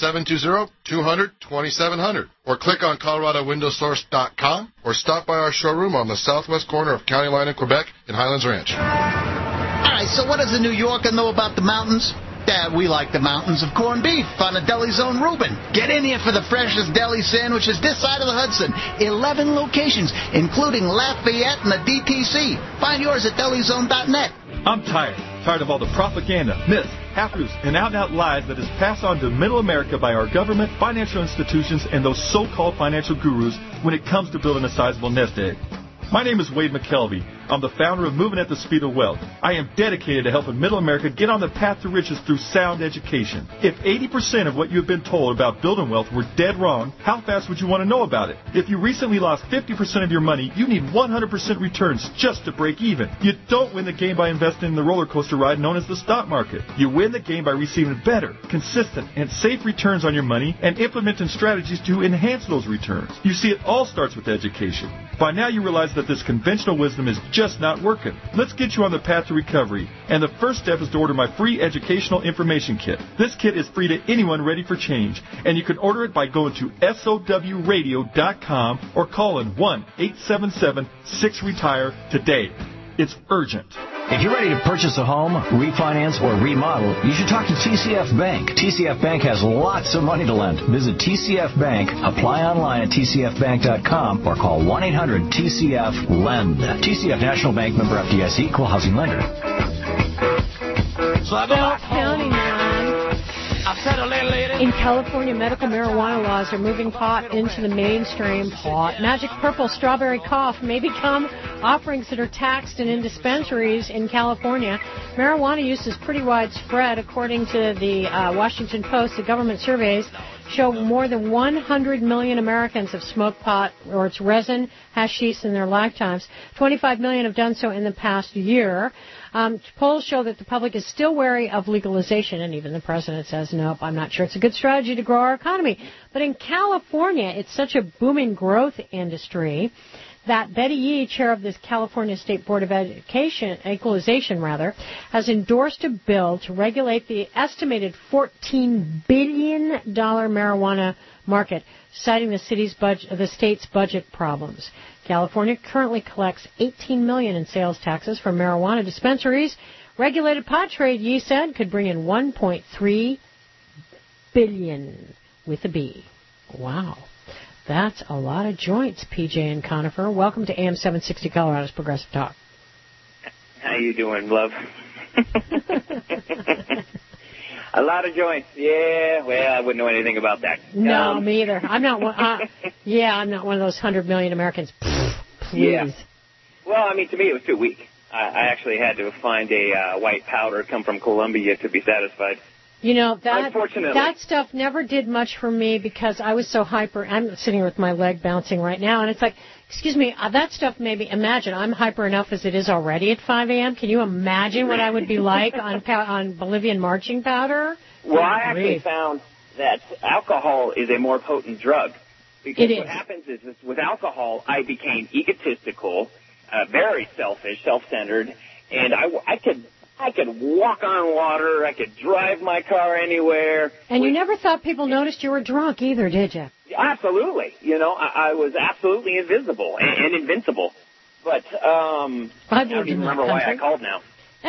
[SPEAKER 18] 720-200-2700 or click on ColoradoWindowSource.com or stop by our showroom on the southwest corner of County Line in Quebec in Highlands Ranch.
[SPEAKER 19] All right, so what does a New Yorker know about the mountains? We like the mountains of corned beef on the Deli Zone Reuben. Get in here for the freshest deli sandwiches this side of the Hudson. 11 locations, including Lafayette and the DTC. Find yours at DeliZone.net.
[SPEAKER 20] I'm tired of all the propaganda, myths, half-truths, and out-and-out lies that is passed on to middle America by our government, financial institutions, and those so-called financial gurus when it comes to building a sizable nest egg. My name is Wade McKelvey. I'm the founder of Moving at the Speed of Wealth. I am dedicated to helping middle America get on the path to riches through sound education. If 80% of what you have been told about building wealth were dead wrong, how fast would you want to know about it? If you recently lost 50% of your money, you need 100% returns just to break even. You don't win the game by investing in the roller coaster ride known as the stock market. You win the game by receiving better, consistent, and safe returns on your money and implementing strategies to enhance those returns. You see, it all starts with education. By now you realize that this conventional wisdom is just not working. Let's get you on the path to recovery. And the first step is to order my free educational information kit. This kit is free to anyone ready for change. And you can order it by going to SOWradio.com or calling 1-877-6-RETIRE today. It's urgent.
[SPEAKER 1] If you're ready to purchase a home, refinance, or remodel, you should talk to TCF Bank. TCF Bank has lots of money to lend. Visit TCF Bank, apply online at tcfbank.com, or call 1-800-TCF-LEND. TCF National Bank, member FDIC, equal housing lender.
[SPEAKER 22] Bill County, man. In California, medical marijuana laws are moving pot into the mainstream. Magic Purple Strawberry Cough may become offerings that are taxed and in dispensaries in California. Marijuana use is pretty widespread. According to the Washington Post, the government surveys show more than 100 million Americans have smoked pot or its resin, hashish in their lifetimes. 25 million have done so in the past year. Polls show that the public is still wary of legalization, and even the president says, nope, I'm not sure it's a good strategy to grow our economy. But in California, it's such a booming growth industry that Betty Yee, chair of this California State Board of Equalization, has endorsed a bill to regulate the estimated $14 billion marijuana market, citing the state's budget problems. California currently collects $18 million in sales taxes from marijuana dispensaries. Regulated pot trade, Yee said, could bring in $1.3 billion with a B. Wow. That's a lot of joints, PJ and Conifer. Welcome to AM 760 Colorado's Progressive Talk.
[SPEAKER 8] How you doing, love? A lot of joints. Yeah, well, I wouldn't know anything about that.
[SPEAKER 22] No, me either. I'm not one. I'm not one of those 100 million Americans. Please.
[SPEAKER 8] Yeah. Well, I mean, to me, it was too weak. I actually had to find a white powder come from Colombia to be satisfied.
[SPEAKER 22] You know, that stuff never did much for me because I was so hyper. I'm sitting here with my leg bouncing right now, and it's like, excuse me, that stuff maybe, imagine, I'm hyper enough as it is already at 5 a.m. Can you imagine what I would be like on Bolivian marching powder?
[SPEAKER 8] Well, I actually found that alcohol is a more potent drug. Because what happens is with alcohol, I became egotistical, very selfish, self-centered, and I could walk on water. I could drive my car anywhere.
[SPEAKER 22] And you never thought people noticed you were drunk either, did you?
[SPEAKER 8] Absolutely. You know, I was absolutely invisible and invincible. But I don't even remember why I called now.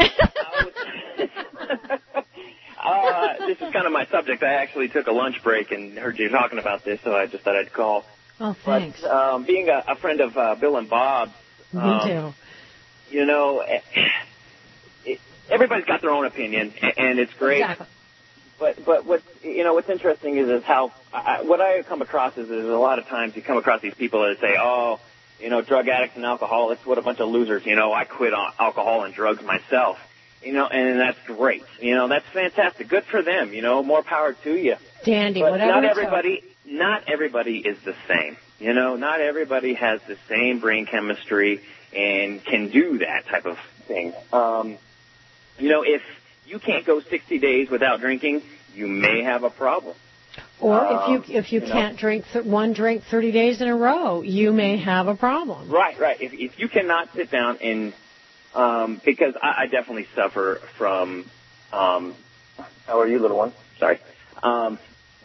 [SPEAKER 8] This is kind of my subject. I actually took a lunch break and heard you talking about this, so I just thought I'd call.
[SPEAKER 22] Oh, thanks.
[SPEAKER 8] But being a friend of Bill and Bob,
[SPEAKER 22] me too.
[SPEAKER 8] You know, everybody's got their own opinion, and it's great.
[SPEAKER 22] Exactly.
[SPEAKER 8] But what's interesting is how what I come across is a lot of times you come across these people that say, oh, you know, drug addicts and alcoholics, what a bunch of losers. You know, I quit on alcohol and drugs myself. You know, and that's great. You know, that's fantastic. Good for them. You know, more power to you.
[SPEAKER 22] Dandy,
[SPEAKER 8] but
[SPEAKER 22] whatever.
[SPEAKER 8] Not everybody is the same. You know, not everybody has the same brain chemistry and can do that type of thing. You know, if you can't go 60 days without drinking, you may have a problem.
[SPEAKER 22] Or if you can't drink one drink 30 days in a row, you may have a problem.
[SPEAKER 8] Right. If you cannot sit down and because I definitely suffer from how are you, little one? Sorry. How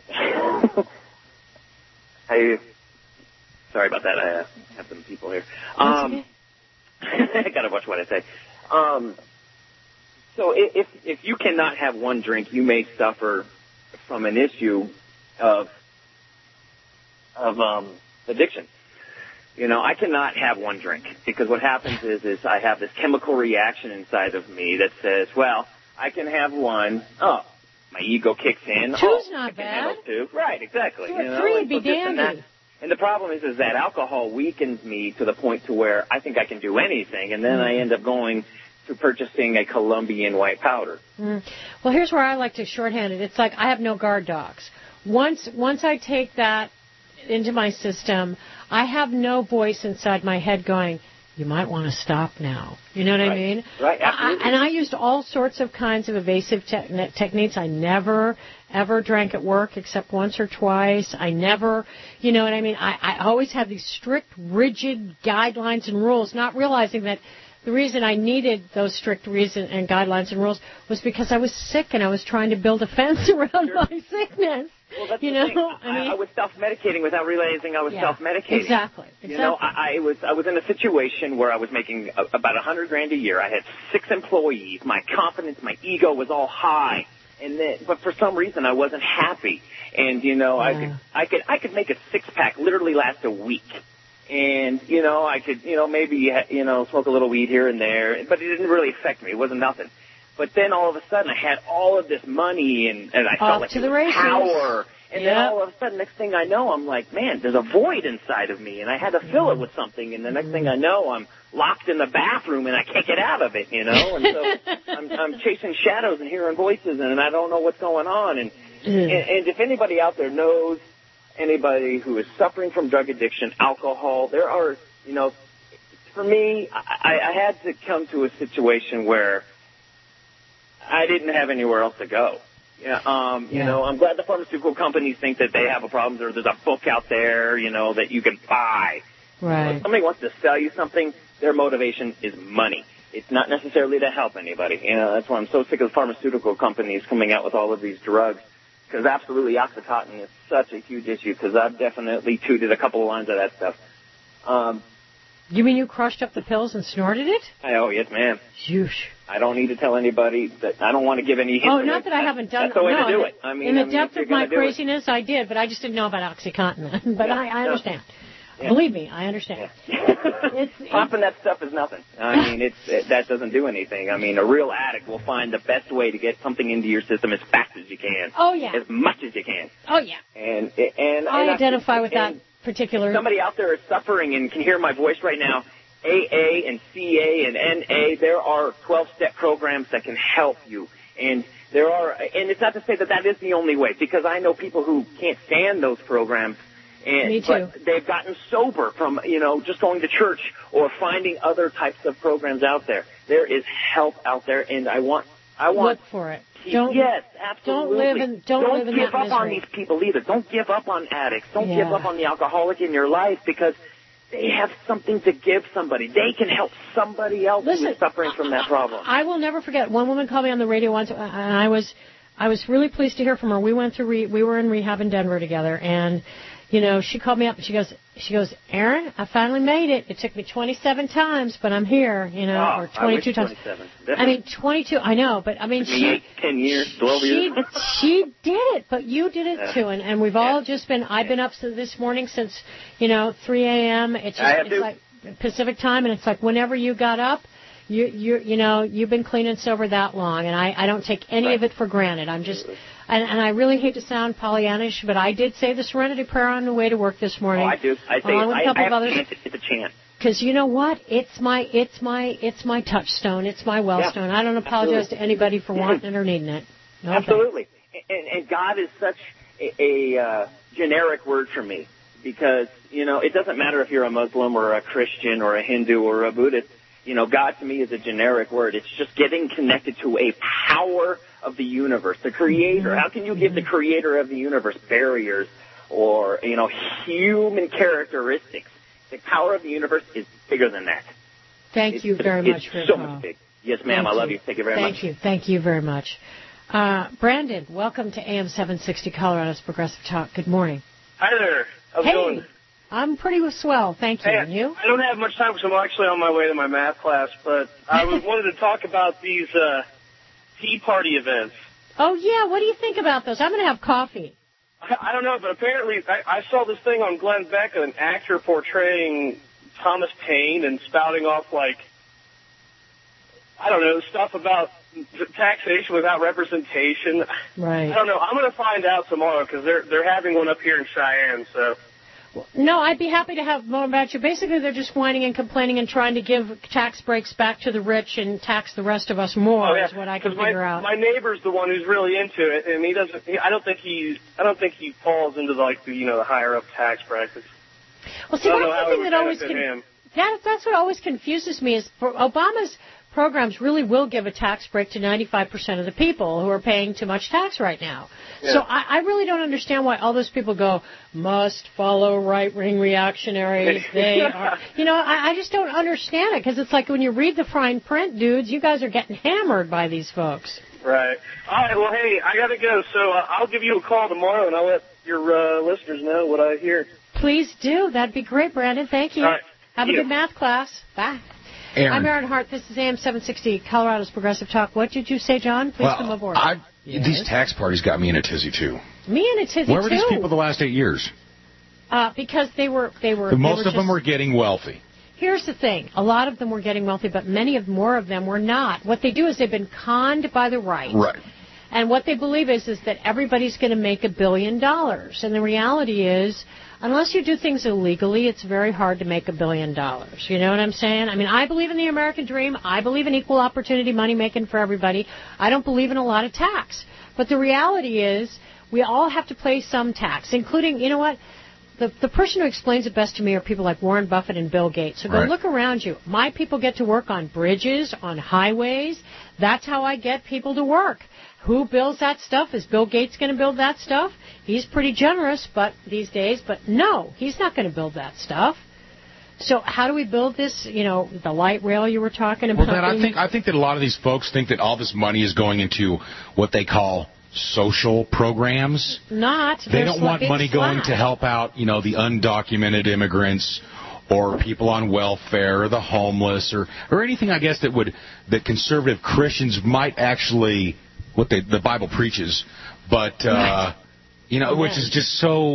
[SPEAKER 8] you? Sorry about that. I have some people here.
[SPEAKER 22] Okay.
[SPEAKER 8] I gotta watch what I say. So if you cannot have one drink, you may suffer from an issue of addiction. You know, I cannot have one drink because what happens is I have this chemical reaction inside of me that says, well, I can have one. Oh, my ego kicks in.
[SPEAKER 22] Two's not bad.
[SPEAKER 8] Two. Right, exactly.
[SPEAKER 22] Two or three would be dandy.
[SPEAKER 8] And the problem is that alcohol weakens me to the point to where I think I can do anything, and then I end up going to purchasing a Colombian white powder.
[SPEAKER 22] Well, here's where I like to shorthand it. It's like I have no guard dogs. Once I take that into my system, I have no voice inside my head going, you might want to stop now. You know what I mean?
[SPEAKER 8] Right, absolutely.
[SPEAKER 22] And I used all sorts of kinds of evasive techniques. I never, ever drank at work except once or twice. I never, you know what I mean? I always had these strict, rigid guidelines and rules, not realizing that the reason I needed those strict reasons and guidelines and rules was because I was sick and I was trying to build a fence around my sickness.
[SPEAKER 8] Well, that's
[SPEAKER 22] you
[SPEAKER 8] the
[SPEAKER 22] know,
[SPEAKER 8] thing. I was self-medicating without realizing I was self-medicating.
[SPEAKER 22] Exactly.
[SPEAKER 8] You know, I was in a situation where I was making about $100,000 a year. I had 6 employees. My confidence, my ego was all high, but for some reason I wasn't happy. And you know, I could make a 6-pack literally last a week. And you know, I could maybe smoke a little weed here and there, but it didn't really affect me. It wasn't nothing. But then all of a sudden I had all of this money and I felt like power. And then all of a sudden, next thing I know, I'm like, man, there's a void inside of me, and I had to fill it with something. And the next thing I know, I'm locked in the bathroom and I can't get out of it, you know. And so I'm chasing shadows and hearing voices, and I don't know what's going on. And if anybody out there knows anybody who is suffering from drug addiction, alcohol, there are, you know, for me, I had to come to a situation where I didn't have anywhere else to go. You know, I'm glad the pharmaceutical companies think that they have a problem, or there's a book out there, you know, that you can buy.
[SPEAKER 22] Right.
[SPEAKER 8] If somebody wants to sell you something, their motivation is money. It's not necessarily to help anybody. You know, that's why I'm so sick of pharmaceutical companies coming out with all of these drugs. Because absolutely, OxyContin is such a huge issue. Because I've definitely tooted a couple of lines of that stuff.
[SPEAKER 22] You mean you crushed up the pills and snorted it?
[SPEAKER 8] Oh, yes, ma'am.
[SPEAKER 22] Shoosh.
[SPEAKER 8] I don't need to tell anybody that. I don't want to give any hints.
[SPEAKER 22] Oh, not that I haven't done
[SPEAKER 8] that. That's the way to do it.
[SPEAKER 22] I mean, in the depth of my craziness, I did, but I just didn't know about OxyContin. But I understand. Yeah. Believe me, I understand.
[SPEAKER 8] Popping that stuff is nothing. I mean, that doesn't do anything. I mean, a real addict will find the best way to get something into your system as fast as you can.
[SPEAKER 22] Oh, yeah.
[SPEAKER 8] As much as you can.
[SPEAKER 22] Oh, yeah.
[SPEAKER 8] And
[SPEAKER 22] I identify with that particular.
[SPEAKER 8] Somebody out there is suffering and can hear my voice right now. AA and CA and NA, there are 12-step programs that can help you. And it's not to say that is the only way, because I know people who can't stand those programs.
[SPEAKER 22] Me too.
[SPEAKER 8] But they've gotten sober from, you know, just going to church or finding other types of programs out there. There is help out there, and I want
[SPEAKER 22] look for it.
[SPEAKER 8] Yes, absolutely.
[SPEAKER 22] Don't
[SPEAKER 8] give up on these people either. Don't give up on addicts. Don't give up on the alcoholic in your life, because they have something to give somebody. They can help somebody else who is suffering from that problem.
[SPEAKER 22] I will never forget. One woman called me on the radio once, and I was really pleased to hear from her. We went through we were in rehab in Denver together, and you know, she called me up and she goes, Aaron, I finally made it. It took me 27 times, but I'm here, you know, or 22 times.
[SPEAKER 8] 27.
[SPEAKER 22] I mean, 22, I know, but I mean,
[SPEAKER 8] she 10 years, 12 years.
[SPEAKER 22] She did it, but you did it too, and we've all just been. I've been up this morning since 3 a.m. It's like Pacific time, and it's like whenever you got up, you've been clean and sober that long, and I don't take any of it for granted. I'm just. And I really hate to sound Pollyannish, but I did say the Serenity Prayer on the way to work this morning.
[SPEAKER 8] Oh, I do. I say
[SPEAKER 22] along with a couple of others.
[SPEAKER 8] It's a chant.
[SPEAKER 22] Because you know what? It's my touchstone. It's my wellstone. I don't apologize to anybody for wanting it or needing it. No
[SPEAKER 8] absolutely. And God is such a generic word for me, because it doesn't matter if you're a Muslim or a Christian or a Hindu or a Buddhist. God to me is a generic word. It's just getting connected to a power of the universe, the creator. How can you give the creator of the universe barriers or, human characteristics? The power of the universe is bigger than that.
[SPEAKER 22] Thank you very much for
[SPEAKER 8] so much big. Yes, ma'am. I love you. Thank you very much.
[SPEAKER 22] Thank you very much. Brandon, welcome to AM 760 Colorado's Progressive Talk. Good morning.
[SPEAKER 3] Hi there. How's it going?
[SPEAKER 22] I'm pretty swell, thank you. And you?
[SPEAKER 3] I don't have much time because I'm actually on my way to my math class, but I wanted to talk about these Tea Party events.
[SPEAKER 22] Oh, yeah. What do you think about those? I'm going to have coffee.
[SPEAKER 3] I don't know, but apparently I saw this thing on Glenn Beck, an actor portraying Thomas Paine and spouting off, stuff about taxation without representation.
[SPEAKER 22] Right.
[SPEAKER 3] I don't know. I'm going to find out tomorrow because they're having one up here in Cheyenne, so...
[SPEAKER 22] No, I'd be happy to have more about you. Basically, they're just whining and complaining and trying to give tax breaks back to the rich and tax the rest of us more. Is what I can figure out.
[SPEAKER 3] My neighbor's the one who's really into it, and he doesn't. I don't think he falls into the higher up tax brackets.
[SPEAKER 22] Well, see, that's the thing that always that's what always confuses me is Obama's programs really will give a tax break to 95% of the people who are paying too much tax right now.
[SPEAKER 8] Yeah.
[SPEAKER 22] So I really don't understand why all those people go, must follow right-wing reactionaries. They are, I just don't understand it, because it's like when you read the fine print, dudes, you guys are getting hammered by these folks.
[SPEAKER 3] Right. All right, well, hey, I got to go, so I'll give you a call tomorrow, and I'll let your listeners know what I hear.
[SPEAKER 22] Please do. That'd be great, Brandon. Thank you.
[SPEAKER 3] All right.
[SPEAKER 22] Have a good math class. Bye.
[SPEAKER 5] Aaron.
[SPEAKER 22] I'm Aaron Hart. This is AM 760, Colorado's Progressive Talk. What did you say, John? Please come aboard. Yes.
[SPEAKER 5] These tax parties got me in a tizzy, too.
[SPEAKER 22] Me in a tizzy, too.
[SPEAKER 5] Where were these people the last 8 years?
[SPEAKER 22] Because they were
[SPEAKER 5] Most of them were getting wealthy.
[SPEAKER 22] Here's the thing. A lot of them were getting wealthy, but more of them were not. What they do is they've been conned by the right.
[SPEAKER 5] Right.
[SPEAKER 22] And what they believe is that everybody's going to make $1 billion. And the reality is, unless you do things illegally, it's very hard to make $1 billion. You know what I'm saying? I mean, I believe in the American dream. I believe in equal opportunity money making for everybody. I don't believe in a lot of tax. But the reality is, we all have to pay some tax, including, you know what? The person who explains it best to me are people like Warren Buffett and Bill Gates. So go look around you. My people get to work on bridges, on highways. That's how I get people to work. Who builds that stuff? Is Bill Gates going to build that stuff? He's pretty generous these days, but no, he's not going to build that stuff. So how do we build this, the light rail you were talking about?
[SPEAKER 5] Well, then I think that a lot of these folks think that all this money is going into what they call social programs. They don't want money going to help out, the undocumented immigrants or people on welfare or the homeless or anything, I guess, that conservative Christians might actually, what the Bible preaches, but which is just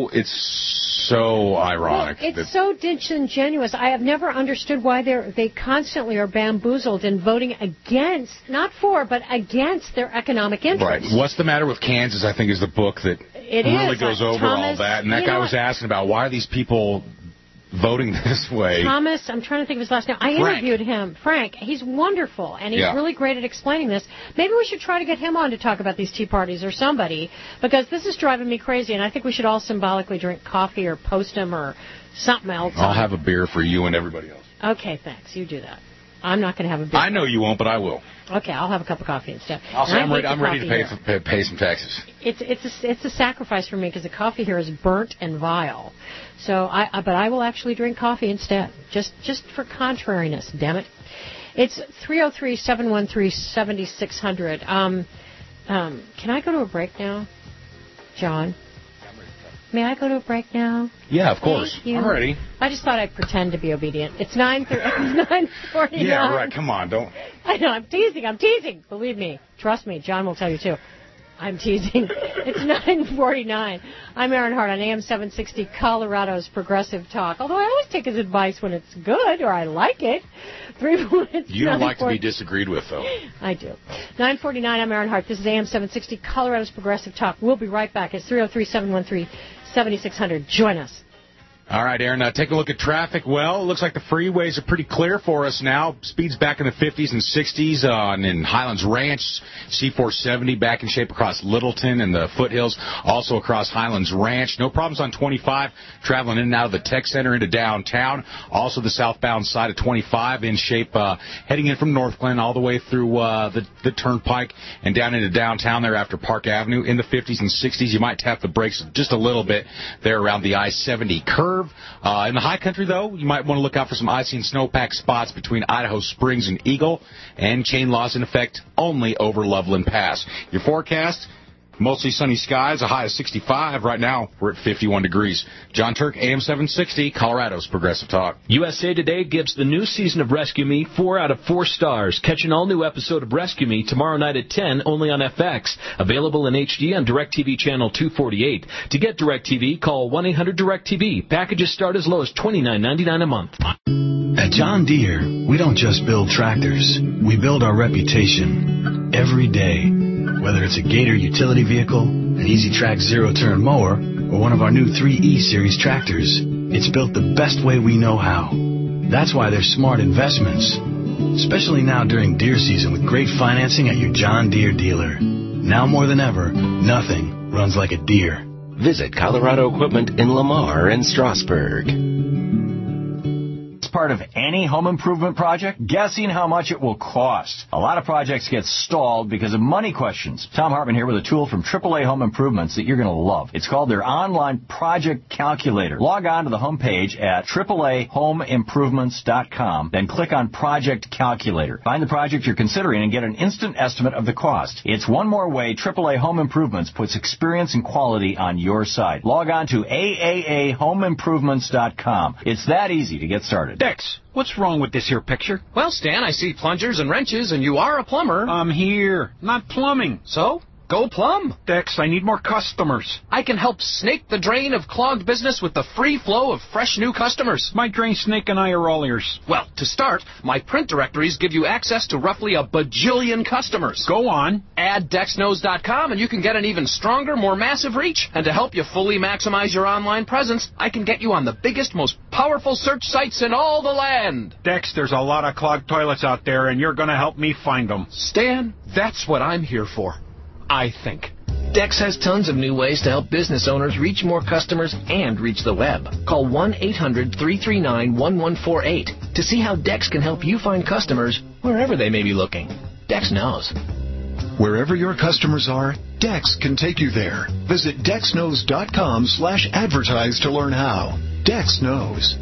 [SPEAKER 5] so ironic.
[SPEAKER 22] Well, it's so disingenuous. I have never understood why they constantly are bamboozled in voting against, not for, but against their economic interests.
[SPEAKER 5] Right. What's the Matter with Kansas, I think, is the book that really goes over all that. And that guy was asking about why are these people voting this way.
[SPEAKER 22] Thomas, I'm trying to think of his last name. I interviewed him. Frank. He's wonderful, and he's really great at explaining this. Maybe we should try to get him on to talk about these tea parties or somebody, because this is driving me crazy, and I think we should all symbolically drink coffee or post him or something else.
[SPEAKER 5] I'll have a beer for you and everybody else.
[SPEAKER 22] Okay, thanks. You do that. I'm not going to have a beer.
[SPEAKER 5] I know you won't, but I will.
[SPEAKER 22] Okay, I'll have a cup of coffee instead.
[SPEAKER 5] I'm ready to pay some taxes.
[SPEAKER 22] It's a sacrifice for me because the coffee here is burnt and vile. So but I will actually drink coffee instead, just for contrariness. Damn it! It's 303-713-7600. Can I go to a break now, John? May I go to a break now?
[SPEAKER 5] Yeah, of course.
[SPEAKER 22] Thank you.
[SPEAKER 5] I'm ready.
[SPEAKER 22] I just thought I'd pretend to be obedient. It's 9:49.
[SPEAKER 5] Yeah, right. Come on, don't.
[SPEAKER 22] I know, I'm teasing. Believe me. Trust me. John will tell you, too. I'm teasing. It's 9:49. I'm Aaron Hart on AM 760, Colorado's Progressive Talk. Although I always take his advice when it's good or I like it. 3 minutes.
[SPEAKER 5] You don't like to be disagreed with, though.
[SPEAKER 22] I do. 9:49. I'm Aaron Hart. This is AM 760, Colorado's Progressive Talk. We'll be right back. It's 303-713-7600. Join us.
[SPEAKER 5] All right, Aaron, take a look at traffic. Well, it looks like the freeways are pretty clear for us now. Speeds back in the 50s and 60s in Highlands Ranch. C470 back in shape across Littleton and the foothills, also across Highlands Ranch. No problems on 25, traveling in and out of the Tech Center into downtown. Also the southbound side of 25 in shape, heading in from North Glen all the way through the Turnpike and down into downtown there after Park Avenue. In the 50s and 60s, you might tap the brakes just a little bit there around the I-70 curve. In the high country, though, you might want to look out for some icy and snowpack spots between Idaho Springs and Eagle, and chain laws in effect only over Loveland Pass. Your forecast, mostly sunny skies, a high of 65. Right now, we're at 51 degrees. John Turk, AM 760, Colorado's Progressive Talk.
[SPEAKER 4] USA Today gives the new season of Rescue Me 4 out of 4 stars. Catch an all-new episode of Rescue Me tomorrow night at 10, only on FX. Available in HD on DirecTV Channel 248. To get DirecTV, call 1-800-DirecTV. Packages start as low as $29.99 a month.
[SPEAKER 6] At John Deere, we don't just build tractors. We build our reputation every day. Whether it's a Gator utility vehicle, an Easy Track zero-turn mower, or one of our new 3E Series tractors, it's built the best way we know how. That's why they're smart investments, especially now during deer season with great financing at your John Deere dealer. Now more than ever, nothing runs like a deer.
[SPEAKER 21] Visit Colorado Equipment in Lamar and Strasburg.
[SPEAKER 1] part of any home improvement project? Guessing how much it will cost. A lot of projects get stalled because of money questions. Tom Hartman here with a tool from AAA Home Improvements that you're going to love. It's called their online project calculator. Log on to the homepage at AAAHomeImprovements.com, then click on Project Calculator. Find the project you're considering and get an instant estimate of the cost. It's one more way AAA Home Improvements puts experience and quality on your side. Log on to AAAHomeImprovements.com. It's that easy to get started.
[SPEAKER 7] Dex, what's wrong with this here picture?
[SPEAKER 14] Well, Stan, I see plungers and wrenches, and you are a plumber.
[SPEAKER 7] I'm here, not plumbing.
[SPEAKER 14] So? Go plumb.
[SPEAKER 7] Dex, I need more customers.
[SPEAKER 14] I can help snake the drain of clogged business with the free flow of fresh new customers.
[SPEAKER 7] My drain snake and I are all ears.
[SPEAKER 14] Well, to start, my print directories give you access to roughly a bajillion customers.
[SPEAKER 7] Go on.
[SPEAKER 14] Add DexKnows.com and you can get an even stronger, more massive reach. And to help you fully maximize your online presence, I can get you on the biggest, most powerful search sites in all the land.
[SPEAKER 7] Dex, there's a lot of clogged toilets out there, and you're going to help me find them.
[SPEAKER 14] Stan, that's what I'm here for. I think.
[SPEAKER 21] Dex has tons of new ways to help business owners reach more customers and reach the web. Call 1-800-339-1148 to see how Dex can help you find customers wherever they may be looking. Dex knows.
[SPEAKER 2] Wherever your customers are, Dex can take you there. Visit DexKnows.com/advertise to learn how. Dex knows.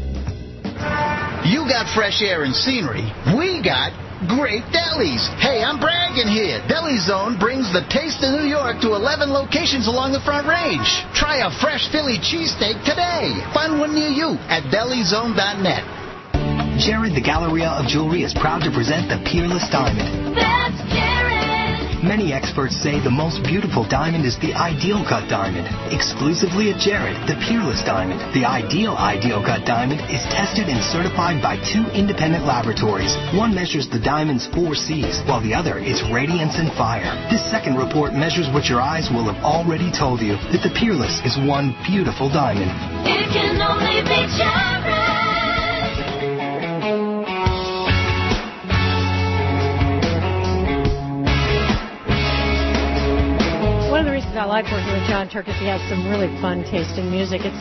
[SPEAKER 19] You got fresh air and scenery. We got great delis. Hey, I'm bragging here. Deli Zone brings the taste of New York to 11 locations along the Front Range. Try a fresh Philly cheesesteak today. Find one near you at DeliZone.net.
[SPEAKER 23] Jared, the Galleria of Jewelry, is proud to present the Peerless Diamond.
[SPEAKER 24] That's Jared!
[SPEAKER 23] Many experts say the most beautiful diamond is the Ideal Cut Diamond. Exclusively at Jared, the Peerless Diamond. The Ideal Cut Diamond is tested and certified by 2 independent laboratories. One measures the diamond's 4 C's, while the other its radiance and fire. This second report measures what your eyes will have already told you, that the Peerless is one beautiful diamond.
[SPEAKER 24] It can only be Jared!
[SPEAKER 22] One of the reasons I like working with John Turk is he has some really fun tasting music. It's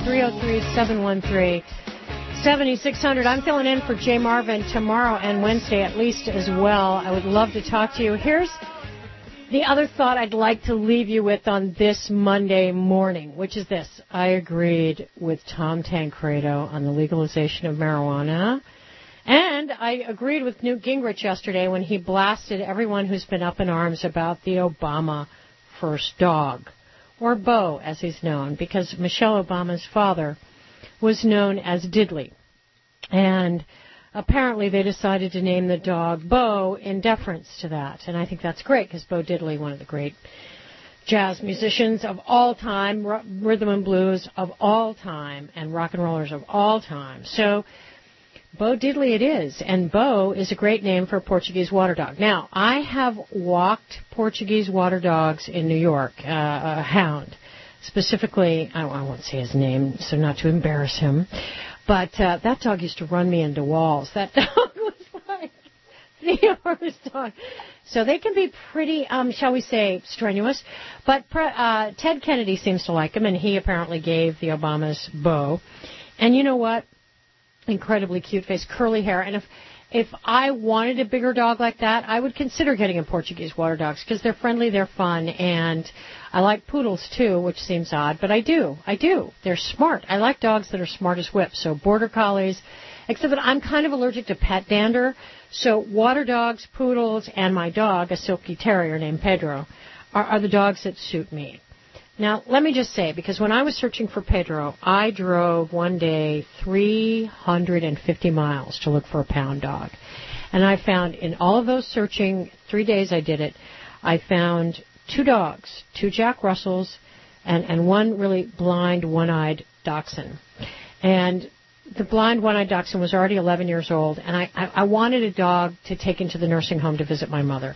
[SPEAKER 22] 303-713-7600. I'm filling in for Jay Marvin tomorrow and Wednesday at least as well. I would love to talk to you. Here's the other thought I'd like to leave you with on this Monday morning, which is this. I agreed with Tom Tancredo on the legalization of marijuana. And I agreed with Newt Gingrich yesterday when he blasted everyone who's been up in arms about the Obama first dog, or Bo, as he's known, because Michelle Obama's father was known as Diddley. And apparently they decided to name the dog Bo in deference to that. And I think that's great, because Bo Diddley, one of the great jazz musicians of all time, rhythm and blues of all time, and rock and rollers of all time. So Bo Diddley it is, and Bo is a great name for a Portuguese water dog. Now, I have walked Portuguese water dogs in New York, a hound. Specifically, I won't say his name, so not to embarrass him, but that dog used to run me into walls. That dog was like the hardest dog. So they can be pretty, shall we say, strenuous. But Ted Kennedy seems to like him, and he apparently gave the Obamas Bo. And you know what? Incredibly cute face, curly hair. And if I wanted a bigger dog like that, I would consider getting a Portuguese water dogs because they're friendly, they're fun, and I like poodles too, which seems odd, but I do. They're smart. I like dogs that are smart as whips. So border collies, except that I'm kind of allergic to pet dander. So water dogs, poodles, and my dog, a silky terrier named Pedro, are the dogs that suit me. Now, let me just say, because when I was searching for Pedro, I drove one day 350 miles to look for a pound dog. And I found in all of those searching, 3 days I did it, I found 2 dogs, 2 Jack Russells, and one really blind, one-eyed dachshund. And the blind, one-eyed dachshund was already 11 years old, and I wanted a dog to take into the nursing home to visit my mother.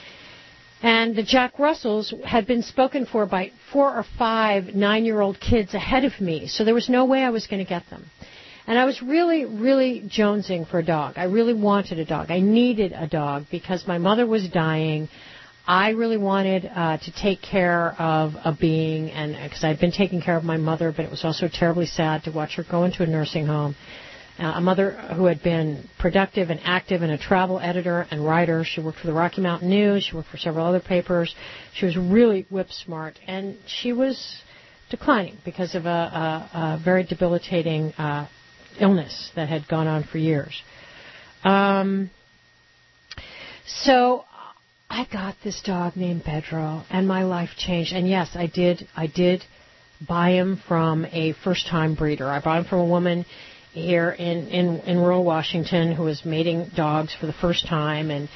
[SPEAKER 22] And the Jack Russells had been spoken for by 4 or 5 9-year-old kids ahead of me, so there was no way I was going to get them. And I was really, really jonesing for a dog. I really wanted a dog. I needed a dog because my mother was dying. I really wanted to take care of a being, and because I'd been taking care of my mother, but it was also terribly sad to watch her go into a nursing home. a mother who had been productive and active and a travel editor and writer. She worked for the Rocky Mountain News. She worked for several other papers. She was really whip smart, and she was declining because of a very debilitating illness that had gone on for years. So I got this dog named Pedro, and my life changed. And yes, I did buy him from a first-time breeder. I bought him from a woman here in rural Washington who was mating dogs for the first time, and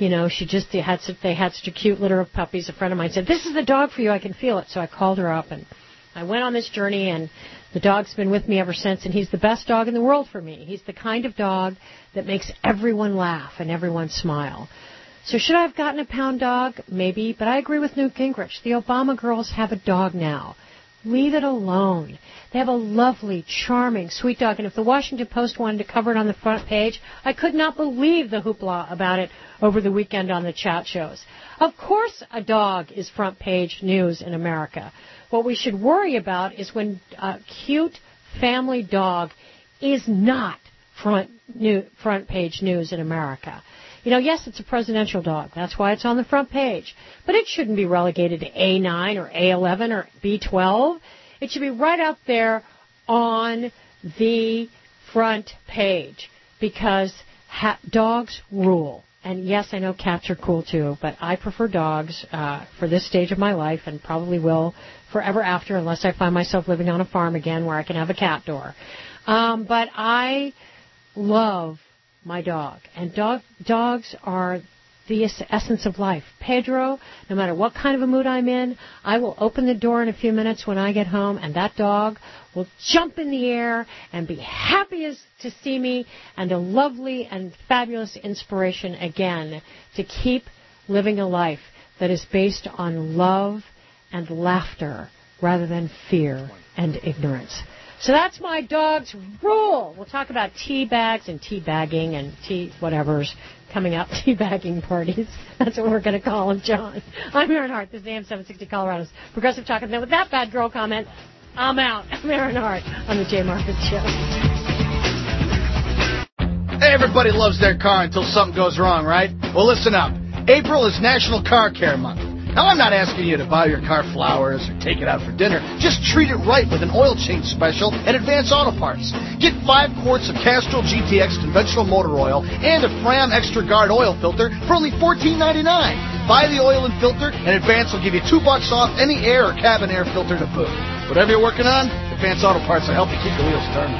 [SPEAKER 22] they had such a cute litter of puppies. A friend of mine said, "This is the dog for you. I can feel it." So I called her up, and I went on this journey, and the dog's been with me ever since, and he's the best dog in the world for me. He's the kind of dog that makes everyone laugh and everyone smile. So should I have gotten a pound dog? Maybe, but I agree with Newt Gingrich. The Obama girls have a dog now. Leave it alone. They have a lovely, charming, sweet dog, and if the Washington Post wanted to cover it on the front page, I could not believe the hoopla about it over the weekend on the chat shows. Of course a dog is front page news in America. What we should worry about is when a cute family dog is not front page news in America. Yes, it's a presidential dog. That's why it's on the front page. But it shouldn't be relegated to A9 or A11 or B12. It should be right up there on the front page because dogs rule. And yes, I know cats are cool too, but I prefer dogs for this stage of my life and probably will forever after unless I find myself living on a farm again where I can have a cat door. But I love my dog. And dogs are the essence of life. Pedro, no matter what kind of a mood I'm in, I will open the door in a few minutes when I get home, and that dog will jump in the air and be happy as to see me, and a lovely and fabulous inspiration again to keep living a life that is based on love and laughter rather than fear and ignorance. So that's my dog's rule. We'll talk about tea bags and tea bagging and tea whatever's coming up, tea bagging parties. That's what we're going to call them, John. I'm Erin Hart. This is AM 760 Colorado's Progressive Talk. And then with that bad girl comment, I'm out. I'm Erin Hart on the Jay Marvin Show.
[SPEAKER 10] Everybody loves their car until something goes wrong, right? Well, listen up. April is National Car Care Month. Now, I'm not asking you to buy your car flowers or take it out for dinner. Just treat it right with an oil change special at Advance Auto Parts. Get 5 quarts of Castrol GTX conventional motor oil and a Fram Extra Guard oil filter for only $14.99. Buy the oil and filter, and Advance will give you $2 off any air or cabin air filter to boot. Whatever you're working on, Advance Auto Parts will help you keep the wheels turning.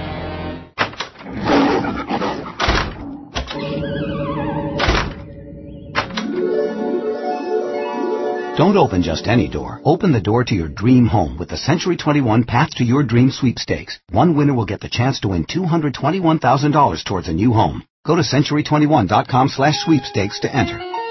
[SPEAKER 11] Don't open just any door. Open the door to your dream home with the Century 21 Path to Your Dream Sweepstakes. One winner will get the chance to win $221,000 towards a new home. Go to century21.com/sweepstakes to enter.